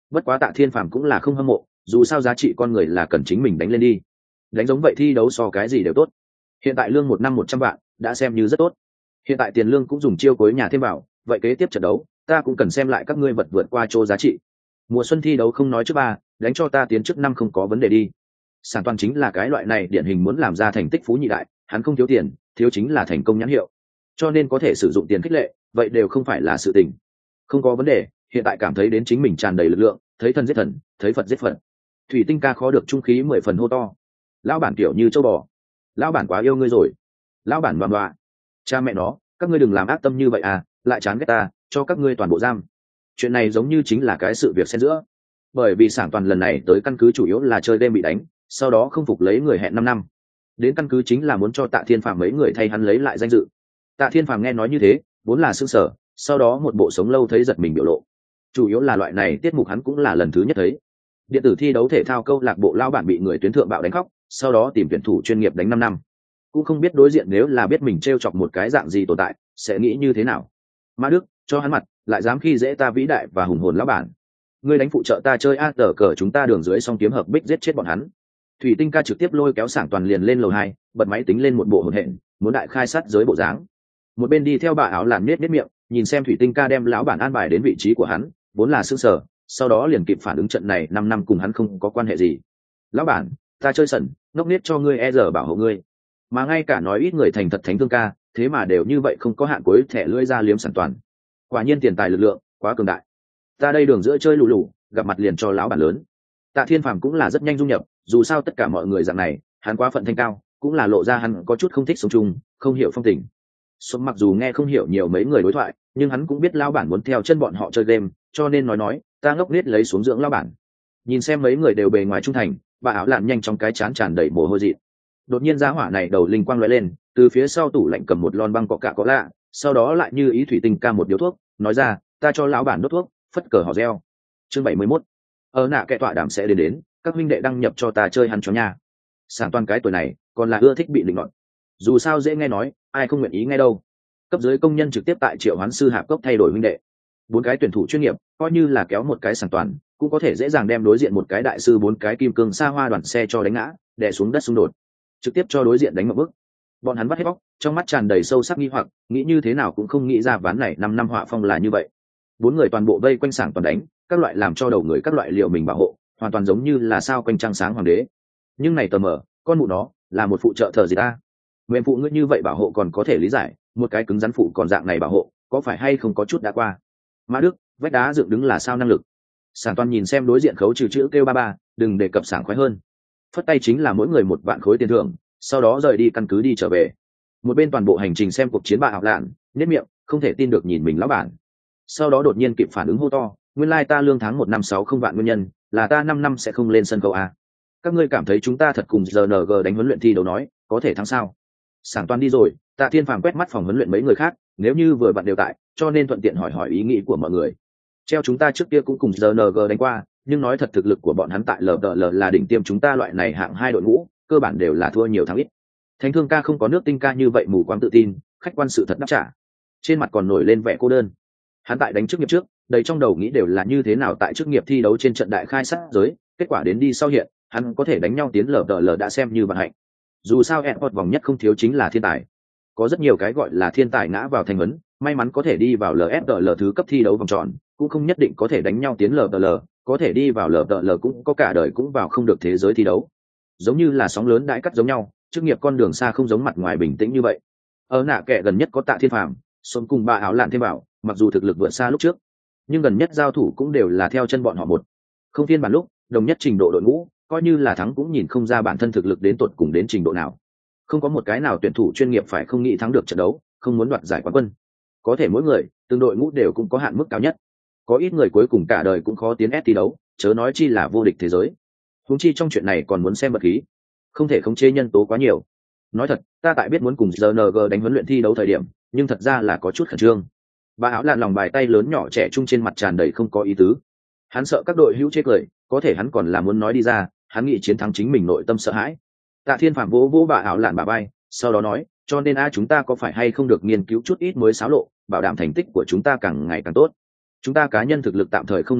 Bất quá Tạ Thiên Phàm cũng là không hâm mộ, dù sao giá trị con người là cần chính mình đánh lên đi. Đánh giống vậy thi đấu so cái gì đều tốt. Hiện tại lương một năm 100 vạn đã xem như rất tốt. Hiện tại tiền lương cũng dùng chiêu cuối nhà thêm vào, vậy kế tiếp trận đấu ta cũng cần xem lại các ngươi vật vượt qua chỗ giá trị. Mùa xuân thi đấu không nói trước ba, đánh cho ta tiến trước năm không có vấn đề đi. Sản Toàn chính là cái loại này điển hình muốn làm ra thành tích phú nhị đại, hắn không thiếu tiền, thiếu chính là thành công nhãn hiệu, cho nên có thể sử dụng tiền khích lệ, vậy đều không phải là sự tình. Không có vấn đề, hiện tại cảm thấy đến chính mình tràn đầy lực lượng, thấy thần giết thần, thấy Phật giết Phật. Thủy Tinh ca khó được trung khí 10 phần hô to. Lão bản kiểu như châu bò, lão bản quá yêu ngươi rồi, lão bản đoan đoạ. Cha mẹ nó, các ngươi đừng làm ác tâm như vậy à, lại chán ghét ta, cho các ngươi toàn bộ giam. Chuyện này giống như chính là cái sự việc xen giữa, bởi vì Sản Toàn lần này tới căn cứ chủ yếu là chơi game bị đánh, sau đó không phục lấy người hẹn 5 năm, đến căn cứ chính là muốn cho Tạ Thiên Phàm mấy người thay hắn lấy lại danh dự. Tạ Thiên Phàm nghe nói như thế vốn là sững sờ, sau đó một bộ sống lâu thấy giật mình biểu lộ. Chủ yếu là loại này tiết mục hắn cũng là lần thứ nhất thấy. Điện tử thi đấu thể thao câu lạc bộ lao bản bị người tuyến thượng bạo đánh khóc, sau đó tìm tuyển thủ chuyên nghiệp đánh 5 năm, cũng không biết đối diện nếu là biết mình trêu chọc một cái dạng gì tồn tại sẽ nghĩ như thế nào. Mã Đức cho hắn mặt, lại dám khi dễ ta vĩ đại và hùng hồn lão bản. Ngươi đánh phụ trợ ta chơi a tờ cờ chúng ta đường dưới song kiếm hợp bích giết chết bọn hắn. Thủy Tinh ca trực tiếp lôi kéo Sản Toàn liền lên lầu 2, bật máy tính lên một bộ hồn hện, muốn đại khai sát giới bộ dáng. Một bên đi theo bà áo làn nết miệng, nhìn xem Thủy Tinh ca đem lão bản an bài đến vị trí của hắn, vốn là sững sờ, sau đó liền kịp phản ứng trận này 5 năm cùng hắn không có quan hệ gì. Lão bản, ta chơi sẩn, ngốc nết cho ngươi e giờ bảo hộ ngươi. Mà ngay cả nói ít người thành thật thánh thương ca, thế mà đều như vậy không có hạn cuối thẻ lưỡi ra liếm Sản Toàn. Quả nhiên tiền tài lực lượng quá cường đại. Ta đây đường giữa chơi lù lù, gặp mặt liền cho lão bản lớn. Tạ Thiên Phàm cũng là rất nhanh dung nhập, dù sao tất cả mọi người dạng này, hắn quá phận thanh cao, cũng là lộ ra hắn có chút không thích sống chung, không hiểu phong tình. Sống mặc dù nghe không hiểu nhiều mấy người đối thoại, nhưng hắn cũng biết lão bản muốn theo chân bọn họ chơi game, cho nên nói, ta ngốc nghếch lấy xuống dưỡng lão bản. Nhìn xem mấy người đều bề ngoài trung thành, bà áo lạn nhanh trong cái chán tràn đầy mồ hôi dị. Đột nhiên giá hỏa này đầu linh quang lóe lên, từ phía sau tủ lạnh cầm một lon băng cọ cạ có lạ, sau đó lại như ý Thủy Tinh ca một điếu thuốc, nói ra, ta cho lão bản đốt thuốc, phất cờ hò reo. Chương 71. Ở nạ kệ tọa đàm sẽ đến, các huynh đệ đăng nhập cho ta chơi hắn chó nha. Sản Toàn cái tuổi này còn là ưa thích bị định luận, dù sao dễ nghe nói, ai không nguyện ý nghe đâu. Cấp dưới công nhân trực tiếp tại triệu hoán sư hạp cốc thay đổi huynh đệ, 4 cái tuyển thủ chuyên nghiệp coi như là kéo một cái Sản Toàn cũng có thể dễ dàng đem đối diện một cái đại sư 4 cái kim cương xa hoa đoàn xe cho đánh ngã, đè xuống đất xung đột, trực tiếp cho đối diện đánh một bước. Bọn hắn bắt hết bóc, trong mắt tràn đầy sâu sắc nghi hoặc, nghĩ như thế nào cũng không nghĩ ra ván này 5 năm họa phong là như vậy. 4 người toàn bộ vây quanh Sản Toàn đánh, các loại làm cho đầu người các loại liệu mình bảo hộ, hoàn toàn giống như là sao quanh trăng sáng hoàng đế. Nhưng này tờ mờ, con mụ nó là một phụ trợ thờ gì ta? Mềm phụ ngươi như vậy bảo hộ còn có thể lý giải, một cái cứng rắn phụ còn dạng này bảo hộ, có phải hay không có chút đã qua? Mã Đức, vách đá dựng đứng là sao năng lực? Sản Toàn nhìn xem đối diện khấu trừ chữ kêu ba, đừng đề cập sảng khoái hơn. Phất tay chính là mỗi người 1 vạn khối tiền thưởng, sau đó rời đi căn cứ đi trở về. Một bên toàn bộ hành trình xem cuộc chiến bà học lạn, nếp miệng, không thể tin được nhìn mình lão bản. Sau đó đột nhiên kịp phản ứng hô to, nguyên lai ta lương tháng 1 năm 60 vạn nguyên nhân, là ta 5 năm sẽ không lên sân khấu à? Các ngươi cảm thấy chúng ta thật cùng GNG đánh huấn luyện thi đấu nói, có thể thắng sao? Sản Toàn đi rồi, Tạ Thiên Phàm quét mắt phòng huấn luyện mấy người khác, nếu như vừa bạn đều tại, cho nên thuận tiện hỏi ý nghĩ của mọi người. Treo chúng ta trước kia cũng cùng GNG đánh qua, nhưng nói thật thực lực của bọn hắn tại LDL là đỉnh tiêm chúng ta loại này hạng 2 đội ngũ, cơ bản đều là thua nhiều thắng ít. Thánh Thương ca không có nước Tinh ca như vậy mù quáng tự tin, khách quan sự thật đáp trả. Trên mặt còn nổi lên vẻ cô đơn. Hắn tại đánh chức nghiệp trước, đầy trong đầu nghĩ đều là như thế nào tại chức nghiệp thi đấu trên trận đại khai sát giới, kết quả đến đi sau hiện, hắn có thể đánh nhau tiến LDL đã xem như vận hạnh. Dù sao Airport vòng nhất không thiếu chính là thiên tài. Có rất nhiều cái gọi là thiên tài ngã vào thành vấn, may mắn có thể đi vào LFL thứ cấp thi đấu vòng tròn, cũng không nhất định có thể đánh nhau tiến LDL, có thể đi vào LDL cũng có cả đời cũng vào không được thế giới thi đấu. Giống như là sóng lớn đãi cắt giống nhau, chức nghiệp con đường xa không giống mặt ngoài bình tĩnh như vậy. Ở nạ kệ gần nhất có Tạ Thiên Phàm, Xuân cùng bà áo lạn thêm bảo, mặc dù thực lực vượt xa lúc trước, nhưng gần nhất giao thủ cũng đều là theo chân bọn họ một. Không phiên bản lúc, đồng nhất trình độ đội ngũ, coi như là thắng cũng nhìn không ra bản thân thực lực đến tột cùng đến trình độ nào. Không có một cái nào tuyển thủ chuyên nghiệp phải không nghĩ thắng được trận đấu, không muốn đoạt giải quán quân. Có thể mỗi người, từng đội ngũ đều cũng có hạn mức cao nhất. Có ít người cuối cùng cả đời cũng khó tiến ép thi đấu, chớ nói chi là vô địch thế giới. Huống chi trong chuyện này còn muốn xem vật khí, không thể khống chế nhân tố quá nhiều. Nói thật, ta tại biết muốn cùng GNG đánh huấn luyện thi đấu thời điểm, nhưng thật ra là có chút khẩn trương. Bà áo lạn lòng bài tay lớn nhỏ trẻ trung trên mặt tràn đầy không có ý tứ. Hắn sợ các đội hữu chê cười, có thể hắn còn là muốn nói đi ra, hắn nghĩ chiến thắng chính mình nội tâm sợ hãi. Tạ Thiên Phàm vỗ bà áo lạn bà bay, sau đó nói, cho nên chúng ta có phải hay không được nghiên cứu chút ít mới xáo lộ, bảo đảm thành tích của chúng ta càng ngày càng tốt. Chúng ta cá nhân thực lực tạm thời không nói chuyện,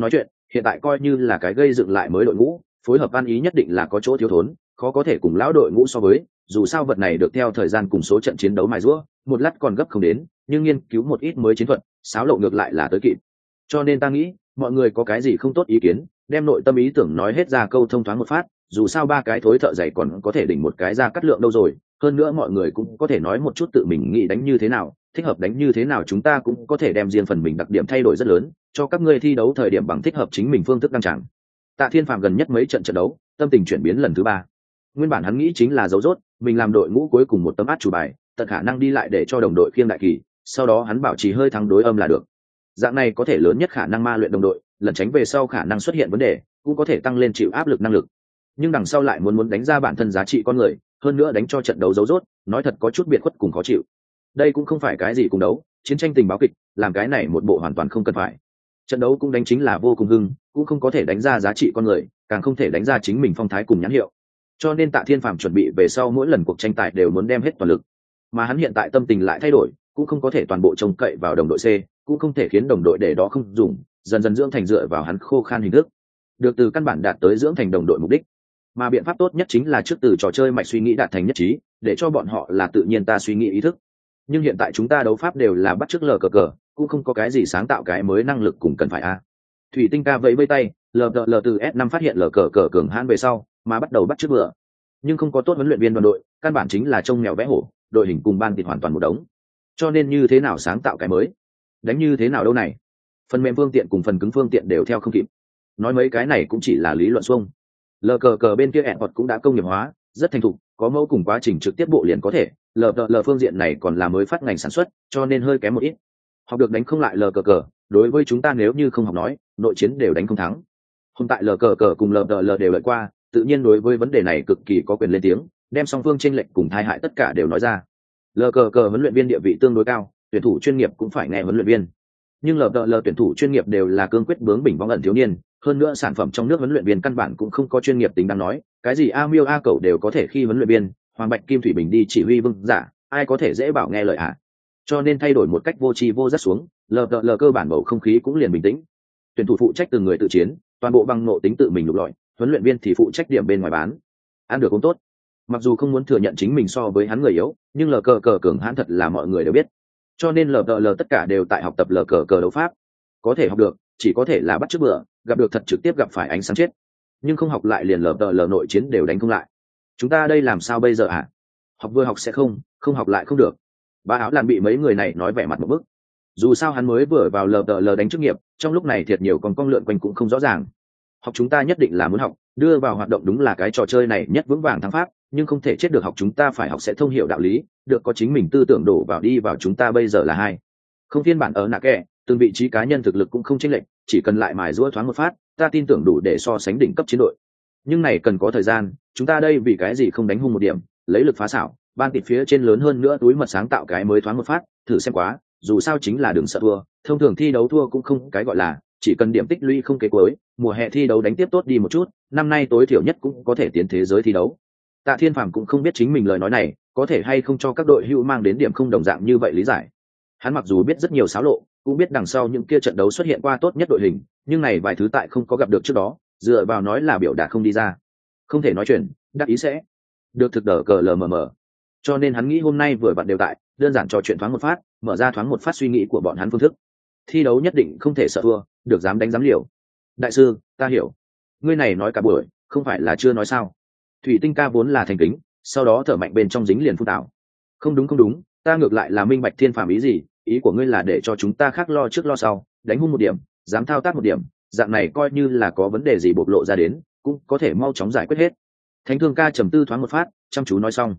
hiện tại coi như là cái gây dựng lại mới đội ngũ, phối hợp ăn ý nhất định là có chỗ thiếu thốn, khó có thể cùng lão đội ngũ so với, dù sao vật này được theo thời gian cùng số trận chiến đấu mài giũa, một lát còn gấp không đến, nhưng nghiên cứu một ít mới chiến thuật, xáo lộ ngược lại là tới kịp. Cho nên ta nghĩ, mọi người có cái gì không tốt ý kiến, đem nội tâm ý tưởng nói hết ra câu thông thoáng một phát, dù sao ba cái thối thợ dày còn có thể đỉnh một cái ra cắt lượng đâu rồi, hơn nữa mọi người cũng có thể nói một chút tự mình nghĩ đánh như thế nào, thích hợp đánh như thế nào, chúng ta cũng có thể đem riêng phần mình đặc điểm thay đổi rất lớn, cho các ngươi thi đấu thời điểm bằng thích hợp chính mình phương thức đăng tràng. Tạ Thiên Phàm gần nhất mấy trận trận đấu, tâm tình chuyển biến lần thứ ba. Nguyên bản hắn nghĩ chính là dấu rốt, mình làm đội ngũ cuối cùng một tấm át chủ bài, tận khả năng đi lại để cho đồng đội khiêng đại kỳ, sau đó hắn bảo trì hơi thắng đối âm là được. Dạng này có thể lớn nhất khả năng ma luyện đồng đội, lần tránh về sau khả năng xuất hiện vấn đề, cũng có thể tăng lên chịu áp lực năng lực. Nhưng đằng sau lại muốn đánh ra bản thân giá trị con người, hơn nữa đánh cho trận đấu dấu rốt, nói thật có chút biệt khuất cùng khó chịu. Đây cũng không phải cái gì cùng đấu, chiến tranh tình báo kịch, làm cái này một bộ hoàn toàn không cần phải. Trận đấu cũng đánh chính là vô cùng hưng, cũng không có thể đánh ra giá trị con người, càng không thể đánh ra chính mình phong thái cùng nhãn hiệu. Cho nên Tạ Thiên Phàm chuẩn bị về sau mỗi lần cuộc tranh tài đều muốn đem hết toàn lực. Mà hắn hiện tại tâm tình lại thay đổi, cũng không có thể toàn bộ trông cậy vào đồng đội C, cũng không thể khiến đồng đội để đó không dùng, dần dần dưỡng thành dựa vào hắn khô khan hình thức, được từ căn bản đạt tới dưỡng thành đồng đội mục đích. Mà biện pháp tốt nhất chính là trước từ trò chơi mạch suy nghĩ đạt thành nhất trí, để cho bọn họ là tự nhiên ta suy nghĩ ý thức. Nhưng hiện tại chúng ta đấu pháp đều là bắt chước lờ cờ cờ, cũng không có cái gì sáng tạo cái mới năng lực cùng cần phải a. Thủy Tinh ca vẫy vây tay, lờ từ S5 phát hiện lờ cờ cờ cường hãn về sau, mà bắt đầu bắt chước bữa. Nhưng không có tốt huấn luyện viên đoàn đội, căn bản chính là trông mèo vẽ hổ, đội hình cùng ban thịt hoàn toàn một đống. Cho nên như thế nào sáng tạo cái mới, đánh như thế nào đâu này? Phần mềm phương tiện cùng phần cứng phương tiện đều theo không kịp. Nói mấy cái này cũng chỉ là lý luận xuông. Lờ cờ cờ bên kia Earpod cũng đã công nghiệp hóa, rất thành thục, có mẫu cùng quá trình trực tiếp bộ liền có thể. Lờ phương diện này còn là mới phát ngành sản xuất, cho nên hơi kém một ít. Học được đánh không lại lờ cờ cờ, đối với chúng ta nếu như không học nói, nội chiến đều đánh không thắng. Hôm tại lờ cờ cờ cùng lờ đều lợi qua, tự nhiên đối với vấn đề này cực kỳ có quyền lên tiếng, đem song phương chênh lệch cùng tai hại tất cả đều nói ra. Lờ cờ cờ huấn luyện viên địa vị tương đối cao, tuyển thủ chuyên nghiệp cũng phải nghe huấn luyện viên. Nhưng lờ tuyển thủ chuyên nghiệp đều là cương quyết bướng bỉnh vong ẩn thiếu niên, hơn nữa sản phẩm trong nước huấn luyện viên căn bản cũng không có chuyên nghiệp tính đáng nói, cái gì a miêu a cẩu đều có thể khi huấn luyện viên, Hoàng Bạch Kim Thủy Bình đi chỉ huy vương giả, ai có thể dễ bảo nghe lời ạ. Cho nên thay đổi một cách vô tri vô giác xuống, lờ cơ bản bầu không khí cũng liền bình tĩnh. Tuyển thủ phụ trách từng người tự chiến, toàn bộ bằng nộ tính tự mình lục lọi, huấn luyện viên thì phụ trách điểm bên ngoài bán. Ăn được cũng tốt. Mặc dù không muốn thừa nhận chính mình so với hắn người yếu, nhưng lờ cờ cường hãn thật là mọi người đều biết. Cho nên lờ tất cả đều tại học tập lờ cờ đấu pháp. Có thể học được, chỉ có thể là bắt chước bữa, gặp được thật trực tiếp gặp phải ánh sáng chết. Nhưng không học lại liền lờ nội chiến đều đánh không lại. Chúng ta đây làm sao bây giờ ạ? Học vừa học sẽ không học lại không được. Ba áo làn bị mấy người này nói vẻ mặt một bức. Dù sao hắn mới vừa vào lờ đánh chức nghiệp, trong lúc này thiệt nhiều còn cong lượn quanh cũng không rõ ràng. Học chúng ta nhất định là muốn học, đưa vào hoạt động đúng là cái trò chơi này nhất vững vàng thắng pháp, nhưng không thể chết được. Học chúng ta phải học sẽ thông hiểu đạo lý, được có chính mình tư tưởng đổ vào đi vào. Chúng ta bây giờ là hai không phiên bản ở nạ kẻ, từng vị trí cá nhân thực lực cũng không chênh lệch, chỉ cần lại mài giũa thoáng một phát, ta tin tưởng đủ để so sánh đỉnh cấp chiến đội. Nhưng này cần có thời gian, chúng ta đây vì cái gì không đánh hung một điểm, lấy lực phá xảo, ban tịt phía trên lớn hơn nữa túi mật sáng tạo cái mới thoáng một phát, thử xem quá, dù sao chính là đừng sợ thua, thông thường thi đấu thua cũng không cái gọi là, chỉ cần điểm tích lũy không kế cuối, mùa hè thi đấu đánh tiếp tốt đi một chút, năm nay tối thiểu nhất cũng có thể tiến thế giới thi đấu. Tạ Thiên Phàm cũng không biết chính mình lời nói này có thể hay không cho các đội hữu mang đến điểm không đồng dạng như vậy lý giải. Hắn mặc dù biết rất nhiều xáo lộ, cũng biết đằng sau những kia trận đấu xuất hiện qua tốt nhất đội hình, nhưng này vài thứ tại không có gặp được trước đó, dựa vào nói là biểu đạt không đi ra, không thể nói chuyện, đắc ý sẽ được thực đờ cờ lờ mờ. Cho nên hắn nghĩ hôm nay vừa vặn đều tại, đơn giản trò chuyện thoáng một phát, mở ra thoáng một phát suy nghĩ của bọn hắn phương thức. Thi đấu nhất định không thể sợ thua, được dám đánh dám liều. Đại sư, ta hiểu. Ngươi này nói cả buổi, không phải là chưa nói sao? Thủy Tinh ca vốn là thành kính, sau đó thở mạnh bên trong dính liền phun tạo. Không đúng, ta ngược lại là minh bạch Thiên Phàm ý gì, ý của ngươi là để cho chúng ta khác lo trước lo sau, đánh hung một điểm, dám thao tác một điểm, dạng này coi như là có vấn đề gì bộc lộ ra đến, cũng có thể mau chóng giải quyết hết. Thánh Thương ca trầm tư thoáng một phát, chăm chú nói xong.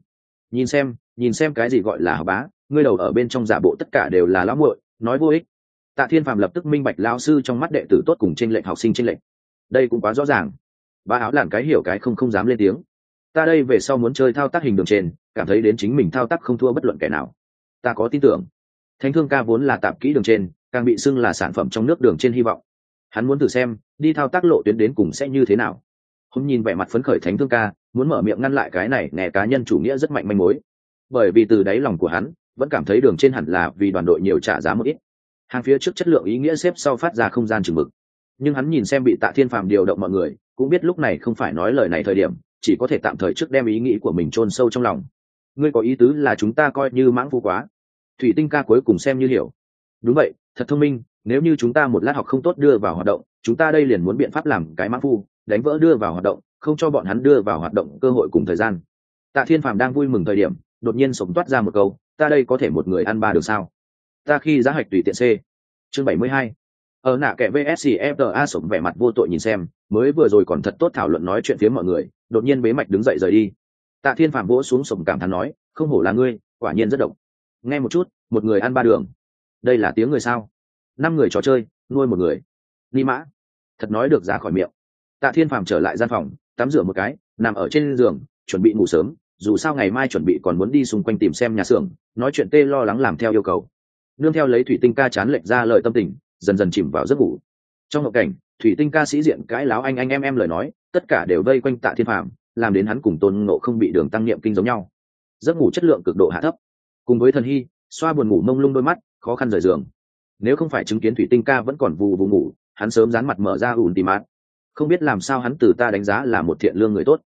Nhìn xem cái gì gọi là học bá, ngươi đầu ở bên trong giả bộ tất cả đều là lão muội, nói vô ích. Tạ Thiên Phàm lập tức minh bạch lão sư trong mắt đệ tử tốt cùng chênh lệch học sinh chênh lệch. Đây cũng quá rõ ràng. Ba áo làn cái hiểu cái không dám lên tiếng. Ta đây về sau muốn chơi thao tác hình đường trên, cảm thấy đến chính mình thao tác không thua bất luận kẻ nào. Ta có tin tưởng. Thánh Thương ca vốn là tạp kỹ đường trên, càng bị xưng là sản phẩm trong nước đường trên hy vọng. Hắn muốn thử xem, đi thao tác lộ tuyến đến cùng sẽ như thế nào. Hôm nhìn vẻ mặt phấn khởi Thánh Thương ca, muốn mở miệng ngăn lại cái này nghe cá nhân chủ nghĩa rất mạnh manh mối. Bởi vì từ đáy lòng của hắn, vẫn cảm thấy đường trên hẳn là vì đoàn đội nhiều trả giá một ít. Hàng phía trước chất lượng ý nghĩa xếp sau phát ra không gian chừng mực. Nhưng hắn nhìn xem bị Tạ Thiên Phàm điều động mọi người, cũng biết lúc này không phải nói lời này thời điểm, chỉ có thể tạm thời trước đem ý nghĩ của mình chôn sâu trong lòng. Ngươi có ý tứ là chúng ta coi như mãng phu quá? Thủy Tinh ca cuối cùng xem như hiểu. Đúng vậy, thật thông minh, nếu như chúng ta một lát học không tốt đưa vào hoạt động, chúng ta đây liền muốn biện pháp làm cái mãng phu, đánh vỡ đưa vào hoạt động, không cho bọn hắn đưa vào hoạt động cơ hội cùng thời gian. Tạ Thiên Phàm đang vui mừng thời điểm, đột nhiên sống toát ra một câu, ta đây có thể một người ăn ba được sao? Ta khi giá hạch tùy tiện C. Chương 72. Ở nạ kẻ VSC FTA sổng vẻ mặt vô tội nhìn xem, mới vừa rồi còn thật tốt thảo luận nói chuyện phía mọi người, đột nhiên bế mạch đứng dậy rời đi. Tạ Thiên Phàm vỗ xuống sổng cảm thán nói, không hổ là ngươi, quả nhiên rất độc. Nghe một chút, một người ăn ba đường. Đây là tiếng người sao? 5 người trò chơi, nuôi một người. Ni mã. Thật nói được ra khỏi miệng. Tạ Thiên Phàm trở lại gian phòng, tắm rửa một cái, nằm ở trên giường, chuẩn bị ngủ sớm, dù sao ngày mai chuẩn bị còn muốn đi xung quanh tìm xem nhà xưởng, nói chuyện tê lo lắng làm theo yêu cầu. Nương theo lấy Thủy Tinh ca chán lệch ra lời tâm tình, dần dần chìm vào giấc ngủ. Trong ngộ cảnh, Thủy Tinh ca sĩ diện cãi láo anh em lời nói, tất cả đều vây quanh Tạ Thiên Phàm, làm đến hắn cùng Tôn Ngộ không bị đường tăng niệm kinh giống nhau. Giấc ngủ chất lượng cực độ hạ thấp. Cùng với Thần Hy, xoa buồn ngủ mông lung đôi mắt, khó khăn rời giường. Nếu không phải chứng kiến Thủy Tinh ca vẫn còn vù vù ngủ, hắn sớm dán mặt mở ra ủn tì mát. Không biết làm sao hắn từ ta đánh giá là một thiện lương người tốt.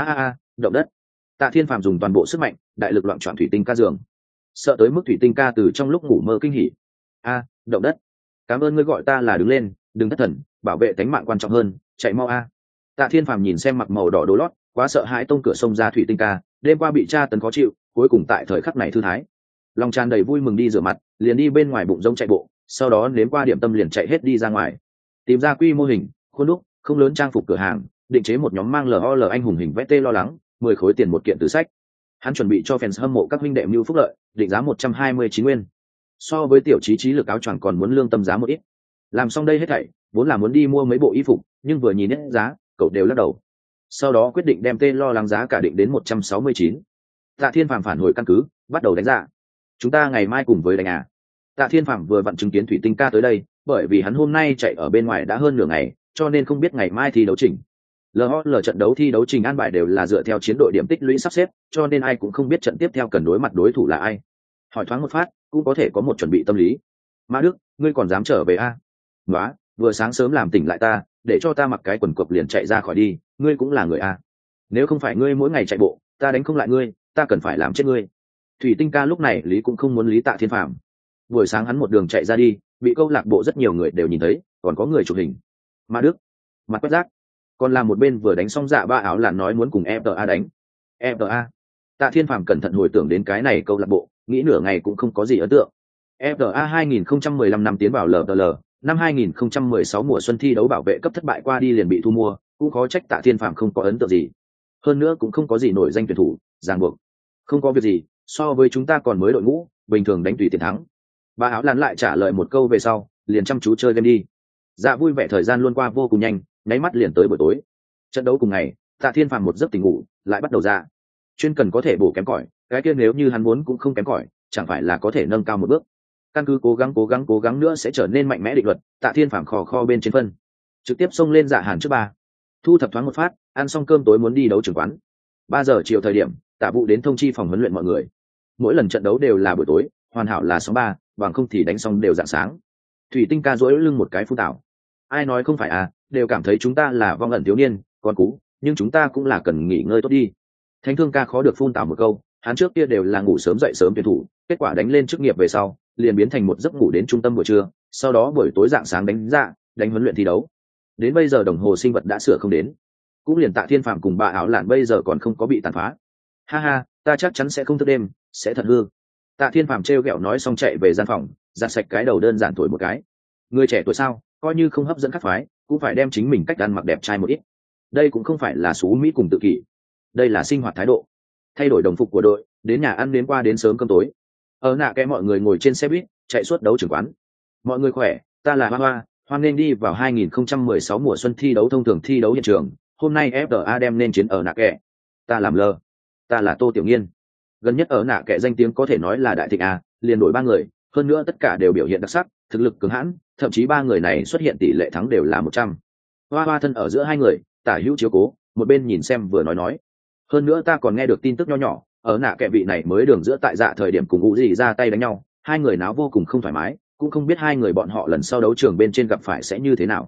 Động đất. Tạ Thiên Phàm dùng toàn bộ sức mạnh, đại lực loạn trọn Thủy Tinh ca giường, sợ tới mức Thủy Tinh ca từ trong lúc ngủ mơ kinh hỉ. Động đất. Cảm ơn ngươi gọi ta là đứng lên, đừng thất thần, bảo vệ tính mạng quan trọng hơn, chạy mau a. Tạ Thiên Phàm nhìn xem mặc màu đỏ đồ lót, quá sợ hãi tông cửa sông ra Thủy Tinh ca, đêm qua bị tra tấn khó chịu, cuối cùng tại thời khắc này thư thái. Lòng tràn đầy vui mừng đi rửa mặt, liền đi bên ngoài bụng rông chạy bộ, sau đó nếm qua điểm tâm liền chạy hết đi ra ngoài. Tìm ra quy mô hình, khuôn đúc, không lớn trang phục cửa hàng, định chế một nhóm mang LOL anh hùng hình vẽ tê lo lắng, 10 khối tiền một kiện từ sách. Hắn chuẩn bị cho fans hâm mộ các huynh đệ mưu phúc lợi, định giá 129 nguyên. So với tiểu trí trí lực áo choàng còn muốn lương tâm giá một ít. Làm xong đây hết thảy, vốn là muốn đi mua mấy bộ y phục, nhưng vừa nhìn hết giá, cậu đều lắc đầu. Sau đó quyết định đem tê lo lắng giá cả định đến 169. Tạ Thiên Phàm phản hồi căn cứ, bắt đầu đánh giá. Chúng ta ngày mai cùng với đánh à? Tạ Thiên Phàm vừa vặn chứng kiến Thủy Tinh ca tới đây, bởi vì hắn hôm nay chạy ở bên ngoài đã hơn nửa ngày, cho nên không biết ngày mai thi đấu trình. LOL trận đấu thi đấu trình an bài đều là dựa theo chiến đội điểm tích lũy sắp xếp, cho nên ai cũng không biết trận tiếp theo cần đối mặt đối thủ là ai. Hỏi thoáng một phát, cũng có thể có một chuẩn bị tâm lý. Mã Đức, ngươi còn dám trở về a? Nóa, vừa sáng sớm làm tỉnh lại ta, để cho ta mặc cái quần cộc liền chạy ra khỏi đi, ngươi cũng là người a. Nếu không phải ngươi mỗi ngày chạy bộ, ta đánh không lại ngươi, ta cần phải làm chết ngươi. Thủy Tinh ca lúc này lý cũng không muốn lý Tạ Thiên Phàm. Buổi sáng hắn một đường chạy ra đi, bị câu lạc bộ rất nhiều người đều nhìn thấy, còn có người chụp hình. Mã Đức, mặt quét rác, còn làm một bên vừa đánh xong dạ ba áo là nói muốn cùng FTA đánh. FTA. Tạ Thiên Phàm cẩn thận hồi tưởng đến cái này câu lạc bộ, nghĩ nửa ngày cũng không có gì ấn tượng. FTA 2015 năm tiến vào LPL, năm 2016 mùa xuân thi đấu bảo vệ cấp thất bại qua đi liền bị thu mua, cũng khó trách Tạ Thiên Phàm không có ấn tượng gì. Hơn nữa cũng không có gì nổi danh tuyển thủ, ràng buộc. Không có việc gì, so với chúng ta còn mới đội ngũ, bình thường đánh tùy tiền thắng. Ba áo lán lại trả lời một câu về sau, liền chăm chú chơi game đi. Dạ vui vẻ thời gian luôn qua vô cùng nhanh, nháy mắt liền tới buổi tối. Trận đấu cùng ngày, Tạ Thiên Phàm một giấc tỉnh ngủ, lại bắt đầu ra. Chuyên cần có thể bổ kém cỏi, cái kia nếu như hắn muốn cũng không kém cỏi, chẳng phải là có thể nâng cao một bước. Căn cứ cố gắng nữa sẽ trở nên mạnh mẽ định luật, Tạ Thiên Phàm khò bên trên phân, trực tiếp xông lên Dạ Hàn trước ba. Thu thập thoáng một phát, ăn xong cơm tối muốn đi đấu trường quán. 3 giờ chiều thời điểm, Tạ Vũ đến thông chi phòng huấn luyện mọi người. Mỗi lần trận đấu đều là buổi tối, hoàn hảo là 6-3, bằng không thì đánh xong đều rạng sáng. Thủy Tinh ca duỗi lưng một cái phun tảo. Ai nói không phải à, đều cảm thấy chúng ta là vong ẩn thiếu niên, còn cú, nhưng chúng ta cũng là cần nghỉ ngơi tốt đi. Thánh Thương ca khó được phun tảo một câu, hắn trước kia đều là ngủ sớm dậy sớm tuyển thủ, kết quả đánh lên chức nghiệp về sau, liền biến thành một giấc ngủ đến trung tâm buổi trưa, sau đó buổi tối rạng sáng đánh huấn luyện thi đấu. Đến bây giờ đồng hồ sinh vật đã sửa không đến, cũng liền Tạ Thiên Phàm cùng bà áo lạn bây giờ còn không có bị tàn phá. Ha ha, ta chắc chắn sẽ không thức đêm, sẽ thật hư. Tạ Thiên Phàm trêu ghẹo nói xong chạy về gian phòng, giặt sạch cái đầu đơn giản thổi một cái. Người trẻ tuổi sao, coi như không hấp dẫn các phái, cũng phải đem chính mình cách ăn mặc đẹp trai một ít. Đây cũng không phải là xú mỹ cùng tự kỷ, đây là sinh hoạt thái độ. Thay đổi đồng phục của đội, đến nhà ăn đến qua đến sớm cơm tối. Ở nạ kẽ mọi người ngồi trên xe buýt, chạy suốt đấu trường quán. Mọi người khỏe, ta là Hoa, hoan nên đi vào 2016 mùa xuân thi đấu thông thường thi đấu hiện trường. Hôm nay FTA đem nên chiến ở nạ kẽ. Ta làm lờ, ta là Tô Tiểu Nghiên. Gần nhất ở nạ kẽ danh tiếng có thể nói là đại thịnh a, liền đổi 3 người, hơn nữa tất cả đều biểu hiện đặc sắc, thực lực cường hãn, thậm chí 3 người này xuất hiện tỷ lệ thắng đều là 100. Hoa thân ở giữa 2 người, tả hữu chiếu cố, một bên nhìn xem vừa nói. Hơn nữa ta còn nghe được tin tức nho nhỏ, ở nạ kẽ vị này mới đường giữa tại dạ thời điểm cùng ngũ gì ra tay đánh nhau, 2 người náo vô cùng không thoải mái, cũng không biết 2 người bọn họ lần sau đấu trường bên trên gặp phải sẽ như thế nào.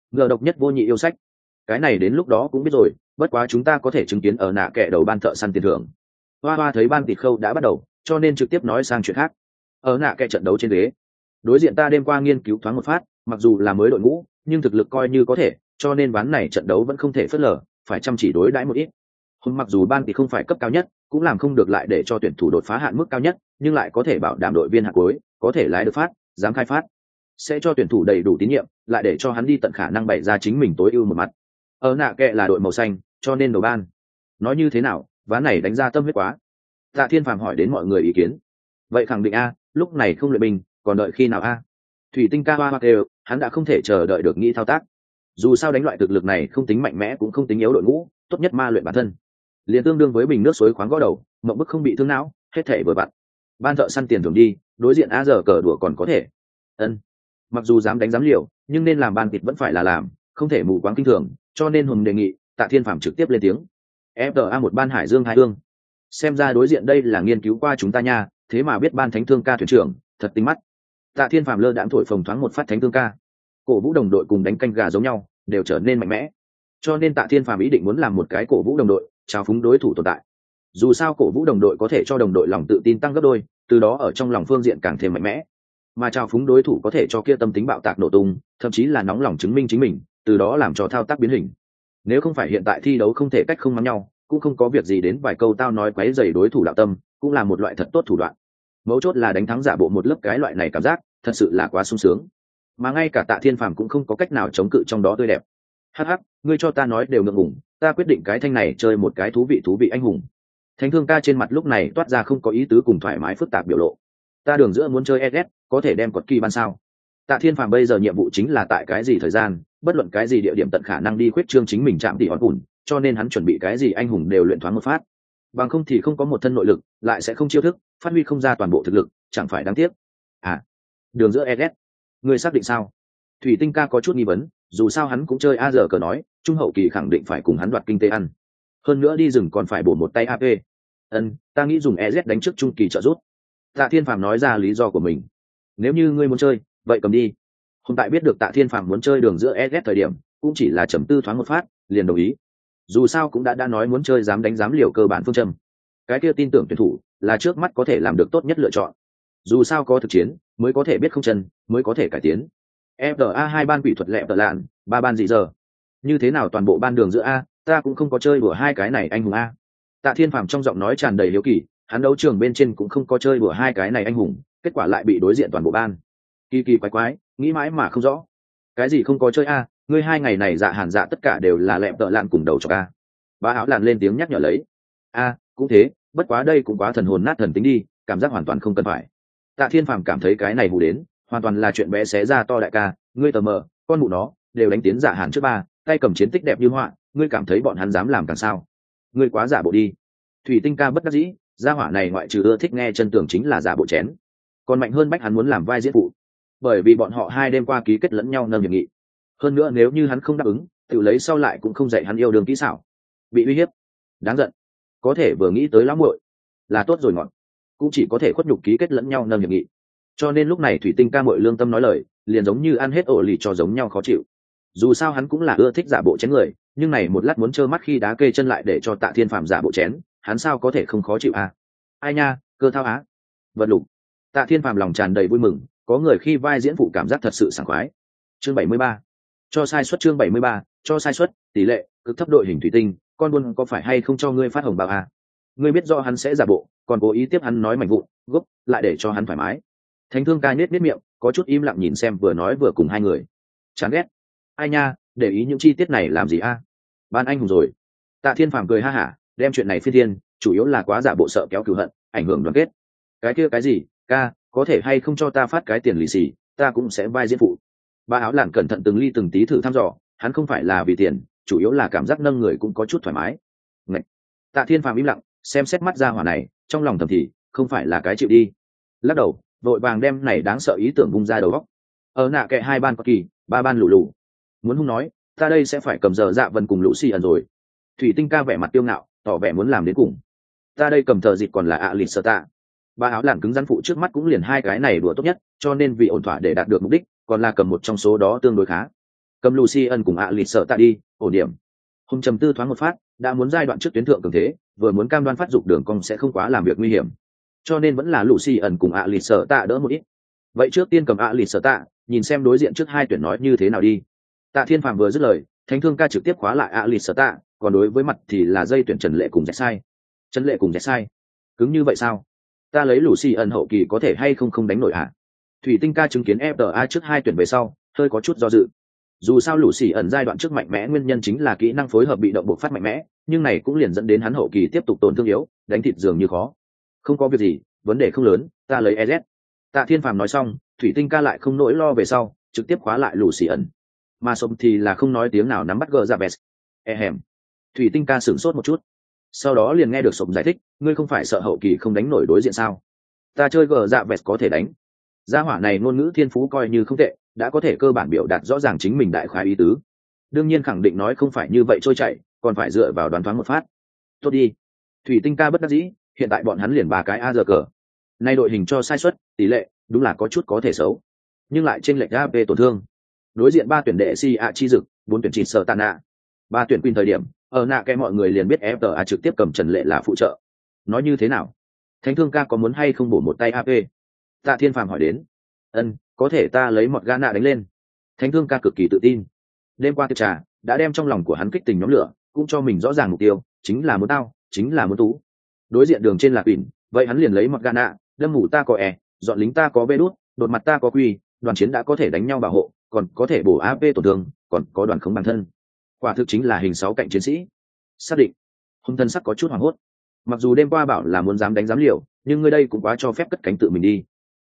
ngờ độc nhất vô nhị yêu sách. Cái này đến lúc đó cũng biết rồi, bất quá chúng ta có thể chứng kiến ở nạ kẻ đầu ban thợ săn tiền thưởng. Hoa hoa thấy ban tịt khâu đã bắt đầu, cho nên trực tiếp nói sang chuyện khác. Ở nạ kẻ trận đấu trên ghế, đối diện ta đêm qua nghiên cứu thoáng một phát, mặc dù là mới đội ngũ nhưng thực lực coi như có thể, cho nên ván này trận đấu vẫn không thể phớt lờ, phải chăm chỉ đối đãi một ít. Hôm mặc dù ban thì không phải cấp cao nhất, cũng làm không được lại để cho tuyển thủ đột phá hạn mức cao nhất, nhưng lại có thể bảo đảm đội viên hạng cuối có thể lái được phát, dám khai phát, sẽ cho tuyển thủ đầy đủ tín nhiệm, lại để cho hắn đi tận khả năng bày ra chính mình tối ưu một mặt. Ở nạ kệ là đội màu xanh, cho nên đầu ban. Nói như thế nào, ván này đánh ra tâm huyết quá. Tạ Thiên Phàm hỏi đến mọi người ý kiến. Vậy khẳng định a, lúc này không luyện binh, còn đợi khi nào a? Thủy Tinh ca hoa kêu, hắn đã không thể chờ đợi được nghĩ thao tác. Dù sao đánh loại thực lực này không tính mạnh mẽ cũng không tính yếu đội ngũ, tốt nhất ma luyện bản thân. Liền tương đương với bình nước suối khoáng gõ đầu, mộng bức không bị thương não, hết thể vừa vặn. Ban thợ săn tiền thưởng đi, đối diện a giờ cờ đùa còn có thể. Ân. Mặc dù dám đánh dám liều, nhưng nên làm ban kịch vẫn phải là làm, không thể mù quáng kinh thường, cho nên Hùng đề nghị Tạ Thiên Phàm trực tiếp lên tiếng. FDA một ban Hải Dương hai hương. Xem ra đối diện đây là nghiên cứu qua chúng ta nha, thế mà biết ban thánh thương ca thuyền trưởng, thật tinh mắt. Tạ Thiên Phàm lơ đãng thổi phồng thoáng một phát thánh thương ca. Cổ vũ đồng đội cùng đánh canh gà giống nhau, đều trở nên mạnh mẽ. Cho nên Tạ Thiên Phàm ý định muốn làm một cái cổ vũ đồng đội, trào phúng đối thủ tồn tại. Dù sao cổ vũ đồng đội có thể cho đồng đội lòng tự tin tăng gấp đôi, từ đó ở trong lòng phương diện càng thêm mạnh mẽ. Mà trào phúng đối thủ có thể cho kia tâm tính bạo tạc nổ tung, thậm chí là nóng lòng chứng minh chính mình, từ đó làm cho thao tác biến hình. Nếu không phải hiện tại thi đấu không thể cách không mắng nhau, cũng không có việc gì đến vài câu tao nói quấy rầy đối thủ đạo tâm, cũng là một loại thật tốt thủ đoạn. Mấu chốt là đánh thắng giả bộ một lớp cái loại này cảm giác, thật sự là quá sung sướng. Mà ngay cả Tạ Thiên Phàm cũng không có cách nào chống cự trong đó tươi đẹp. Hắc hắc, ngươi cho ta nói đều ngượng ngùng, ta quyết định cái thanh này chơi một cái thú vị anh hùng. Thánh thương ca trên mặt lúc này toát ra không có ý tứ cùng thoải mái phức tạp biểu lộ. Ta đường giữa muốn chơi SS, có thể đem cột kỳ ban sao? Tạ Thiên Phàm bây giờ nhiệm vụ chính là tại cái gì thời gian, bất luận cái gì địa điểm tận khả năng đi khuyết trương chính mình chạm tỉ hòn bùn, cho nên hắn chuẩn bị cái gì anh hùng đều luyện thoáng một phát. Bằng không thì không có một thân nội lực, lại sẽ không chiêu thức, phát huy không ra toàn bộ thực lực, chẳng phải đáng tiếc. À, đường giữa SS, ngươi xác định sao? Thủy Tinh ca có chút nghi vấn, dù sao hắn cũng chơi a giờ cờ nói, trung hậu kỳ khẳng định phải cùng hắn đoạt kinh tế ăn. Hơn nữa đi rừng còn phải bổ một tay AP. Ta nghĩ dùng EZ đánh trước trung kỳ trợ giúp. Tạ Thiên Phàm nói ra lý do của mình. Nếu như ngươi muốn chơi, vậy cầm đi. Hôm tại biết được Tạ Thiên Phàm muốn chơi đường giữa EZ thời điểm, cũng chỉ là trầm tư thoáng một phát, liền đồng ý. Dù sao cũng đã nói muốn chơi dám đánh dám liều cơ bản phương châm. Cái kia tin tưởng tuyển thủ là trước mắt có thể làm được tốt nhất lựa chọn. Dù sao có thực chiến, mới có thể biết không chân, mới có thể cải tiến. FDA 2 ban quỷ thuật lẹ tờ lạn, 3 ban gì giờ? Như thế nào toàn bộ ban đường giữa A, ta cũng không có chơi đùa hai cái này anh hùng A. Tạ Thiên Phàm trong giọng nói tràn đầy hiếu kỳ, hắn đấu trường bên trên cũng không có chơi đùa hai cái này anh hùng, kết quả lại bị đối diện toàn bộ ban. Kỳ quái, nghĩ mãi mà không rõ. Cái gì không có chơi A, ngươi hai ngày này dạ hàn dạ tất cả đều là lẹ tợ lạn cùng đầu cho A. Bá áo lạn lên tiếng nhắc nhở lấy. A, cũng thế, bất quá đây cũng quá thần hồn nát thần tính đi, cảm giác hoàn toàn không cần phải. Tạ Thiên Phàm cảm thấy cái này hù đến, hoàn toàn là chuyện bé xé ra to đại ca, ngươi tờ mờ, con mụ nó, đều đánh tiến giả hàn trước ba, tay cầm chiến tích đẹp như họa, ngươi cảm thấy bọn hắn dám làm càng sao? Ngươi quá giả bộ đi. Thủy Tinh ca bất đắc dĩ, gia hỏa này ngoại trừ ưa thích nghe chân tường chính là giả bộ chén, còn mạnh hơn bách hắn muốn làm vai diễn phụ, bởi vì bọn họ hai đêm qua ký kết lẫn nhau nâng hiệp nghị. Hơn nữa nếu như hắn không đáp ứng, tự lấy sau lại cũng không dạy hắn yêu đương kỹ xảo, bị uy hiếp, đáng giận. Có thể vừa nghĩ tới lão muội là tốt rồi ngọn, cũng chỉ có thể khuất nhục ký kết lẫn nhau nâng hiệp nghị. Cho nên lúc này Thủy Tinh ca muội lương tâm nói lời, liền giống như ăn hết ổ lì cho giống nhau khó chịu. Dù sao hắn cũng là ưa thích giả bộ chén người, nhưng này một lát muốn trơ mắt khi đá kê chân lại để cho Tạ Thiên Phàm giả bộ chén, hắn sao có thể không khó chịu à? Ai nha, cơ thao á, vật lục. Tạ Thiên Phàm lòng tràn đầy vui mừng, có người khi vai diễn phụ cảm giác thật sự sảng khoái. Chương 73. Cho sai suất chương 73, cho sai suất, tỷ lệ, cực thấp đội hình Thủy Tinh, con buôn có phải hay không cho ngươi phát hồng bào à? Ngươi biết rõ hắn sẽ giả bộ, còn cố ý tiếp hắn nói mảnh vụn, gốc, lại để cho hắn thoải mái. Thánh Thương ca nhếch miệng, có chút im lặng nhìn xem vừa nói vừa cùng hai người. Chán ghét. Ai nha, để ý những chi tiết này làm gì a? Ban anh hùng rồi. Tạ Thiên Phàm cười ha hả, đem chuyện này phi thiên, chủ yếu là quá giả bộ sợ kéo cừu hận, ảnh hưởng đoàn kết. Cái kia cái gì, ca, có thể hay không cho ta phát cái tiền lì xì, ta cũng sẽ vai diễn phụ. Ba áo lạn cẩn thận từng ly từng tí thử thăm dò, hắn không phải là vì tiền, chủ yếu là cảm giác nâng người cũng có chút thoải mái. Ngậy. Tạ Thiên Phàm im lặng, xem xét mắt ra hỏa này, trong lòng thầm thì, không phải là cái chịu đi. Lắc đầu, vội vàng đem này đáng sợ ý tưởng bung ra đầu óc. Ở nạ kệ hai ban có kỳ, ba ban lù lù. Muốn hung nói, ta đây sẽ phải cầm giờ dạ vân cùng lũ xì ẩn rồi. Thủy Tinh ca vẻ mặt tiêu ngạo, tỏ vẻ muốn làm đến cùng. Ta đây cầm thờ dịt còn là ạ lịt sơ tạ. Ba áo lạn cứng rắn phụ trước mắt cũng liền hai cái này đùa tốt nhất, cho nên vì ổn thỏa để đạt được mục đích, còn là cầm một trong số đó tương đối khá. cầm Lucian cùng ạ lịt sợ tạ đi ổn điểm. Hùng trầm tư thoáng một phát, đã muốn giai đoạn trước tuyến thượng cường thế, vừa muốn cam đoan phát dục đường cong sẽ không quá làm việc nguy hiểm, cho nên vẫn là Lucian cùng ạ lịt sợ tạ đỡ một ít. Vậy trước tiên cầm ạ lịt sợ tạ, nhìn xem đối diện trước hai tuyển nói như thế nào đi. Tạ Thiên Phàm vừa dứt lời, Thánh Thương ca trực tiếp khóa lại ạ lịt sợ tạ, còn đối với mặt thì là dây tuyển Trần Lệ cùng Dẹt sai. Trần Lệ cùng Dẹt sai, cứng như vậy sao? Ta lấy Lucian hậu kỳ có thể hay không đánh nổi ạ? Thủy Tinh ca chứng kiến FTA trước hai tuyển về sau, hơi có chút do dự. Dù sao Lucian giai đoạn trước mạnh mẽ nguyên nhân chính là kỹ năng phối hợp bị động bộc phát mạnh mẽ, nhưng này cũng liền dẫn đến hắn hậu kỳ tiếp tục tổn thương yếu, đánh thịt dường như khó. Không có việc gì, vấn đề không lớn, ta lấy EZ. Tạ Thiên Phàm nói xong, Thủy Tinh ca lại không nỗi lo về sau, trực tiếp khóa lại Lucian. Mà Sông thì là không nói tiếng nào nắm bắt gờ ra bẹt. Hẻm. Thủy Tinh ca sửng sốt một chút, sau đó liền nghe được Sông giải thích, ngươi không phải sợ hậu kỳ không đánh nổi đối diện sao? Ta chơi gờ dạ bẹt có thể đánh. Gia hỏa này ngôn ngữ thiên phú coi như không tệ, đã có thể cơ bản biểu đạt rõ ràng chính mình đại khái ý tứ. Đương nhiên khẳng định nói không phải như vậy trôi chảy, còn phải dựa vào đoán thoáng một phát. Tốt đi. Thủy Tinh ca bất đắc dĩ, hiện tại bọn hắn liền ba cái a giờ cờ. Nay đội hình cho sai suất, tỷ lệ đúng là có chút có thể xấu, nhưng lại trên lệch AP tổn thương. Đối diện ba tuyển đệ si a chi dực, bốn tuyển chỉ sở tàn nạ, ba tuyển Queen thời điểm, ở nạ cái mọi người liền biết FTA trực tiếp cầm Trần Lệ là phụ trợ. Nói như thế nào? Thánh Thương ca có muốn hay không bổ một tay AP? Tạ Thiên Phàm hỏi đến. Có thể ta lấy một Gana đánh lên. Thánh Thương ca cực kỳ tự tin. Đêm qua tiệc trà đã đem trong lòng của hắn kích tình nhóm lửa, cũng cho mình rõ ràng mục tiêu, chính là muốn tao, chính là muốn tú. Đối diện đường trên là Queen, vậy hắn liền lấy một Gana, đâm mù ta có dọn lính ta có bê đút, đột mặt ta có quy, đoàn chiến đã có thể đánh nhau bảo hộ, còn có thể bổ AP tổn thương, còn có đoàn khống bản thân. Quả thực chính là hình 6 cạnh chiến sĩ. Xác định. Hung thân sắc có chút hoảng hốt. Mặc dù đêm qua bảo là muốn dám đánh dám liều, nhưng ngươi đây cũng quá cho phép cất cánh tự mình đi.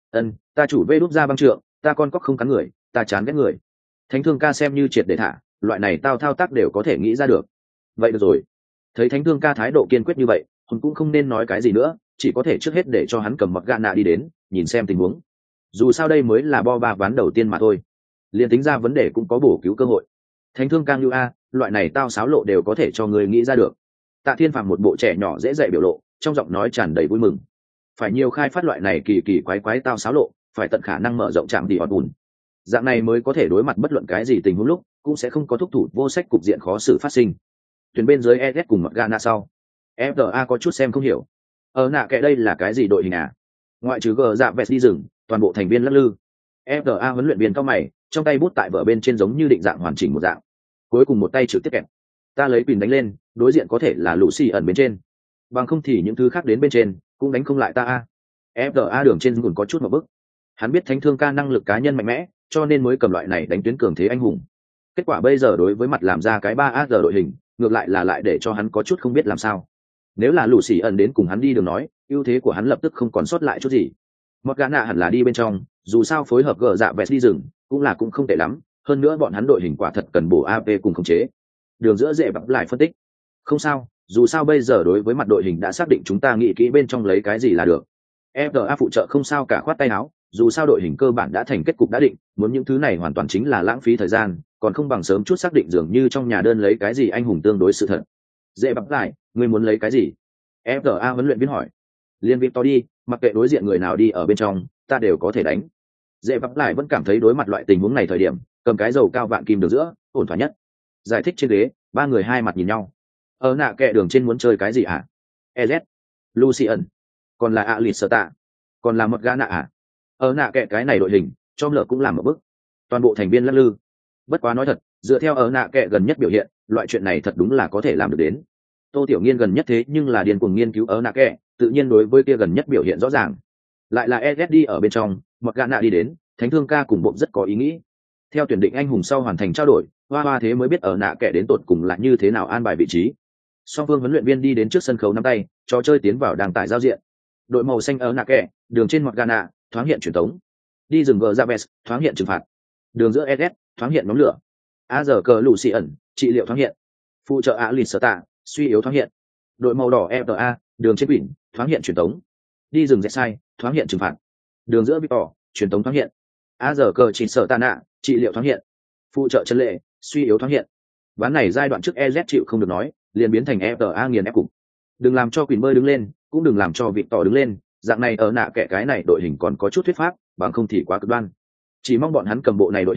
Ta chủ vê đút ra băng trượng, ta con cóc không cắn người, ta chán ghét người. Thánh Thương ca xem như triệt để thả, loại này tao thao tác đều có thể nghĩ ra được. Vậy được rồi. Thấy Thánh Thương ca thái độ kiên quyết như vậy, Hùng cũng không nên nói cái gì nữa, chỉ có thể trước hết để cho hắn cầm mặc gạ nạ đi đến, nhìn xem tình huống. Dù sao đây mới là bo ba ván đầu tiên mà thôi, liền tính ra vấn đề cũng có bổ cứu cơ hội. Thánh Thương ca như a, loại này tao xáo lộ đều có thể cho người nghĩ ra được. Tạ Thiên Phàm một bộ trẻ nhỏ dễ dạy biểu lộ, trong giọng nói tràn đầy vui mừng. Phải nhiều khai phát loại này kỳ kỳ quái quái tao xáo lộ, phải tận khả năng mở rộng trạm đi hòn bùn. Dạng này mới có thể đối mặt bất luận cái gì tình huống lúc, cũng sẽ không có thúc thủ vô sách cục diện khó xử phát sinh. Tuyển bên dưới EZ cùng mặc Gana sau, FTA có chút xem không hiểu. Nạ kệ đây là cái gì đội hình à? Ngoại trừ gờ dạ vẹt đi rừng, toàn bộ thành viên lắc lư. FTA huấn luyện viên cao mày, trong tay bút tại vở bên trên giống như định dạng hoàn chỉnh một dạng. Cuối cùng một tay trực tiếp kẹp. Ta lấy Quỳnh đánh lên, đối diện có thể là Lucy ẩn bên trên. Bằng không thì những thứ khác đến bên trên, cũng đánh không lại ta a. FTA đường trên còn có chút một bức. Hắn biết Thánh Thương ca năng lực cá nhân mạnh mẽ, cho nên mới cầm loại này đánh tuyến cường thế anh hùng. Kết quả bây giờ đối với mặt làm ra cái 3 giờ đội hình, ngược lại là lại để cho hắn có chút không biết làm sao. Nếu là Lucy ẩn đến cùng hắn đi đường nói, ưu thế của hắn lập tức không còn sót lại chút gì. Morgana hẳn là đi bên trong, dù sao phối hợp gờ dạ vẹt đi rừng, cũng không tệ lắm, hơn nữa bọn hắn đội hình quả thật cần bổ AP cùng khống chế. Đường giữa dễ bập lại phân tích. Không sao, dù sao bây giờ đối với mặt đội hình đã xác định chúng ta nghĩ kỹ bên trong lấy cái gì là được. FTA phụ trợ không sao cả khoát tay áo, dù sao đội hình cơ bản đã thành kết cục đã định, muốn những thứ này hoàn toàn chính là lãng phí thời gian, còn không bằng sớm chút xác định dường như trong nhà đơn lấy cái gì anh hùng tương đối sự thật. Dễ bập lại, ngươi muốn lấy cái gì? FTA huấn luyện viên hỏi. Liên Victor đi, mặc kệ đối diện người nào đi ở bên trong, ta đều có thể đánh. Dễ bập lại vẫn cảm thấy đối mặt loại tình huống này thời điểm, cầm cái dầu cao vạn kim được giữa, ổn thỏa nhất. Giải thích trên ghế, ba người hai mặt nhìn nhau. Nạ kệ đường trên muốn chơi cái gì hả? EZ, Lucian, còn là Alisata, còn là một Gana à? Nạ kệ cái này đội hình, cho lợ cũng làm một bước. Toàn bộ thành viên lắc lư. Bất quá nói thật, dựa theo nạ kệ gần nhất biểu hiện, loại chuyện này thật đúng là có thể làm được đến. Tô Tiểu Nghiên gần nhất thế nhưng là điên cuồng nghiên cứu nạ kệ, tự nhiên đối với kia gần nhất biểu hiện rõ ràng. Lại là EZ đi ở bên trong, một Gana đi đến, Thánh Thương ca cùng bộ rất có ý nghĩ. Theo tuyển định anh hùng sau hoàn thành trao đổi, hoa thế mới biết nạ kệ đến tột cùng là như thế nào an bài vị trí. Song phương huấn luyện viên đi đến trước sân khấu nắm tay, trò chơi tiến vào đàng tải giao diện. Đội màu xanh nạ kệ, đường trên Morgana, thoáng hiện truyền tống. Đi rừng gờ Jabez, thoáng hiện trừng phạt. Đường giữa EZ, thoáng hiện nóng lửa. giờ cờ Lucian, trị liệu thoáng hiện. Phụ trợ Alisata, suy yếu thoáng hiện. Đội màu đỏ FTA, đường trên Quỷ, thoáng hiện truyền tống. Đi rừng Zetsai, thoáng hiện trừng phạt. Đường giữa Victor, truyền tống thoáng hiện. giờ cờ chỉ sở tạ nạ, trị liệu thoáng hiện. Phụ trợ chân lệ, suy yếu thoáng hiện. Ván này giai đoạn trước EZ chịu không được nói, liền biến thành FTA nghiền ép cục. Đừng làm cho Quỷ bơi đứng lên, cũng đừng làm cho Victor đứng lên, dạng này nạ kệ cái này đội hình còn có chút thuyết pháp, bằng không thì quá cực đoan. Chỉ mong bọn hắn cầm bộ này đội hình,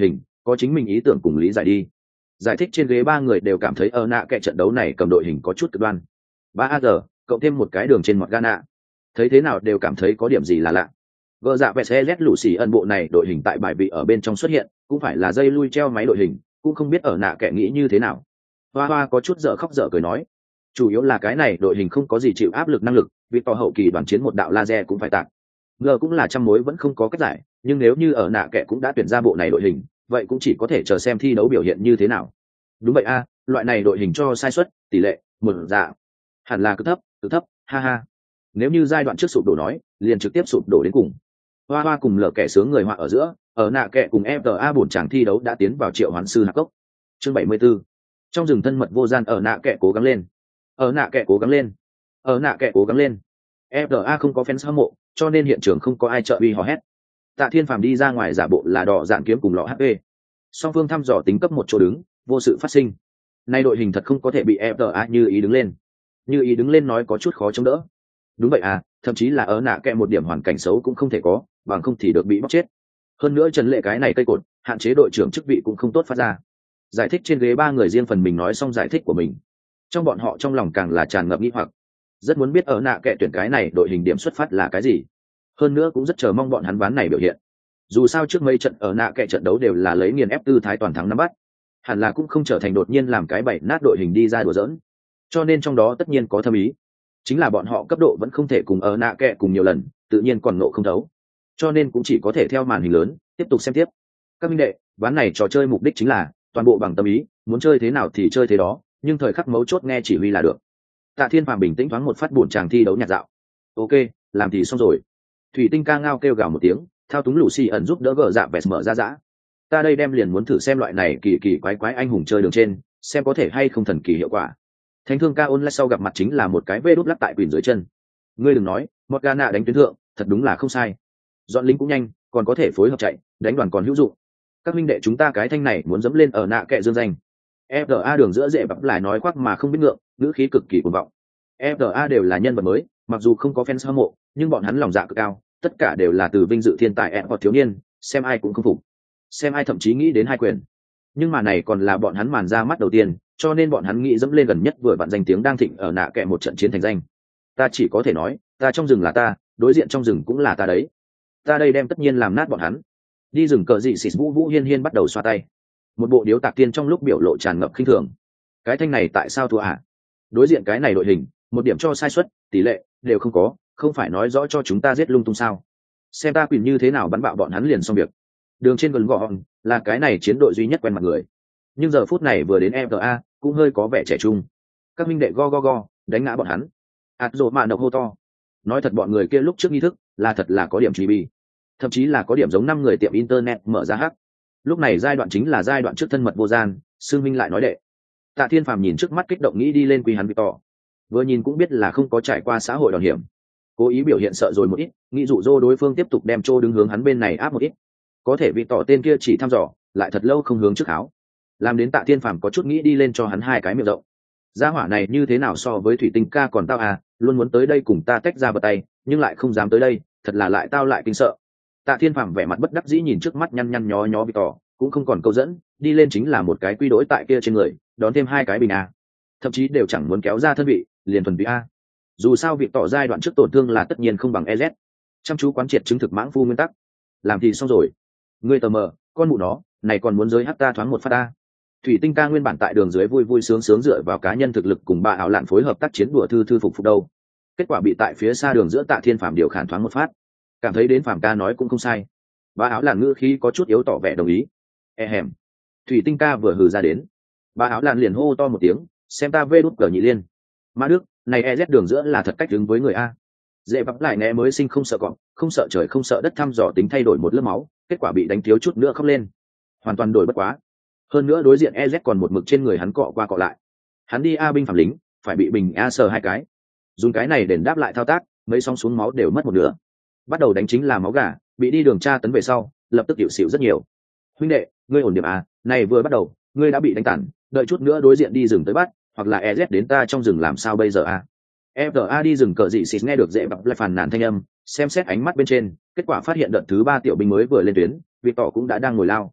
có chính mình ý tưởng cùng lý giải đi. Giải thích trên ghế ba người đều cảm thấy ở nạ kệ trận đấu này cầm đội hình có chút cực đoan. 3 giờ cộng thêm một cái đường trên mọt Ghana, thấy thế nào đều cảm thấy có điểm gì là lạ. Gờ dạ vẹt xe lét lũ xì ẩn bộ này đội hình tại bài vị ở bên trong xuất hiện cũng phải là dây lui treo máy đội hình, cũng không biết ở nạ kệ nghĩ như thế nào. Hoa hoa có chút dở khóc dở cười nói, chủ yếu là cái này đội hình không có gì chịu áp lực năng lực, vì to hậu kỳ đoàn chiến một đạo laser cũng phải tạc. Ngờ cũng là trăm mối vẫn không có cách giải, nhưng nếu như ở nạ kệ cũng đã tuyển ra bộ này đội hình, vậy cũng chỉ có thể chờ xem thi đấu biểu hiện như thế nào. Đúng vậy a, loại này đội hình cho sai suất tỷ lệ một dạ hẳn là cực thấp, ha ha. Nếu như giai đoạn trước sụp đổ nói, liền trực tiếp sụp đổ đến cùng. Hoa hoa cùng lở kẻ sướng người họa ở giữa, ở nạ kệ cùng FTA bổn chàng thi đấu đã tiến vào triệu hoán sư hạc cốc. Chương 74. Trong rừng thân mật vô gian, ở nạ kệ cố gắng lên. Ở nạ kệ cố gắng lên. Ở nạ kệ cố gắng lên. FTA không có fans hâm mộ, cho nên hiện trường không có ai trợ uy hò hét. Tạ Thiên Phàm đi ra ngoài giả bộ là đỏ dạng kiếm cùng lọ HP. Song phương thăm dò tính cấp một chỗ đứng, vô sự phát sinh. Nay đội hình thật không có thể bị FTA như ý đứng lên. Như ý đứng lên nói có chút khó chống đỡ. Đúng vậy à, thậm chí là ở nạ kệ một điểm hoàn cảnh xấu cũng không thể có, bằng không thì được bị bóc chết. Hơn nữa Trần Lệ cái này cây cột, hạn chế đội trưởng chức vị cũng không tốt phát ra. Giải thích trên ghế ba người riêng phần mình nói xong giải thích của mình. Trong bọn họ trong lòng càng là tràn ngập nghi hoặc, rất muốn biết ở nạ kệ tuyển cái này đội hình điểm xuất phát là cái gì. Hơn nữa cũng rất chờ mong bọn hắn ván này biểu hiện. Dù sao trước mấy trận ở nạ kệ trận đấu đều là lấy nghiền ép tư thái toàn thắng nắm bắt, hẳn là cũng không trở thành đột nhiên làm cái bậy nát đội hình đi ra đùa giỡn. Cho nên trong đó tất nhiên có thâm ý, chính là bọn họ cấp độ vẫn không thể cùng ở nạ kệ cùng nhiều lần, tự nhiên còn nộ không thấu, cho nên cũng chỉ có thể theo màn hình lớn tiếp tục xem tiếp. Các minh đệ, ván này trò chơi mục đích chính là toàn bộ bằng tâm ý, muốn chơi thế nào thì chơi thế đó, nhưng thời khắc mấu chốt nghe chỉ huy là được. Tạ Thiên Phàm bình tĩnh thoáng một phát buồn chàng thi đấu nhạt dạo. Ok, làm thì xong rồi. Thủy Tinh ca ngao kêu gào một tiếng, thao túng Lucy ẩn giúp đỡ gờ dạ vẹt mở ra dã. Ta đây đem liền muốn thử xem loại này kỳ kỳ quái quái anh hùng chơi đường trên, xem có thể hay không thần kỳ hiệu quả. Thánh thương ca ôn lại sau gặp mặt chính là một cái vê đút lắc tại quyền dưới chân. Ngươi đừng nói, Morgana đánh tuyến thượng, thật đúng là không sai. Dọn lính cũng nhanh, còn có thể phối hợp chạy, đánh đoàn còn hữu dụng. Các minh đệ chúng ta cái thanh này muốn dẫm lên ở nạ kệ dương danh. FTA đường giữa dễ bập lại nói khoác mà không biết ngượng, ngữ khí cực kỳ cuồng vọng. FTA đều là nhân vật mới, mặc dù không có fans hâm mộ, nhưng bọn hắn lòng dạ cực cao, tất cả đều là từ vinh dự thiên tài hoặc thiếu niên, xem ai cũng không phục, xem ai thậm chí nghĩ đến hai quyền. Nhưng mà này còn là bọn hắn màn ra mắt đầu tiên, cho nên bọn hắn nghĩ dẫm lên gần nhất vừa vặn danh tiếng đang thịnh ở nạ kệ một trận chiến thành danh. Ta chỉ có thể nói, ta trong rừng là ta, đối diện trong rừng cũng là ta đấy. Ta đây đem tất nhiên làm nát bọn hắn. Đi rừng cờ dị xịt Vũ Vũ Hiên Hiên bắt đầu xoa tay, một bộ điếu tạc tiên trong lúc biểu lộ tràn ngập khinh thường. Cái thanh này tại sao thua à? Đối diện cái này đội hình, một điểm cho sai suất tỷ lệ đều không có, không phải nói rõ cho chúng ta giết lung tung sao? Xem ta quyền như thế nào bắn bạo bọn hắn liền xong việc. Đường trên gần gọn là cái này chiến đội duy nhất quen mặt người, nhưng giờ phút này vừa đến FTA cũng hơi có vẻ trẻ trung. Các minh đệ go đánh ngã bọn hắn. ạt rộ mạ độc hô to. Nói thật bọn người kia lúc trước nghi thức là thật là có điểm GB, thậm chí là có điểm giống 5 người tiệm internet mở ra hack. Lúc này giai đoạn chính là giai đoạn trước thân mật vô gian, Sương Minh lại nói đệ. Tạ Thiên Phàm nhìn trước mắt kích động nghĩ đi lên quy hắn Victor, vừa nhìn cũng biết là không có trải qua xã hội đòn hiểm, cố ý biểu hiện sợ rồi một ít, nghĩ dụ dỗ đối phương tiếp tục đem trô đứng hướng hắn bên này áp một ít. Có thể Victor tên kia chỉ thăm dò, lại thật lâu không hướng trước áo, làm đến Tạ Thiên Phàm có chút nghĩ đi lên cho hắn hai cái miệng rộng. Gia hỏa này như thế nào so với Thủy Tinh ca còn tao à, luôn muốn tới đây cùng ta tách ra bật tay, nhưng lại không dám tới đây, thật là lại tao lại kinh sợ. Tạ Thiên Phàm vẻ mặt bất đắc dĩ nhìn trước mắt nhăn nhăn nhó nhó Victor, cũng không còn câu dẫn, đi lên chính là một cái quy đối tại kia trên người, đón thêm hai cái bình a, thậm chí đều chẳng muốn kéo ra thân vị, liền thuần vị a. Dù sao Victor giai đoạn trước tổn thương là tất nhiên không bằng EZ, chăm chú quán triệt chứng thực mãng phu nguyên tắc, làm thì xong rồi. Ngươi tờ mờ, con mụ nó, này còn muốn giới hắt ta thoáng một phát ta. Thủy Tinh ca nguyên bản tại đường dưới vui vui sướng sướng dựa vào cá nhân thực lực cùng bà ảo lạn phối hợp tác chiến đùa thư phục đâu. Kết quả bị tại phía xa đường giữa Tạ Thiên Phàm điều khản thoáng một phát, cảm thấy đến Phàm ca nói cũng không sai. Bà áo lạn ngữ khí có chút yếu tỏ vẻ đồng ý. Hèm. Thủy Tinh ca vừa hừ ra đến, bà áo lạn liền hô to một tiếng, xem ta vê đút cờ nhị liên. Ma Đức, này EZ đường giữa là thật cách đứng với người a. Dễ bắp lại nghe mới sinh không sợ cọp, không sợ trời không sợ đất, thăm dò tính thay đổi một lớp máu, kết quả bị đánh thiếu chút nữa khóc lên. Hoàn toàn đổi bất quá. Hơn nữa đối diện EZ còn một mực trên người hắn cọ qua cọ lại. Hắn đi A binh phạm lính, phải bị bình A sờ hai cái. Dùng cái này để đáp lại thao tác, mấy song xuống máu đều mất một nửa. Bắt đầu đánh chính là máu gà, bị đi đường tra tấn về sau, lập tức hiệu xỉu rất nhiều. Huynh đệ, ngươi ổn điểm à, này vừa bắt đầu, ngươi đã bị đánh tản, đợi chút nữa đối diện đi rừng tới bắt, hoặc là EZ đến ta trong rừng làm sao bây giờ à? FTA đi rừng cờ dị xịt nghe được dễ bập lại phàn nàn thanh âm, xem xét ánh mắt bên trên, kết quả phát hiện đợt thứ 3 tiểu binh mới vừa lên tuyến, Victor cũng đã đang ngồi lao.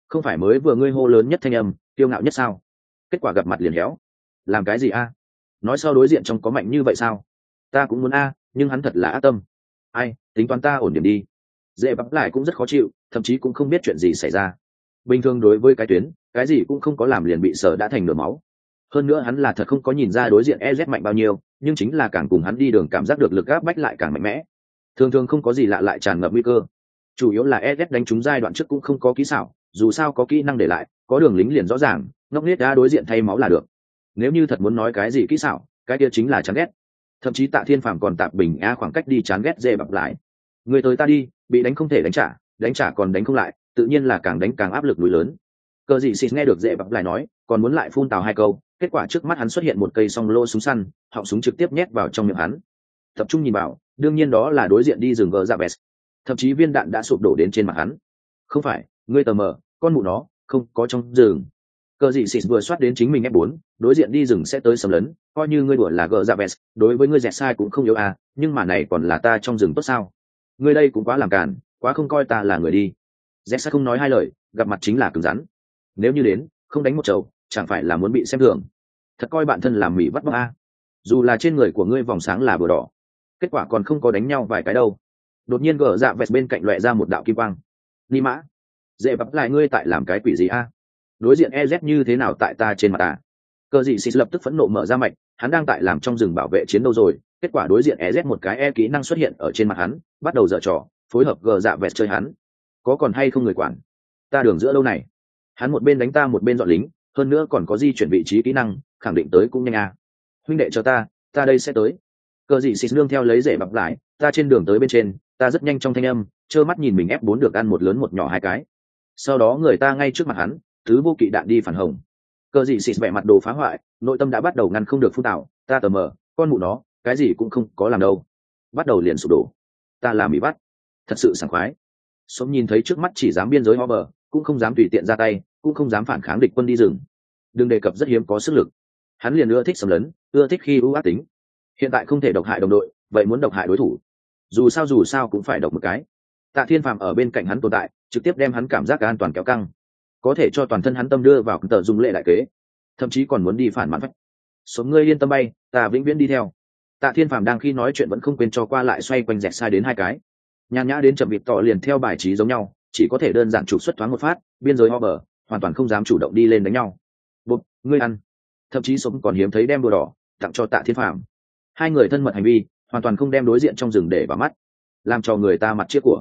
không phải mới vừa ngươi hô lớn nhất thanh âm kiêu ngạo nhất sao? Kết quả gặp mặt liền héo. Làm cái gì a? Nói sau đối diện trong có mạnh như vậy sao? Ta cũng muốn a, nhưng hắn thật là ác tâm. Ai, tính toán ta ổn điểm đi. Dễ bắp lại cũng rất khó chịu, thậm chí cũng không biết chuyện gì xảy ra. Bình thường đối với cái tuyến, cái gì cũng không có làm liền bị sở đã thành nửa máu. Hơn nữa hắn là thật không có nhìn ra đối diện EZ mạnh bao nhiêu, nhưng chính là càng cùng hắn đi đường cảm giác được lực áp bách lại càng mạnh mẽ. Thường thường không có gì lạ lại tràn ngập nguy cơ. Chủ yếu là EZ đánh trúng giai đoạn trước cũng không có kỹ xảo, dù sao có kỹ năng để lại, có đường lính liền rõ ràng, ngốc nghếch đã đối diện thay máu là được. Nếu như thật muốn nói cái gì kỹ xảo, cái kia chính là chán ghét. Thậm chí Tạ Thiên Phàm còn tạp bình a khoảng cách đi chán ghét dê bập lại. Người tới ta đi, bị đánh không thể đánh trả còn đánh không lại, tự nhiên là càng đánh càng áp lực núi lớn. Cờ dị xịt nghe được dễ bập lại nói, còn muốn lại phun tào hai câu, kết quả trước mắt hắn xuất hiện một cây song lô súng săn, họng súng trực tiếp nhét vào trong miệng hắn. Tập trung nhìn vào, đương nhiên đó là đối diện đi rừng gờ dạ vest. Thậm chí viên đạn đã sụp đổ đến trên mặt hắn. Không phải, ngươi tờ mờ, con mụ nó, không có trong rừng. Cờ dị xịt vừa soát đến chính mình F4, đối diện đi rừng sẽ tới sầm lấn, coi như ngươi đùa là gờ dạ vest, đối với ngươi dẹt sai cũng không yếu à, nhưng mà này còn là ta trong rừng tốt sao? Ngươi đây cũng quá làm càn, quá không coi ta là người đi. Dẹt sai không nói hai lời, gặp mặt chính là cứng rắn. Nếu như đến, không đánh một chầu, chẳng phải là muốn bị xem thường. Thật coi bạn thân làm mỉ vắt vóc a. Dù là trên người của ngươi vòng sáng là bờ đỏ, kết quả còn không có đánh nhau vài cái đâu. Đột nhiên gờ dạ vest bên cạnh loẹ ra một đạo kim quang. Ni mã, dễ bắp lại ngươi tại làm cái quỷ gì a? Đối diện EZ như thế nào tại ta trên mặt ta? Cờ dị xịt lập tức phẫn nộ mở ra mạch, hắn đang tại làm trong rừng bảo vệ chiến đâu rồi, kết quả đối diện EZ một cái kỹ năng xuất hiện ở trên mặt hắn, bắt đầu giở trò, phối hợp gờ dạ vest chơi hắn. Có còn hay không người quản? Ta đường giữa lâu này. Hắn một bên đánh ta một bên dọn lính, hơn nữa còn có di chuyển vị trí kỹ năng, khẳng định tới cũng nhanh à. Huynh đệ cho ta đây sẽ tới. Cờ dị xịt nương theo lấy rể bập lại, ta trên đường tới bên trên, ta rất nhanh trong thanh âm, trơ mắt nhìn mình F4 được ăn một lớn một nhỏ hai cái. Sau đó người ta ngay trước mặt hắn, thứ vô kỵ đạn đi phản hồng. Cờ dị xịt vẻ mặt đồ phá hoại, nội tâm đã bắt đầu ngăn không được phun tạo, ta tờ mờ, con mụ nó, cái gì cũng không có làm đâu. Bắt đầu liền sụp đổ. Ta làm bị bắt. Thật sự sảng khoái. Sống nhìn thấy trước mắt chỉ dám biên giới Hobber, cũng không dám tùy tiện ra tay, cũng không dám phản kháng địch quân đi rừng. Đừng đề cập rất hiếm có sức lực. Hắn liền ưa thích xâm lấn, ưa thích khi ưu ác tính. Hiện tại không thể độc hại đồng đội, vậy muốn độc hại đối thủ. Dù sao cũng phải độc một cái. Tạ Thiên Phàm ở bên cạnh hắn tồn tại, trực tiếp đem hắn cảm giác an toàn kéo căng, có thể cho toàn thân hắn tâm đưa vào tờ dung lệ đại kế, thậm chí còn muốn đi phản mãn phách. Số ngươi yên tâm bay, ta vĩnh viễn đi theo. Tạ Thiên Phàm đang khi nói chuyện vẫn không quên cho qua lại xoay quanh dẹt sai đến hai cái. Nhàn nhã đến chậm vịt tỏ liền theo bài trí giống nhau, chỉ có thể đơn giản trục xuất thoáng một phát, biên giới Hobber, hoàn toàn không dám chủ động đi lên đánh nhau. Bụp, ngươi ăn. Thậm chí sống còn hiếm thấy đem đồ đỏ tặng cho Tạ Thiên Phàm. Hai người thân mật hành vi, hoàn toàn không đem đối diện trong rừng để vào mắt, làm cho người ta mặt chiếc của.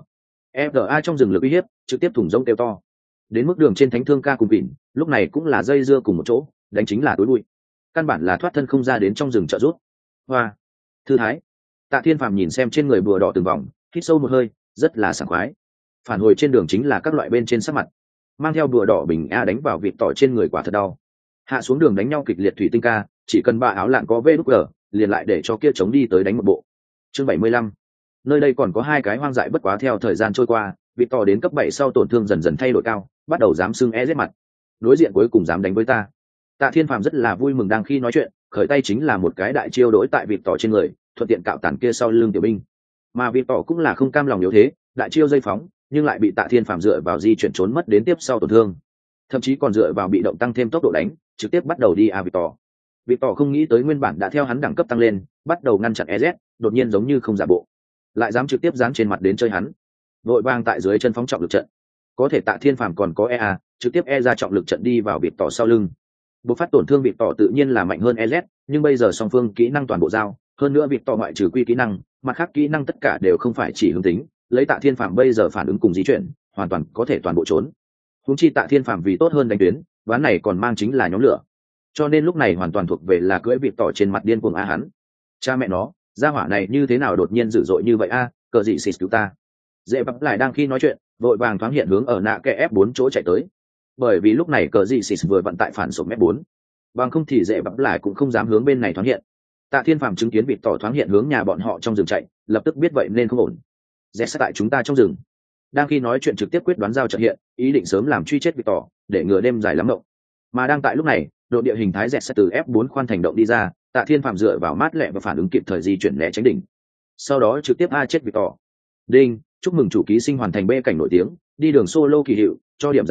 FA trong rừng lực uy hiếp, trực tiếp thủng rông kêu to. Đến mức đường trên thánh thương ca cùng vịn, lúc này cũng là dây dưa cùng một chỗ, đánh chính là túi bụi. Căn bản là thoát thân không ra đến trong rừng trợ rút. Hoa, thư thái. Tạ Thiên Phàm nhìn xem trên người bùa đỏ từng vòng, hít sâu một hơi, rất là sảng khoái. Phản hồi trên đường chính là các loại bên trên sắc mặt, mang theo bùa đỏ bình a đánh vào vịt tỏi trên người quả thật đau. Hạ xuống đường đánh nhau kịch liệt thủy tinh ca, chỉ cần ba áo lạn có vê đúc gờ, liền lại để cho kia chống đi tới đánh một bộ. Chương 75. Nơi đây còn có hai cái hoang dại bất quá theo thời gian trôi qua, vịt tỏi đến cấp 7 sau tổn thương dần dần thay đổi cao, bắt đầu dám xưng EZ mặt. Đối diện cuối cùng dám đánh với ta. Tạ Thiên Phàm rất là vui mừng đang khi nói chuyện, khởi tay chính là một cái đại chiêu đối tại vịt tỏi trên người, thuận tiện cạo tàn kia sau lưng tiểu binh. Mà vịt tỏi cũng là không cam lòng yếu thế, đại chiêu dây phóng, nhưng lại bị Tạ Thiên Phàm dựa vào di chuyển trốn mất đến tiếp sau tổn thương, thậm chí còn dựa vào bị động tăng thêm tốc độ đánh, trực tiếp bắt đầu đi vịt tỏi. Vịt tỏi không nghĩ tới nguyên bản đã theo hắn đẳng cấp tăng lên, bắt đầu ngăn chặn EZ, đột nhiên giống như không giả bộ, lại dám trực tiếp giáng trên mặt đến chơi hắn. Vội vàng tại dưới chân phóng trọng lực trận, có thể Tạ Thiên Phàm còn có EA, trực tiếp ra trọng lực trận đi vào vịt tỏi sau lưng. Bộc phát tổn thương vịt tỏi tự nhiên là mạnh hơn EZ, nhưng bây giờ song phương kỹ năng toàn bộ giao, hơn nữa vịt tỏi ngoại trừ quy kỹ năng, mặt khác kỹ năng tất cả đều không phải chỉ hướng tính, lấy Tạ Thiên Phàm bây giờ phản ứng cùng di chuyển, hoàn toàn có thể toàn bộ trốn. Huống chi Tạ Thiên Phàm vì tốt hơn đánh tuyến, ván này còn mang chính là nhóm lửa, cho nên lúc này hoàn toàn thuộc về là cưỡi vịt tỏi trên mặt điên cuồng a hắn. Cha mẹ nó, gia hỏa này như thế nào đột nhiên dữ dội như vậy a, cờ gì xịt cứu ta. Dễ bắp lại đang khi nói chuyện, vội vàng thoáng hiện hướng ở nạ kẻ F4 chỗ chạy tới, bởi vì lúc này cờ gì xịt vừa vận tại phản sổ F4, bằng không thì dễ bắp lại cũng không dám hướng bên này thoáng hiện. Tạ Thiên Phàm chứng kiến vịt tỏi thoáng hiện hướng nhà bọn họ trong rừng chạy, lập tức biết vậy nên không ổn. Rẽ sẽ tại chúng ta trong rừng. Đang khi nói chuyện trực tiếp quyết đoán giao trận hiện, ý định sớm làm truy chết vịt tỏi, để ngừa đêm dài lắm động. Mà đang tại lúc này, độ địa hình thái rẽ sẽ từ F4 khoan thành động đi ra, Tạ Thiên Phàm dựa vào mát lẹ và phản ứng kịp thời di chuyển né tránh đỉnh. Sau đó trực tiếp chết vịt tỏi. Đinh, chúc mừng chủ ký sinh hoàn thành B cảnh nổi tiếng, đi đường solo kỳ hiệu, cho điểm giá trị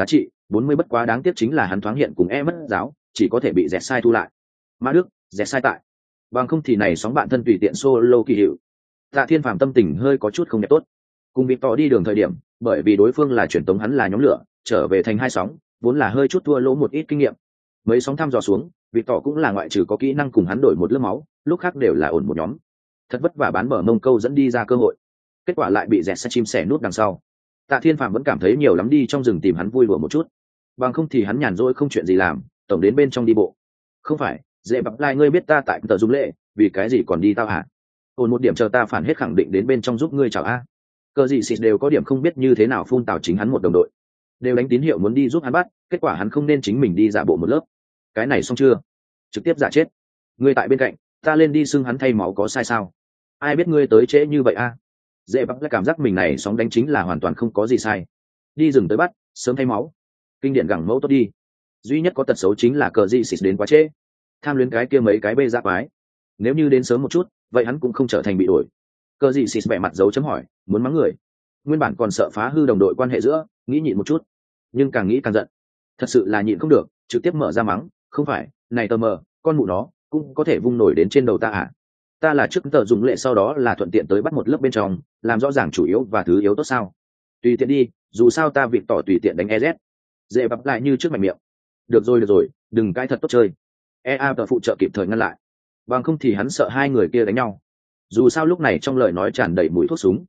40 bất quá đáng tiếc chính là hắn thoáng hiện cùng mất giáo, chỉ có thể bị dẹt sai thu lại. Mã Đức, dẹt sai tại. Bằng không thì này sóng bạn thân tùy tiện solo kỳ hiệu. Tạ Thiên Phàm tâm tình hơi có chút không đẹp tốt. Cùng Victor đi đường thời điểm, bởi vì đối phương là truyền tống hắn là nhóm lửa, trở về thành hai sóng, vốn là hơi chút thua lỗ một ít kinh nghiệm. Mấy sóng thăm dò xuống, Victor cũng là ngoại trừ có kỹ năng cùng hắn đổi một lớp máu, lúc khác đều là ổn một nhóm. Thật vất vả bán bờ mông câu dẫn đi ra cơ hội, kết quả lại bị dẹt chim sẻ nút đằng sau. Tạ Thiên Phàm vẫn cảm thấy nhiều lắm đi trong rừng tìm hắn vui đùa một chút, bằng không thì hắn nhàn rỗi không chuyện gì làm, tổng đến bên trong đi bộ. Không phải, dễ bập lai ngươi biết ta tại tờ dung lệ, vì cái gì còn đi tao hả? Ổn một điểm chờ ta phản hết khẳng định đến bên trong giúp ngươi chào a. Cờ gì xịt đều có điểm không biết như thế nào phun tào chính hắn một đồng đội, đều đánh tín hiệu muốn đi giúp hắn bắt, kết quả hắn không nên chính mình đi giả bộ một lớp. Cái này xong chưa? Trực tiếp giả chết. Ngươi tại bên cạnh, ta lên đi xưng hắn thay máu có sai sao? Ai biết ngươi tới trễ như vậy a? Dễ bắt lại cảm giác mình này sóng đánh chính là hoàn toàn không có gì sai. Đi rừng tới bắt, sớm thay máu. Kinh điển gẳng mẫu tốt đi. Duy nhất có tật xấu chính là cờ gì xịt đến quá trễ. Tham luyến cái kia mấy cái bê giáp quái. Nếu như đến sớm một chút, vậy hắn cũng không trở thành bị đuổi. Cờ gì xịt bẻ mặt dấu chấm hỏi, muốn mắng người. Nguyên bản còn sợ phá hư đồng đội quan hệ giữa, nghĩ nhịn một chút, nhưng càng nghĩ càng giận. Thật sự là nhịn không được, trực tiếp mở ra mắng, không phải, này tờ mờ, con mụ nó, cũng có thể vung nổi đến trên đầu ta à? Ta là trước tờ dùng lệ sau đó là thuận tiện tới bắt một lớp bên trong, làm rõ ràng chủ yếu và thứ yếu tốt sao? Tùy tiện đi, dù sao ta vịt tỏ tùy tiện đánh EZ. Dễ bập lại như trước mày miệng. Được rồi, đừng cãi thật tốt chơi. EA tờ phụ trợ kịp thời ngăn lại. Bằng không thì hắn sợ hai người kia đánh nhau. Dù sao lúc này trong lời nói tràn đầy mùi thuốc súng.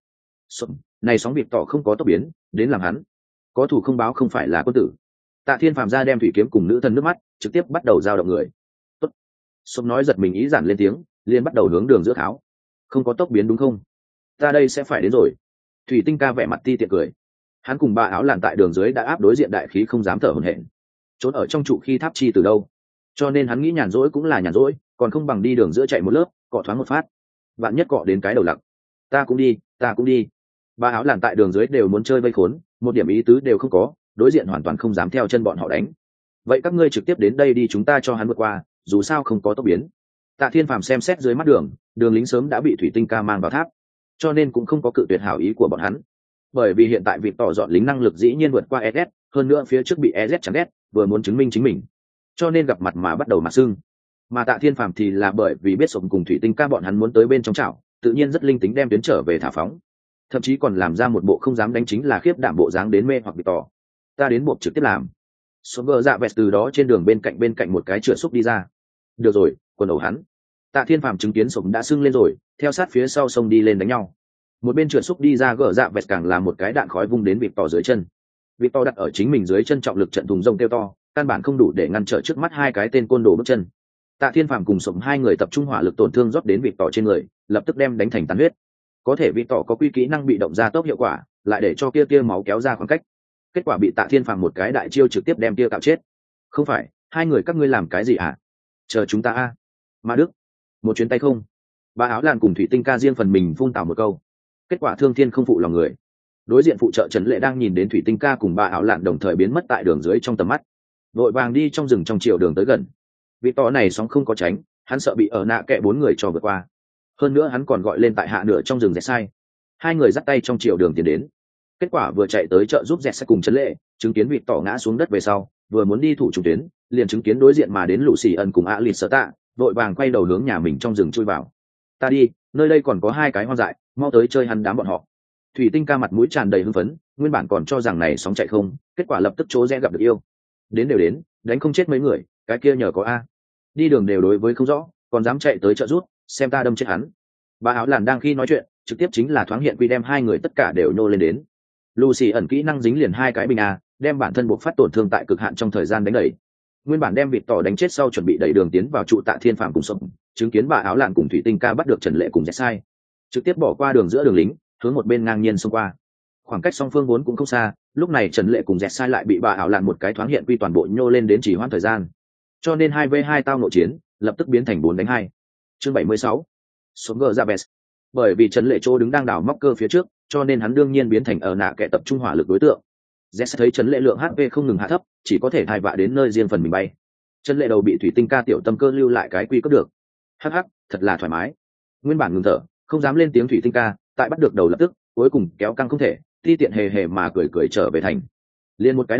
Này sóng vịt tỏ không có tốc biến, đến làm hắn. Có thủ không báo không phải là quân tử. Tạ Thiên Phàm ra đem thủy kiếm cùng nữ thần nước mắt, trực tiếp bắt đầu giao động người. Tốt. Sông nói giật mình ý giản lên tiếng, liền bắt đầu hướng đường giữa tháo. Không có tốc biến đúng không? Ta đây sẽ phải đến rồi. Thủy Tinh ca vẻ mặt ti tiện cười. Hắn cùng ba áo làn tại đường dưới đã áp đối diện đại khí không dám thở hổn hển. Trốn ở trong trụ khi tháp chi từ đâu? Cho nên hắn nghĩ nhàn rỗi cũng là nhàn rỗi, còn không bằng đi đường giữa chạy một lớp, cọ thoáng một phát. Vạn nhất cọ đến cái đầu lặc. Ta cũng đi. Ba áo làn tại đường dưới đều muốn chơi vây khốn, một điểm ý tứ đều không có, đối diện hoàn toàn không dám theo chân bọn họ đánh. Vậy các ngươi trực tiếp đến đây đi, chúng ta cho hắn vượt qua, dù sao không có tốc biến. Tạ Thiên Phàm xem xét dưới mắt đường lính sớm đã bị Thủy Tinh ca mang vào tháp, cho nên cũng không có cự tuyệt hảo ý của bọn hắn. Bởi vì hiện tại việc tỏ dọn lính năng lực dĩ nhiên vượt qua EZ, hơn nữa phía trước bị EZ chắn ghét, vừa muốn chứng minh chính mình, cho nên gặp mặt mà bắt đầu mặt sưng. Mà Tạ Thiên Phàm thì là bởi vì biết sổng cùng Thủy Tinh ca bọn hắn muốn tới bên trong chảo, tự nhiên rất linh tính đem tuyến trở về thả phóng, thậm chí còn làm ra một bộ không dám đánh chính là khiếp đảm bộ dáng đến mê hoặc bị tỏ. Ta đến buộc trực tiếp làm. Số gờ dạ vẹt từ đó trên đường bên cạnh một cái chữa xúc đi ra. Được rồi, quần ẩu hắn. Tạ Thiên Phàm chứng kiến sổng đã sưng lên rồi, theo sát phía sau sông đi lên đánh nhau. Một bên chữa xúc đi ra gờ dạ vẹt càng là một cái đạn khói vung đến vịt tỏ dưới chân. Vịt tỏ đặt ở chính mình dưới chân trọng lực trận thùng rông kêu to, căn bản không đủ để ngăn trở trước mắt hai cái tên côn đồ bước chân. Tạ Thiên Phàm cùng sổng hai người tập trung hỏa lực tổn thương rót đến vịt tỏ trên người, lập tức đem đánh thành tàn huyết. Có thể vịt tỏ có quy kỹ năng bị động ra tốc hiệu quả, lại để cho kia máu kéo ra khoảng cách. Kết quả bị Tạ Thiên Phàm một cái đại chiêu trực tiếp đem kia cạo chết. Không phải, hai người các ngươi làm cái gì hả? Chờ chúng ta a. Ma Đức, một chuyến tay không. Ba áo làn cùng Thủy Tinh ca riêng phần mình phun tào một câu. Kết quả thương thiên không phụ lòng người. Đối diện phụ trợ Trần Lệ đang nhìn đến Thủy Tinh ca cùng ba áo làn đồng thời biến mất tại đường dưới trong tầm mắt, vội vàng đi trong rừng trong chiều đường tới gần. Vị to này sóng không có tránh, hắn sợ bị ở nạ kẹ bốn người cho vượt qua. Hơn nữa hắn còn gọi lên tại hạ nửa trong rừng dẹt sai. Hai người dắt tay trong chiều đường tiến đến. Kết quả vừa chạy tới trợ giúp dẹt sai cùng Trần Lệ, chứng kiến vị tỏ ngã xuống đất về sau, vừa muốn đi thủ trung tuyến, liền chứng kiến đối diện mà đến Lũ Xỉ Ân cùng ạ lịt sợ tạ, vội vàng quay đầu hướng nhà mình trong rừng chui vào. Ta đi, nơi đây còn có hai cái hoang dại, mau tới chơi hắn đám bọn họ. Thủy Tinh ca mặt mũi tràn đầy hưng phấn, nguyên bản còn cho rằng này sóng chạy không, kết quả lập tức chỗ rẽ gặp được yêu. Đến đều đến, đánh không chết mấy người, cái kia nhờ có a. Đi đường đều đối với không rõ, còn dám chạy tới trợ rút, xem ta đâm chết hắn. Bà áo làn đang khi nói chuyện, trực tiếp chính là thoáng hiện quy đem hai người tất cả đều nhô lên đến. Lucy ẩn kỹ năng dính liền hai cái bình a, đem bản thân buộc phát tổn thương tại cực hạn trong thời gian đánh đẩy. Nguyên bản đem vịt tỏ đánh chết sau chuẩn bị đẩy đường tiến vào trụ Tạ Thiên Phàm cùng sông, chứng kiến bà áo lạn cùng Thủy Tinh ca bắt được Trần Lệ cùng dẹt sai, trực tiếp bỏ qua đường giữa đường lính, hướng một bên ngang nhiên xông qua. Khoảng cách song phương vốn cũng không xa, lúc này Trần Lệ cùng dẹt sai lại bị bà áo lạn một cái thoáng hiện quy toàn bộ nhô lên đến chỉ hoãn thời gian, cho nên 2v2 tao nội chiến lập tức biến thành 4-2. Chương 76. Xuống gờ ra best. Bởi vì Trần Lệ chỗ đứng đang đào móc cơ phía trước, cho nên hắn đương nhiên biến thành ở nạ kẻ tập trung hỏa lực đối tượng. Jess thấy Trần Lệ lượng HP không ngừng hạ thấp, chỉ có thể thai vạ đến nơi riêng phần mình bay. Trần Lệ đầu bị Thủy Tinh ca tiểu tâm cơ lưu lại cái quy cấp được. Hắc hắc, thật là thoải mái. Nguyên bản ngừng thở, không dám lên tiếng Thủy Tinh ca, tại bắt được đầu lập tức, cuối cùng kéo căng không thể, ti tiện hề hề mà cười cười trở về thành. Liên một cái đầu,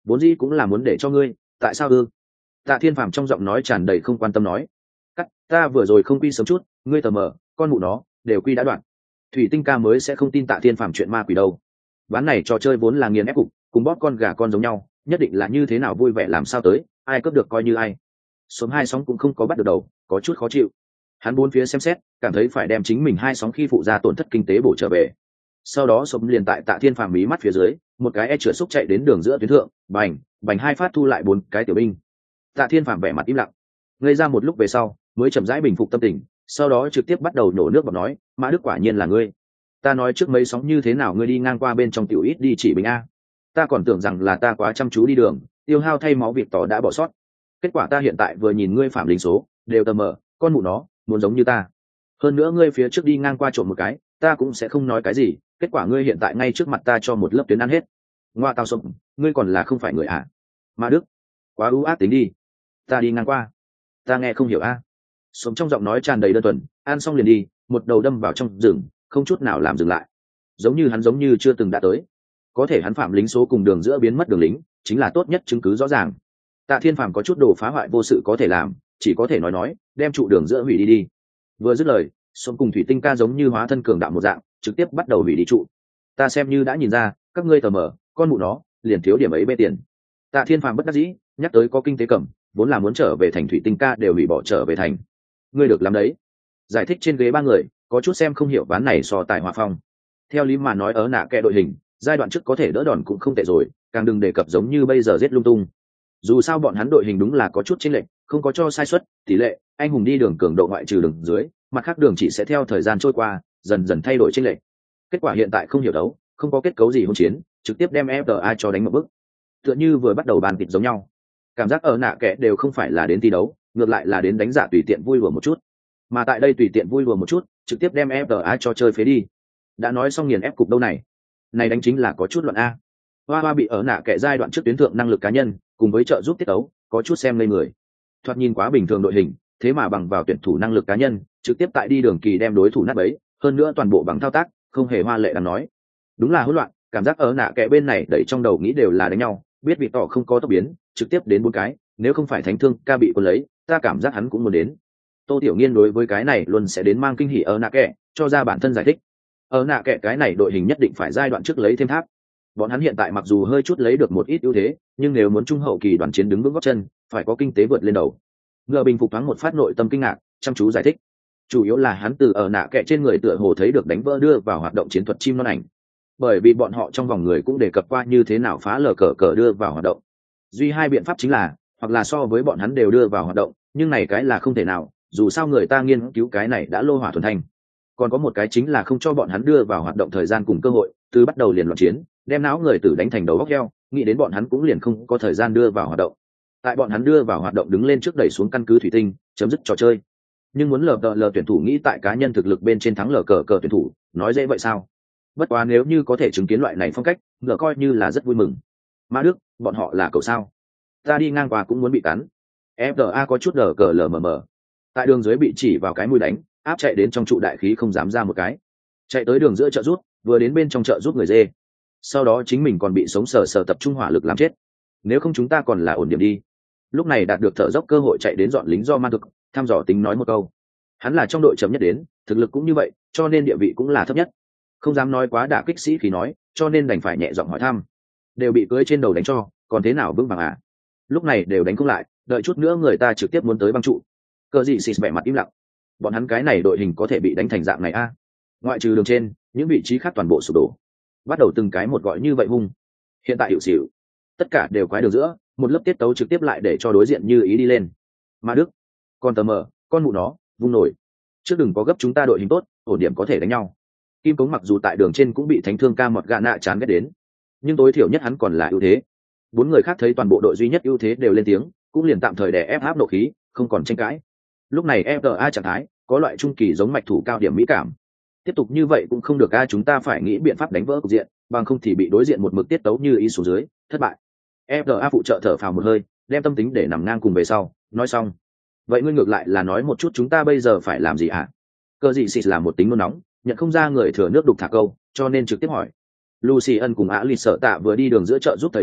vốn dĩ cũng là muốn để cho ngươi, tại sao ư? Tạ Thiên Phàm trong giọng nói tràn đầy không quan tâm nói. Cắt, ta vừa rồi không quy sớm chút, ngươi tờ mờ, con mụ nó, đều quy đã đoạn. Thủy Tinh ca mới sẽ không tin Tạ Thiên Phàm chuyện ma quỷ đâu. Ván này trò chơi vốn là nghiền ép cục, cùng bóp con gà con giống nhau, nhất định là như thế nào vui vẻ làm sao tới, ai cướp được coi như ai. Sớm hai sóng cũng không có bắt được đầu, có chút khó chịu. Hắn bốn phía xem xét, cảm thấy phải đem chính mình hai sóng khi phụ ra tổn thất kinh tế bổ trở về. Sau đó sớm liền tại Tạ Thiên Phàm mí mắt phía dưới, một cái chữa xúc chạy đến đường giữa tuyến thượng, bành, bành hai phát thu lại 4 cái tiểu binh. Tạ Thiên Phàm vẻ mặt im lặng, ngây ra một lúc về sau, mới chậm rãi bình phục tâm tình, sau đó trực tiếp bắt đầu nổ nước bọt nói, Mã Đức quả nhiên là ngươi. Ta nói trước mấy sóng như thế nào ngươi đi ngang qua bên trong tiểu ít đi chỉ bình a. Ta còn tưởng rằng là ta quá chăm chú đi đường, tiêu hao thay máu việc tỏ đã bỏ sót. Kết quả ta hiện tại vừa nhìn ngươi phạm lính số, đều tờ mờ, con mụ nó, muốn giống như ta. Hơn nữa ngươi phía trước đi ngang qua trộm một cái, ta cũng sẽ không nói cái gì, kết quả ngươi hiện tại ngay trước mặt ta cho một lớp tuyến ăn hết. Ngoa tao sống, ngươi còn là không phải người à? Mã Đức, quá ưu ác tính đi. Ta đi ngang qua, ta nghe không hiểu a. Sống trong giọng nói tràn đầy đơn thuần, ăn xong liền đi, một đầu đâm vào trong rừng, không chút nào làm dừng lại. Giống như chưa từng đã tới. Có thể hắn phạm lính số cùng đường giữa biến mất đường lính, chính là tốt nhất chứng cứ rõ ràng. Tạ Thiên Phàm có chút đồ phá hoại vô sự có thể làm, chỉ có thể nói, đem trụ đường giữa hủy đi đi. Vừa dứt lời, Sống cùng Thủy Tinh ca giống như hóa thân cường đạo một dạng, trực tiếp bắt đầu hủy đi trụ. Ta xem như đã nhìn ra, các ngươi tờ mờ, con mụ nó, liền thiếu điểm ấy bê tiền. Tạ Thiên Phàm bất đắc dĩ, nhắc tới có kinh tế cẩm, vốn là muốn trở về thành Thủy Tinh ca đều hủy bỏ trở về thành. Ngươi được làm đấy. Giải thích trên ghế ba người, có chút xem không hiểu ván này so tài hòa phong. Theo lý mà nói ở nạ kẹ đội hình, giai đoạn trước có thể đỡ đòn cũng không tệ rồi, càng đừng đề cập giống như bây giờ giết lung tung. Dù sao bọn hắn đội hình đúng là có chút chênh lệch, không có cho sai suất, tỷ lệ, anh hùng đi đường cường độ ngoại trừ đường dưới, mặt khác đường chỉ sẽ theo thời gian trôi qua, dần dần thay đổi chênh lệch. Kết quả hiện tại không hiểu đấu, không có kết cấu gì hỗn chiến, trực tiếp đem FTA cho đánh một bước. Tựa như vừa bắt đầu bàn kịch giống nhau. Cảm giác ở nạ kẻ đều không phải là đến thi đấu, ngược lại là đến đánh giả tùy tiện vui đùa một chút. Mà tại đây tùy tiện vui đùa một chút, trực tiếp đem FTA cho chơi phế đi. Đã nói xong nghiền ép cục đâu này. Này đánh chính là có chút luận a. Hoa bị ở nạ kẻ giai đoạn trước tuyến thượng năng lực cá nhân, cùng với trợ giúp tiết tấu, có chút xem lên người. Thoạt nhìn quá bình thường đội hình, thế mà bằng vào tuyển thủ năng lực cá nhân, trực tiếp tại đi đường kỳ đem đối thủ nát bấy, hơn nữa toàn bộ bằng thao tác, không hề hoa lệ đáng nói. Đúng là hỗn loạn, cảm giác ở nạ kẻ bên này đẩy trong đầu nghĩ đều là đánh nhau, biết vị tỏ không có tốc biến, trực tiếp đến 4 cái, nếu không phải thánh thương ca bị quân lấy, ta cảm giác hắn cũng muốn đến. Tô Tiểu Nghiên đối với cái này luôn sẽ đến mang kinh hỉ ở nạ kẻ, cho ra bản thân giải thích. Ở nạ kẻ cái này đội hình nhất định phải giai đoạn trước lấy thêm tháp. Bọn hắn hiện tại mặc dù hơi chút lấy được một ít ưu thế, nhưng nếu muốn trung hậu kỳ đoàn chiến đứng vững gót chân, phải có kinh tế vượt lên đầu. Ngựa bình phục thoáng một phát nội tâm kinh ngạc, chăm chú giải thích. Chủ yếu là hắn từ ở nạ kẻ trên người tựa hồ thấy được đánh vỡ đưa vào hoạt động chiến thuật chim non ảnh. Bởi vì bọn họ trong vòng người cũng đề cập qua như thế nào phá lờ cờ đưa vào hoạt động. Duy hai biện pháp chính là, hoặc là so với bọn hắn đều đưa vào hoạt động, nhưng này cái là không thể nào, dù sao người ta nghiên cứu cái này đã lô hỏa thuần thành. Còn có một cái chính là không cho bọn hắn đưa vào hoạt động thời gian cùng cơ hội, từ bắt đầu liền loạn chiến, đem não người tử đánh thành đầu góc heo, nghĩ đến bọn hắn cũng liền không có thời gian đưa vào hoạt động. Tại bọn hắn đưa vào hoạt động đứng lên trước đẩy xuống căn cứ thủy tinh, chấm dứt trò chơi. Nhưng muốn lờ tuyển thủ nghĩ tại cá nhân thực lực bên trên thắng lờ cờ tuyển thủ, nói dễ vậy sao? Bất quá nếu như có thể chứng kiến loại này phong cách, ngờ coi như là rất vui mừng. Mã Đức, bọn họ là cậu sao? Ta đi ngang qua cũng muốn bị cắn. FDA có chút lờ mờ. Tại đường dưới bị chỉ vào cái mũi đánh, áp chạy đến trong trụ đại khí không dám ra một cái. Chạy tới đường giữa chợ rút, vừa đến bên trong chợ rút người dê. Sau đó chính mình còn bị sống sờ tập trung hỏa lực làm chết. Nếu không chúng ta còn là ổn điểm đi. Lúc này đạt được thở dốc cơ hội chạy đến dọn lính do man thực, thăm dò tính nói một câu. Hắn là trong đội chậm nhất đến, thực lực cũng như vậy, cho nên địa vị cũng là thấp nhất. Không dám nói quá đả kích sĩ khí nói, cho nên đành phải nhẹ giọng hỏi thăm. Đều bị cưỡi trên đầu đánh cho, còn thế nào vững vàng à? Lúc này đều đánh không lại, đợi chút nữa người ta trực tiếp muốn tới băng trụ. Cờ gì xịt vẻ mặt im lặng. Bọn hắn cái này đội hình có thể bị đánh thành dạng này a? Ngoại trừ đường trên, những vị trí khác toàn bộ sụp đổ. Bắt đầu từng cái một gọi như vậy hung. Hiện tại hiệu xỉu, tất cả đều quái đường giữa, một lớp tiết tấu trực tiếp lại để cho đối diện như ý đi lên. Mà Đức, con tờ mờ, con mụ nó, vung nổi. Trước đừng có gấp chúng ta đội hình tốt, ổn điểm có thể đánh nhau. Kim Cống mặc dù tại đường trên cũng bị thánh thương ca mọt gạ nạ chán ghét đến, nhưng tối thiểu nhất hắn còn là ưu thế. 4 người khác thấy toàn bộ đội duy nhất ưu thế đều lên tiếng, cũng liền tạm thời đè ép áp nộ khí, không còn tranh cãi. Lúc này FTA trạng thái có loại trung kỳ giống mạch thủ cao điểm mỹ cảm. Tiếp tục như vậy cũng không được a, chúng ta phải nghĩ biện pháp đánh vỡ cục diện, bằng không thì bị đối diện một mực tiết tấu như ý xuống dưới, thất bại. FTA phụ trợ thở phào một hơi, đem tâm tính để nằm ngang cùng về sau, nói xong. Vậy ngươi ngược lại là nói một chút chúng ta bây giờ phải làm gì hả? Cơ gì xịt là một tính nôn nóng, nhận không ra người thừa nước đục thả câu, cho nên trực tiếp hỏi. Lucian cùng Lý Sở Tạ vừa đi đường giữa chợ giúp thời điểm,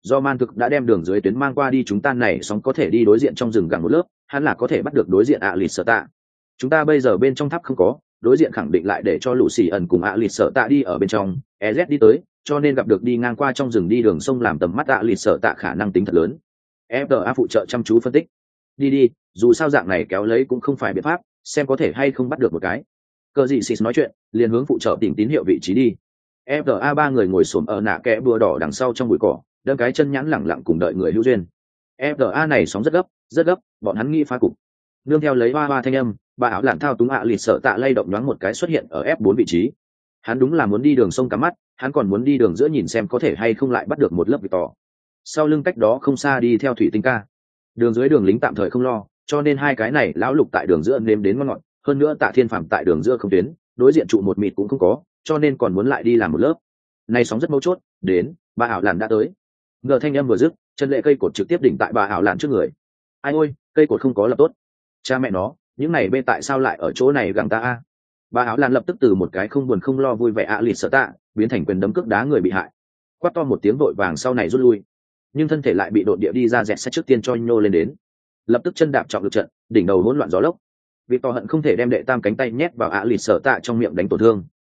do man thực đã đem đường dưới tuyến mang qua đi, chúng ta này sóng có thể đi đối diện trong rừng gẳng một lớp, hắn là có thể bắt được đối diện ạ lịt sợ tạ. Chúng ta bây giờ bên trong tháp không có, đối diện khẳng định lại để cho lũ xì ẩn cùng ạ lịt sợ tạ đi ở bên trong, ez đi tới, cho nên gặp được đi ngang qua trong rừng đi đường sông làm tầm mắt ạ lịt sợ tạ khả năng tính thật lớn. FDA phụ trợ chăm chú phân tích. Đi, dù sao dạng này kéo lấy cũng không phải biện pháp, xem có thể hay không bắt được một cái. Cờ gì xịt nói chuyện, liền hướng phụ trợ tìm tín hiệu vị trí đi. FDA ba người ngồi xổm ở nạ kẽ bùa đỏ đằng sau trong bụi cỏ, đâm cái chân nhẵn lẳng lặng cùng đợi người hữu duyên. FDA này sóng rất gấp, bọn hắn nghĩ phá cục. Nương theo lấy hoa thanh âm, bà áo lạn thao túng ạ lịt sợ tạ lay động nhoáng một cái xuất hiện ở F4 vị trí. Hắn đúng là muốn đi đường sông cắm mắt, hắn còn muốn đi đường giữa nhìn xem có thể hay không lại bắt được một lớp vịt tỏ. Sau lưng cách đó không xa đi theo thủy tinh ca. Đường dưới đường lính tạm thời không lo, cho nên hai cái này lão lục tại đường giữa nếm đến ngon ngọt, hơn nữa Tạ Thiên Phàm tại đường giữa không tuyến, đối diện trụ một mịt cũng không có, cho nên còn muốn lại đi làm một lớp. Này sóng rất mấu chốt, đến, bà ảo lạn đã tới. Ngờ thanh âm vừa dứt, chân lệ cây cột trực tiếp đỉnh tại bà ảo lạn trước người. Ai ôi, cây cột không có lập tốt. Cha mẹ nó, những này bê tại sao lại ở chỗ này gặng ta a? Bà áo lạn lập tức từ một cái không buồn không lo vui vẻ ạ lịt sợ tạ, biến thành quyền đấm cước đá người bị hại. Quát to một tiếng vội vàng sau này rút lui, nhưng thân thể lại bị đột địa đi ra dẹt xét trước tiên cho nhô lên đến, lập tức chân đạp trọng lực trận, đỉnh đầu hỗn loạn gió lốc. Vì to hận không thể đem đệ tam cánh tay nhét vào ạ lịt sợ tạ trong miệng đánh tổn thương.